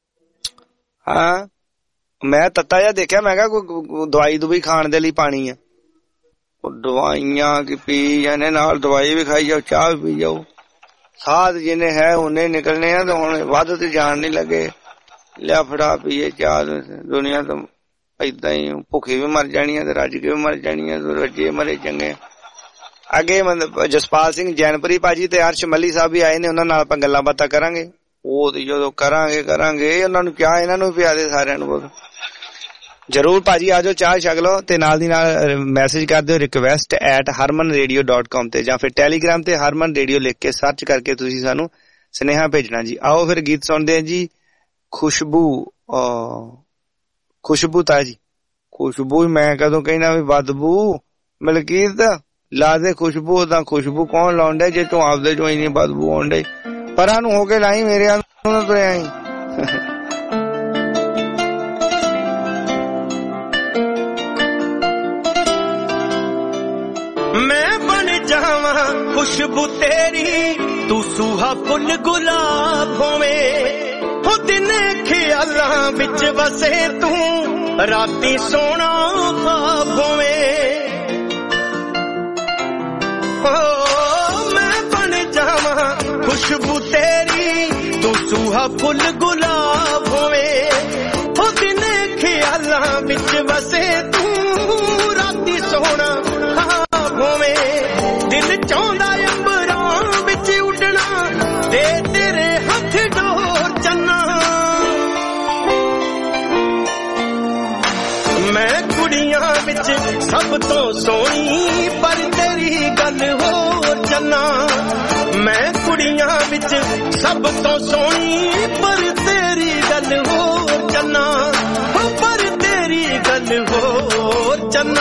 ਹਾਂ ਮੈਂ ਤੱਤਾ ਜਿਹਾ ਦੇਖਿਆ ਮੈਂ ਕਿਹਾ ਕੋਈ ਦਵਾਈ ਦਵਾਈ ਖਾਣ ਦੇ ਲਈ ਪਾਣੀ ਆ। ਉਹ ਦਵਾਈਆਂ ਕਿ ਪੀ ਜਾਂਦੇ ਨਾਲ ਦਵਾਈ ਵੀ ਖਾਈ ਜਾਓ ਚਾਹ ਵੀ ਪੀ ਜਾਓ। ਸਾਧ ਜਿੰਨੇ ਹੈ ਉਹਨੇ ਨਿਕਲਣੇ ਆ ਤੇ ਹੁਣ ਵੱਧ ਤੇ ਜਾਣ ਨੀ ਲੱਗੇ। ਲਿਆ ਫੜਾ ਪੀਏ ਚਾਹ। ਦੁਨੀਆ ਤੋਂ ਏਦਾਂ ਹੀ ਭੁੱਖੀ ਵੀ ਮਰ ਜਾਣੀ ਆ ਤੇ ਰੱਜ ਕੇ ਵੀ ਮਰ ਜਾਣੀ ਆ। ਰੱਜੇ ਮਰੇ ਚੰਗੇ। ਅੱਗੇ ਜਸਪਾਲ ਸਿੰਘ ਜੈਨਪੁਰੀ ਭਾਜੀ ਤੇ ਅਰਸ਼ ਮੱਲੀ ਸਾਹਿਬ ਵੀ ਆਏ ਨੇ। ਉਹਨਾਂ ਨਾਲ ਆਪਾਂ ਗੱਲਾਂ ਬਾਤਾਂ ਕਰਾਂਗੇ। ਉਹ ਤੇ ਜਦੋਂ ਕਰਾਂਗੇ ਕਰਾਂਗੇ ਉਹਨਾਂ ਨੂੰ ਚਾਹ ਇਹਨਾਂ ਨੂੰ ਪਿਆ ਦੇ ਸਾਰਿਆਂ ਨੂੰ ਜਰੂਰ ਭਾਜੀ ਆ ਜਾਓ ਚਾਹ ਛਕ ਲਓ। ਤੇ ਨਾਲ ਦੀ ਨਾਲ ਮੈਸੇਜ ਕਰ ਦਿਓ request at Harman radio dot com ਤੇ ਜਾਂ ਫਿਰ ਟੈਲੀਗ੍ਰਾਮ ਤੇ ਹਰਮਨ ਰੇਡੀਓ ਲਿਖ ਕੇ ਸਰਚ ਕਰਕੇ ਤੁਸੀਂ ਸਾਨੂੰ ਸੁਨੇਹਾ ਭੇਜਣਾ ਜੀ। ਆਓ ਫਿਰ ਗੀਤ ਸੁਣਦੇ ਆ ਜੀ। ਖੁਸ਼ਬੂ ਖੁਸ਼ਬੂ ਤਾਇਆ ਜੀ ਖੁਸ਼ਬੂ ਮੈਂ ਕਦੋਂ ਕਹਿਣਾ ਵੀ ਬਦਬੂ ਮਲਕੀਤ ਲਾ ਦੇ ਖੁਸ਼ਬੂ। ਤਾਂ ਖੁਸ਼ਬੂ ਕੌਣ ਲਾਉਣ ਡਿਆ ਜੇ ਤੂੰ ਆਪਦੇ ਚੋਂ ਇੰਨੀ ਬਦਬੂ ਆਉਣ ਡਈ। ਪਰਾਂ ਨੂੰ ਹੋ ਕੇ ਲਾਈ ਮੇਰੇ ਵੱਲ ਨੂੰ ਤੁਰਿਆ ਆਈ। ਮੈਂ ਬਣ ਜਾਵਾਂ ਖੁਸ਼ਬੂ ਤੇਰੀ ਤੂੰ ਸੂਹਾ ਫੁੱਲ ਗੁਲਾਬ ਹੋਵੇਂ। ਹੋ ਦਿਨ ਖਿਆਲਾਂ ਵਿੱਚ ਵਸੇ ਤੂੰ ਰਾਤੀ ਸੋਹਣਾ ਖਾਬ ਹੋਵੇਂ। ਮੈਂ ਬਣ ਜਾਵਾਂ ਖੁਸ਼ਬੂ ਤੇਰੀ ਤੂੰ ਸੂਹਾ ਫੁੱਲ ਗੁਲਾਬ ਹੋਵੇਂ। ਹੋ ਦਿਨ ਖਿਆਲਾਂ ਵਿੱਚ ਵਸੇ ਤੂੰ ਰਾਤੀ ਸੋਹਣਾ ਖਾਬ ਹੋਵੇਂ। ਦਿਲ ਚਾਹੁੰਦਾ ਅੰਬਰਾਂ ਵਿੱਚ ਉੱਡਣਾ ਤੇ ਤੇਰੇ ਹੱਥ ਡੋਰ ਚੰਨਾ। ਮੈਂ ਕੁੜੀਆਂ ਵਿੱਚ ਸਭ ਤੋਂ ਸੋਹਣੀ ਪਰ ਤੇਰੀ ਗੱਲ ਹੋਰ ਚੰਨਾ। ਮੈਂ ਕੁੜੀਆਂ ਵਿੱਚ ਸਭ ਤੋਂ ਸੋਹਣੀ ਪਰ ਤੇਰੀ ਗੱਲ ਹੋਰ ਚੰਨਾ। ਪਰ ਤੇਰੀ ਗੱਲ ਹੋਰ ਚੰਨਾ।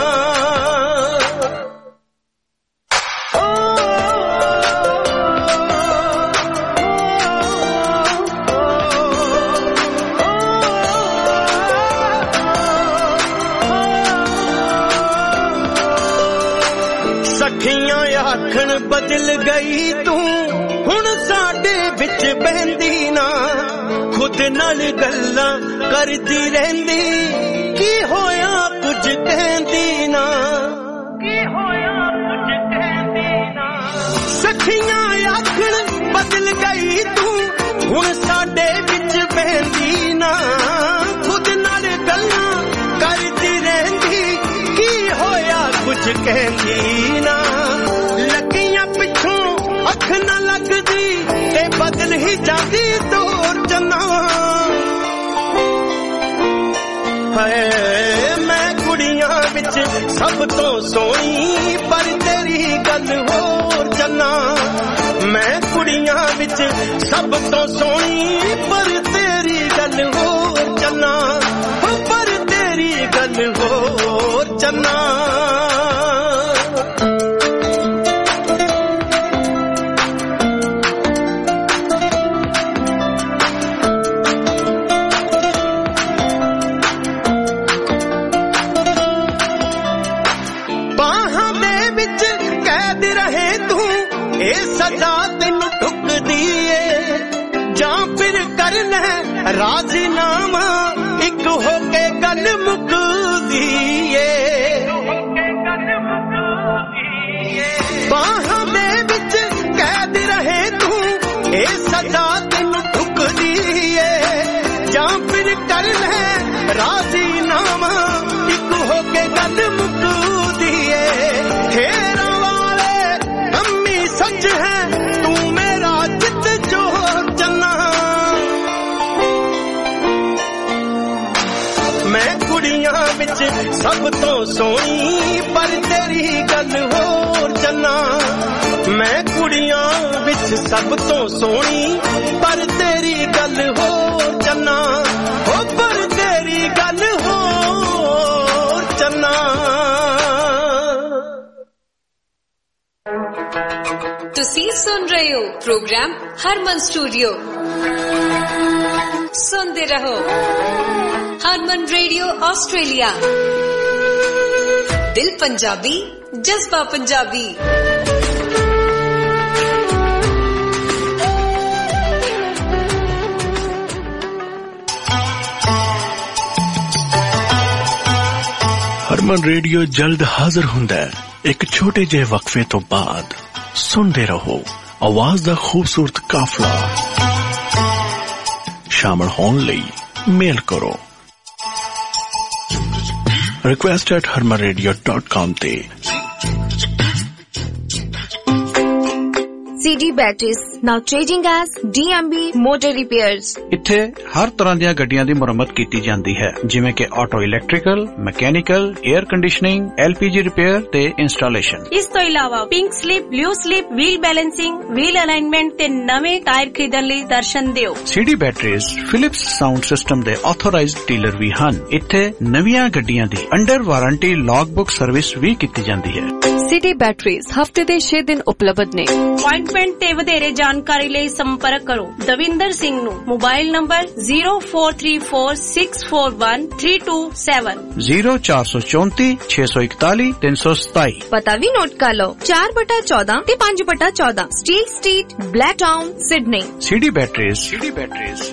ਸਖੀਆਂ ਆਖਣ ਬਦਲ ਗਈ ਤੂੰ ਹੁਣ ਸਾਡੇ ਵਿੱਚ ਬਹਿੰਦੀ ਨਾ। ਖੁਦ ਨਾਲ ਗੱਲਾਂ ਕਰਦੀ ਰਹਿੰਦੀ ਕੀ ਹੋਇਆ ਕੁਝ ਕਹਿੰਦੀ ਨਾ। ਕੀ ਹੋਇਆ ਕੁਝ ਕਹਿੰਦੀ ਨਾ। ਸਖੀਆਂ ਆਖਣ ਬਦਲ ਗਈ ਤੂੰ ਹੁਣ ਸਾਡੇ ਵਿੱਚ ਬਹਿੰਦੀ ਨਾ। ਖੁਦ ਨਾਲ ਗੱਲਾਂ ਕਰਦੀ ਰਹਿੰਦੀ ਕੀ ਹੋਇਆ ਕੁਝ ਕਹਿੰਦੀ ਨਾ। ਲੱਗੀਆਂ ਪਿੱਛੋਂ ਅੱਖ ਨਾ ਲੱਗਦੀ ਤੇ ਬਦਲ ਹੀ ਜਾਂਦੀ ਦੌਰ ਚੰਨਾ। ਹਾਏ ਮੈਂ ਕੁੜੀਆਂ ਵਿੱਚ ਸਭ ਤੋਂ ਸੋਹਣੀ ਪਰ ਤੇਰੀ ਗੱਲ ਹੋਰ ਚੰਨਾ। ਮੈਂ ਕੁੜੀਆਂ ਵਿੱਚ ਸਭ ਤੋਂ ਸੋਹਣੀ ਪਰ ਤੇਰੀ ਗੱਲ ਹੋਰ ਚੰਨਾ ਸਜ਼ਾ ਤੈਨੂੰ ਠੁਕਦੀ ਏ ਜਾਂ ਫਿਰ ਕਰ ਲੈ ਰਾਜ਼ੀਨਾਮਾ ਇੱਕ ਹੋ ਕੇ ਗੱਲ ਮੁੱਕਦੀ ਏ ਬਾਹਾਂ ਦੇ ਵਿੱਚ ਕੈਦ ਰਹੇ ਤੂੰ ਇਹ ਸਜ਼ਾ ਤੈਨੂੰ ਠੁਕਦੀ ਏ ਜਾਂ ਫਿਰ ਕਰ ਲੈ ਰਾਜ਼ੀਨਾਮਾ ਇੱਕ ਹੋ ਕੇ ਗੱਲ ਮੁੱਕਦੀ ਏ ਹੇਰਾ सच है तू मेरा चित जो चन्ना मैं कुड़ियां विच सब तो सोहनी पर तेरी गल होर चन्ना मैं कुड़ियां विच सब तो सोहनी पर तेरी गल होर चन्ना हो पर तेरी गल होर चन्ना ਤੁਸੀਂ ਸੁਣ ਰਹੇ ਹੋ ਪ੍ਰੋਗਰਾਮ ਹਰਮਨ ਸਟੂਡੀਓ ਸੁਣਦੇ ਰਹੋ ਹਰਮਨ ਰੇਡੀਓ ਆਸਟ੍ਰੇਲੀਆ ਦਿਲ ਪੰਜਾਬੀ ਜਜ਼ਬਾ ਪੰਜਾਬੀ ਹਰਮਨ ਰੇਡੀਓ ਜਲਦ ਹਾਜ਼ਰ ਹੁੰਦਾ ਹੈ ਇੱਕ ਛੋਟੇ ਜਿਹੇ ਵਕਫੇ ਤੋਂ ਬਾਅਦ ਸੁਣਦੇ ਰਹੋ ਆਵਾਜ਼ ਦਾ ਖੂਬਸੂਰਤ ਕਾਫਲਾ ਸ਼ਾਮਲ ਹੋਣ ਲਈ ਮੇਲ ਕਰੋ request at harman radio dot com ਤੇ C D Batteries now changing as D M B Motor Repairs. ਇੱਥੇ ਹਰ ਤਰ੍ਹਾਂ ਦੀਆਂ ਗੱਡੀਆਂ ਦੀ ਮੁਰੰਮਤ ਕੀਤੀ ਜਾਂਦੀ ਹੈ ਜਿਵੇਂ ਕਿ auto electrical, mechanical, air conditioning, L P G repair ਤੇ ਇੰਸਟਾਲੇਸ਼ਨ। ਇਸ ਤੋਂ ਇਲਾਵਾ pink slip, blue slip, wheel balancing, wheel alignment ਤੇ ਨਵੇਂ ਟਾਇਰ ਖਰੀਦਣ ਲਈ ਦਰਸ਼ਨ ਦਿਓ। C D Batteries Philips sound system ਦੇ ਆਥੋਰਾਈਜ਼ਡ ਡੀਲਰ ਵੀ ਹਨ। ਇੱਥੇ ਨਵੀਆਂ ਗੱਡੀਆਂ ਦੀ under warranty log book service ਵੀ ਕੀਤੀ ਜਾਂਦੀ ਹੈ। C D Batteries ਹਫਤੇ ਦੇ ਛੇ ਦਿਨ ਉਪਲਬਧ ਨੇ। ਅਪਾਇੰਟਮੈਂਟ ਤੇ ਵਧੇਰੇ ਜਾਣਕਾਰੀ ਲਈ ਸੰਪਰਕ ਕਰੋ ਦਵਿੰਦਰ ਸਿੰਘ ਨੂੰ mobile number zero four three four six four one three two seven zero four four four six one one three seven seven। ਪਤਾ ਵੀ ਨੋਟ ਕਰ ਲਓ ਚਾਰ ਬਟਾ ਚੌਦਾਂ ਤੇ ਪੰਜ ਬਟਾ ਚੌਦਾਂ steel street, Blacktown, Sydney. C D Batteries C D Batteries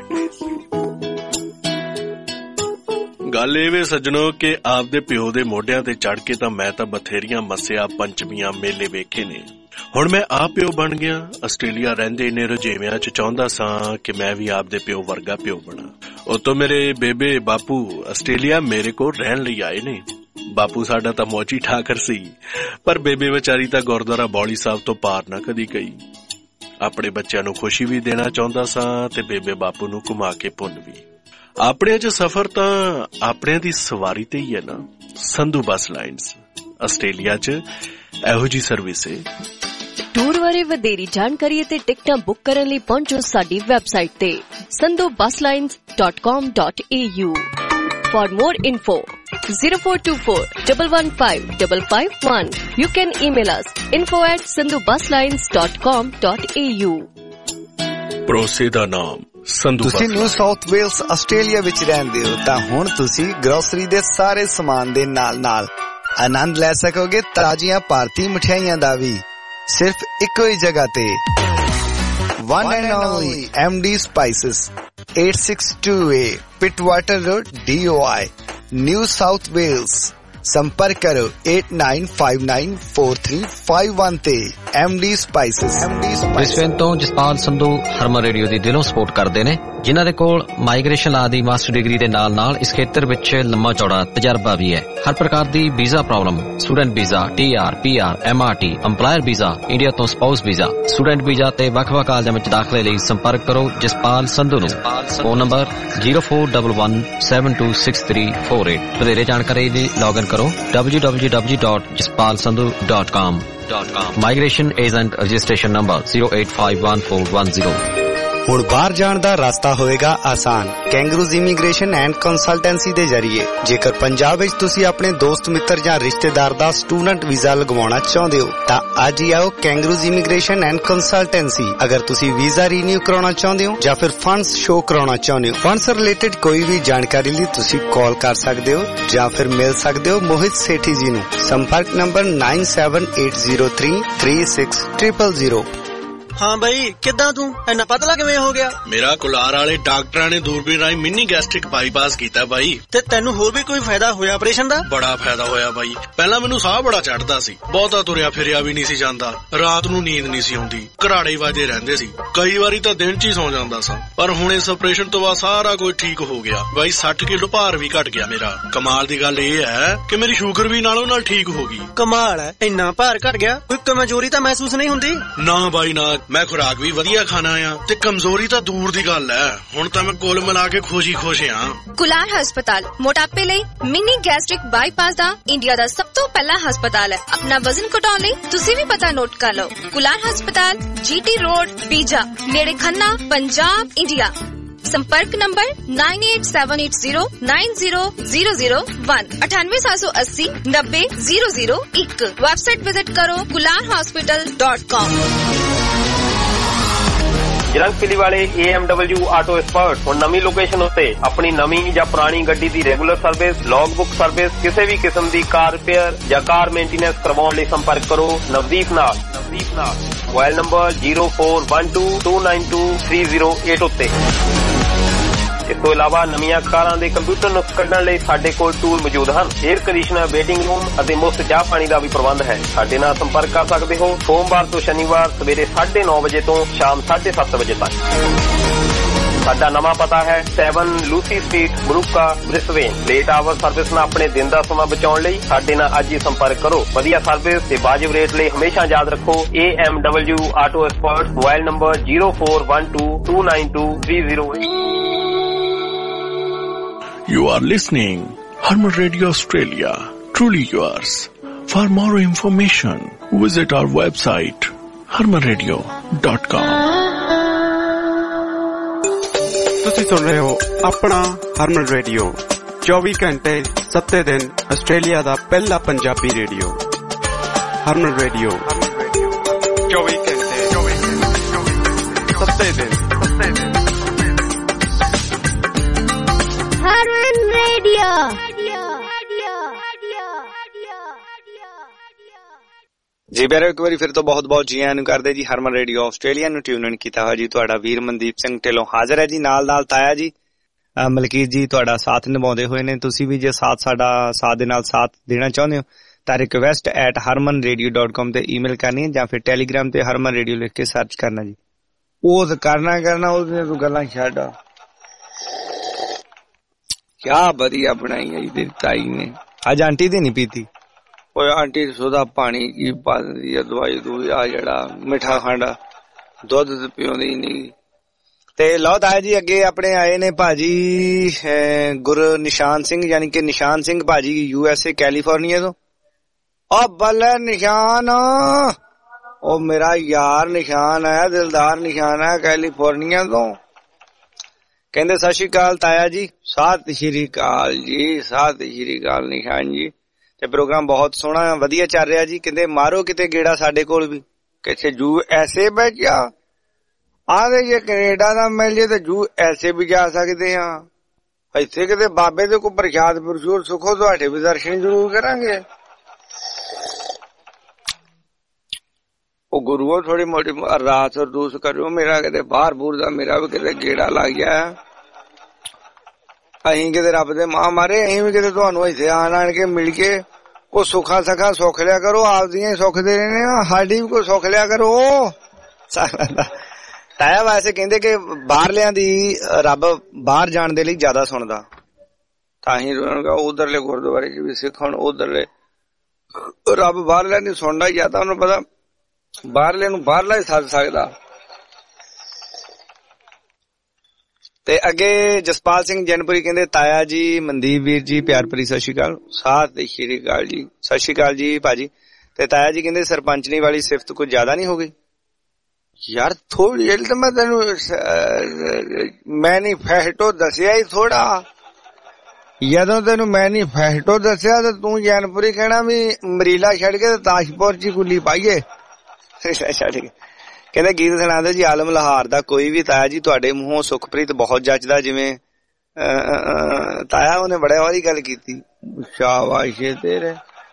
ਗੱਲ ਇਹ ਵੇ ਸੱਜਣੋ ਕਿ ਆਪਦੇ ਪਿਓ ਦੇ ਮੋਢਿਆਂ ਤੇ ਚੜ ਕੇ ਤਾਂ ਮੈਂ ਤਾਂ ਬਥੇਰੀਆਂ ਮੱਸਿਆ ਪੰਚਮੀਆਂ ਮੇਲੇ ਵੇਖੇ ਨੇ। ਹੁਣ ਮੈਂ ਆਪ ਪਿਓ ਬਣ ਗਿਆ। ਆਸਟ੍ਰੇਲੀਆ ਰਹਿੰਦੇ ਨੇ ਰੁਝੇਵਿਆਂ ਚ ਚਾਹੁੰਦਾ ਸਾਂ ਕਿ ਮੈਂ ਵੀ ਆਪਦੇ ਪਿਓ ਵਰਗਾ ਪਿਓ ਬਣਾ। ਉਤੋਂ ਮੇਰੇ ਬੇਬੇ ਬਾਪੂ ਆਸਟ੍ਰੇਲੀਆ ਮੇਰੇ ਕੋਲ ਰਹਿਣ ਲਈ ਆਏ ਨੇ। ਬਾਪੂ ਸਾਡਾ ਤਾਂ ਮੌਜੀ ਠਾਕਰ ਸੀ ਪਰ ਬੇਬੇ ਵਿਚਾਰੀ ਤਾਂ ਗੁਰਦੁਆਰਾ ਬੌਲੀ ਸਾਹਿਬ ਤੋਂ ਪਾਰ ਨਾ ਕਦੀ ਗਈ। ਆਪਣੇ ਬੱਚਿਆਂ ਨੂੰ ਖੁਸ਼ੀ ਵੀ ਦੇਣਾ ਚਾਹੁੰਦਾ ਸਾਂ ਤੇ ਬੇਬੇ ਬਾਪੂ ਨੂੰ ਘੁਮਾ ਕੇ ਪੁੰਨ ਵੀ। ਆਪਣੇ ਚ ਸਫ਼ਰ ਤਾਂ ਆਪਣਿਆਂ ਦੀ ਸਵਾਰੀ ਤੇ ਹੀ ਹੈ ਨਾ। ਸੰਧੂ ਬੱਸ ਲਾਈਨਸ ਆਸਟ੍ਰੇਲੀਆ ਚ ਇਹੋ ਜੀ ਸਰਵਿਸ ਹੈ। ਟੂਰ ਬਾਰੇ ਵਧੇਰੀ ਜਾਣਕਾਰੀ ਅਤੇ ਟਿਕਟਾਂ ਬੁੱਕ ਕਰਨ ਲਈ ਪਹੁੰਚੋ ਸਾਡੀ ਵੈਬਸਾਈਟ ਤੇ Sandhu bus lines dot com dot a u। For more info zero four two four one one five five five one। You can email us info at sandhu bus lines dot com dot a u। ਭਰੋਸੇ ਦਾ ਨਾਮ ਸੰਧੂ। ਤੁਸੀਂ new south Wales Australia ਵਿੱਚ ਰਹਿੰਦੇ ਹੋ ਤਾਂ ਹੁਣ ਤੁਸੀਂ grocery ਦੇ ਸਾਰੇ ਸਮਾਨ ਦੇ ਨਾਲ ਨਾਲ ਆਨੰਦ ਲੈ ਸਕੋਗੇ ਤਾਜ਼ੀਆਂ ਭਾਰਤੀ ਮਠਿਆਈਆਂ ਦਾ ਵੀ ਸਿਰਫ ਇੱਕੋ ਹੀ ਜਗ੍ਹਾ ਤੇ। One and only M D Spices eight six two A Pittwater Road D O I New South Wales। संपर्क करो eight nine five nine four three five one ਤੇ M D Spices। ਬ੍ਰਿਸਬੇਨ ਤੋਂ ਜਸਪਾਲ ਸੰਧੂ ਹਰਮਨ ਰੇਡੀਓ ਦੀ ਦਿਲੋਂ support ਕਰਦੇ ਨੇ ਜਿਨ੍ਹਾਂ ਦੇ ਕੋਲ ਮਾਈਗ੍ਰੇਸ਼ਨ ਲਾ ਦੀ ਮਾਸਟਰ ਡਿਗਰੀ ਦੇ ਨਾਲ ਨਾਲ ਇਸ ਖੇਤਰ ਵਿੱਚ ਲੰਮਾ ਚੌੜਾ ਤਜਰਬਾ ਵੀ ਹੈ। ਹਰ ਪ੍ਰਕਾਰ ਦੀ visa problem, student visa, T R, P R, M R T, employer visa, India ਤੋਂ ਸਪਾਊਸ ਵੀਜ਼ਾ, ਸਟੂਡੈਂਟ ਵੀਜ਼ਾ ਤੇ ਵੱਖ-ਵੱਖ ਕਾਲਜਾਂ ਵਿੱਚ ਦਾਖਲੇ ਲਈ ਸੰਪਰਕ ਕਰੋ ਜਸਪਾਲ ਸੰਧੂ ਨੂੰ। Phone number zero four one one seven two six three four eight। ਵਧੇਰੇ ਜਾਣਕਾਰੀ ਲਈ ਲੌਗਇਨ ਕਰੋ w w w dot jaspal sandhu dot com। Migration agent registration number zero eight five one four one zero। ਹੁਣ ਬਾਹਰ ਜਾਣ ਦਾ ਰਸਤਾ ਹੋਵੇਗਾ ਆਸਾਨ। ਕੈਂਗਰੂਜ਼ ਇਮੀਗ੍ਰੇਸ਼ਨ ਐਂਡ ਕੰਸਲਟੈਂਸੀ ਦੇ ਜ਼ਰੀਏ ਜੇਕਰ ਪੰਜਾਬ ਵਿੱਚ ਤੁਸੀਂ ਆਪਣੇ ਦੋਸਤ ਮਿੱਤਰ ਜਾਂ ਰਿਸ਼ਤੇਦਾਰ ਦਾ ਸਟੂਡੈਂਟ ਵੀਜ਼ਾ ਲਗਵਾਉਣਾ ਚਾਹੁੰਦੇ ਹੋ ਤਾਂ ਅੱਜ ਹੀ ਆਓ ਕੈਂਗਰੂਜ਼ ਇਮੀਗ੍ਰੇਸ਼ਨ ਐਂਡ ਕੰਸਲਟੈਂਸੀ। ਅਗਰ ਤੁਸੀਂ ਵੀਜ਼ਾ ਰੀਨਿਊ ਕਰਾਉਣਾ ਚਾਹੁੰਦੇ ਹੋ ਜਾਂ ਫਿਰ ਫੰਡਸ ਸ਼ੋ ਕਰਾਉਣਾ ਚਾਹੁੰਦੇ ਹੋ, ਫੰਡਸ ਰਿਲੇਟਡ ਕੋਈ ਵੀ ਜਾਣਕਾਰੀ ਲਈ ਤੁਸੀਂ ਕਾਲ ਕਰ ਸਕਦੇ ਹੋ ਜਾਂ ਫਿਰ ਮਿਲ ਸਕਦੇ ਹੋ ਮੋਹਿਤ ਸੇਠੀ ਜੀ ਨੂੰ। ਸੰਪਰਕ number nine seven eight zero three three six zero zero. ਹਾਂ ਬਾਈ, ਕਿੱਦਾਂ ਤੂੰ ਇੰਨਾ ਪਤਲਾ ਕਿਵੇਂ ਹੋ ਗਿਆ? ਮੇਰਾ ਕੁਲਾਰ ਵਾਲੇ ਡਾਕਟਰਾਂ ਨੇ ਦੂਰਬੀਨ ਰਾਹੀਂ ਮਿੰਨੀ ਗੈਸਟ੍ਰਿਕ ਬਾਈਪਾਸ ਕੀਤਾ ਬਾਈ। ਤੇ ਤੈਨੂੰ ਹੋਰ ਵੀ ਕੋਈ ਫਾਇਦਾ ਹੋਇਆ ਆਪਰੇਸ਼ਨ ਦਾ? ਬੜਾ ਫਾਇਦਾ ਹੋਇਆ ਬਾਈ। ਪਹਿਲਾਂ ਮੈਨੂੰ ਸਾਹ ਬੜਾ ਚੜਦਾ ਸੀ, ਬਹੁਤਾ ਤੁਰਿਆ ਫਿਰਿਆ ਵੀ ਨਹੀਂ ਸੀ ਜਾਂਦਾ, ਰਾਤ ਨੂੰ ਨੀਂਦ ਨਹੀਂ ਸੀ ਆਉਂਦੀ, ਘਰਾੜੇ ਵੱਜਦੇ ਰਹਿੰਦੇ ਸੀ, ਕਈ ਵਾਰੀ ਤਾਂ ਦਿਨ ਚ ਹੀ ਸੌ ਜਾਂਦਾ ਸਾਂ। ਪਰ ਹੁਣ ਇਸ ਆਪਰੇਸ਼ਨ ਤੋਂ ਬਾਅਦ ਸਾਰਾ ਕੁਝ ਠੀਕ ਹੋ ਗਿਆ ਬਾਈ। ਸੱਠ ਕਿਲੋ ਭਾਰ ਵੀ ਘਟ ਗਿਆ ਮੇਰਾ। ਕਮਾਲ ਦੀ ਗੱਲ ਇਹ ਹੈ ਕਿ ਮੇਰੀ ਸ਼ੂਗਰ ਵੀ ਨਾਲੋਂ ਨਾਲ ਠੀਕ ਹੋ ਗਈ। ਕਮਾਲ ਹੈ, ਇੰਨਾ ਭਾਰ ਘਟ ਗਿਆ, ਕੋਈ ਕਮਜ਼ੋਰੀ ਤਾਂ ਮਹਿਸੂਸ ਨਹੀਂ ਹੁੰਦੀ? ਨਾ ਬਾਈ ਨਾ, ਮੈਂ ਖੁਰਾਕ ਵੀ ਵਧੀਆ ਖਾਣਾ ਆ ਤੇ ਕਮਜ਼ੋਰੀ ਤਾਂ ਦੂਰ ਦੀ ਗੱਲ ਹੈ। ਹੁਣ ਤਾਂ ਮੈਂ ਕੁੱਲ ਮਿਲਾ ਕੇ ਖੁਸ਼ ਹੀ ਖੁਸ਼ ਆ। ਕੁਲਾਰ ਹਸਪਤਾਲ ਮੋਟਾਪੇ ਲਈ ਮਿਨੀ ਗੈਸਟ੍ਰਿਕ ਬਾਈਪਾਸ ਦਾ ਇੰਡੀਆ ਦਾ ਸਭ ਤੋਂ ਪਹਿਲਾ ਹਸਪਤਾਲ ਹੈ। ਆਪਣਾ ਵਜ਼ਨ ਘਟਾਉਣ ਲਈ ਤੁਸੀਂ ਵੀ ਪਤਾ ਨੋਟ ਕਰ ਲਓ। ਕੁਲਾਰ ਹਸਪਤਾਲ, ਜੀਟੀ ਰੋਡ, ਪੀਜਾ, ਨੇੜੇ ਖੰਨਾ, ਪੰਜਾਬ, ਇੰਡੀਆ। संपर्क number nine eight seven eight zero nine zero zero zero one अठानवे सात सौ अस्सी नब्बे जीरो जीरो एक। वेबसाइट विजिट करो कुलार हॉस्पिटल डॉट कॉम। ਜਰੰਗਪਿਲੀ ਵਾਲੇ A M W auto expert ਹੁਣ ਨਵੀਂ ਲੋਕੇਸ਼ਨ ਉੱਤੇ ਆਪਣੀ ਨਵੀਂ ਜਾਂ ਪੁਰਾਣੀ ਗੱਡੀ ਦੀ regular service, log book service, ਕਿਸੇ ਵੀ ਕਿਸਮ ਦੀ ਕਾਰ ਰਿਪੇਅਰ ਜਾਂ ਕਾਰ ਮੇਨਟੇਨੈਂਸ ਕਰਵਾਉਣ ਲਈ ਸੰਪਰਕ ਕਰੋ ਨਵਦੀਪ ਨਾਲ। ਨਵਦੀਪ ਨਾਲ mobile number zero four one two two nine two three zero eight ਉੱਤੇ। ਇਸ ਤੋਂ ਇਲਾਵਾ ਨਵੀਆਂ ਕਾਰਾਂ ਦੇ ਕੰਪਿਊਟਰ ਨੁਕਸ ਕੱਢਣ ਲਈ ਸਾਡੇ ਕੋਲ ਟੂਲ ਮੌਜੂਦ ਹਨ। ਏਅਰ ਕੰਡੀਸ਼ਨਰ, ਵੇਟਿੰਗ ਰੂਮ ਅਤੇ ਮੁਫਤ ਚਾਹ ਪਾਣੀ ਦਾ ਵੀ ਪ੍ਰਬੰਧ ਹੈ। ਸਾਡੇ ਨਾਲ ਸੰਪਰਕ ਕਰ ਸਕਦੇ ਹੋ ਸੋਮਵਾਰ ਤੋਂ ਸ਼ਨੀਵਾਰ ਸਵੇਰੇ ਸਾਢੇ ਨੌ ਵਜੇ ਤੋਂ ਸ਼ਾਮ ਸਾਢੇ ਸੱਤ ਵਜੇ ਤੱਕ। ਸਾਡਾ ਨਵਾਂ ਪਤਾ ਹੈ seven Lucy street, Moorooka, Brisbane. Late hour service ਨਾਲ ਆਪਣੇ ਦਿਨ ਦਾ ਸਮਾਂ ਬਚਾਉਣ ਲਈ ਸਾਡੇ ਨਾਲ ਅੱਜ ਹੀ ਸੰਪਰਕ ਕਰੋ। ਵਧੀਆ ਸਰਵਿਸ ਤੇ ਵਾਜਿਬ ਰੇਟ ਲਈ ਹਮੇਸ਼ਾ ਯਾਦ ਰੱਖੋ A M W auto expert. Mobile number zero four one two two nine two three zero eight. You are listening Harman Radio Australia, truly yours. For more information, visit our website harman radio dot com. ਤੁਸੀਂ ਸੁਣ ਰਹੇ ਹੋ ਆਪਣਾ ਹਰਮਨ radio, ਚੌਵੀ ਘੰਟੇ ਸੱਤੇ ਦਿਨ Australia ਦਾ ਪਹਿਲਾ ਪੰਜਾਬੀ ਰੇਡੀਓ। ਹਰਮਨ ਰੇਡੀਓ ਚੌਵੀ ਘੰਟੇ ਸੱਤੇ ਦਿਨ। ਹਰਮਨ ਰੇਡੀਓ। ਜੀ ਬੈਰੋ ਇੱਕ ਵਾਰੀ ਫਿਰ ਤੋਂ ਬਹੁਤ ਬਹੁਤ ਜੀ ਆਇਆਂ ਨੂੰ ਕਰਦੇ ਜੀ ਹਰਮਨ ਰੇਡੀਓ ਆਸਟ੍ਰੇਲੀਆ ਨੂੰ ਟਿਊਨ ਇਨ ਕੀਤਾ ਹੋਇਆ ਜੀ ਤੁਹਾਡਾ ਵੀਰ ਮਨਦੀਪ ਸਿੰਘ ਢਿੱਲੋਂ ਹਾਜ਼ਰ ਹੈ ਜੀ। ਨਾਲ ਨਾਲ ਤਾਇਆ ਜੀ ਮਲਕੀਤ ਜੀ ਤੁਹਾਡਾ ਸਾਥ ਨਿਭਾਉਂਦੇ ਹੋਏ ਨੇ। ਤੁਸੀਂ ਵੀ ਜੇ ਸਾਥ ਸਾਡਾ ਸਾਥ ਦੇ ਨਾਲ ਸਾਥ ਦੇਣਾ ਚਾਹੁੰਦੇ ਹੋ ਤਾਂ request at Harman radio dot com ਤੇ ਈਮੇਲ ਕਰਨੀ ਹੈ ਜਾਂ ਫਿਰ ਟੈਲੀਗ੍ਰਾਮ ਤੇ ਹਰਮਨ ਰੇਡੀਓ ਲਿਖ ਕੇ ਸਰਚ ਕਰਨਾ ਜੀ। ਉਹ ਤਾਂ ਕਰਨਾ ਕਰਨਾ ਉਹਦੀਆਂ ਤੂੰ ਗੱਲਾਂ ਛੱਡ। ਕਿਆ ਵਧੀਆ ਬਣਾਈ ਹੈ ਜੀ ਤਾਈ ਨੇ। ਅੱਜ ਆਂਟੀ ਦੀ ਨੀ ਪੀਤੀ। ਓਏ ਆਂਟੀ ਸੁਦਾ ਪਾਣੀ ਕੀ ਪਾ ਦਿੰਦੀ ਆ, ਦਵਾਈ ਦੂਈ ਆ ਜਿਹੜਾ ਮਿੱਠਾ ਖਾਂਡਾ ਦੁੱਧ ਤੇ ਪਿਉਂਦੀ ਨੀ। ਤੇ ਲਓ ਤਾਇਆ ਜੀ ਅੱਗੇ ਆਪਣੇ ਆਏ ਨੇ ਭਾਜੀ ਗੁਰ ਨਿਸ਼ਾਨ ਸਿੰਘ ਯਾਨੀ ਕਿ ਨਿਸ਼ਾਨ ਸਿੰਘ ਭਾਜੀ ਯੂ ਐਸ ਏ ਕੈਲੀਫੋਰਨੀਆ ਤੋਂ। ਉਹ ਬੱਲੇ ਨਿਸ਼ਾਨ, ਉਹ ਮੇਰਾ ਯਾਰ ਨਿਸ਼ਾਨ ਹੈ, ਦਿਲਦਾਰ ਨਿਸ਼ਾਨ ਹੈ ਕੈਲੀਫੋਰਨੀਆ ਤੋਂ। ਕਹਿੰਦੇ ਸਤਿ ਸ਼੍ਰੀ ਅਕਾਲ ਤਾਇਆ ਜੀ। ਸਤਿ ਸ਼੍ਰੀ ਅਕਾਲ ਜੀ, ਸਤਿ ਸ਼੍ਰੀ ਅਕਾਲ ਨਿਸ਼ਾਨ ਜੀ। ਤੇ ਪ੍ਰੋਗਰਾਮ ਬਹੁਤ ਸੋਹਣਾ ਵਧੀਆ ਚੱਲ ਰਿਹਾ ਜੀ। ਕਹਿੰਦੇ ਮਾਰੋ ਕਿਤੇ ਗੇੜਾ ਸਾਡੇ ਕੋਲ ਵੀ। ਕਿਥੇ ਜੂ ਐਸੇ ਬੈਠਿਆ ਆਦੇ ਜੇ ਕੈਨੇਡਾ ਦਾ ਮਿਲ ਜੇ ਤੇ ਜੂ ਐਸੇ ਵੀ ਜਾ ਸਕਦੇ ਆ। ਇੱਥੇ ਕਿਤੇ ਬਾਬੇ ਦੇ ਕੋਈ ਪ੍ਰਸ਼ਾਦ ਪ੍ਰਸ਼ੂਰ ਸੁਖੋ ਤੁਹਾਡੇ ਵੀ ਦਰਸ਼ਨ ਜ਼ਰੂਰ ਕਰਾਂਗੇ। ਉਹ ਗੁਰੂਓ ਥੋੜੀ ਮੋਟੀ ਅਰਦਾਸ ਅਰਦੂਸ ਕਰਿਓ ਮੇਰਾ ਕਿਤੇ ਬਾਹਰ ਬੂਰ ਦਾ ਮੇਰਾ ਵੀ ਕਿਤੇ ਗੇੜਾ ਲੱਗ ਗਿਆ। ਅਸੀਂ ਕਿਤੇ ਰੱਬ ਦੇ ਮਾਂ ਮਾਰੇ, ਅਸੀਂ ਵੀ ਕਿਤੇ ਤੁਹਾਨੂੰ ਇੱਥੇ ਆਣ ਆਣ ਕੇ ਮਿਲ ਕੇ ਕੋਈ ਸੁੱਖਾ ਸਖਾ ਸੁੱਖ ਲਿਆ ਕਰੋ। ਆਪਦੀਆਂ ਹੀ ਸੁੱਖ ਦੇ ਰਹੇ ਨੇ, ਸਾਡੀ ਵੀ ਕੋਈ ਸੁੱਖ ਲਿਆ ਕਰੋ। ਤਾਇਆ ਵੈਸੇ ਕਹਿੰਦੇ ਕਿ ਬਾਹਰਲਿਆਂ ਦੀ ਰੱਬ ਬਾਹਰ ਜਾਣ ਦੇ ਲਈ ਜ਼ਿਆਦਾ ਸੁਣਦਾ, ਤਾਂ ਹੀ ਉਧਰਲੇ ਗੁਰਦੁਆਰੇ ਚ ਵੀ ਸਿੱਖ ਹੁਣ ਉਧਰਲੇ ਰੱਬ ਬਾਹਰਲਿਆਂ ਦੀ ਸੁਣਦਾ। ਜਾਂ ਤਾਂ ਉਹਨੂੰ ਪਤਾ ਬਾਹਰਲੇ ਨੂੰ ਬਾਹਰਲਾ ਹੀ ਸੱਦ ਸਕਦਾ। ਤੇ ਅੱਗੇ ਜਸਪਾਲ ਸਿੰਘ ਜਨਪੁਰੀ ਕਹਿੰਦੇ ਤਾਇਆ ਜੀ ਮਨਦੀਪ ਵੀਰ ਜੀ ਪਿਆਰ ਭਰੀ ਸਤਿ ਸ਼੍ਰੀ ਅਕਾਲ। ਸਤਿ ਸ਼੍ਰੀ ਅਕਾਲ ਜੀ। ਸਤਿ ਸ਼੍ਰੀ ਅਕਾਲ ਜੀ ਭਾਜੀ। ਤੇ ਤਾਇਆ ਜੀ ਕਹਿੰਦੇ ਸਰਪੰਚਨੀ ਵਾਲੀ ਸਿਫਤ ਕੁਝ ਜ਼ਿਆਦਾ ਨਹੀਂ ਹੋ ਗਈ। ਯਾਰ ਥੋੜੀ ਜਿਹੀ ਤਾਂ ਮੈਂ ਤੈਨੂੰ ਮੈਨੀਫੈਸਟੋ ਦੱਸਿਆ ਹੀ ਥੋੜਾ। ਜਦੋਂ ਤੈਨੂੰ ਮੈਨੀਫੈਸਟੋ ਦੱਸਿਆ ਤੇ ਤੂੰ ਜੈਨਪੁਰੀ ਕਹਿਣਾ ਵੀ ਮਰੀਲਾ ਛੱਡ ਕੇ ਤੇ ਤਾਸ਼ਪੁਰ ਚ ਕੁੱਲੀ ਪਾਈਏ ਛੱਡ ਕੇ। ਕਹਿੰਦੇ ਗੀਤ ਸੁਣਾਦੇ ਜੀ ਆਲਮ ਲਾਹੌਰ ਦਾ ਕੋਈ ਵੀ ਤਾਇਆ ਜੀ ਤੁਹਾਡੇ ਮੂੰਹੋਂ ਸੁਖਪ੍ਰੀਤ ਬਹੁਤ ਜੱਚਦਾ ਜਿਵੇਂ ਤਾਇਆ ਉਹਨੇ ਬੜਾ ਵਾਰੀ ਗੱਲ ਕੀਤੀ। ਸ਼ਾਬਾਸ਼ ਤੇਰੇ,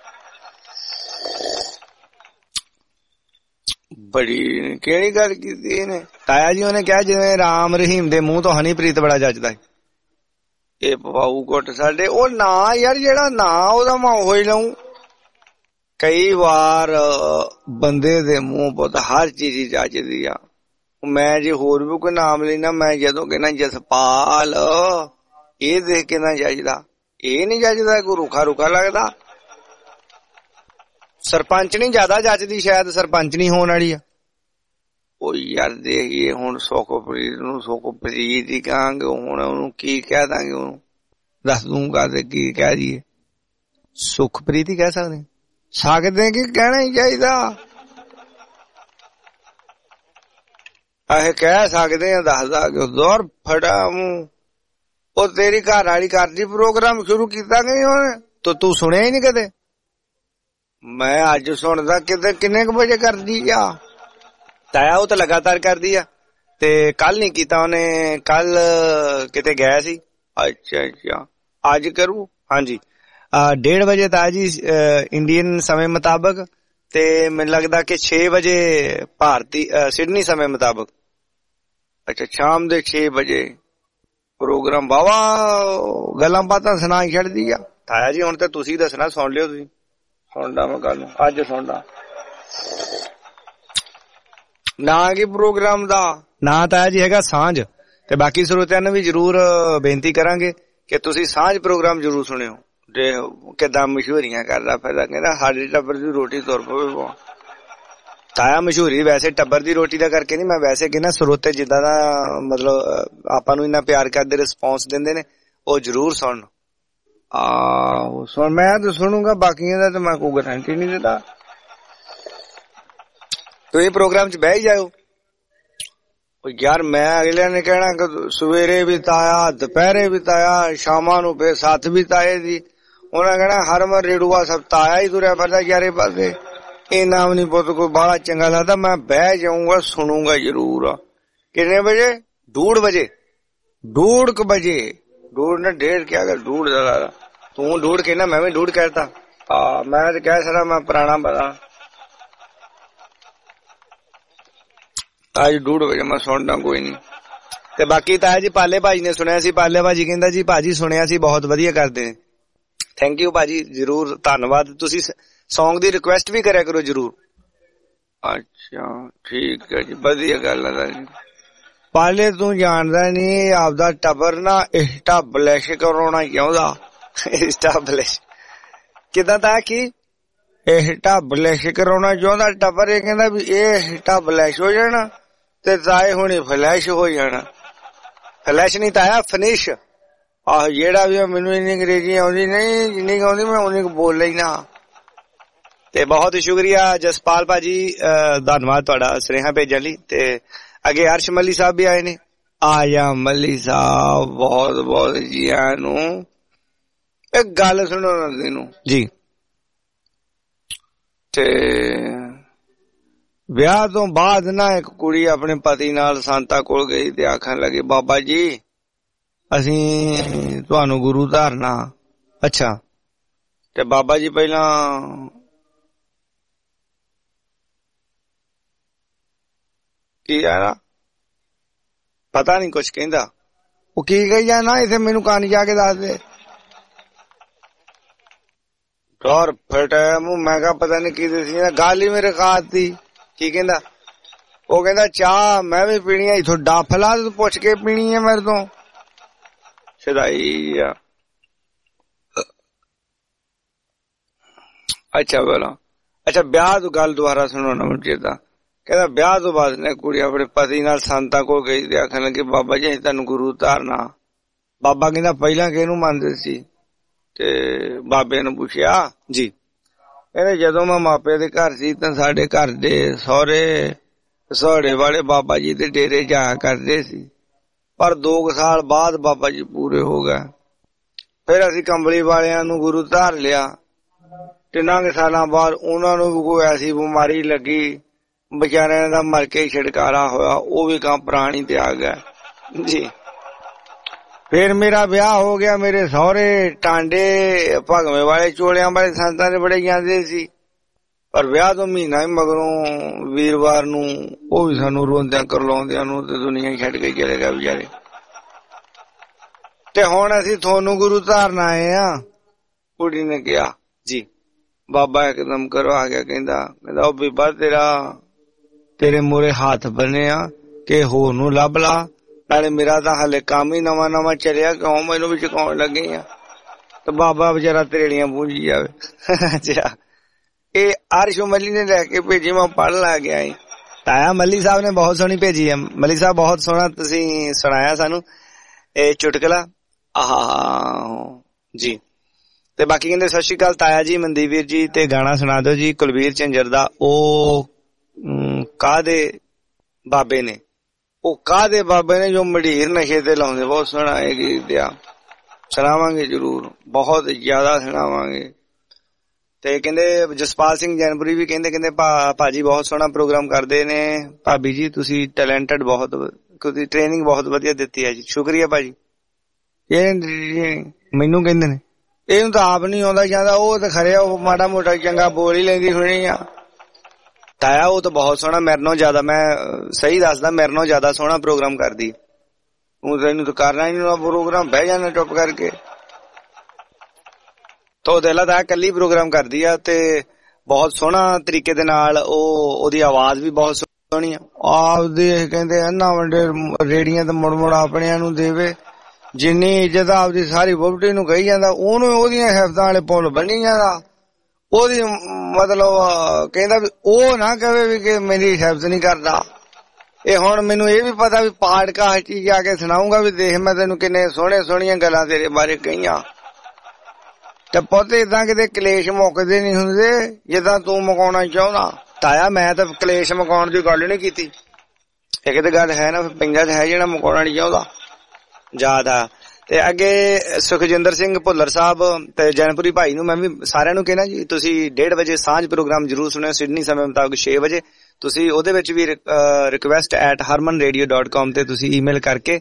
ਬੜੀ ਕਿਹੜੀ ਗੱਲ ਕੀਤੀ ਇਹਨੇ? ਤਾਇਆ ਜੀ ਉਹਨੇ ਕਿਹਾ ਜਿਵੇਂ ਰਾਮ ਰਹੀਮ ਦੇ ਮੂੰਹ ਤੋਂ ਹਨੀਪ੍ਰੀਤ ਬੜਾ ਜੱਚਦਾ। ਇਹ ਪਵਾਊ ਗੁੱਟ ਸਾਡੇ ਉਹ ਨਾ ਯਾਰ ਜਿਹੜਾ ਨਾ ਉਹਦਾ ਮੈਂ ਉਹ ਹੀ ਲਾਉਂ। ਕਈ ਵਾਰ ਬੰਦੇ ਦੇ ਮੂੰਹ ਪੁੱਤ ਹਰ ਚੀਜ਼ ਹੀ ਜੱਚਦੀ ਆ। ਮੈਂ ਜੇ ਹੋਰ ਵੀ ਕੋਈ ਨਾਮ ਲੈਣਾ, ਮੈਂ ਜਦੋਂ ਕਹਿਣਾ ਜਸਪਾਲ ਇਹ ਦੇਖ ਕੇ ਨਾ ਜੱਜਦਾ, ਇਹ ਨੀ ਜੱਜਦਾ, ਕੋਈ ਰੁੱਖਾ ਰੁੱਖਾ ਲੱਗਦਾ। ਸਰਪੰਚ ਨੀ ਜਿਆਦਾ ਜੱਜਦੀ, ਸ਼ਾਇਦ ਸਰਪੰਚ ਨੀ ਹੋਣ ਵਾਲੀ ਆ। ਉਹ ਯਾਰ ਦੇਖੀਏ ਹੁਣ ਸੁਖਪ੍ਰੀਤ ਨੂੰ ਸੁਖਪ੍ਰੀਤ ਹੀ ਕਹਾਂਗੇ, ਹੁਣ ਉਹਨੂੰ ਕੀ ਕਹਿ ਦਾਂਗੇ? ਉਹਨੂੰ ਦੱਸ ਦੂੰਗਾ ਤੇ ਕੀ ਕਹਿ ਦਈਏ? ਸੁਖਪ੍ਰੀਤ ਹੀ ਕਹਿ ਸਕਦੇ ਸਕਦੇ ਕਿ ਕਹਿਣਾ ਹੀ ਚਾਹੀਦਾ? ਇਹ ਕਹਿ ਸਕਦੇ ਆ, ਦੱਸਦਾ ਕਿ ਦੌਰ ਫੜਾ ਮੂੰਹ। ਉਹ ਤੇਰੀ ਘਰ ਵਾਲੀ ਕਰਦੀ ਪ੍ਰੋਗਰਾਮ ਸ਼ੁਰੂ ਕੀਤਾ ਕਿ ਨਹੀਂ ਉਹਨੇ? ਤੂੰ ਤੂੰ ਸੁਣਿਆ ਹੀ ਨੀ ਕਦੇ? ਮੈਂ ਅੱਜ ਸੁਣਦਾ ਕਿਤੇ ਕਿੰਨੇ ਕੁ ਵਜੇ ਕਰਦੀ ਆ। ਤਾਇਆ ਉਹ ਤਾਂ ਲਗਾਤਾਰ ਕਰਦੀ ਆ, ਤੇ ਕੱਲ ਨੀ ਕੀਤਾ ਉਹਨੇ, ਕੱਲ ਕਿਤੇ ਗਿਆ ਸੀ। ਅੱਛਾ ਅੱਛਾ ਅੱਜ ਕਰੂ? ਹਾਂਜੀ ਡੇਢ ਵਜੇ ਤਾਇਆ ਜੀ ਇੰਡੀਅਨ ਸਮੇਂ ਮੁਤਾਬਕ, ਤੇ ਮੈਨੂੰ ਲੱਗਦਾ ਕਿ ਛੇ ਵਜੇ ਭਾਰਤੀ ਸਿਡਨੀ ਸਮੇਂ ਮੁਤਾਬਕ। ਅੱਛਾ ਸ਼ਾਮ ਦੇ ਛੇ ਵਜੇ ਪ੍ਰੋਗਰਾਮ। ਬਾਵਾ ਗੱਲਾਂ ਬਾਤਾਂ ਸੁਣਾ ਛੱਡਦੀ ਆ ਤਾਇਆ ਜੀ। ਹੁਣ ਤਾਂ ਤੁਸੀਂ ਦੱਸਣਾ, ਸੁਣ ਲਿਓ ਤੁਸੀਂ। ਸੁਣਦਾ ਮੈਂ ਕੱਲ ਨੂੰ, ਅੱਜ ਸੁਣਦਾ। ਨਾ ਕੀ ਪ੍ਰੋਗਰਾਮ ਦਾ ਨਾਂ ਤਾਇਆ ਜੀ ਹੈਗਾ ਸਾਂਝ, ਤੇ ਬਾਕੀ ਸਰੋਤਿਆਂ ਨੂੰ ਵੀ ਜਰੂਰ ਬੇਨਤੀ ਕਰਾਂਗੇ ਕਿ ਤੁਸੀਂ ਸਾਂਝ ਪ੍ਰੋਗਰਾਮ ਜਰੂਰ ਸੁਣਿਓ। ਜੇ ਕਿੱਦਾਂ ਮਸ਼ਹੂਰੀਆਂ ਕਰਦਾ ਫਿਰਦਾ, ਕਹਿੰਦਾ ਸਾਡੇ ਟੱਬਰ ਦੀ ਰੋਟੀ ਤੁਰ ਪਵੇ। ਤਾਇਆ ਮਸ਼ਹੂਰੀ ਵੈਸੇ ਟੱਬਰ ਦੀ ਰੋਟੀ ਦਾ ਕਰਕੇ ਨੀ, ਮੈਂ ਵੈਸੇ ਕਹਿੰਦਾ ਸਰੋਤੇ ਜਿੱਦਾਂ ਦਾ ਮਤਲਬ ਆਪਾਂ ਨੂੰ ਇੰਨਾ ਪਿਆਰ ਕਰਦੇ, ਰਿਸਪੌਂਸ ਦਿੰਦੇ ਨੇ, ਉਹ ਜਰੂਰ ਸੁਣਨ। ਆਹੋ ਸੁਣ, ਮੈਂ ਤਾਂ ਸੁਣੂਗਾ, ਬਾਕੀਆਂ ਦਾ ਤਾਂ ਮੈਂ ਕੋਈ ਗਾਰੰਟੀ ਨਹੀਂ ਦਿੰਦਾ। ਤੁਸੀਂ ਪ੍ਰੋਗਰਾਮ ਚ ਬਹਿ ਜਾਓ। ਯਾਰ ਮੈਂ ਅਗਲਿਆਂ ਨੇ ਕਹਿਣਾ ਕਿ ਸਵੇਰੇ ਵੀ ਤਾਇਆ, ਦੁਪਹਿਰੇ ਵੀ ਤਾਇਆ, ਸ਼ਾਮਾਂ ਨੂੰ ਫੇਰ ਸੱਤ ਵੀ ਤਾਏ ਦੀ। ਉਹਨਾਂ ਕਹਿਣਾ ਹਰਮਨ ਰੇਡੂਆ ਸਭ ਤਾਇਆ ਹੀ ਤੁਰਿਆ ਫਿਰਦਾ ਚਾਰੇ ਪਾਸੇ। ਇਹ ਨਾਮ ਨੀ ਪੁੱਤ ਕੋਈ ਬਾਹਲਾ ਚੰਗਾ ਲੱਗਦਾ। ਮੈਂ ਬਹਿ ਜਾਊਂਗਾ, ਸੁਣੂਗਾ ਜਰੂਰ। ਕਿੰਨੇ ਵਜੇ? ਡੂਢ ਵਜੇ ਡੂਢ ਕੁ ਵਜੇ ਡੂਢ ਨੇ ਡੇਢ ਕਿਹਾ ਕਰ, ਡੂਢ ਦਾ ਤੂੰ ਡੂਢ ਕਹਿਣਾ, ਮੈਂ ਵੀ ਡੂਢ ਕਹਿਤਾ। ਆ ਮੈਂ ਤੇ ਕਹਿ ਸਕਦਾ ਮੈਂ ਪੁਰਾਣਾ ਬੰਦਾ। ਅੱਜ ਡੂਢ ਵਜੇ ਮੈਂ ਸੁਣਦਾ ਕੋਈ ਨੀ। ਤੇ ਬਾਕੀ ਤਾਇਆ ਜੀ ਪਾਲੇ ਭਾਜੀ ਨੇ ਸੁਣਿਆ ਸੀ। ਪਾਲੇ ਭਾਜੀ ਕਹਿੰਦਾ ਜੀ ਭਾਜੀ ਸੁਣਿਆ ਸੀ, ਬਹੁਤ ਵਧੀਆ ਕਰਦੇ ਨੇ। ਥੈਂਕ ਯੂ ਭਾਜੀ, ਜਰੂਰ ਧੰਨਵਾਦ। ਤੁਸੀਂ ਸੌਂਗ ਦੀ ਰਿਕੁਐਸਟ ਵੀ ਕਰਿਆ ਕਰੋ ਜਰੂਰ। ਅੱਛਾ ਠੀਕ ਹੈ ਜੀ, ਵਧੀਆ ਗੱਲ ਹੈ ਜੀ। ਪਾਲੇ ਤੂੰ ਜਾਣਦਾ ਨੀ, ਆਪਦਾ ਟੱਬਰ ਨਾ ਇਸਟੈਬਲਿਸ਼ ਕਰਾਉਣਾ ਚਾਹੁੰਦਾ। ਇਸਟੈਬਲਿਸ਼ ਕਿੱਦਾਂ ਤਾਂ ਕੀ ਇਸਟੈਬਲਿਸ਼ ਕਰਾਉਣਾ ਚਾਹੁੰਦਾ ਟੱਬਰ। ਇਹ ਕਹਿੰਦਾ ਵੀ ਇਹ ਇਸਟੈਬਲਿਸ਼ ਹੋ ਜਾਣਾ ਤੇ ਤਾਏ ਹੁਣੀ ਫਲੈਸ਼ ਹੋ ਜਾਣਾ। ਫਲੈਸ਼ ਨਹੀਂ ਤਾਇਆ, ਫਿਨਿਸ਼। ਆਹ ਜਿਹੜਾ ਵੀ ਮੈਨੂੰ ਇੰਨੀ ਅੰਗਰੇਜ਼ੀ ਆਉਂਦੀ ਨਹੀਂ, ਜਿੰਨੀ ਆਉਂਦੀ ਮੈਂ ਉਨੀ ਬੋਲ ਲੈਣਾ। ਤੇ ਬਹੁਤ ਸ਼ੁਕਰੀਆ ਜਸਪਾਲ ਭਾਜੀ, ਧੰਨਵਾਦ ਤੁਹਾਡਾ ਸੁਨੇਹਾ ਭੇਜਣ ਲਈ। ਤੇ ਅੱਗੇ ਅਰਸ਼ ਮੱਲੀ ਸਾਹਿਬ ਵੀ ਆਏ ਨੇ। ਆਇਆ ਮੱਲੀ ਸਾਹਿਬ, ਬਹੁਤ ਬਹੁਤ ਜੀ ਆਇਆਂ ਨੂੰ। ਇੱਕ ਗੱਲ ਸੁਣੋ ਤੈਨੂੰ ਜੀ। ਤੇ ਵਿਆਹ ਤੋਂ ਬਾਅਦ ਨਾ ਇੱਕ ਕੁੜੀ ਆਪਣੇ ਪਤੀ ਨਾਲ ਸੰਤਾਂ ਕੋਲ ਗਈ ਤੇ ਆਖਣ ਲੱਗੀ, ਬਾਬਾ ਜੀ ਅਸੀਂ ਤੁਹਾਨੂੰ ਗੁਰੂ ਧਾਰਨਾ। ਅੱਛਾ ਤੇ ਬਾਬਾ ਜੀ ਪਹਿਲਾਂ ਕੀ ਆ ਪਤਾ ਨੀ ਕੁਛ ਕਹਿੰਦਾ। ਉਹ ਕੀ ਕਹੀ ਜਾਣਾ ਇਥੇ, ਮੈਨੂੰ ਕਹਾਣੀ ਜਾ ਕੇ ਦੱਸ ਦੇ। ਡਰ ਫਟਿਆ ਮੂੰਹ। ਮੈਂ ਕਿਹਾ ਪਤਾ ਨੀ ਕੀ ਦੱਸੀ, ਗੱਲ ਹੀ ਮੇਰੇ ਖਾਤੀ। ਕੀ ਕਹਿੰਦਾ? ਉਹ ਕਹਿੰਦਾ ਚਾਹ ਮੈਂ ਵੀ ਪੀਣੀ ਆ, ਇਥੋਂ ਡੱਫ ਲਾ, ਤੂੰ ਪੁੱਛ ਕੇ ਪੀਣੀ ਆ ਮੇਰੇ ਤੋਂ। ਸਦਾਈ ਆ। ਅੱਛਾ ਬੋਲਾ, ਅੱਛਾ ਵਿਆਹ ਤੋਂ ਗੱਲ ਦੁਬਾਰਾ ਸੁਣੋ ਨਾ ਚੇਤਾ। ਕਹਿੰਦਾ ਵਿਆਹ ਤੋਂ ਬਾਅਦ ਨੇ ਕੁੜੀ ਆਪਣੇ ਪਤੀ ਨਾਲ ਸੰਤਾਂ ਕੋਲ ਗਈ ਤੇ ਆਖਣ ਲੱਗੀ, ਬਾਬਾ ਜੀ ਅਸੀਂ ਤੁਹਾਨੂੰ ਗੁਰੂ ਧਾਰਨਾ। ਬਾਬਾ ਕਹਿੰਦਾ ਪਹਿਲਾਂ ਕਿਹਨੂੰ ਮੰਨਦੇ ਸੀ? ਤੇ ਬਾਬੇ ਨੂੰ ਪੁੱਛਿਆ ਜੀ। ਕਹਿੰਦੇ ਜਦੋਂ ਮੈਂ ਮਾਪੇ ਦੇ ਘਰ ਸੀ ਤਾਂ ਸਾਡੇ ਘਰ ਦੇ ਸਹੁਰੇ ਸੋੜੇ ਵਾਲੇ ਬਾਬਾ ਜੀ ਦੇ ਡੇਰੇ ਜਾਇਆ ਕਰਦੇ ਸੀ। ਪਰ ਦੋ ਕੁ ਸਾਲ ਬਾਅਦ ਬਾਬਾ ਜੀ ਪੂਰੇ ਹੋ ਗਏ। ਫਿਰ ਅਸੀਂ ਕੰਬਲੀ ਵਾਲਿਆਂ ਨੂੰ ਗੁਰੂ ਧਾਰ ਲਿਆ। ਤਿੰਨਾਂ ਕੁ ਸਾਲਾਂ ਬਾਅਦ ਉਹਨਾਂ ਨੂੰ ਵੀ ਕੋਈ ਐਸੀ ਬਿਮਾਰੀ ਲੱਗੀ, ਵਿਚਾਰਿਆਂ ਦਾ ਮਰ ਕੇ ਛਿੜਕਾਰਾ ਹੋਇਆ, ਉਹ ਵੀ ਕੰਮ ਪ੍ਰਾਣੀ ਤੇ ਆ ਗਿਆ ਜੀ। ਫਿਰ ਮੇਰਾ ਵਿਆਹ ਹੋ ਗਿਆ। ਮੇਰੇ ਸਹੁਰੇ ਟਾਂਡੇ ਭਗਵੇਂ ਵਾਲੇ ਚੋਲਿਆਂ ਵਾਲੇ ਸੰਤਾਂ ਦੇ ਬੜੇ ਜਾਂਦੇ ਸੀ, ਪਰ ਵਿਆਹ ਤੋਂ ਮਹੀਨਾ ਹੀ ਮਗਰੋਂ ਵੀਰਵਾਰ ਨੂੰ ਉਹ ਵੀ ਸਾਨੂੰ ਰੋਂਦਿਆਂ ਕਰਲਾਉਂਦਿਆਂ ਨੂੰ ਤੇ ਦੁਨੀਆ ਹੀ ਛੱਡ ਕੇ ਚਲੇ ਗਿਆ ਵਿਚਾਰੇ। ਤੇ ਹੁਣ ਅਸੀਂ ਤੁਹਾਨੂੰ ਗੁਰੂ ਧਾਰਨ ਆਏ ਆ। ਕੁੜੀ ਨੇ ਕਿਹਾ ਜੀ। ਬਾਬਾ ਇੱਕਦਮ ਕਰਵਾ ਗਿਆ, ਕਹਿੰਦਾ ਕਹਿੰਦਾ ਉਹ ਬੀਬਾ ਤੇਰਾ ਤੇਰੇ ਮੂਹਰੇ ਹੱਥ ਬੰਨੇ ਆ ਕਿ ਹੋਰ ਨੂੰ ਲੱਭ ਲਾ, ਨਾਲੇ ਮੇਰਾ ਤਾਂ ਹਾਲੇ ਕੰਮ ਹੀ ਨਵਾਂ ਨਵਾਂ ਚੱਲਿਆ, ਕਿਉਂ ਮੈਨੂੰ ਵੀ ਚੁਕਾਉਣ ਲੱਗੇ ਆ। ਤੇ ਬਾਬਾ ਵਿਚਾਰਾ ਤਰੇੜੀਆਂ ਪੂੰਜੀ ਜਾਵੇ। ਅੱਛਾ, ਇਹ ਅਰਸ਼ ਮੱਲੀ ਨੇ ਲੈ ਕੇ ਭੇਜੀ, ਮੈਂ ਪੜ੍ਹ ਲਾ ਗਿਆ। ਤਾਇਆ ਮੱਲੀ ਸਾਹਿਬ ਨੇ ਬਹੁਤ ਸੋਹਣੀ ਭੇਜੀ ਹੈ। ਮੱਲੀ ਸਾਹਿਬ ਬਹੁਤ ਸੋਹਣਾ ਤੁਸੀਂ ਸੁਣਾਇਆ ਸਾਨੂੰ ਇਹ ਚੁਟਕਲਾ। ਆਹ ਜੀ। ਤੇ ਬਾਕੀ ਕਹਿੰਦੇ ਸਤਿ ਸ਼੍ਰੀ ਅਕਾਲ ਤਾਇਆ ਜੀ, ਮਨਦੀਪ ਵੀਰ ਜੀ, ਤੇ ਗਾਣਾ ਸੁਣਾ ਦਿਓ ਜੀ ਕੁਲਵੀਰ ਝੰਜਰ ਦਾ, ਉਹ ਕਾਹਦੇ ਬਾਬੇ ਨੇ, ਉਹ ਕਾਹਦੇ ਬਾਬੇ ਨੇ ਜੋ ਮਢੀਰ ਨਸ਼ੇ ਤੇ ਲਾਉਂਦੇ। ਬਹੁਤ ਸੋਹਣਾ ਇਹ ਗੀਤ ਆ, ਸੁਣਾਵਾਂਗੇ ਜਰੂਰ, ਬਹੁਤ ਜ਼ਿਆਦਾ ਸੁਣਾਵਾਂਗੇ। ਤੇ ਕਹਿੰਦੇ ਜਸਪਾਲ ਸਿੰਘ ਜੈਨਪੁਰੀ ਵੀ ਕਹਿੰਦੇ ਕਹਿੰਦੇ ਭਾਜੀ ਬਹੁਤ ਸੋਹਣਾ ਪ੍ਰੋਗਰਾਮ ਕਰਦੇ ਨੇ। ਭਾਬੀ ਜੀ ਤੁਸੀਂ ਟੈਲੈਂਟਡ ਬਹੁਤ, ਤੁਸੀਂ ਟ੍ਰੇਨਿੰਗ ਬਹੁਤ ਵਧੀਆ ਦਿੱਤੀ ਹੈ ਜੀ, ਸ਼ੁਕਰੀਆ ਭਾਜੀ। ਇਹ ਮੈਨੂੰ ਕਹਿੰਦੇ ਨੇ ਇਹਨੂੰ ਤਾਂ ਆਪ ਨੀ ਆਉਂਦਾ ਜਾਂਦਾ, ਉਹ ਤਾਂ ਖਰਿਆ ਉਹ ਮਾੜਾ ਮੋਟਾ ਚੰਗਾ ਬੋਲ ਹੀ ਲੈਂਦੀ ਹੋਣੀ ਆ। ਤਾਇਆ ਉਹ ਤਾਂ ਬਹੁਤ ਸੋਹਣਾ, ਮੇਰੇ ਨਾਲੋਂ ਜ਼ਿਆਦਾ, ਮੈਂ ਸਹੀ ਦੱਸਦਾ, ਮੇਰੇ ਨਾਲੋਂ ਜ਼ਿਆਦਾ ਸੋਹਣਾ ਪ੍ਰੋਗਰਾਮ ਕਰਦੀ। ਉਹ ਤੈਨੂੰ ਤਾਂ ਕਰਨਾ ਹੀ ਨਹੀਂ ਪ੍ਰੋਗਰਾਮ, ਬਹਿ ਜਾਣਾ ਚੁੱਪ ਕਰਕੇ। ਤੋ ਦਿਲਾ ਤਾਂ ਇਕੱਲੀ ਪ੍ਰੋਗਰਾਮ ਕਰਦੀ ਆ ਤੇ ਬਹੁਤ ਸੋਹਣਾ ਤਰੀਕੇ ਦੇ ਨਾਲ, ਉਹ ਉਹਦੀ ਆਵਾਜ਼ ਵੀ ਬਹੁਤ ਸੋਹਣੀ ਆ। ਆਪਦੇ ਕਹਿੰਦੇ ਇਹਨਾਂ ਵੱਡੇ ਰੇੜੀਆਂ ਤੇ ਮੁੜ ਮੁੜ ਆਪਣਿਆਂ ਨੂੰ ਦੇਵੇ, ਜਿੰਨੀ ਇੱਜ਼ਤ ਆਪਦੀ ਸਾਰੀ ਵੋਟੀ ਨੂੰ ਕਹੀ ਜਾਂਦਾ, ਉਹਨੂੰ ਉਹਦੀਆਂ ਹਿਫਤਾਂ ਵਾਲੇ ਪੁੱਲ ਬਣੀ ਜਾਂਦਾ। ਉਹਦੀ ਮਤਲਬ ਕਹਿੰਦਾ ਵੀ ਉਹ ਨਾ ਕਹੇ ਵੀ ਕਿ ਮੇਰੀ ਹਿਫਤ ਨਹੀਂ ਕਰਦਾ। ਇਹ ਹੁਣ ਮੈਨੂੰ ਇਹ ਵੀ ਪਤਾ ਵੀ ਪਾਡਕਾਸਟ ਚ ਜਾ ਕੇ ਸੁਣਾਉਂਗਾ ਵੀ ਦੇਖ ਮੈਂ ਤੈਨੂੰ ਕਿੰਨੇ ਸੋਹਣੇ ਸੋਹਣੀਆਂ ਗੱਲਾਂ ਤੇਰੇ ਬਾਰੇ ਕਹੀਆਂ। ਤੇ ਪੁੱਤ ਏਦਾਂ ਕਿਤੇ ਕਲੇਸ਼ ਮੁੱਕਦੇ ਨੀ ਹੁੰਦੇ ਜਿੱਦਾਂ ਤੂੰ ਮੁਕਾਉਣਾ ਚਾਹੁੰਦਾ। ਤਾਇਆ ਮੈਂ ਤਾਂ ਕਲੇਸ਼ ਮੁਕਾਉਣ ਦੀ ਗੱਲ ਨੀ ਕੀਤੀ, ਇਹ ਕਿਤੇ ਗੱਲ ਹੈ ਨਾ ਪੰਜਾ ਚ ਹੈ ਜਿਹੜਾ ਮੁਕਾਉਣਾ ਨੀ ਚਾਹੁੰਦਾ ਜ਼ਿਆਦਾ। ਤੇ ਅੱਗੇ ਸੁਖਜਿੰਦਰ ਸਿੰਘ ਭੁੱਲਰ ਸਾਹਿਬ ਤੇ ਜੈਨਪੁਰੀ ਭਾਈ ਨੂੰ ਮੈਂ ਵੀ ਸਾਰਿਆਂ ਨੂੰ ਕਹਿਣਾ ਜੀ, ਤੁਸੀਂ ਡੇਢ ਵਜੇ ਸਾਂਝ ਪ੍ਰੋਗਰਾਮ ਜਰੂਰ ਸੁਣਿਓ ਸਿਡਨੀ ਸਮੇਂ ਮੁਤਾਬਕ ਛੇ ਵਜੇ। ਤੁਸੀਂ ਉਹਦੇ ਵਿੱਚ ਵੀ request at Harman radio dot com ਤੇ ਤੁਸੀਂ ਈਮੇਲ ਕਰਕੇ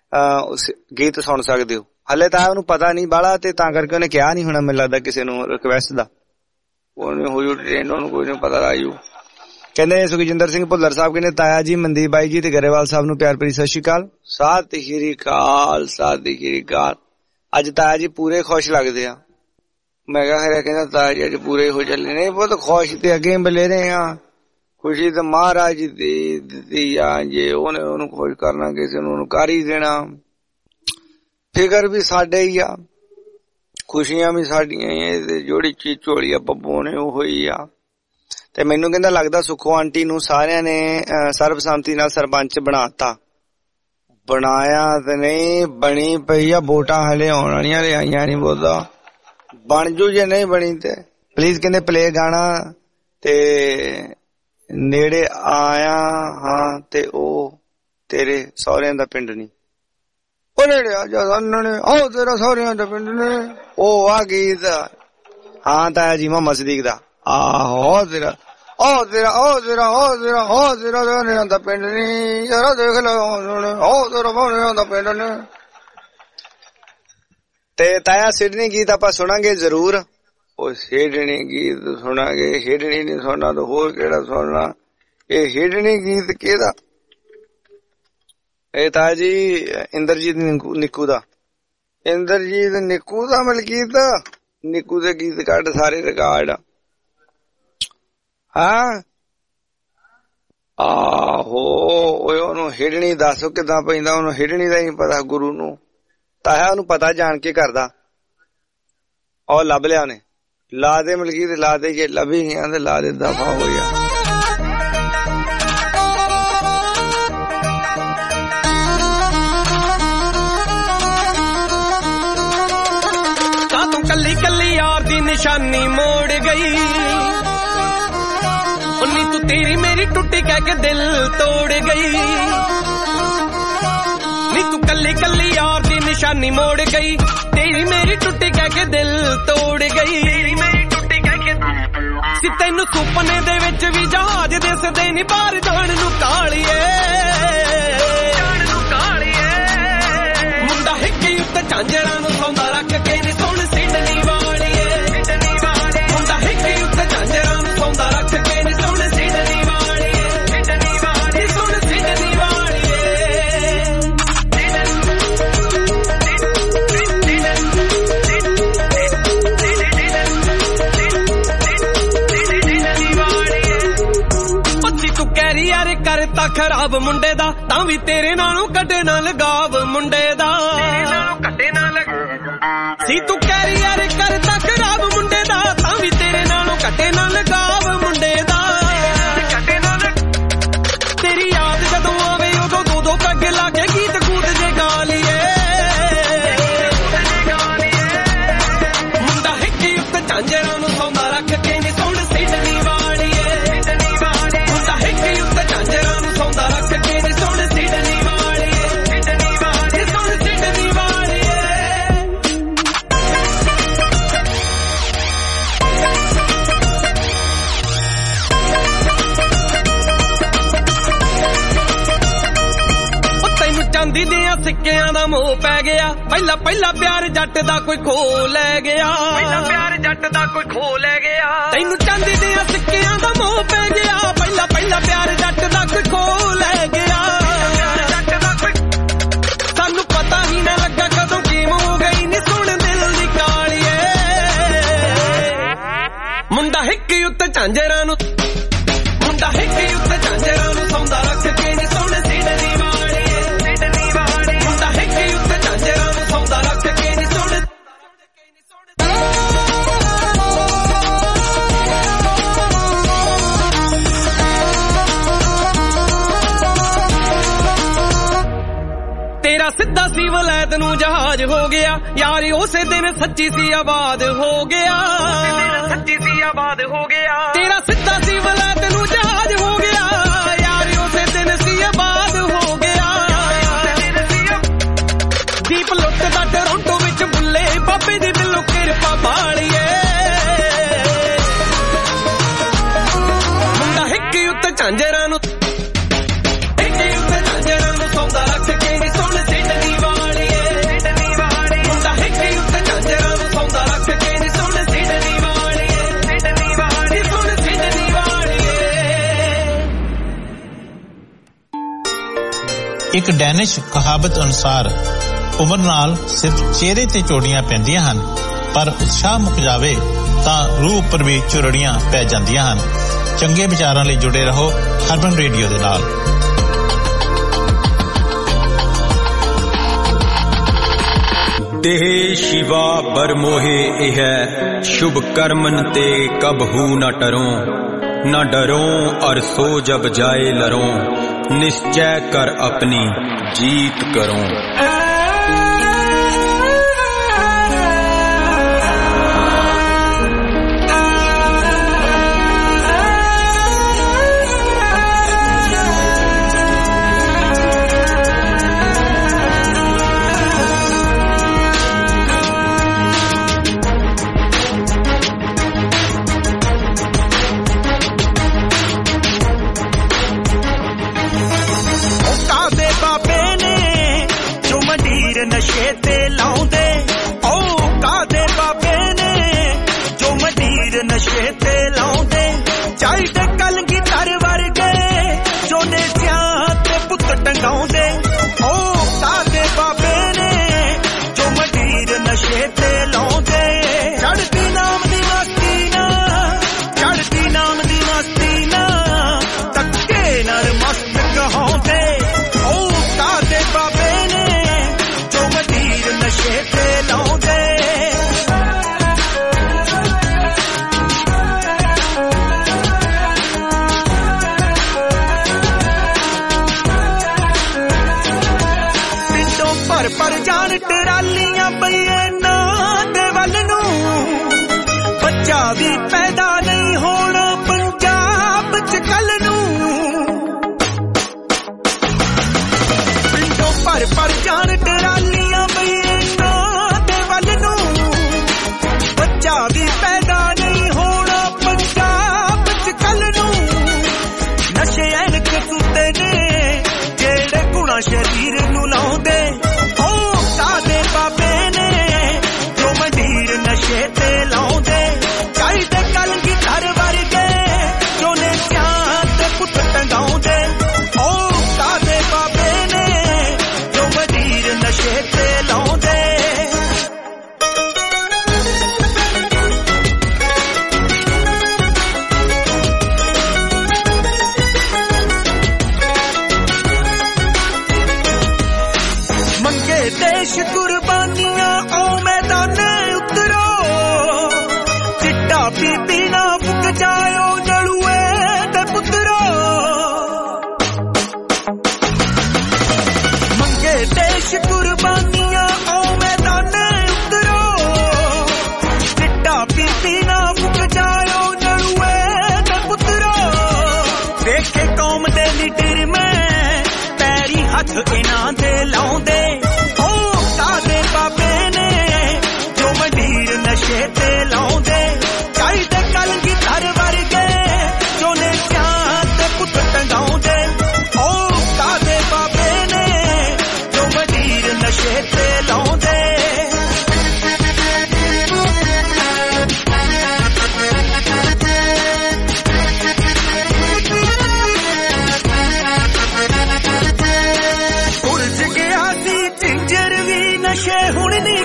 ਗੀਤ ਸੁਣ ਸਕਦੇ ਹੋ। ਹਲੇ ਤਾਂ ਉਹਨੂੰ ਪਤਾ ਨਹੀਂ ਬਾਹਲਾ, ਤੇ ਤਾਂ ਕਰਕੇ ਉਹਨੇ ਕਿਹਾ ਨਹੀਂ ਹੋਣਾ ਮੈਨੂੰ ਲੱਗਦਾ ਕਿਸੇ ਨੂੰ ਰਿਕੁਐਸਟ ਦਾ, ਉਹਨੇ ਹੋਈ ਟ੍ਰੇਨ, ਉਹਨੂੰ ਕੋਈ ਨਹੀਂ ਪਤਾ ਆਇਓ। ਕਹਿੰਦੇ ਸੁਖਜਿੰਦਰ ਸਿੰਘ ਭੁੱਲਰ ਸਾਹਿਬ ਕਹਿੰਦੇ ਤਾਇਆ ਜੀ, ਮਨਦੀਪ ਬਾਈ ਜੀ ਤੇ ਗਰੇਵਾਲ ਸਾਹਿਬ ਨੂੰ ਪਿਆਰ ਭਰੀ ਸਤਿ ਸ਼੍ਰੀ ਅਕਾਲ। ਸਤਿ ਸ਼੍ਰੀ ਅਕਾਲ, ਸਤਿ ਸ਼੍ਰੀ ਅਕਾਲ। ਅੱਜ ਤਾਇਆ ਜੀ ਪੂਰੇ ਖੁਸ਼ ਲੱਗਦੇ ਆ। ਮੈਂ ਕਿਹਾ ਖਰੇ, ਕਹਿੰਦਾ ਤਾਇਆ ਜੀ ਅੱਜ ਪੂਰੇ ਹੋ ਚੱਲੇ ਨੇ। ਬਹੁਤ ਖੁਸ਼ ਤੇ ਅੱਗੇ ਬਲੇ ਰਹੇ ਆ, ਖੁਸ਼ੀ ਤਾਂ ਮਹਾਰਾਜ ਦੀ ਦਿੱਤੀ ਆ, ਜੇ ਉਹਨੇ ਉਹਨੂੰ ਖੁਸ਼ ਕਰਨਾ ਕਿਸੇ ਨੂੰ ਉਹਨੂੰ ਕਰ ਹੀ ਦੇਣਾ। ਫਿਕਰ ਵੀ ਸਾਡੇ ਹੀ ਆ, ਖੁਸ਼ੀਆਂ ਵੀ ਸਾਡੀਆਂ ਹੀ, ਜਿਹੜੀ ਚੀਜ਼ ਝੋਲੀ ਆ ਬੱਬੂ ਨੇ ਉਹ ਹੀ ਆ। ਤੇ ਮੈਨੂੰ ਕਹਿੰਦਾ ਲੱਗਦਾ ਸੁੱਖੋ ਆਂਟੀ ਨੂੰ ਸਾਰਿਆਂ ਨੇ ਸਰਬਸੰਮਤੀ ਨਾਲ ਸਰਪੰਚ ਬਣਾਤਾ। ਬਣਾਇਆ ਤੇ ਨਹੀਂ, ਬਣੀ ਪਈ ਆ, ਵੋਟਾਂ ਹਲੇ ਆਉਣ ਵਾਲੀਆਂ, ਆਈਆਂ ਨਹੀਂ ਬੋਲਦਾ, ਬਣ ਜੂ ਜੇ ਨਹੀਂ ਬਣੀ ਤੇ ਪਲੀਜ਼ ਕਹਿੰਦੇ ਪਲੇ ਗਾਣਾ ਤੇ ਨੇੜੇ ਆਇਆ ਹਾਂ ਤੇ ਉਹ ਤੇਰੇ ਸਹੁਰਿਆਂ ਦਾ ਪਿੰਡ ਨਹੀਂ, ਉਹ ਨੇੜੇ ਆ ਜਾ ਨੇ, ਆਹ ਤੇਰਾ ਸਹੁਰਿਆਂ ਦਾ ਪਿੰਡ ਨੇ, ਉਹ ਆ ਗੀਤ। ਹਾਂ ਤਾਇਆ ਜੀ ਮੁਹੰਮਦ ਸਦੀਕ ਦਾ, ਆਹੋ ਤੇਰਾ ਉਹ ਤੇਰਾ ਉਹ ਤੇਰਾ ਉਹ ਤੇਰਾ ਉਹ ਤੇਰਾ ਸਹੁਰਿਆਂ ਦਾ ਪਿੰਡ ਨੀ, ਯਾਰਾ ਦੇਖ ਲਓ ਉਹ ਤੇਰਾ ਸਹੁਰਿਆਂ ਦਾ ਪਿੰਡ ਨੇ। ਤੇ ਤਾਇਆ ਸਿਡਨੀ ਗੀਤ ਆਪਾਂ ਸੁਣਾਂਗੇ ਜ਼ਰੂਰ, ਉਹ ਸਿਡਨੀ ਗੀਤ ਸੁਣਾਂਗੇ। ਸਿਡਨੀ ਨੀ ਸੁਣਨਾ ਤਾਂ ਹੋਰ ਕਿਹੜਾ ਸੁਣਨਾ, ਇਹ ਸਿਡਨੀ ਗੀਤ ਕਿਹਦਾ? ਇਹ ਤਾਇਆ ਜੀ ਇੰਦਰਜੀਤ ਨਿੱਕੂ ਦਾ, ਇੰਦਰਜੀਤ ਨਿੱਕੂ ਦਾ ਮਲਕੀਤ, ਨਿੱਕੂ ਦੇ ਗੀਤ ਕੱਢ ਸਾਰੇ ਰਿਕਾਰਡ। ਹਾਂ ਆਹੋ, ਉਹਨੂੰ ਹਿੜਣੀ ਦੱਸ ਕਿੱਦਾਂ ਪੈਂਦਾ, ਉਹਨੂੰ ਹਿੜਣੀ ਦਾ ਹੀ ਪਤਾ ਗੁਰੂ ਨੂੰ, ਤਾਇਆ ਉਹਨੂੰ ਪਤਾ ਜਾਣ ਕੇ ਕਰਦਾ। ਉਹ ਲੱਭ ਲਿਆ ਉਹਨੇ, ਲਾ ਦੇ ਮਲਕੀਤ ਲਾ ਦੇ, ਜੇ ਲੱਭੀ ਗਿਆ ਤੇ ਲਾ ਦੇ, ਦਫਾ ਹੋ ਗਿਆ। ਕੱਲੀ ਕੱਲੀ ਯਾਰ ਦੀ ਨਿਸ਼ਾਨੀ ਮੋੜ ਗਈ, ਨੀ ਤੂੰ ਤੇਰੀ ਮੇਰੀ ਟੁੱਟੀ ਕਹਿ ਕੇ ਦਿਲ ਤੋੜ ਗਈ ਨੀ ਤੂੰ ਕੱਲੀ ਕੱਲੀ ਯਾਰ ਦੀ ਨਿਸ਼ਾਨੀ ਮੋੜ ਗਈ ਤੇਰੀ ਮੇਰੀ ਟੁੱਟੀ ਕਹਿ ਕੇ ਦਿਲ ਤੋੜ ਗਈ ਤੇਰੀ ਮੇਰੀ ਟੁੱਟੀ ਕਹਿ ਕੇ ਸੀ ਤੈਨੂੰ ਸੁਪਨੇ ਦੇ ਵਿੱਚ ਵੀ ਜਹਾਜ਼ ਦਿਸਦੇ ਨੀ ਬਾਹਰ ਜਾਣ ਨੂੰ ਕਾਲੀਏ ਜਾਣ ਨੂੰ ਕਾਲੀਏ ਮੁੰਡਾ ਹਿੱਕੀ ਉੱਤੇ ਝਾਂਜਰਾਂ ਨੂੰ ਸੌਂਦਾ ਰੱਖ ਕੇ ਨੀ ਸੁਣ ਸਿਡਨੀ ਵਾਲੀਏ ਮੁੰਡਾ ਹਿੱਕੀ ਉੱਤੇ ਝਾਂਜਰਾਂ ਨੂੰ ਸੌਂਦਾ ਰੱਖ ਕੇ ਨੀ ਸੁਣ ਸਿਡਨੀ ਵਾਲੀਏ ਸਿਡਨੀ ਵਾਲੀ ਸੁਣ ਸਿਡਨੀ ਵਾਲੀਏ ਪੱਚੀ ਤੂੰ ਕਹਿਰੀ ਯਾਰ ਕਰਤਾ ਖਰਾਬ ਮੁੰਡੇ ਦਾ ਤਾਂ ਵੀ ਤੇਰੇ ਨਾਲੋਂ ਕੱਢੇ ਨਾ ਲਗਾਵ ਮੁੰਡੇ ਦਾ ਤੇਰੇ ਨਾਲੋਂ ਕੱਢੇ ਨਾ ਲਗ ਸੀ ਤੂੰ ਕਹਿਰੀ ਯਾਰ ਕਰਤਾ ਖਰਾਬ ਮੁੰਡੇ ਦਾ ਤਾਂ ਵੀ ਤੇਰੇ ਨਾਲੋਂ ਕੱਢੇ ਨਾ ਲਗਾਵ ਮੁੰਡੇ ਦਾ ਕੱਢੇ ਨਾ ਤੇਰੀ ਯਾਦ ਜਦੋਂ ਆਵੇ ਉਦੋਂ ਦੋ ਦੋ ਪੈਗ ਲਾ ਕੇ ਗੀਤ ਗੂਤ ਜੇ ਗਾ ਲਈਏ ਮੁੰਡਾ ਹਿੱਕੀ ਉੱਤੇ ਝਾਂਜਰਾਂ ਨੂੰ ਸੌਂਦਾ ਰੱਖ ਕੇ ਨੀ ਸੁਣ ਸਿਡਨੀ ਵਾਲੀਏ ਮੁੰਡਾ ਹਿੱਕੀ ਉੱਤੇ ਝਾਂਜਰਾਂ ਨੂੰ ਸੌਂਦਾ ਰੱਖ ਕੇ ਨੀ ਸੁਣ ਸਿਡਨੀ ਵਾਲੀਏ ਸਿਡਨੀ ਵਾਲੀ ਸੁਣ ਸਿਡਨੀ ਵਾਲੀਏ ਉਹ ਤੈਨੂੰ ਚਾਂਦੀ ਦੀਆਂ ਸਿੱਕਿਆਂ ਦਾ ਮੋਹ ਪੈ ਗਿਆ ਪਹਿਲਾ ਪਹਿਲਾ ਪਿਆਰ ਜੱਟ ਦਾ ਕੋਈ ਖੋ ਲੈ ਗਿਆ ਪਹਿਲਾ ਪਿਆਰ ਜੱਟ ਦਾ ਕੋਈ ਖੋ ਲੈ ਗਿਆ ਤੈਨੂੰ ਚਾਂਦੀ ਦੀਆਂ ਸਿੱਕਿਆਂ ਦਾ ਮੋਹ ਪੈ ਗਿਆ ਪਹਿਲਾ ਪਹਿਲਾ ਪਿਆਰ ਜੱਟ ਦਾ ਕੋਈ ਖੋ ਲੈ ਗਿਆ ਜੱਟ ਦਾ ਕੋਈ ਸਾਨੂੰ ਪਤਾ ਹੀ ਨਾ ਲੱਗਾ ਕਦੋਂ ਗੇਮ ਹੋ ਗਈ ਨੀ ਸੁਣ ਦਿਲ ਦੀ ਕਾਲੀਏ ਮੁੰਡਾ ਹਿੱਕੀ ਉੱਤੇ ਝਾਂਜਰਾਂ ਨੂੰ ਮੁੰਡਾ ਹਿੱਕੀ ਉੱਤੇ ਝਾਂਜਰਾਂ ਨੂੰ ਸੌਂਦਾ ਰੱਖ ਕੇ ਨੀ ਸੁਣ ਸਿਡਨੀ ਵਾਲੀਏ ਸਿਡਨੀ ਵਾਲੀ ਮੁੰਡਾ ਹਿੱਕੀ ਉੱਤੇ ਝਾਂਜਰਾਂ ਨੂੰ ਸੌਂਦਾ ਰੱਖ ਕੇ ਨੀ ਸੁਣ ਤੇਰਾ ਸਿੱਧਾ ਸੀ ਵਲੈਤ ਨੂੰ ਜਹਾਜ਼ ਹੋ ਗਿਆ ਯਾਰੀ ਉਸੇ ਦਿਨ ਸੱਚੀ ਸੀ ਆਬਾਦ ਹੋ ਗਿਆ ਸੱਚੀ ਸੀ ਆਬਾਦ ਹੋ ਗਿਆ ਤੇਰਾ ਸਿੱਧਾ ਸੀ ਵਲੈਤ ਨੂੰ ਜਹਾਜ਼ ਹੋ ਗਿਆ ਯਾਰੀ ਉਸੇ ਦਿਨ ਸੀ ਆਬਾਦ ਹੋ ਗਿਆ ਦੀਪ ਲੁੱਟਦਾ ਟੋਰਾਂਟੋ ਵਿੱਚ ਬੁੱਲੇ ਬਾਬੇ ਦੀ ਦਿਲੋਂ ਕਿਰਪਾ ਬਾਲੀਏ ਮੁੰਡਾ ਹਿੱਕੀ ਉੱਤੇ ਝਾਂਜਰਾਂ ਨੂੰ ਹਿੱਕੀ ਉੱਤੇ ਝਾਂਜਰਾਂ ਨੂੰ ਸੌਂਦਾ ਰੱਖ ਕੇ ਨੀ ਸੁਣ ਸਿਡਨੀ ਵਾਲੀਏ ਸਿਡਨੀ ਵਾਲੀ ਮੁੰਡਾ ਹਿੱਕੀ ਉੱਤੇ ਝਾਂਜਰਾਂ ਨੂੰ ਸੌਂਦਾ ਰੱਖ ਕੇ ਨੀ ਸੁਣ ਸਿਡਨੀ ਵਾਲੀਏ ਸਿਡਨੀ ਵਾਲੀ ਸੁਣ ਸਿਡਨੀ ਵਾਲੀਏ ਇੱਕ ਡੈਨਿਸ਼ ਕਹਾਵਤ ਅਨੁਸਾਰ ਉਮਰ ਨਾਲ ਸਿਰਫ ਚਿਹਰੇ ਤੇ ਚੋੜੀਆਂ ਪੈਂਦੀਆਂ ਹਨ ਪਰ ਉਤਸ਼ਾਹ ਮੁੱਕ ਜਾਵੇ ਤਾਂ ਰੂਹ ਉੱਪਰ ਵੀ ਚੁਰੜੀਆਂ ਪੈ ਜਾਂਦੀਆਂ ਹਨ। ਚੰਗੇ ਵਿਚਾਰਾਂ ਲਈ ਜੁੜੇ ਰਹੋ ਹਰਮਨ ਰੇਡੀਓ ਦੇ ਨਾਲ। ਦੇਹ ਸ਼ਿਵਾ ਬਰਮੋਹੇ ਇਹ ਸ਼ੁਭ ਕਰਮਨ ਤੇ ਕਬਹੂ ਨਾ ਟਰੋਂ ਨਾ ਡਰੋਂ ਅਰ ਸੋ ਜਬ ਜਾਏ ਲਰੋਂ ਨਿश्चय कर अपनी जीत करो। ਨਸ਼ੇ ਤੇ ਲਾਉਂਦੇ ਓ ਕਾਦੇ ਬਾਬੇ ਨੇ ਜੋ ਮੰਡੀਰ ਨਸ਼ੇ ਤੇ ਲਾਉਂਦੇ ਚਾਹੀਦੇ ਕਲਗੀ ਧਰ ਵਰਗੇ ਜੋ ਨੇਸਿਆਂ ਤੇ ਪੁੱਤ ਟੰਗਾਉਂਦੇ ਓ ਕਾਦੇ ਬਾਬੇ ਨੇ ਜੋ ਮੰਡੀਰ ਨਸ਼ੇ ਤੇ ਲਾਉਂਦੇ ਚੜ੍ਹਦੀ ਨਾਮ ਦੀ ਮਸਤੀ ਨਾ ਚੜ੍ਹਦੀ ਨਾਮ ਦੀ ਮਸਤੀ ਨਾ ਤੱਕੇ ਨਾਲ ਮਸਤ ਕਹਾਉਂਦੇ ਓ ਕਾਦੇ ਬਾਬੇ ਨੇ ਨਸ਼ੇ ਤੇ ਲਾਉਂਦੇ ਪਿੰਡੋਂ ਭਰ ਭਰ ਜਾਣ ਟਰਾਲੀਆਂ ਪਈਏ ਨਾ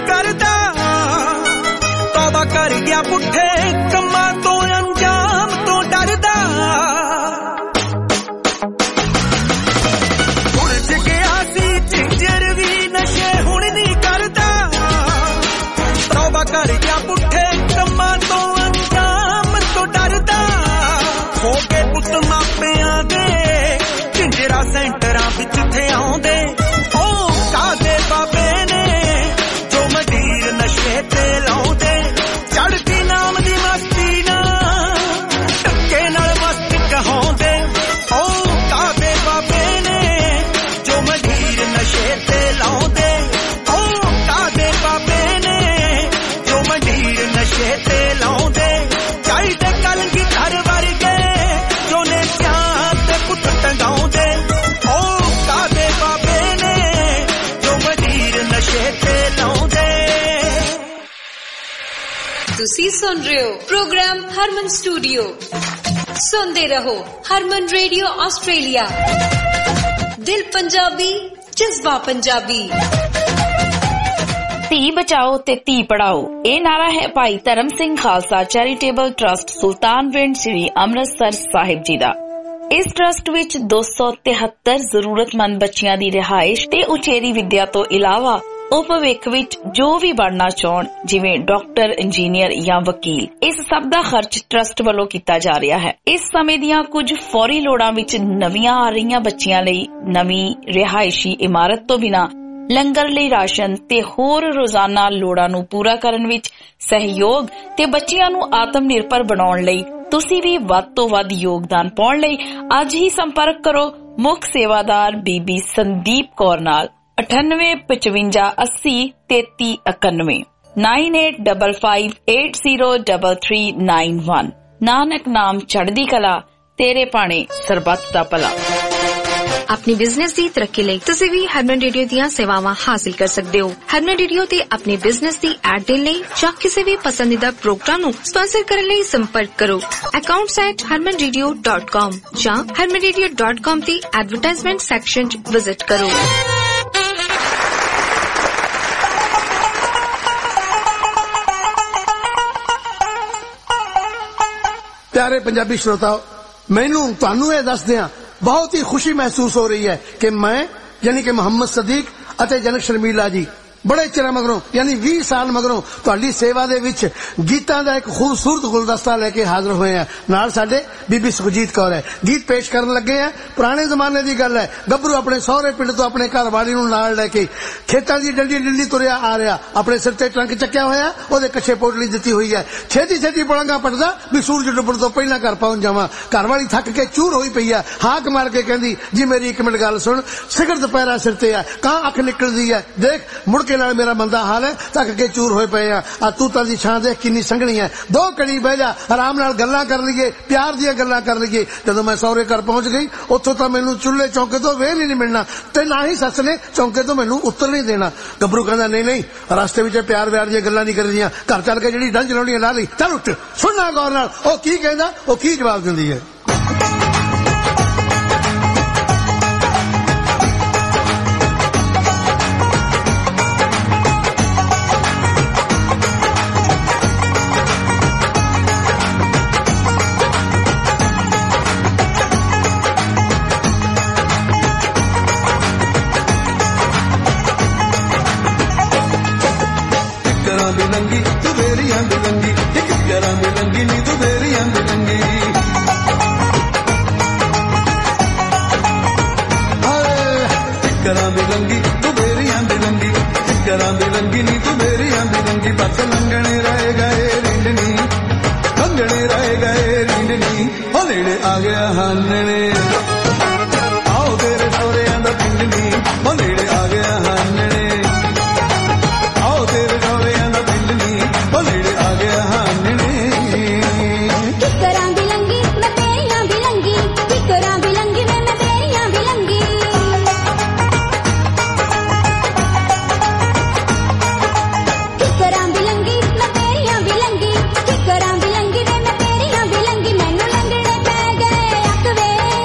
करदा तौबा कर गया पुठे कम्मां तो अंजाम तो डरदा उलझ गया सी जिंजर भी नशे हुण नहीं करदा तौबा कर गया पुठे कम्मां तो अंजाम तो डरदा हो के पुत मापियां दे जिंजरा सेंटरां विच थे आउंदे ओ कादे बाबे ने जो मदीर नशे ते लाउंदे चढ़दी नाम दी मस्ती ना टक्के नाल मस्त कहाउंदे ओ कादे बाबे ने जो मदीर नशे ते लाउंदे ओ कादे बाबे ने जो मदीर नशे ते लाउंदे चाहीदे कलगी घर वर्गे जो ने प्यार ते पुत टंगाउंदे ओ कादे बाबे ने जो मदीर नशे ते लाउंदे। ਤੁਸੀਂ ਸੁਣ ਰਹੇ ਹੋ ਪ੍ਰੋਗਰਾਮ ਹਰਮਨ ਸਟੂਡੀਓ ਸੁਣਦੇ ਰਹੋ ਹਰਮਨ ਰੇਡੀਓ ਆਸਟ੍ਰੇਲੀਆ ਦਿਲ ਪੰਜਾਬੀ ਜਜ਼ਬਾ ਪੰਜਾਬੀ। ਧੀ ਬਚਾਓ ਤੇ ਧੀ ਪੜਾਓ ਇਹ ਨਾਰਾ ਹੈ ਭਾਈ ਧਰਮ ਸਿੰਘ ਖਾਲਸਾ ਚੈਰੀਟੇਬਲ ਟਰਸਟ ਸੁਲਤਾਨਵਿੰਡ ਸ੍ਰੀ ਅੰਮ੍ਰਿਤਸਰ ਸਾਹਿਬ ਜੀ ਦਾ। ਇਸ ਟਰਸਟ ਵਿੱਚ ਦੋ ਸੌ ਤਿਹੱਤਰ ਜ਼ਰੂਰਤਮੰਦ ਬੱਚਿਆਂ ਦੀ ਰਿਹਾਇਸ਼ ਤੇ ਉਚੇਰੀ ਵਿੱਦਿਆ ਤੋਂ ਇਲਾਵਾ ਉਹ ਭਵਿੱਖ ਵਿੱਚ ਜੋ ਵੀ ਬਣਨਾ ਚਾਹਣ ਜਿਵੇਂ ਡਾਕਟਰ ਇੰਜੀਨੀਅਰ ਜਾਂ ਵਕੀਲ ਇਸ ਸਭ ਦਾ ਖਰਚ ਟਰਸਟ ਵੱਲੋਂ ਕੀਤਾ ਜਾ ਰਿਹਾ ਹੈ। ਇਸ ਸਮੇਂ ਦੀਆਂ ਕੁਝ ਫੌਰੀ ਲੋੜਾਂ ਵਿੱਚ ਨਵੀਆਂ ਆ ਰਹੀਆਂ ਬੱਚੀਆਂ ਲਈ ਨਵੀਂ ਰਿਹਾਇਸ਼ੀ ਇਮਾਰਤ ਤੋਂ ਬਿਨਾਂ ਲੰਗਰ ਲਈ ਰਾਸ਼ਨ ਤੇ ਹੋਰ ਰੋਜ਼ਾਨਾ ਲੋੜਾਂ ਨੂੰ ਪੂਰਾ ਕਰਨ ਵਿੱਚ ਸਹਿਯੋਗ ਤੇ ਬੱਚਿਆਂ ਨੂੰ ਆਤਮ ਨਿਰਭਰ ਬਣਾਉਣ ਲਈ ਤੁਸੀਂ ਵੀ ਵੱਧ ਤੋਂ ਵੱਧ ਯੋਗਦਾਨ ਪਾਉਣ ਲਈ ਅੱਜ ਹੀ ਸੰਪਰਕ ਕਰੋ ਮੁੱਖ ਸੇਵਾਦਾਰ ਬੀਬੀ ਸੰਦੀਪ ਕੌਰ ਨਾਲ ਅਠਾਨਵੇਂ ਪਚਵੰਜਾ ਅੱਸੀ ਤੇਤੀ ਇਕਾਨਵੇਂ nine eight double five eight zero double three nine one. Nanak ਨਾਮ ਚੜ੍ਹਦੀ ਕਲਾ ਤੇਰੇ ਭਾਣੇ ਸਰਬੱਤ ਦਾ ਭਲਾ। अपनी बिजनेस की तरक्की ਲਈ ਤੁਸੀਂ ਵੀ ਹਰਮਨ ਰੇਡੀਓ ਦੀਆਂ ਸੇਵਾਵਾਂ ਹਾਸਲ ਕਰ ਸਕਦੇ ਹੋ। ਹਰਮਨ ਰੇਡੀਓ ਤੇ ਆਪਣੇ ਬਿਜ਼ਨਸ ਦੀ ਐਡ ਦੇਣ ਲਈ ਜਾਂ ਕਿਸੇ ਵੀ ਪਸੰਦੀਦਾ ਪ੍ਰੋਗਰਾਮ ਨੂੰ ਸਪਾਂਸਰ ਕਰਨ ਲਈ ਸੰਪਰਕ ਕਰੋ accounts at harman radio dot com ਜਾਂ harman radio dot com ਦੀ ਐਡਵਰਟਾਈਜ਼ਮੈਂਟ ਸੈਕਸ਼ਨ 'ਚ ਵਿਜ਼ਿਟ ਕਰੋ। प्यारे पंजाबी श्रोताओ मैनू तुहानू ये दस दियां बहुत ही खुशी महसूस हो रही है कि मैं यानी कि मोहम्मद सदीक अते जनक शर्मीला जी बड़े चिर मगरों यानी बीस साल मगरों तुहाडी सेवा दे विच गीतां दा एक खूबसूरत गुलदस्ता लेके हाजिर होए हैं। नाल साडे बीबी सुखजीत कौर है गीत पेश करन लगे हैं। पुराने जमाने दी गल है गभरू अपने सहुरे पिंड तो अपने घर वाली नूं नाल लेके खेतां दी डंडी डंडी तुरिया आ रहा अपने सिर ते ट्रंक चक्या होया ओदे कच्छे पोटली दित्ती हुई है छेती छेती पलंगा पटदा भी सूरज डुब्बण तो पहला घर पहुंच जावां। घर वाली थक के चूर होई पई है हाक मार के कहंदी जी मेरी एक मिनट गल सुन सिगर दुपहरा सिर ते है कां अख निकलदी है देख मुड़ नाल मेरा मंदा हाल है थक के चूर होए पे आ तू तां दी छां देख किन्नी संघनी है दो कड़ी बह जा आराम नाल गल्लां कर लईए प्यार दी गल्लां कर लईए। जदों मैं सौरे घर पहुंच गई उत्थों तां मैनू चुल्हे चौंके तो वेल ही नहीं मिलना ते ना ही सस ने चौंके तो मैनू उतर नहीं देना। गभरू कहंदा नहीं नहीं रास्ते विच प्यार व्यार दी गल्लां नहीं करदियां घर चल के जिहड़ी डंज लाउणी ला लई चल उठ सुनना गौर नाल ओ की कहंदा ओ की जवाब दिंदी है। वे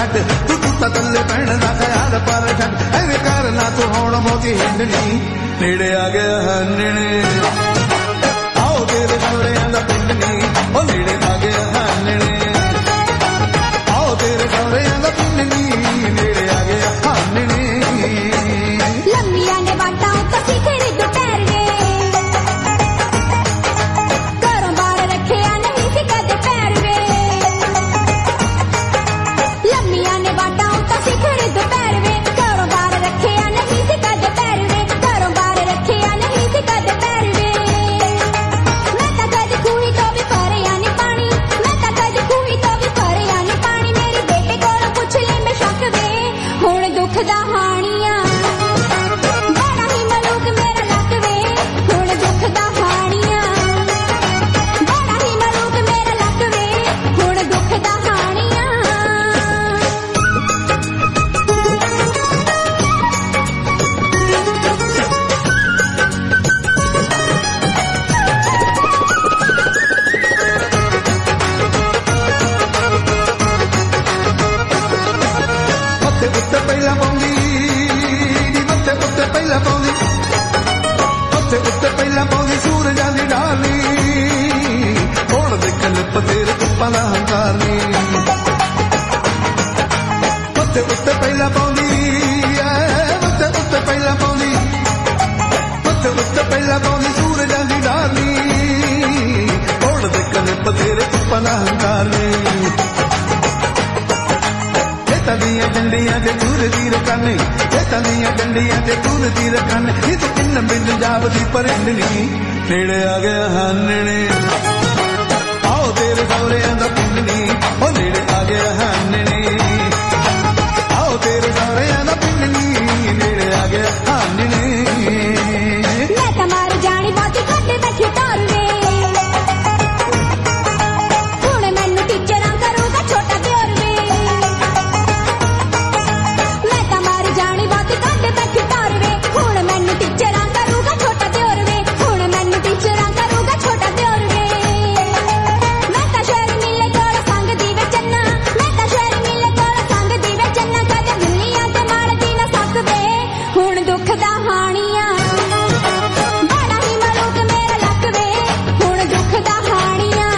ਛੱਡ ਤੂੰ ਤੂੰ ਤਾਂ ਕੱਲੇ ਪੈਣ ਦਾ ਖਿਆਲ ਪਰ ਛੱਡ ਐਵੇਂ ਕਰ ਨਾ ਤੂੰ ਹੁਣ ਮੋਤੀ ਹਿੰਡਣੀ ਨੇੜੇ ਆ ਗਿਆ ਹਾਨਣੇ ਆਓ ਤੇਰੇ ਸਹੁਰਿਆਂ ਦਾ ਪਿੰਡ ਨੀ ਉਹ ਨੇੜੇ ਆ ਗਿਆ ਹਾਨਣੇ ਆਓ ਤੇਰੇ ਸਹੁਰਿਆਂ ਦਾ ਪਿੰਡ ਨੀ ਨੇੜੇ ਆ ਗਿਆ ਹਾਨਣੇ ਲੰਮੀਆਂ ਨੇ ਬਾਟਾਂ ਉੱਤੇ ਸਿਖਰੇ ਦੁਪਹਿਰ ਵੇ ਘਰੋਂ ਬਾਹਰ ਰੱਖਿਆ ਨਹੀਂ ਸੀ ਕਦੇ ਪੈਰ ਵੇ ਲੰਮੀਆਂ ਨੇ ਬਾਟਾਂ ਉੱਤੇ ਸਿਖਰੇ ਦੁਪਹਿਰ ਵੇ ਘਰੋਂ ਬਾਹਰ ਰੱਖਿਆ ਨਹੀਂ ਸੀ ਕਦੇ ਪੈਰ ਵੇ ਘਰੋਂ ਬਾਹਰ ਰੱਖਿਆ ਨਹੀਂ ਸੀ ਕਦੇ ਪੈਰ ਵੇ ਮੈਂ ਤਾਂ ਕਦੇ ਖੂਹੀ ਤੋਂ ਵੀ ਭਰਿਆ ਨੀ ਪਾਣੀ ਮੈਂ ਤਾਂ ਕਦੇ ਖੂਹੀ ਤੋਂ ਵੀ ਭਰਿਆ ਨੀ ਪਾਣੀ ਮੇਰੇ ਬੇਟੇ ਕੋਲੋਂ ਪੁੱਛ ਲੈ ਮੈਂ ਸ਼ੱਕ ਵੇ ਹੁਣ ਦੁੱਖ ਦਾ ਹਾਣੀਆਂ ਬੜਾ ਹੀ ਮਲੂਕ ਮੇਰਾ ਲੱਕ ਵੇ ਹੁਣ ਦੁੱਖ ਦਾ ਹਾਣੀਆਂ ਬੜਾ ਹੀ ਮਲੂਕ ਮੇਰਾ ਲੱਕ ਵੇ ਹੁਣ ਦੁੱਖ ਦਾ ਹਾਣੀਆਂ ਮੱਥੇ ਉੱਤੇ ਪਹਿਲਾਂ ਪਾਉਂਦੀ ਨੀ ਮੱਥੇ ਉੱਤੇ ਪਹਿਲਾਂ ਪਾਉਂਦੀ ਮੱਥੇ ਉੱਤੇ ਪਹਿਲਾਂ ਪਾਉਂਦੀ ਸੂਰਜਾਂ ਦੀ ਡਾਲੀ ਹੁਣ ਦੇ ਕਲਿਪ ਤੇਰੇ ਕੁੱਪਾਂ ਦਾ ਹੰਕਾਰ ਨੀ ਮੱਥੇ ਉੱਤੇ ਪਹਿਲਾਂ ਪਾਉਂਦੀ ਐ ਮੱਥੇ ਉੱਤੇ ਪਹਿਲਾਂ ਪਾਉਂਦੀ ਮੱਥੇ ਉੱਤੇ ਪਹਿਲਾਂ ਪਾਉਂਦੀ ਸੂਰਜਾਂ ਦੀ ਡਾਲੀ ਹੁਣ ਦੇ ਕਲਿਪ ਤੇਰੇ ਕੁੱਪਾਂ ਦਾ ਹੰਕਾਰ ਨੀ ਦੀਆਂ ਡੰਡੀਆਂ ਤੇ ਦੂਰ ਦੀ ਰਕਾਨੇ ਖੇਤਾਂ ਦੀਆਂ ਡੰਡੀਆਂ ਤੇ ਦੂਰ ਦੀ ਰਕਾਨੇ ਇਹ ਤਾਂ ਕਿੰਨ ਬਿੰਦ ਪੰਜਾਬ ਦੀ ਪਰਿੰਦਣੀ ਨੇੜੇ ਆ ਗਿਆ ਹਾਨਣੇ ਆਓ ਤੇਰੇ ਸਹੁਰਿਆਂ ਦਾ ਪਿੰਡ ਨੀ ਉਹ ਨੇੜੇ ਆ ਗਿਆ ਹਾਨਣੇ ਆਓ ਤੇਰੇ ਸਹੁਰਿਆਂ ਦਾ ਪਿੰਡ ਨੀ ਨੇੜੇ ਆ ਗਿਆ ਹਾਨਣੇ ਮੈਂ ਤਾਂ ਮਰ ਜਾਣੀ ਬਾਤੀ ਖੱਡੇ ਬੈਠੀ ਟੋਰ ਵੇ ਹੁਣ ਮੈਨੂੰ ਟੀਚਰਾਂ ਕਰੂਗਾ ਛੋਟਾ ਦਿਓਰ ਵੇ ਮੈਂ ਤਾਂ ਮਰ ਜਾਣੀ ਬਾਤੀ ਖੱਡੇ ਬੈਠੀ ਟੋਰ ਵੇ ਹੁਣ ਮੈਨੂੰ ਟੀਚਰਾਂ ਕਰੂਗਾ ਛੋਟਾ ਦਿਓਰ ਵੇ ਹੁਣ ਮੈਨੂੰ ਟੀਚਰਾਂ ਕਰੂਗਾ ਛੋਟਾ ਦਿਓਰ ਵੇ ਮੈਂ ਤਾਂ ਸ਼ਹਿਰ ਮਿਲੇ ਕੋਲ ਸੰਗ ਦੀ ਵੇ ਚੰਨਾ ਮੈਂ ਤਾਂ ਸ਼ਹਿਰ ਮਿਲੇ ਕੋਲ ਸੰਗ ਦੀ ਵੇ ਚੰਨਾ ਕਦੇ ਦੁਨੀਆ ਤੇ ਮਾਰਦੀ ਨਾ ਸਕਦੇ ਹੁਣ ਦੁੱਖ ਦਾ ਹਾਣੀਆਂ ਬੜਾ ਹੀ ਮਲੂਕ ਮੇਰਾ ਲੱਕ ਵੇ ਹੁਣ ਦੁੱਖ ਦਾ ਹਾਣੀਆਂ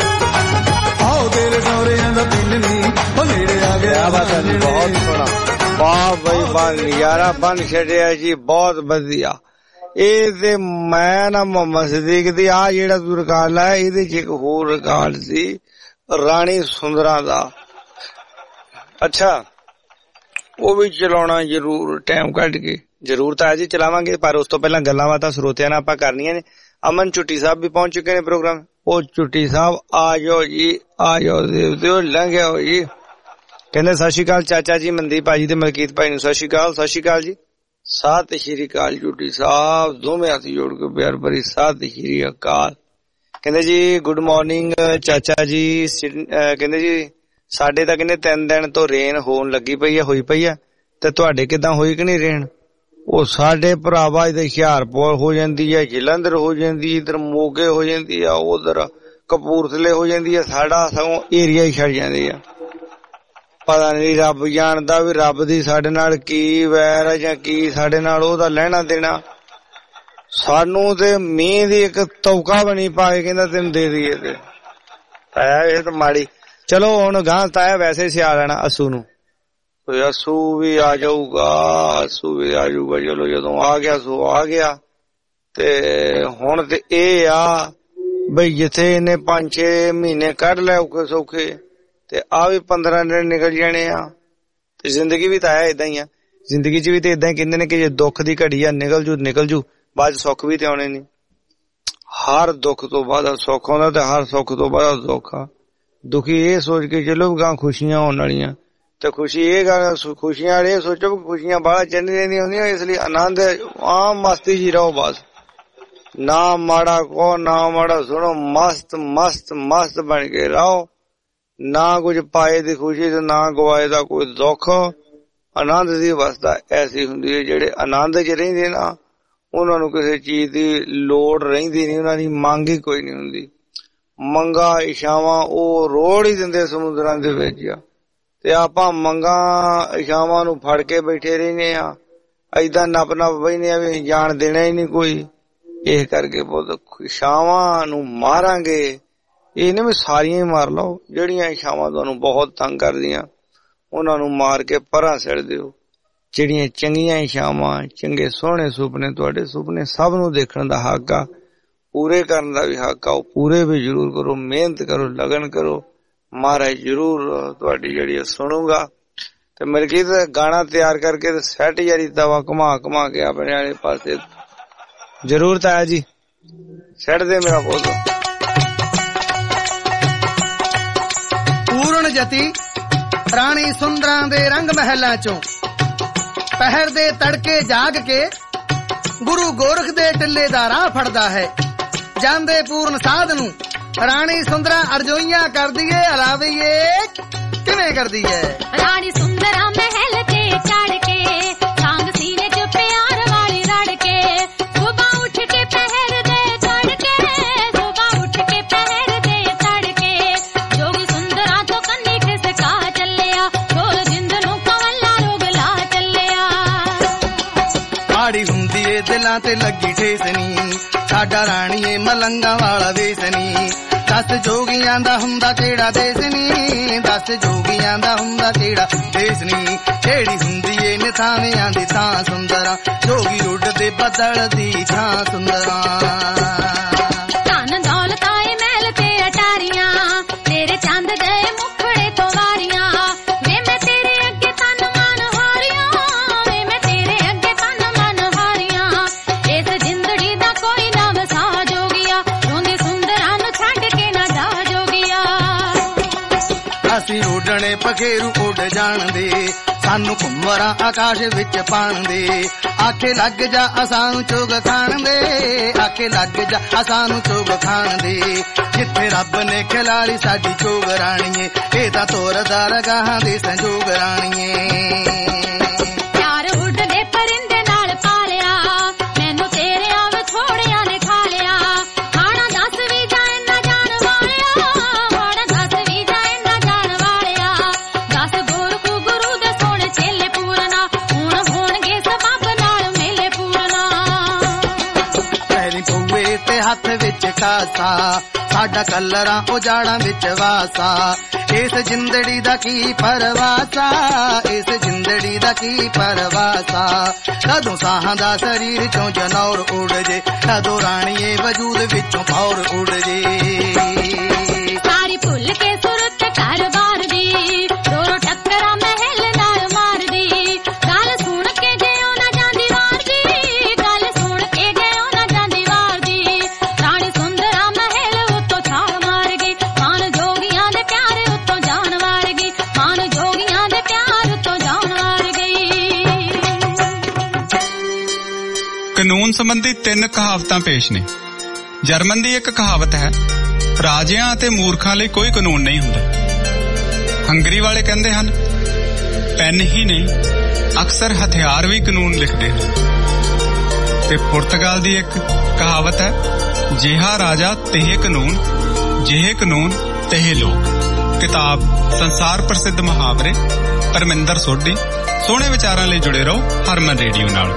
ਆਓ ਤੇਰੇ ਸਹੁਰਿਆਂ ਦਾ ਪਿੰਡ ਨੀ ਉਹ ਨੇੜੇ ਆ ਗਿਆ ਬਾਤ ਹੈ ਬਹੁਤ ਸੋਹਣਾ ਵਾਹ ਬਈ ਵਾਹ ਨਜ਼ਾਰਾ ਬਣ ਛੱਡਿਆ ਜੀ ਬਹੁਤ ਵਧੀਆ ਇਹ ਤੇ ਮੈਂ ਨਾ ਮੁਹੰਮਦ ਸਦੀਕ ਦੀ ਆ ਜਿਹੜਾ ਤੂੰ ਰਿਕਾਰਡ ਲਾਇਆ ਇਹਦੇ ਚ ਇੱਕ ਹੋਰ ਰਿਕਾਰਡ ਸੀ ਰਾਣੀ ਸੁੰਦਰਾਂ ਦਾ ਅੱਛਾ ਉਹ ਵੀ ਚਲਾਉਣਾ ਜ਼ਰੂਰ ਟਾਈਮ ਕੱਢ ਕੇ ਜ਼ਰੂਰ ਤਾਂ ਜੀ ਚਲਾਵਾਂਗੇ ਪਰ ਉਸ ਤੋਂ ਪਹਿਲਾਂ ਗੱਲਾਂ ਬਾਤਾਂ ਸਰੋਤਿਆਂ ਨਾਲ ਆਪਾਂ ਕਰਨੀਆਂ ਨੇ ਅਮਨ ਚੁੱਟੀ ਸਾਹਿਬ ਵੀ ਪਹੁੰਚ ਚੁੱਕੇ ਨੇ ਪ੍ਰੋਗਰਾਮ ਉਹ ਚੁੱਟੀ ਸਾਹਿਬ ਆ ਜਾਓ ਜੀ ਆ ਜਾਓ ਦਿਓ ਲੰਘਿਆ ਹੋ ਜੀ ਕਹਿੰਦੇ ਸਤਿ ਸ਼੍ਰੀ ਅਕਾਲ ਚਾਚਾ ਜੀ ਮਨਦੀਪ ਭਾਜੀ ਤੇ ਮਲਕੀਤ ਭਾਈ ਨੂੰ ਸਤਿ ਸ਼੍ਰੀ ਅਕਾਲ ਸਤਿ ਸ਼੍ਰੀ ਅਕਾਲ ਜੀ ਸਤਿ ਸ਼੍ਰੀ ਅਕਾਲ ਚੁੱਟੀ ਸਾਹਿਬ ਦੋਵੇਂ ਹੱਥ ਜੋੜ ਕੇ ਪਿਆਰ ਭਰੀ ਸਤਿ ਸ਼੍ਰੀ ਅਕਾਲ ਕਹਿੰਦੇ ਜੀ ਗੁੱਡ ਮਾਰਨਿੰਗ ਚਾਚਾ ਜੀ ਕਹਿੰਦੇ ਜੀ ਸਾਡੇ ਤਾਂ ਕਹਿੰਦੇ ਤਿੰਨ ਦਿਨ ਤੋਂ ਰੇਨ ਹੋਣ ਲੱਗੀ ਪਈ ਆ ਹੋਈ ਪਈ ਆ ਤੇ ਤੁਹਾਡੇ ਕਿਦਾਂ ਹੋਈ ਕਿ ਨਹੀਂ ਰੇਨ ਉਹ ਸਾਡੇ ਭਰਾਵਾ ਇਧਰ ਹੁਸ਼ਿਆਰਪੁਰ ਹੋ ਜਾਂਦੀ ਹੈ ਜਲੰਧਰ ਹੋ ਜਾਂਦੀ ਇਧਰ ਮੋਗੇ ਹੋ ਜਾਂਦੀ ਆ ਉਧਰ ਕਪੂਰਥਲੇ ਹੋ ਜਾਂਦੀ ਆ ਸਾਡਾ ਸਗੋਂ ਏਰੀਆ ਹੀ ਛੱਡ ਜਾਂਦੇ ਆ ਪਤਾ ਨਹੀਂ ਰੱਬ ਜਾਣਦਾ ਵੀ ਰੱਬ ਦੀ ਸਾਡੇ ਨਾਲ ਕੀ ਵੈਰ ਆ ਜਾਂ ਕੀ ਸਾਡੇ ਨਾਲ ਉਹਦਾ ਲੈਣਾ ਦੇਣਾ ਸਾਨੂੰ ਤੇ ਮੀਂਹ ਦੀ ਇੱਕ ਤੌਕਾ ਬਣੀ ਪਾ ਕੇ ਕਹਿੰਦਾ ਤੈਨੂੰ ਦੇ ਦਈਏ ਤੇ ਤਾਇਆ ਇਹ ਤਾਂ ਮਾੜੀ ਚਲੋ ਹੁਣ ਗਾਂ ਤਾਇਆ ਵੈਸੇ ਸਿਆ ਲੈਣਾ ਅਸੂ ਨੂੰ ਅਸੂ ਵੀ ਆ ਜਾਊਗਾ ਅਸੂ ਵੀ ਆ ਜਾਊਗਾ ਚਲੋ ਜਦੋਂ ਆ ਗਿਆ ਸੋ ਆ ਗਿਆ ਤੇ ਹੁਣ ਤੇ ਇਹ ਆ ਬਈ ਜਿੱਥੇ ਇਹਨੇ ਪੰਜ ਛੇ ਮਹੀਨੇ ਕੱਢ ਲੈ ਔਖੇ ਸੌਖੇ ਤੇ ਆ ਵੀ ਪੰਦਰਾਂ ਦਿਨ ਨਿਕਲ ਜਾਣੇ ਆ ਤੇ ਜ਼ਿੰਦਗੀ ਵੀ ਤਾਂ ਹੈ ਏਦਾਂ ਹੀ ਆ ਜ਼ਿੰਦਗੀ ਚ ਵੀ ਤੇ ਏਦਾਂ ਹੀ ਕਹਿੰਦੇ ਨੇ ਕਿ ਜੇ ਦੁੱਖ ਦੀ ਘੜੀ ਆ ਨਿਕਲ ਜੂ ਨਿਕਲ ਜੂ ਬਾਅਦ ਸੁੱਖ ਵੀ ਤੇ ਆਉਣੇ ਨੀ ਹਰ ਦੁੱਖ ਤੋਂ ਬਾਅਦ ਸੁੱਖ ਆਉਂਦਾ ਤੇ ਹਰ ਸੁੱਖ ਤੋਂ ਬਾਅਦ ਦੁੱਖ ਆ ਦੁਖੀ ਇਹ ਸੋਚ ਕੇ ਚਲੋ ਗਾਂ ਖੁਸ਼ੀਆਂ ਹੋਣ ਵਾਲੀਆਂ ਤੇ ਖੁਸ਼ੀ ਇਹ ਗੱਲ ਖੁਸ਼ੀਆਂ ਵਾਲੇ ਸੋਚੋ ਖੁਸ਼ੀਆਂ ਬਾਹਲਾ ਚੰਨੀ ਰਹਿੰਦੀਆਂ ਹੁੰਦੀਆਂ ਇਸ ਲਈ ਆਨੰਦ ਆਮ ਮਸਤੀ ਜੀ ਰਹੋ ਬਸ ਨਾ ਮਾੜਾ ਕੋ ਨਾ ਮਾੜਾ ਸੁਣੋ ਮਸਤ ਮਸਤ ਮਸਤ ਬਣ ਕੇ ਰਹੋ ਨਾ ਕੁਝ ਪਾਏ ਦੀ ਖੁਸ਼ੀ ਤੇ ਨਾ ਗਵਾਏ ਦਾ ਕੋਈ ਦੁੱਖ ਆਨੰਦ ਦੀ ਅਵਸਥਾ ਐਸੀ ਹੁੰਦੀ ਹੈ ਜਿਹੜੇ ਆਨੰਦ ਚ ਰਹਿੰਦੇ ਨਾ ਉਹਨਾਂ ਨੂੰ ਕਿਸੇ ਚੀਜ਼ ਦੀ ਲੋੜ ਰਹਿੰਦੀ ਨਹੀਂ ਉਹਨਾਂ ਦੀ ਮੰਗ ਹੀ ਕੋਈ ਨਹੀਂ ਹੁੰਦੀ ਮੰਗਾ ਇਸ਼ਾਵਾਂ ਉਹ ਰੋੜ ਹੀ ਦਿੰਦੇ ਸਮੁੰਦਰਾਂ ਦੇ ਵਿੱਚ ਆ ਤੇ ਆਪਾਂ ਮੰਗਾਂ ਇਸ਼ਾਵਾਂ ਨੂੰ ਫੜ ਕੇ ਬੈਠੇ ਰਹਿੰਦੇ ਆ, ਏਦਾਂ ਨੱਪ ਨੱਪ ਬਹਿਨੇ ਆ ਵੀ ਜਾਣ ਦੇਣਾ ਹੀ ਨਹੀਂ ਕੋਈ। ਇਸ ਕਰਕੇ ਬਹੁਤ ਇਸ਼ਾਵਾਂ ਨੂੰ ਮਾਰਾਂਗੇ, ਇਹ ਨਹੀਂ ਵੀ ਸਾਰੀਆਂ ਹੀ ਮਾਰ ਲਓ, ਜਿਹੜੀਆਂ ਇਸ਼ਾਵਾਂ ਤੁਹਾਨੂੰ ਬਹੁਤ ਤੰਗ ਕਰਦੀਆਂ ਉਹਨਾਂ ਨੂੰ ਮਾਰ ਕੇ ਪਰਾਂ ਸਿੱਟ ਦਿਓ। ਜਿਹੜੀਆਂ ਚੰਗੀਆਂ ਇਸ਼ਾਵਾਂ, ਚੰਗੇ ਸੋਹਣੇ ਸੁਪਨੇ, ਤੁਹਾਡੇ ਸੁਪਨੇ ਸਭ ਨੂੰ ਦੇਖਣ ਦਾ ਹੱਕ ਆ, ਪੂਰੇ ਕਰਨ ਦਾ ਵੀ ਹੱਕ ਆ, ਉਹ ਪੂਰੇ ਵੀ ਜ਼ਰੂਰ ਕਰੋ, ਮਿਹਨਤ ਕਰੋ, ਲਗਨ ਕਰੋ, ਮਹਾਰਾਜ ਜ਼ਰੂਰ ਤੁਹਾਡੀ ਜਿਹੜੀ ਸੁਣੂਗਾ। ਤੇ ਮਲਕੀਤ ਗਾਣਾ ਤਿਆਰ ਕਰਕੇ ਤੇ ਸੈਟ ਯਾਰੀ ਤਵਾ ਘੁਮਾ ਘੁਮਾ ਕੇ ਆਪਣੇ ਵਾਲੇ ਪਾਸੇ ਜ਼ਰੂਰ ਤਾਇਆ ਜੀ ਛੱਡ ਦੇ ਮੇਰਾ ਪੁੱਤ। ਪੂਰਨ ਜਤੀ ਰਾਣੀ ਸੁੰਦਰਾਂ ਦੇ ਰੰਗ ਮਹਿਲਾਂ ਚੋਂ ਪਹਿਰ ਦੇ ਤੜਕੇ ਜਾਗ ਕੇ ਗੁਰੂ ਗੋਰਖ ਦੇ ਟਿੱਲੇ ਦਾ ਰਾਹ ਫੜਦਾ ਹੈ। ਜਾਂਦੇ ਪੂਰਨ ਸਾਧ ਨੂੰ ਰਾਣੀ ਸੁੰਦਰਾਂ ਅਰਜ਼ੋਈਆਂ ਕਰਦੀ ਏ, ਅਲਾਵੀਏ ਕਿਵੇਂ ਕਰਦੀ ਏ। ਰਾਣੀ ਸੁੰਦਰਾਂ ਮਹਿਲ ਤੇ ਚੜ ਕੇ ਸੰਗ ਸੀਨੇ ਚ ਪਿਆਰ ਵਾਲੀ ਰੜ ਕੇ ਸੁਬਾ ਉੱਠ ਕੇ ਪਹਿਰ ਦੇ ਚੜ ਕੇ ਸੁਬਾ ਉੱਠ ਕੇ ਪਹਿਰ ਦੇ ਚੜ ਕੇ ਜੋਗੀ ਸੁੰਦਰਾਂ ਤੋਂ ਕੰਨੀ ਖਿਸਕਾ ਚੱਲਿਆ ਢੋਲ ਜਿੰਦ ਨੂੰ ਕਵੱਲਾ ਰੋਗ ਲਾ ਚੱਲਿਆ। ਆੜੀ ਹੁੰਦੀ ਏ ਦਿਲਾਂ ਤੇ ਲੱਗੀ ਠੇਸਨੀ ਸਾਡਾ ਰਾਣੀਏ ਮਲੰਗਾ ਵਾਲਾ ਵੇਸਨੀ। ਦਸ ਜੋਗੀਆਂ ਦਾ ਹੁੰਦਾ ਕਿਹੜਾ ਦੇਸ ਨੀ, ਦਸ ਜੋਗੀਆਂ ਦਾ ਹੁੰਦਾ ਕਿਹੜਾ ਦੇਸ ਨੀ। ਜਿਹੜੀ ਹੁੰਦੀ ਏ ਨਿਥਾਵਿਆਂ ਦੀ ਥਾਂ ਸੁੰਦਰਾਂ ਜੋਗੀ ਉੱਡਦੇ ਬੱਦਲ ਦੀ ਥਾਂ ਸੁੰਦਰਾਂ। ਧਨ ਦੌਲਤ ਆਏ ਮਹਿਲ ਤੇ ਅਟਾਰੀਆਂ ਤੇਰੇ ਚੰਦ ਗਏ ਮੁਖੜੇ ਤੋਂ ਵਾਰੀਆਂ ਵੇ ਮੈਂ ਤੇਰੇ ਅੱਗੇ ਤਨ ਮਨ ਹਾਰੀਆਂ ਵੇ ਮੈਂ ਤੇਰੇ ਅੱਗੇ ਤਨ ਮਨ ਹਾਰੀਆਂ। ਇਸ ਜਿੰਦੜੀ ਦਾ ਕੋਈ ਨਾ ਵਸਾ ਜੋਗੀਆ ਰੋਂਦੀ ਸੁੰਦਰਾਂ ਨੂੰ ਛੱਡ ਕੇ ਨਾ ਜਾ ਜੋਗੀਆ। ਅਸੀਂ ਉੱਡਣੇ ਪਖੇਰੂ ਉੱਡ ਜਾਣਦੇ ਸਾਨੂੰ ਘੁੰਮਰਾਂ ਆਕਾਸ਼ ਵਿੱਚ ਪਾਣਦੇ। ਆਖੇ ਲੱਗ ਜਾ ਅਸਾਂ ਨੂੰ ਚੁਗ ਖਾਣ ਦੇ, ਆਖੇ ਲੱਗ ਜਾ ਅਸਾਂ ਨੂੰ ਚੁਗ ਖਾਣ ਦੇ। ਜਿੱਥੇ ਰੱਬ ਨੇ ਖਿਲਾੜੀ ਸਾਡੀ ਚੋਗ ਰਾਣੀਏ ਇਹ ਤਾਂ ਤੋਰਦਾ ਰਗਾਹਾਂ ਦੇ ਸੰਜੋਗ ਰਾਣੀਏ। ਪਿਆਰ ਉੱਡਦੇ ਪਰਿੰਦੇ ਨਾਲ ਪਾਲਿਆ ਮੈਨੂੰ ਤੇਰਿਆਂ ਵਿਛੋੜਿਆਂ ਨੇ ਖਾ ਲਿਆ। ਖਾਣਾ ਦੱਸ ਵੀ ਜਾਏ ਨਾ ਜਾਣ ਵਾਲਿਆ, ਖਾਣਾ ਦੱਸ ਵੀ ਜਾਏ ਨਾ ਜਾਣ ਵਾਲਿਆ। ਦਸ ਗੋਰਖੂ ਗੁਰੂ ਦੇ ਸੋਹਣੇ ਚੇਲੇ ਪੂਰਨਾ ਹੁਣ ਹੋਣਗੇ ਸਬੱਬ ਨਾਲ ਮੇਲੇ ਪੂਰਨਾ। ਪੈਰੀ ਪਊਏ ਤੇ ਹੱਥ ਵਿੱਚ ਕਾਸਾ ਸਾਡਾ ਕਲਰਾਂ ਉਜਾੜਾਂ ਵਿੱਚ ਵਾਸਾ। ਇਸ ਜਿੰਦੜੀ ਦਾ ਕੀ ਪਰਵਾਸਾ, ਇਸ ਜਿੰਦੜੀ ਦਾ ਕੀ ਪਰਵਾਸਾ। ਕਦੋਂ ਸਾਹਾਂ ਦਾ ਸਰੀਰ ਚੋਂ ਜਨੌਰ ਉੱਡ ਜੇ ਕਦੋਂ ਰਾਣੀਏ ਵਜੂਦ ਵਿੱਚੋਂ ਪੌਰ ਉੱਡ ਜੇ। ਸਾਰੀ ਭੁੱਲ ਕੇ ਸੁਰਤ ਘਰ ਬਾਰ ਦੀ ਰੋ ਰੋ ਟੱਕਰਾਂ ਮਹਿਲ ਨਾਲ ਮਾਰਦੀ। ਗੱਲ ਸੁਣ ਕੇ ਜਿਉ ਨਾ ਜਾਂਦੀ ਵਾਰ ਦੀ, ਗੱਲ ਸੁਣ ਕੇ ਜਿਉ ਨਾ ਜਾਂਦੀ ਵਾਰ ਦੀ। ਰਾਣੀ ਸੁੰਦਰਾਂ ਮਹਿਲ ਉੱਤੋਂ ਛਾਲ ਮਾਰ ਗਈ ਮਾਨ ਜੋਗੀਆਂ ਦੇ ਪਿਆਰ ਉੱਤੋਂ ਜਾਨ ਵਾਰ ਗਈ, ਮਾਨ ਜੋਗੀਆਂ ਦੇ ਪਿਆਰ ਉੱਤੋਂ ਜਾਨ ਵਾਰ ਗਈ। ਕਾਨੂੰਨ ਸੰਬੰਧੀ ਤਿੰਨ ਕਹਾਵਤਾਂ ਪੇਸ਼ ਨੇ। ਜਰਮਨ ਦੀ ਇੱਕ ਕਹਾਵਤ ਹੈ, ਰਾਜਿਆਂ ਅਤੇ ਮੂਰਖਾਂ ਲਈ ਕੋਈ ਕਾਨੂੰਨ ਨਹੀਂ ਹੁੰਦਾ। ਹੰਗਰੀ ਵਾਲੇ ਕਹਿੰਦੇ ਹਨ, ਪੈਨ ਹੀ ਨਹੀਂ ਅਕਸਰ ਹਥਿਆਰ ਵੀ ਕਾਨੂੰਨ ਲਿਖਦੇ ਹਨ। ਤੇ ਪੁਰਤਗਾਲ ਦੀ ਇੱਕ ਕਹਾਵਤ ਹੈ, ਜਿਹਾ ਰਾਜਾ ਤੇਹ ਕਾਨੂੰਨ, ਜਿਹੇ ਕਾਨੂੰਨ ਤੇਹ ਲੋਕ। ਕਿਤਾਬ ਸੰਸਾਰ ਪ੍ਰਸਿੱਧ ਮੁਹਾਵਰੇ ਪਰਮਿੰਦਰ ਸੋਢੀ। ਸੋਹਣੇ ਵਿਚਾਰਾਂ ਲਈ ਜੁੜੇ ਰਹੋ ਹਰਮਨ ਰੇਡੀਓ ਨਾਲ।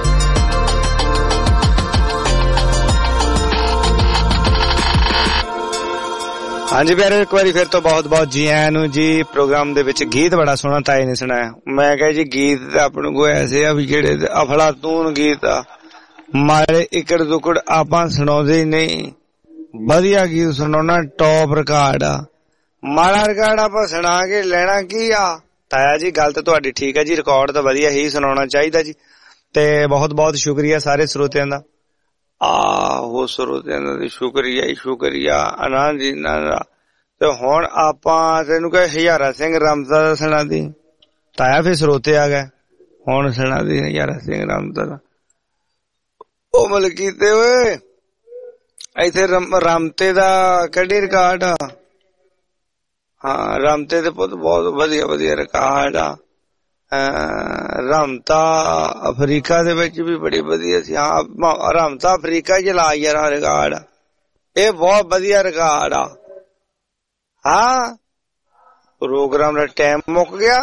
ਹਾਂਜੀ ਪਿਆਰੇ, ਇੱਕ ਵਾਰੀ ਫਿਰ ਤੋਂ ਬਹੁਤ ਬਹੁਤ ਜੀ ਆਇਆਂ ਨੂੰ ਜੀ। ਪ੍ਰੋਗਰਾਮ ਦੇ ਵਿੱਚ ਗੀਤ ਬੜਾ ਸੋਹਣਾ ਤਾਏ ਨੇ ਸੁਣਾਇਆ। ਮੈਂ ਕਿਹਾ ਜੀ ਗੀਤ ਆਪਣੇ ਕੋਲ ਐਸੇ ਆ ਵੀ ਜਿਹੜੇ ਅਫਲਾਤੂਨ ਗੀਤ ਆ, ਮਾਰੇ ਇਕੜ ਦੁਕੜ ਆਪਾਂ ਸੁਣਾਉਂਦੇ ਹੀ ਨਹੀਂ। ਵਧੀਆ ਗੀਤ ਸੁਣਾਉਣਾ ਟੌਪ ਰਿਕਾਰਡ ਆ। ਮਾੜਾ ਰਿਕਾਰਡ ਆਪਾਂ ਸੁਣਾ ਕੇ ਲੈਣਾ ਕੀ ਆ। ਤਾਇਆ ਜੀ ਗੱਲ ਤਾਂ ਤੁਹਾਡੀ ਠੀਕ ਹੈ ਜੀ, ਰਿਕਾਰਡ ਤਾਂ ਵਧੀਆ ਹੀ ਸੁਣਾਉਣਾ ਚਾਹੀਦਾ ਜੀ। ਤੇ ਬਹੁਤ ਬਹੁਤ ਸ਼ੁਕਰੀਆ ਸਾਰੇ ਸਰੋਤਿਆਂ ਦਾ। ਆਹੋ ਸਰੋਤਿਆਂ ਦਾ ਸ਼ੁਕਰੀਆ ਹੀ ਸ਼ੁਕਰੀਆ ਆਨੰਦ ਜੀ ਦਾ। ਤੇ ਹੁਣ ਆਪਾਂ ਤੈਨੂੰ ਕਹੇ ਹਜ਼ਾਰਾ ਸਿੰਘ ਰਾਮਤਾ ਦਾ ਸੁਣਾ ਦੀ। ਤਾਇਆ ਫਿਰ ਸਰੋਤੇ ਆ ਗਏ, ਹੁਣ ਸੁਣਾ ਦੀ ਹਜ਼ਾਰਾ ਸਿੰਘ ਰਾਮਤਾ ਦਾ। ਉਹ ਮਤਲਬ ਕੀਤੇ ਓਏ ਇੱਥੇ ਰਾਮਤੇ ਦਾ ਕਿਹੜੀ ਰਿਕਾਰਡ ਆ। ਹਾਂ ਰਾਮਤੇ ਦੇ ਪੁੱਤ ਬਹੁਤ ਵਧੀਆ ਵਧੀਆ ਰਿਕਾਰਡ ਆ। ਰਾਮਤਾ ਅਫਰੀਕਾ ਦੇ ਵਿੱਚ ਵੀ ਬੜੀ ਵਧੀਆ ਸੀ। ਹਾਂ ਰਾਮਤਾ ਅਫਰੀਕਾ ਚ ਲਾ ਯਾਰ ਰਿਕਾਰਡ, ਇਹ ਬਹੁਤ ਵਧੀਆ ਰਿਕਾਰਡ ਆ। ਹਾਂ प्रोग्राम का टाइम मुक गया।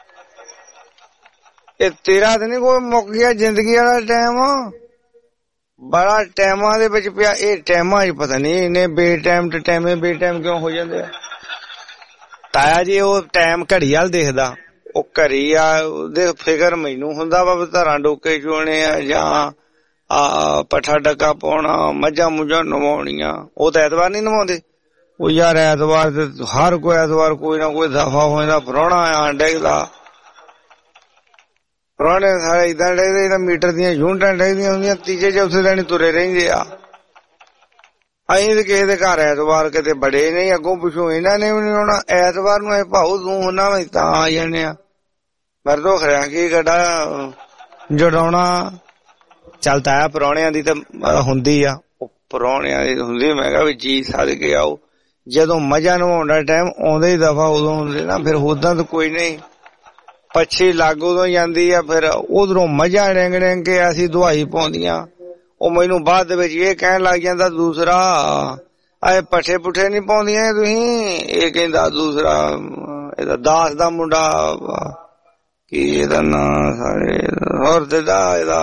ये तेरा तो नहीं कोई मुक गया जिंदगी वाला टाइम, बड़ा टाइमां दे विच पिया। ये टाइमां च पता नहीं इन्हें बेटाइम ते टाइमे बेटाइम क्यों हो जाते। ताया जी वो टाइम घड़ी वाल देखदा, वो घड़ी आ दे फिकर मैनू हुंदा वा धरां डोके चोने आ जां आ पट्ठा डका पाउणा, मझां मुझां नवाउणियां। वो तो ऐतवार नहीं नवाउंदे। वो यार ऐतवार ते हर कोई ऐतवार कोई ना कोई दफा हो जांदा, प्राहुणा आ डिगदा, प्राहुणे सारे इदां डिगदे जिद्दां मीटर दीयां यूनिटां डिगदियां हुंदियां, तीजे चौथे दिन तुरे रहिंदे आ। असीं ते किसे दे घर ऐतवार किते बड़े नहीं, अगों पिछों इन्हां ने भी नहीं आउणा। ऐतवार नूं असीं भाऊ तूं हुंदा वा तां आ जाने आ। मेरे तो खरिया की गड्डा जड़ाउणा। चल ताया प्राहुणियां दी तां हुंदी आ, प्राहुणियां दी हुंदी। मैं कहा भी जी सदके आओ, जदों मजा नवाउण दा टाइम आउंदे ही दफा उदों हुंदे ना, फिर उदां तो कोई नहीं। पच्छी लाग उदों जांदी आ, फिर उधरों मजा डेंग डेंग के ऐसी दुआई पाउंदियां। ओ मैनू बाद दे विच इह कहण लग जांदा दूसरा, आए पट्ठे पुट्ठे नहीं पाउंदियां तुसीं। इह कहंदा दूसरा, इहदा दास दा मुंडा की इहदा नां सारे होर दा इहदा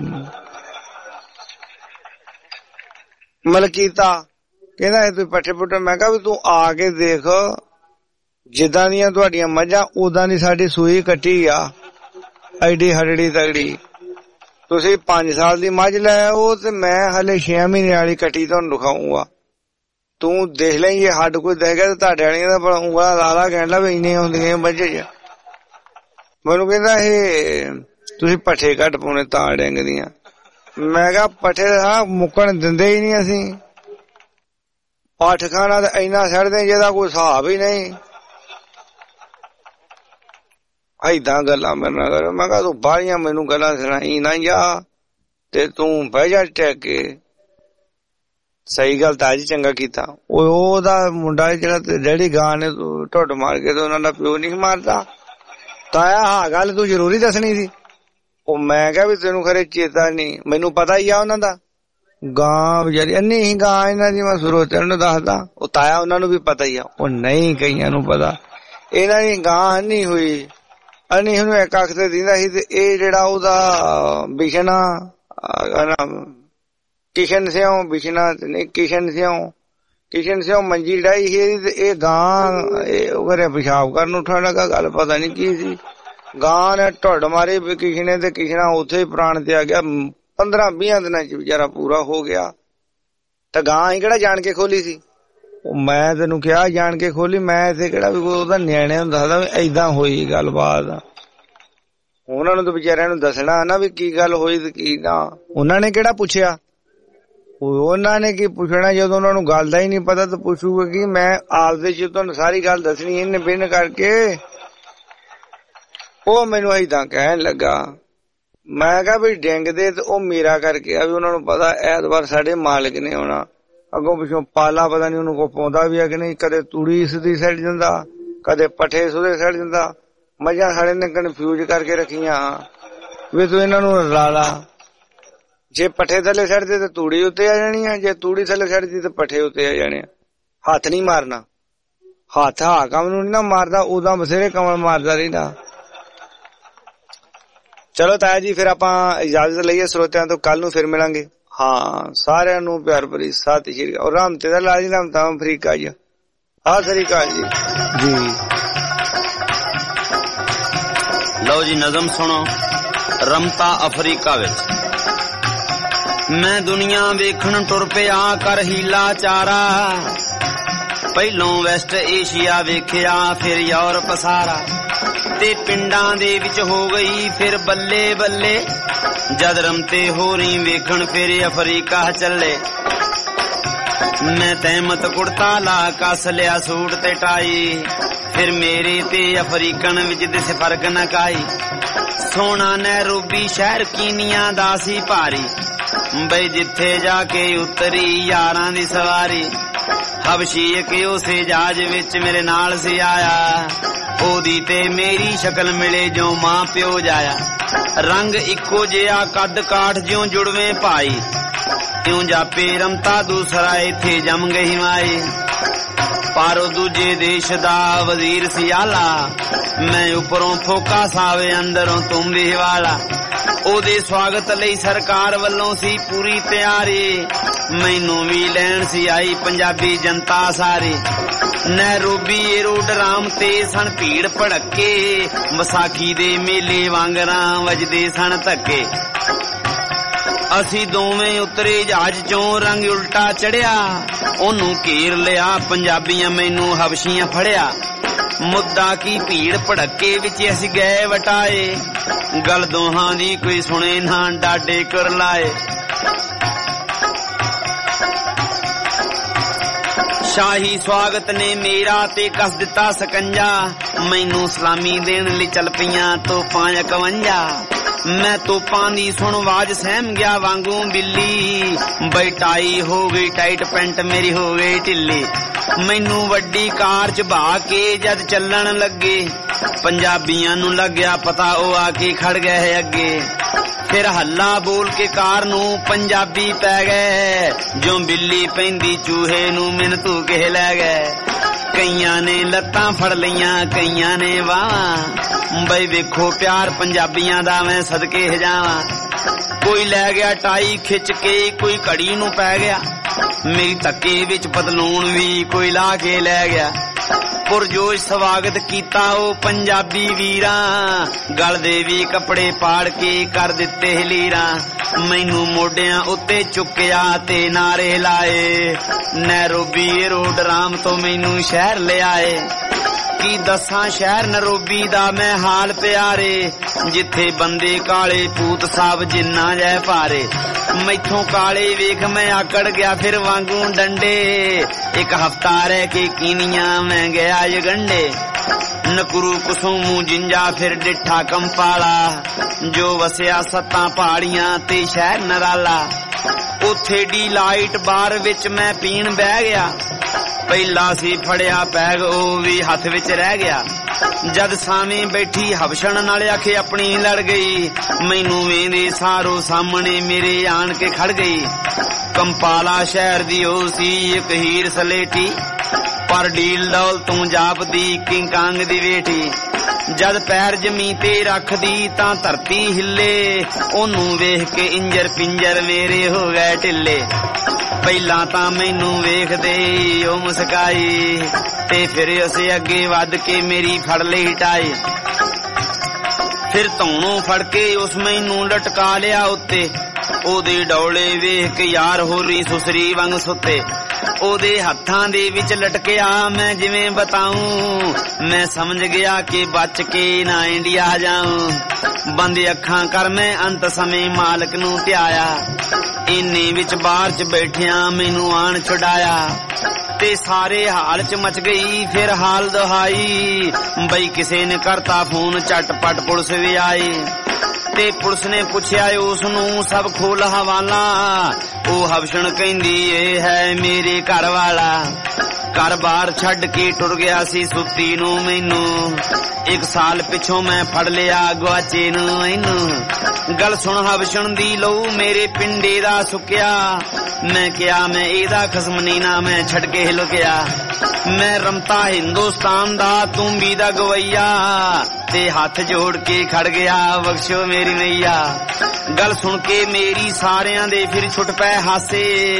मलकीता, कहंदा तूं पट्ठे पुट्ठे। मैं कहा भी तू आके देख, जिद्दां दियां तुहाडियां मझां उदां दी साडी सूई कट्टी आ, एडी हड़ड़ी तगड़ी। तुसीं पांच साल दी मझ लै आओ ते मैं हले छे महीने वाली कट्टी तुहानूं दिखाऊंगा। तू देख लें ये हड्ड कोई देखेगा तो तुहाडे वालियां दा बड़ा उंगला लाला कहंदा भी इन्ने हुंदियां मझे च। मैनूं कहंदा एह तुसीं पट्ठे घट पाउणे तां डेंगदियां। मैं कहा पट्ठे दा मुक्कण दिंदे ही नहीं असीं। पट्ठ खाना तो इन्ना छड्डदे जेदा कोई हिसाब ही नहीं। इदां गल्लां मेरे नाल कर। मैं कहा तू बाहरियां मैनू गल्लां सुणाई ना जा ते तू बह जा टेक के। सही गल ताजी चंगा कीता। ओदा मुंडा जेड़ा डैडी गां ने ढुੱਡ मार के तो उन्हां दा प्यो नहीं मारदा। ताया हा गल तू जरूरी दसनी सी। ओ मैं कहा भी तेनू खरे चेता नहीं, मैनू पता ही आ उन्हां दा। गां बेचारी अन्नी ही गां इन्हां दी, मैं सुरोचन नूं दसदा। ओ ताया उन्हां नूं भी पता ही आ। ओ नहीं कईयां नूं पता इन्हां दी गां अन्नी हुई, अन्नी नूं इक अख ते दिंदा सी ते इह जेड़ा ओहदा बिछना किशन सिंह बिछना नहीं किशन सिंह किशन सिंह मंजी डाई ही ते इह गां घरे पेशाब करन उठण लगा। गल पता नहीं की सी। गां ने ढुੱਡ मारे किशने ते किशना उत्थे ही प्राण ते आ गया। पंद्रह बीस दिन बेचारा पूरा हो गया। तो गां ही केड़ा जान के खोली सी। मैं तेनू क्या जान के खोली, मैं इत्थे केड़ा भी कोई ओहदा न्याणे हुंदा दा इदां होई गलबात। उन्हां नूं तो बेचारियां नूं दसना ना भी की गल होई ते की ना। उन्हां ने केड़ा पुछया, उन्हां ने की पुछना जदों उन्हां नूं गल दा ही नहीं पता तो पुछूगा कि मैं आपदे च तुहानूं सारी गल दसनी इन्ने बिन करके। ओ मैनू इदां कहण लगा। मैं कहा भी डेंग दे तो ओ मेरा करके अभी उन्होंने पता ऐतवार साडे मालिक ने आना। अगों पिछों पाला पता नहीं उन्होंने को पौंदा भी है कि नहीं। कदे तूड़ी इसदी सड़ जांदा, कदे पट्ठे सुदे सड़ जांदा। मझां साडे ने कन्फ्यूज करके रखियां वे तू इन्हां नूं ला ला। जे पट्ठे थले सड़दे ते तूड़ी उत्ते आ जानी है, जे तूड़ी थले सड़दी ते पट्ठे उत्ते आ जाने। हथ नहीं मारना, हथ हाकम नूं नहीं ना मारदा, उदां बथेरे कमल मारदा रहिंदा। चलो ताया जी फिर आपां इजाजत लईए श्रोतिਆਂ ਤੋਂ, ਕੱਲ ਨੂੰ ਫਿਰ ਮਿਲਾਂਗੇ। ਹਾਂ ਸਾਰਿਆਂ ਨੂੰ ਪਿਆਰ ਭਰੀ ਸਤਿ ਸ਼੍ਰੀ ਅਕਾਲ। ਔਰ ਰਾਮ ਤੇ ਦਾ ਲਾਜੀ ਨਾਮ ਤਾਂ ਅਫਰੀਕਾ ਜੀ। ਆ ਸ੍ਰੀ ਅਕਾਲ ਜੀ। ਜੀ ਲਓ ਜੀ ਨਜ਼ਮ ਸੁਣੋ। ਰਮਤਾ ਅਫਰੀਕਾ ਵਿੱਚ ਮੈਂ ਦੁਨੀਆ ਵੇਖਣ ਟੁਰ ਪਿਆ ਕਰ ਹੀਲਾ ਚਾਰਾ। ਪਹਿਲੋਂ ਵੈਸਟ ਏਸ਼ੀਆ ਵੇਖਿਆ ਫਿਰ ਯੂਰਪ ਸਾਰਾ ਤੇ ਪਿੰਡਾਂ ਦੇ ਵਿੱਚ ਹੋ ਗਈ ਫਿਰ ਬੱਲੇ ਬੱਲੇ। ਜਦ ਰਮਤੇ ਹੋ ਰਹੀ ਵੇਖਣ ਫਿਰ ਅਫਰੀਕਾ ਚੱਲੇ। ਮੈਂ ਤਹਿਮਤ ਕੁੜਤਾ ਲਾ ਕੱਸ ਲਿਆ ਸੂਟ ਤੇ ਟਾਈ। ਫਿਰ ਮੇਰੇ ਤੇ ਅਫਰੀਕਨ ਵਿੱਚ ਦਿਸ ਫਰਕ ਨਾ ਕਾਈ। ਸੋਹਣਾ ਨੈਰੋਬੀ ਸ਼ਹਿਰ ਕੀਨੀਆਂ ਦਾ ਸੀ ਭਾਰੀ। ਬਈ ਜਿੱਥੇ ਜਾ ਕੇ ਉਤਰੀ ਯਾਰਾਂ ਦੀ ਸਵਾਰੀ। ਹਬਸ਼ੀ ਇੱਕ ਉਸੇ ਜਹਾਜ਼ ਵਿੱਚ ਮੇਰੇ ਨਾਲ ਸੀ ਆਇਆ। ਉਹਦੀ ਤੇ ਮੇਰੀ ਸ਼ਕਲ ਮਿਲੇ ਜੋ ਮਾਂ ਪਿਓ ਜਾਇਆ। ਰੰਗ ਇੱਕੋ ਜਿਹਾ ਕੱਦ ਕਾਠ ਜਿਉਂ ਜੁੜਵੇਂ ਭਾਈ। ਤਿਉਂ ਜਾਪੇ ਰਮਤਾ ਦੂਸਰਾ ਇੱਥੇ ਜੰਮ ਗਈ ਮਾਈ। ਪਰ ਉਹ ਦੂਜੇ ਦੇਸ਼ ਦਾ ਵਜ਼ੀਰ ਸੀ ਆਲਾ। ਮੈਂ ਉੱਪਰੋਂ ਫੋਕਾ ਸਾਵੇ ਅੰਦਰੋਂ ਤੁੰਬੀ ਵਾਲਾ। ਉਹਦੇ ਸਵਾਗਤ ਲਈ ਸਰਕਾਰ ਵੱਲੋਂ ਸੀ ਪੂਰੀ ਤਿਆਰੀ। ਮੈਨੂੰ ਵੀ ਲੈਣ ਸੀ ਆਈ ਪੰਜਾਬੀ ਜਨਤਾ ਸਾਰੀ। ਨੈਰੋਬੀ ਏਰੋਡਰਾਮ ਤੇ ਸਨ ਭੀੜ ਭੜੱਕੇ, ਵਿਸਾਖੀ ਦੇ ਮੇਲੇ ਵਾਂਗਰਾਂ ਵੱਜਦੇ ਸਨ ਧੱਕੇ। ਅਸੀਂ ਦੋਵੇਂ ਉਤਰੇ ਜਹਾਜ਼ ਚੋਂ, ਰੰਗ ਉਲਟਾ ਚੜਿਆ, ਉਹਨੂੰ ਘੇਰ ਲਿਆ ਪੰਜਾਬੀਆਂ, ਮੈਨੂੰ ਹਬਸ਼ੀਆਂ ਫੜਿਆ। ਮੁੱਦਾ ਕੀ ਭੀੜ ਭੜੱਕੇ ਵਿੱਚ ਅਸੀਂ ਗਏ ਵਟਾਏ, ਗੱਲ ਦੋਹਾਂ ਦੀ ਕੋਈ ਸੁਣੇ ਨਾ ਡਾਡੇ ਕਰ ਲਾਏ। ਸ਼ਾਹੀ ਸਵਾਗਤ ਨੇ ਮੇਰਾ ਤੇ ਕੱਸ ਦਿੱਤਾ ਸਕੰਜਾ, ਮੈਨੂੰ ਸਲਾਮੀ ਦੇਣ ਲਈ ਚੱਲ ਪਈਆਂ ਤੋਪਾਂ ਇਕਵੰਜਾ। ਮੈਂ ਤੋਪਾਂ ਦੀ ਸੁਣ ਆਵਾਜ਼ ਸਹਿਮ ਗਿਆ ਵਾਂਗੂ ਬਿੱਲੀ, ਬਈ ਟਾਈ ਹੋ ਗਈ ਟਾਈਟ, ਪੈਂਟ ਮੇਰੀ ਹੋ ਗਈ ਢਿੱਲੀ। ਮੈਨੂੰ ਵੱਡੀ ਕਾਰ ਚ ਬਹਾ ਕੇ ਜਦ ਚੱਲਣ ਲੱਗੇ, ਪੰਜਾਬੀਆਂ ਨੂੰ ਲੱਗਿਆ ਪਤਾ ਉਹ ਆ ਕੇ ਖੜ ਗਏ ਅੱਗੇ। ਫਿਰ ਹੱਲਾ ਬੋਲ ਕੇ ਕਾਰ ਨੂੰ ਪੰਜਾਬੀ ਪੈ ਗਏ, ਜੋ ਬਿੱਲੀ ਪੈਂਦੀ ਚੂਹੇ ਨੂੰ ਮੈਨੂੰ ਤੂੰ ਕਹਿ ਲੈ ਗਏ। ਕਈਆਂ ਨੇ ਲੱਤਾਂ ਫੜ ਲਈਆਂ, ਕਈਆਂ ਨੇ ਬਾਹਾਂ, ਬਈ ਵੇਖੋ ਪਿਆਰ ਪੰਜਾਬੀਆਂ ਦਾ ਮੈਂ ਸਦਕੇ ਜਾਵਾਂ। ਕੋਈ ਲੈ ਗਿਆ ਟਾਈ ਖਿੱਚ ਕੇ, ਕੋਈ ਘੜੀ ਨੂੰ ਪੈ ਗਿਆ, ਮੇਰੀ ਧੱਕੇ ਵਿੱਚ ਪਤਲੂਨ ਵੀ ਕੋਈ ਲਾ ਕੇ ਲੈ ਗਿਆ। ਪੁਰਜੋਸ਼ ਸਵਾਗਤ ਕੀਤਾ ਉਹ ਪੰਜਾਬੀ ਵੀਰਾਂ, ਗਲ ਦੇ ਵੀ ਕੱਪੜੇ ਪਾੜ ਕੇ ਕਰ ਦਿੱਤੇ ਲੀਰਾਂ। ਮੈਨੂੰ ਮੋਢਿਆਂ ਉੱਤੇ ਚੁੱਕਿਆ ਤੇ ਨਾਰੇ ਲਾਏ, ਨੈਰੋਬੀ ਏਰੋਡਰਾਮ ਤੋਂ ਮੈਨੂੰ ਸ਼ਹਿਰ ਲਿਆਏ। ਕੀ ਦੱਸਾਂ ਸ਼ਹਿਰ ਨੈਰੋਬੀ ਦਾ ਮੈਂ ਹਾਲ ਪਿਆਰੇ, ਜਿੱਥੇ ਬੰਦੇ ਕਾਲੇ ਪੂਤ ਸਾਹਿਬ ਜਿੰਨਾ ਜੈ ਭਾਰੇ। ਮੈਥੋਂ ਕਾਲੇ ਵੇਖ ਮੈਂ ਆਕੜ ਗਿਆ ਫਿਰ ਵਾਂਗੂ ਡੰਡੇ, ਇੱਕ ਹਫਤਾ ਰਹਿ ਕੇ ਕੀਨੀਆਂ ਮੈਂ ਗਿਆ ਯਗੰਡੇ। ਨਕਰੂ ਕੁਸੂਮੂ ਜਿੰਜਾ ਫਿਰ ਡਿੱਠਾ ਕੰਪਾਲਾ, ਜੋ ਵਸਿਆ ਸੱਤਾਂ ਪਹਾੜੀਆਂ ਤੇ ਸ਼ਹਿਰ ਨਰਾਲਾ। ਉੱਥੇ ਡੀ ਲਾਈਟ ਬਾਰ ਵਿੱਚ ਮੈਂ ਪੀਣ ਬਹਿ ਗਿਆ, ਪਹਿਲਾ ਸੀ ਫੜਿਆ ਪੈਗ ਉਹ ਵੀ ਹੱਥ ਵਿੱਚ ਰਹਿ ਗਿਆ। ਜਦ ਸਾਵੇਂ ਬੈਠੀ ਹਬਸ਼ਣ ਨਾਲ ਆਖੇ ਆਪਣੀ ਲੜ ਗਈ, ਮੈਨੂੰ ਵੇਂਦੇ ਸਾਰੋ ਸਾਹਮਣੇ ਮੇਰੇ ਆਣ ਕੇ ਖੜ ਗਈ। ਕੰਪਾਲਾ ਸ਼ਹਿਰ ਦੀ ਉਹ ਸੀ ਇੱਕ ਹੀਰ ਸਲੇਟੀ, ਪਰ ਡੀਲ ਡੌਲ ਤੂੰ ਜਾਪਦੀ ਕਿੰਗ ਕਾਂਗ ਦੀ ਵੇਠੀ। ਜਦ ਪੈਰ ਜ਼ਮੀਂ ਤੇ ਰੱਖਦੀ ਤਾਂ ਧਰਤੀ ਹਿੱਲੇ, ਉਹਨੂੰ ਵੇਖ ਕੇ ਇੰਜਰ ਪਿੰਜਰ ਮੇਰੇ ਹੋ ਗਏ ਢਿੱਲੇ। ਪਹਿਲਾਂ ਤਾਂ ਮੈਨੂੰ ਵੇਖਦੇ ਉਹ ਮੁਸਕਾਈ, ਤੇ ਫਿਰ ਉਸੇ ਅੱਗੇ ਵੱਧ ਕੇ ਮੇਰੀ ਫੜ ਲਈ ਟਾਈ। ਫਿਰ ਧੌਣੋਂ ਫੜ ਕੇ ਉਸ ਮੈਨੂੰ ਲਟਕਾ ਲਿਆ ਉੱਤੇ, ਉਹਦੇ ਡੌਲੇ ਵੇਖ ਕੇ ਯਾਰ ਹੋਰੀ ਸੁਸਰੀ ਵਾਂਗ ਸੁੱਤੇ। ਉਹਦੇ ਹੱਥਾਂ ਦੇ ਵਿੱਚ ਲਟਕਿਆ ਮੈਂ ਜਿਵੇਂ ਬਤਾਊਂ, ਮੈਂ ਸਮਝ ਗਿਆ ਕਿ ਬਚ ਕੇ ਨਾ ਇੰਡੀਆ ਜਾਊਂ। ਬੰਦ ਅੱਖਾਂ ਕਰ ਮੈਂ ਅੰਤ ਸਮੇਂ ਮਾਲਕ ਨੂੰ ਧਿਆਇਆ, ਇੰਨੇ ਵਿੱਚ ਬਾਹਰ ਚ ਬੈਠਿਆਂ ਮੈਨੂੰ ਆਣ ਛੁਡਾਇਆ। ਤੇ ਸਾਰੇ ਹਾਲ ਚ ਮਚ ਗਈ ਫਿਰ ਹਾਲ ਦਹਾਈ, ਬਈ ਕਿਸੇ ਨੇ ਕਰਤਾ ਫੋਨ ਝਟਪਟ ਪੁਲਿਸ ਵੀ ਆਈ। ਤੇ ਪੁਲਿਸ ਨੇ ਪੁੱਛਿਆ ਉਸ ਨੂੰ ਸਭ ਖੋਲ ਹਵਾਲਾ, ਉਹ ਹਬਸ਼ਣ ਕਹਿੰਦੀ ਇਹ ਹੈ ਮੇਰੇ ਘਰ ਵਾਲਾ। ਘਰ ਬਾਰ ਛੱਡ ਕੇ ਟੁਰ ਗਿਆ ਸੀ ਸੁੱਤੀ ਨੂੰ ਮੈਨੂੰ, ਇੱਕ ਸਾਲ ਪਿੱਛੋਂ ਮੈਂ ਫੜ ਲਿਆ ਗਵਾਚੇ ਨੂੰ ਇਹਨੂੰ। ਗੱਲ ਸੁਣ ਹਬਸ਼ਣ ਦੀ ਲਹੂ ਮੇਰੇ ਪਿੰਡੇ ਦਾ ਸੁੱਕਿਆ, ਮੈਂ ਕਿਹਾ ਮੈਂ ਇਹਦਾ ਖਸਮ ਨਹੀਂ ਨਾ ਮੈਂ ਛੱਡ ਕੇ ਲੁਕਿਆ। ਮੈਂ ਰਮਤਾ ਹਿੰਦੁਸਤਾਨ ਦਾ ਤੂੰ ਵੀ ਦਾ ਗਵਈਆ, ਤੇ ਹੱਥ ਜੋੜ ਕੇ ਖੜ ਗਿਆ ਬਖਸ਼ੋ ਮੇਰੀ ਮਈਆ। ਗੱਲ ਸੁਣ ਕੇ ਮੇਰੀ ਸਾਰਿਆਂ ਦੇ ਫਿਰ ਛੁੱਟ ਪਏ ਹਾਸੇ,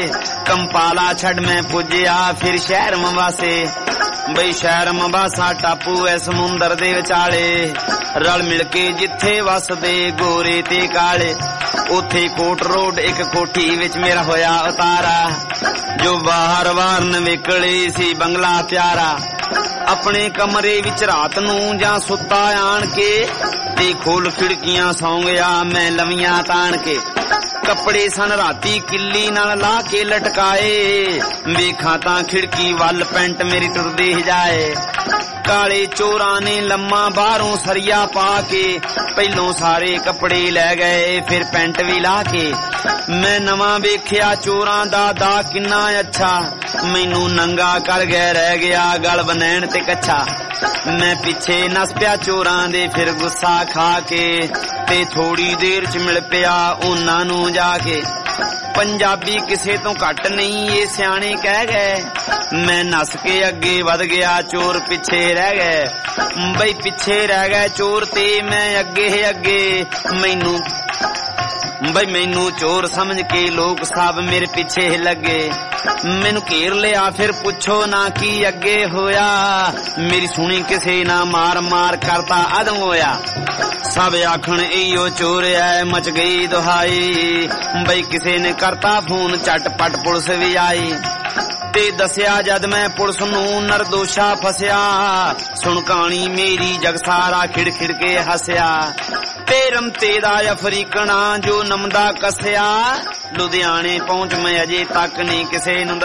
ਕੰਪਾਲਾ ਛੱਡ ਮੈਂ ਪੁੱਜਿਆ ਫਿਰ ਸ਼ਹਿਰ ਮਵਾਸੇ। ਬਈ ਸ਼ਹਿਰ ਮਵਾਸਾ ਟਾਪੂ ਐ ਸਮੁੰਦਰ ਦੇ ਵਿਚਾਲੇ, ਰਲ ਮਿਲ ਕੇ ਜਿੱਥੇ ਵਸਦੇ ਗੋਰੇ ਤੇ ਕਾਲੇ। ਉੱਥੇ ਕੋਟ ਰੋਡ ਇੱਕ ਕੋਠੀ ਵਿੱਚ ਮੇਰਾ ਹੋਇਆ ਉਤਾਰਾ, ਜੋ ਬਾਹਰ ਵਾਰਨ ਵੇਕਲੇ ਸੀ ਬੰਗਲਾ ਪਿਆਰਾ। ਆਪਣੇ ਕਮਰੇ ਵਿੱਚ ਰਾਤ ਨੂੰ ਜਾਂ ਸੁੱਤਾ ਆਣ ਕੇ, ਤੇ ਖੋਲ ਖਿੜਕੀਆਂ ਸੌਂ ਗਿਆ ਮੈਂ ਲਵੀਆਂ ਤਾਣ ਕੇ। ਕੱਪੜੇ ਸਨ ਰਾਤੀ ਕਿੱਲੀ ਨਾਲ ਲਾ ਕੇ ਲਟਕਾਏ, ਵੇਖਾਂ ਤਾਂ ਖਿੜਕੀ ਵੱਲ ਪੈਂਟ ਮੇਰੀ ਟੁਰਦੀ ਜਾਏ। ਕਾਲੇ ਚੋਰਾਂ ਨੇ ਲੰਮਾ ਬਾਹਰੋਂ ਸਰੀਆ ਪਾ ਕੇ, ਪਹਿਲੋਂ ਸਾਰੇ ਕੱਪੜੇ ਲੈ ਗਏ ਫਿਰ ਪੈਂਟ ਵੀ ਲਾ ਕੇ। ਮੈਂ ਨਵਾਂ ਵੇਖਿਆ ਚੋਰਾਂ ਦਾ ਦਾ ਕਿੰਨਾ ਅੱਛਾ, ਮੈਨੂੰ ਨੰਗਾ ਕਰ ਗਏ ਰਹਿ ਗਿਆ ਗਲ ਬਨੈਣ ਤੇ ਕੱਛਾ। ਮੈਂ ਪਿੱਛੇ ਨਸ ਪਿਆ ਚੋਰਾਂ ਦੇ ਫਿਰ ਗੁੱਸਾ ਖਾ ਕੇ, ਤੇ ਥੋੜੀ ਦੇਰ ਚ ਮਿਲ ਪਿਆ ਉਹਨਾਂ ਨੂੰ ਜਾ ਕੇ। ਪੰਜਾਬੀ ਕਿਸੇ ਤੋਂ ਘੱਟ ਨਹੀਂ ਇਹ ਸਿਆਣੇ ਕਹਿ ਗਏ। ਮੈਂ ਨੱਸ ਕੇ ਅੱਗੇ ਵਧ ਗਿਆ ਚੋਰ ਪਿੱਛੇ ਰਹਿ ਗਏ। ਬਈ ਪਿੱਛੇ ਰਹਿ ਗਏ ਚੋਰ ਤੇ ਮੈਂ ਅੱਗੇ ਅੱਗੇ। ਮੈਨੂੰ ਬਈ ਮੈਨੂੰ ਚੋਰ ਸਮਝ ਕੇ ਲੋਕ ਸਭ ਮੇਰੇ ਪਿੱਛੇ ਲੱਗੇ। ਮੈਨੂੰ ਘੇਰ ਲਿਆ ਫਿਰ ਪੁੱਛੋ ਨਾ ਕੀ ਅੱਗੇ ਹੋਇਆ। ਮੇਰੀ ਸੁਣੀ ਕਿਸੇ ਨਾ ਮਾਰ ਮਾਰ ਕਰਤਾ ਅਦਮ ਹੋਇਆ। ਸਭ ਆਖਣ ਇਹੋ ਚੋਰ ਐ ਮਚ ਗਈ ਦੁਹਾਈ। ਬਈ ਕਿਸੇ ਨੇ ਕਰਤਾ ਫੋਨ ਝਟਪਟ ਪੁਲਿਸ ਵੀ ਆਈ ਤੇ ਦੱਸਿਆ ਜਦ ਮੈਂ ਪੁਲਿਸ ਨੂੰ ਨਿਰਦੋਸ਼ਾ ਫਸਿਆ। ਸੁਣ ਕਹਾਣੀ ਮੇਰੀ ਜਗ ਸਾਰਾ ਖਿੜ ਖਿੜ ਕੇ ਹੱਸਿਆ। ਤੇ ਰਮਤੇ ਦਾ ਅਫਰੀਕਣਾ ਜੋ ਨਮਦਾ ਕੱਸਿਆ। ਲੁਧਿਆਣੇ ਪਹੁੰਚ ਮੈਂ ਅਜੇ ਤੱਕ ਨਹੀਂ ਕਿਸੇ ਨੂੰ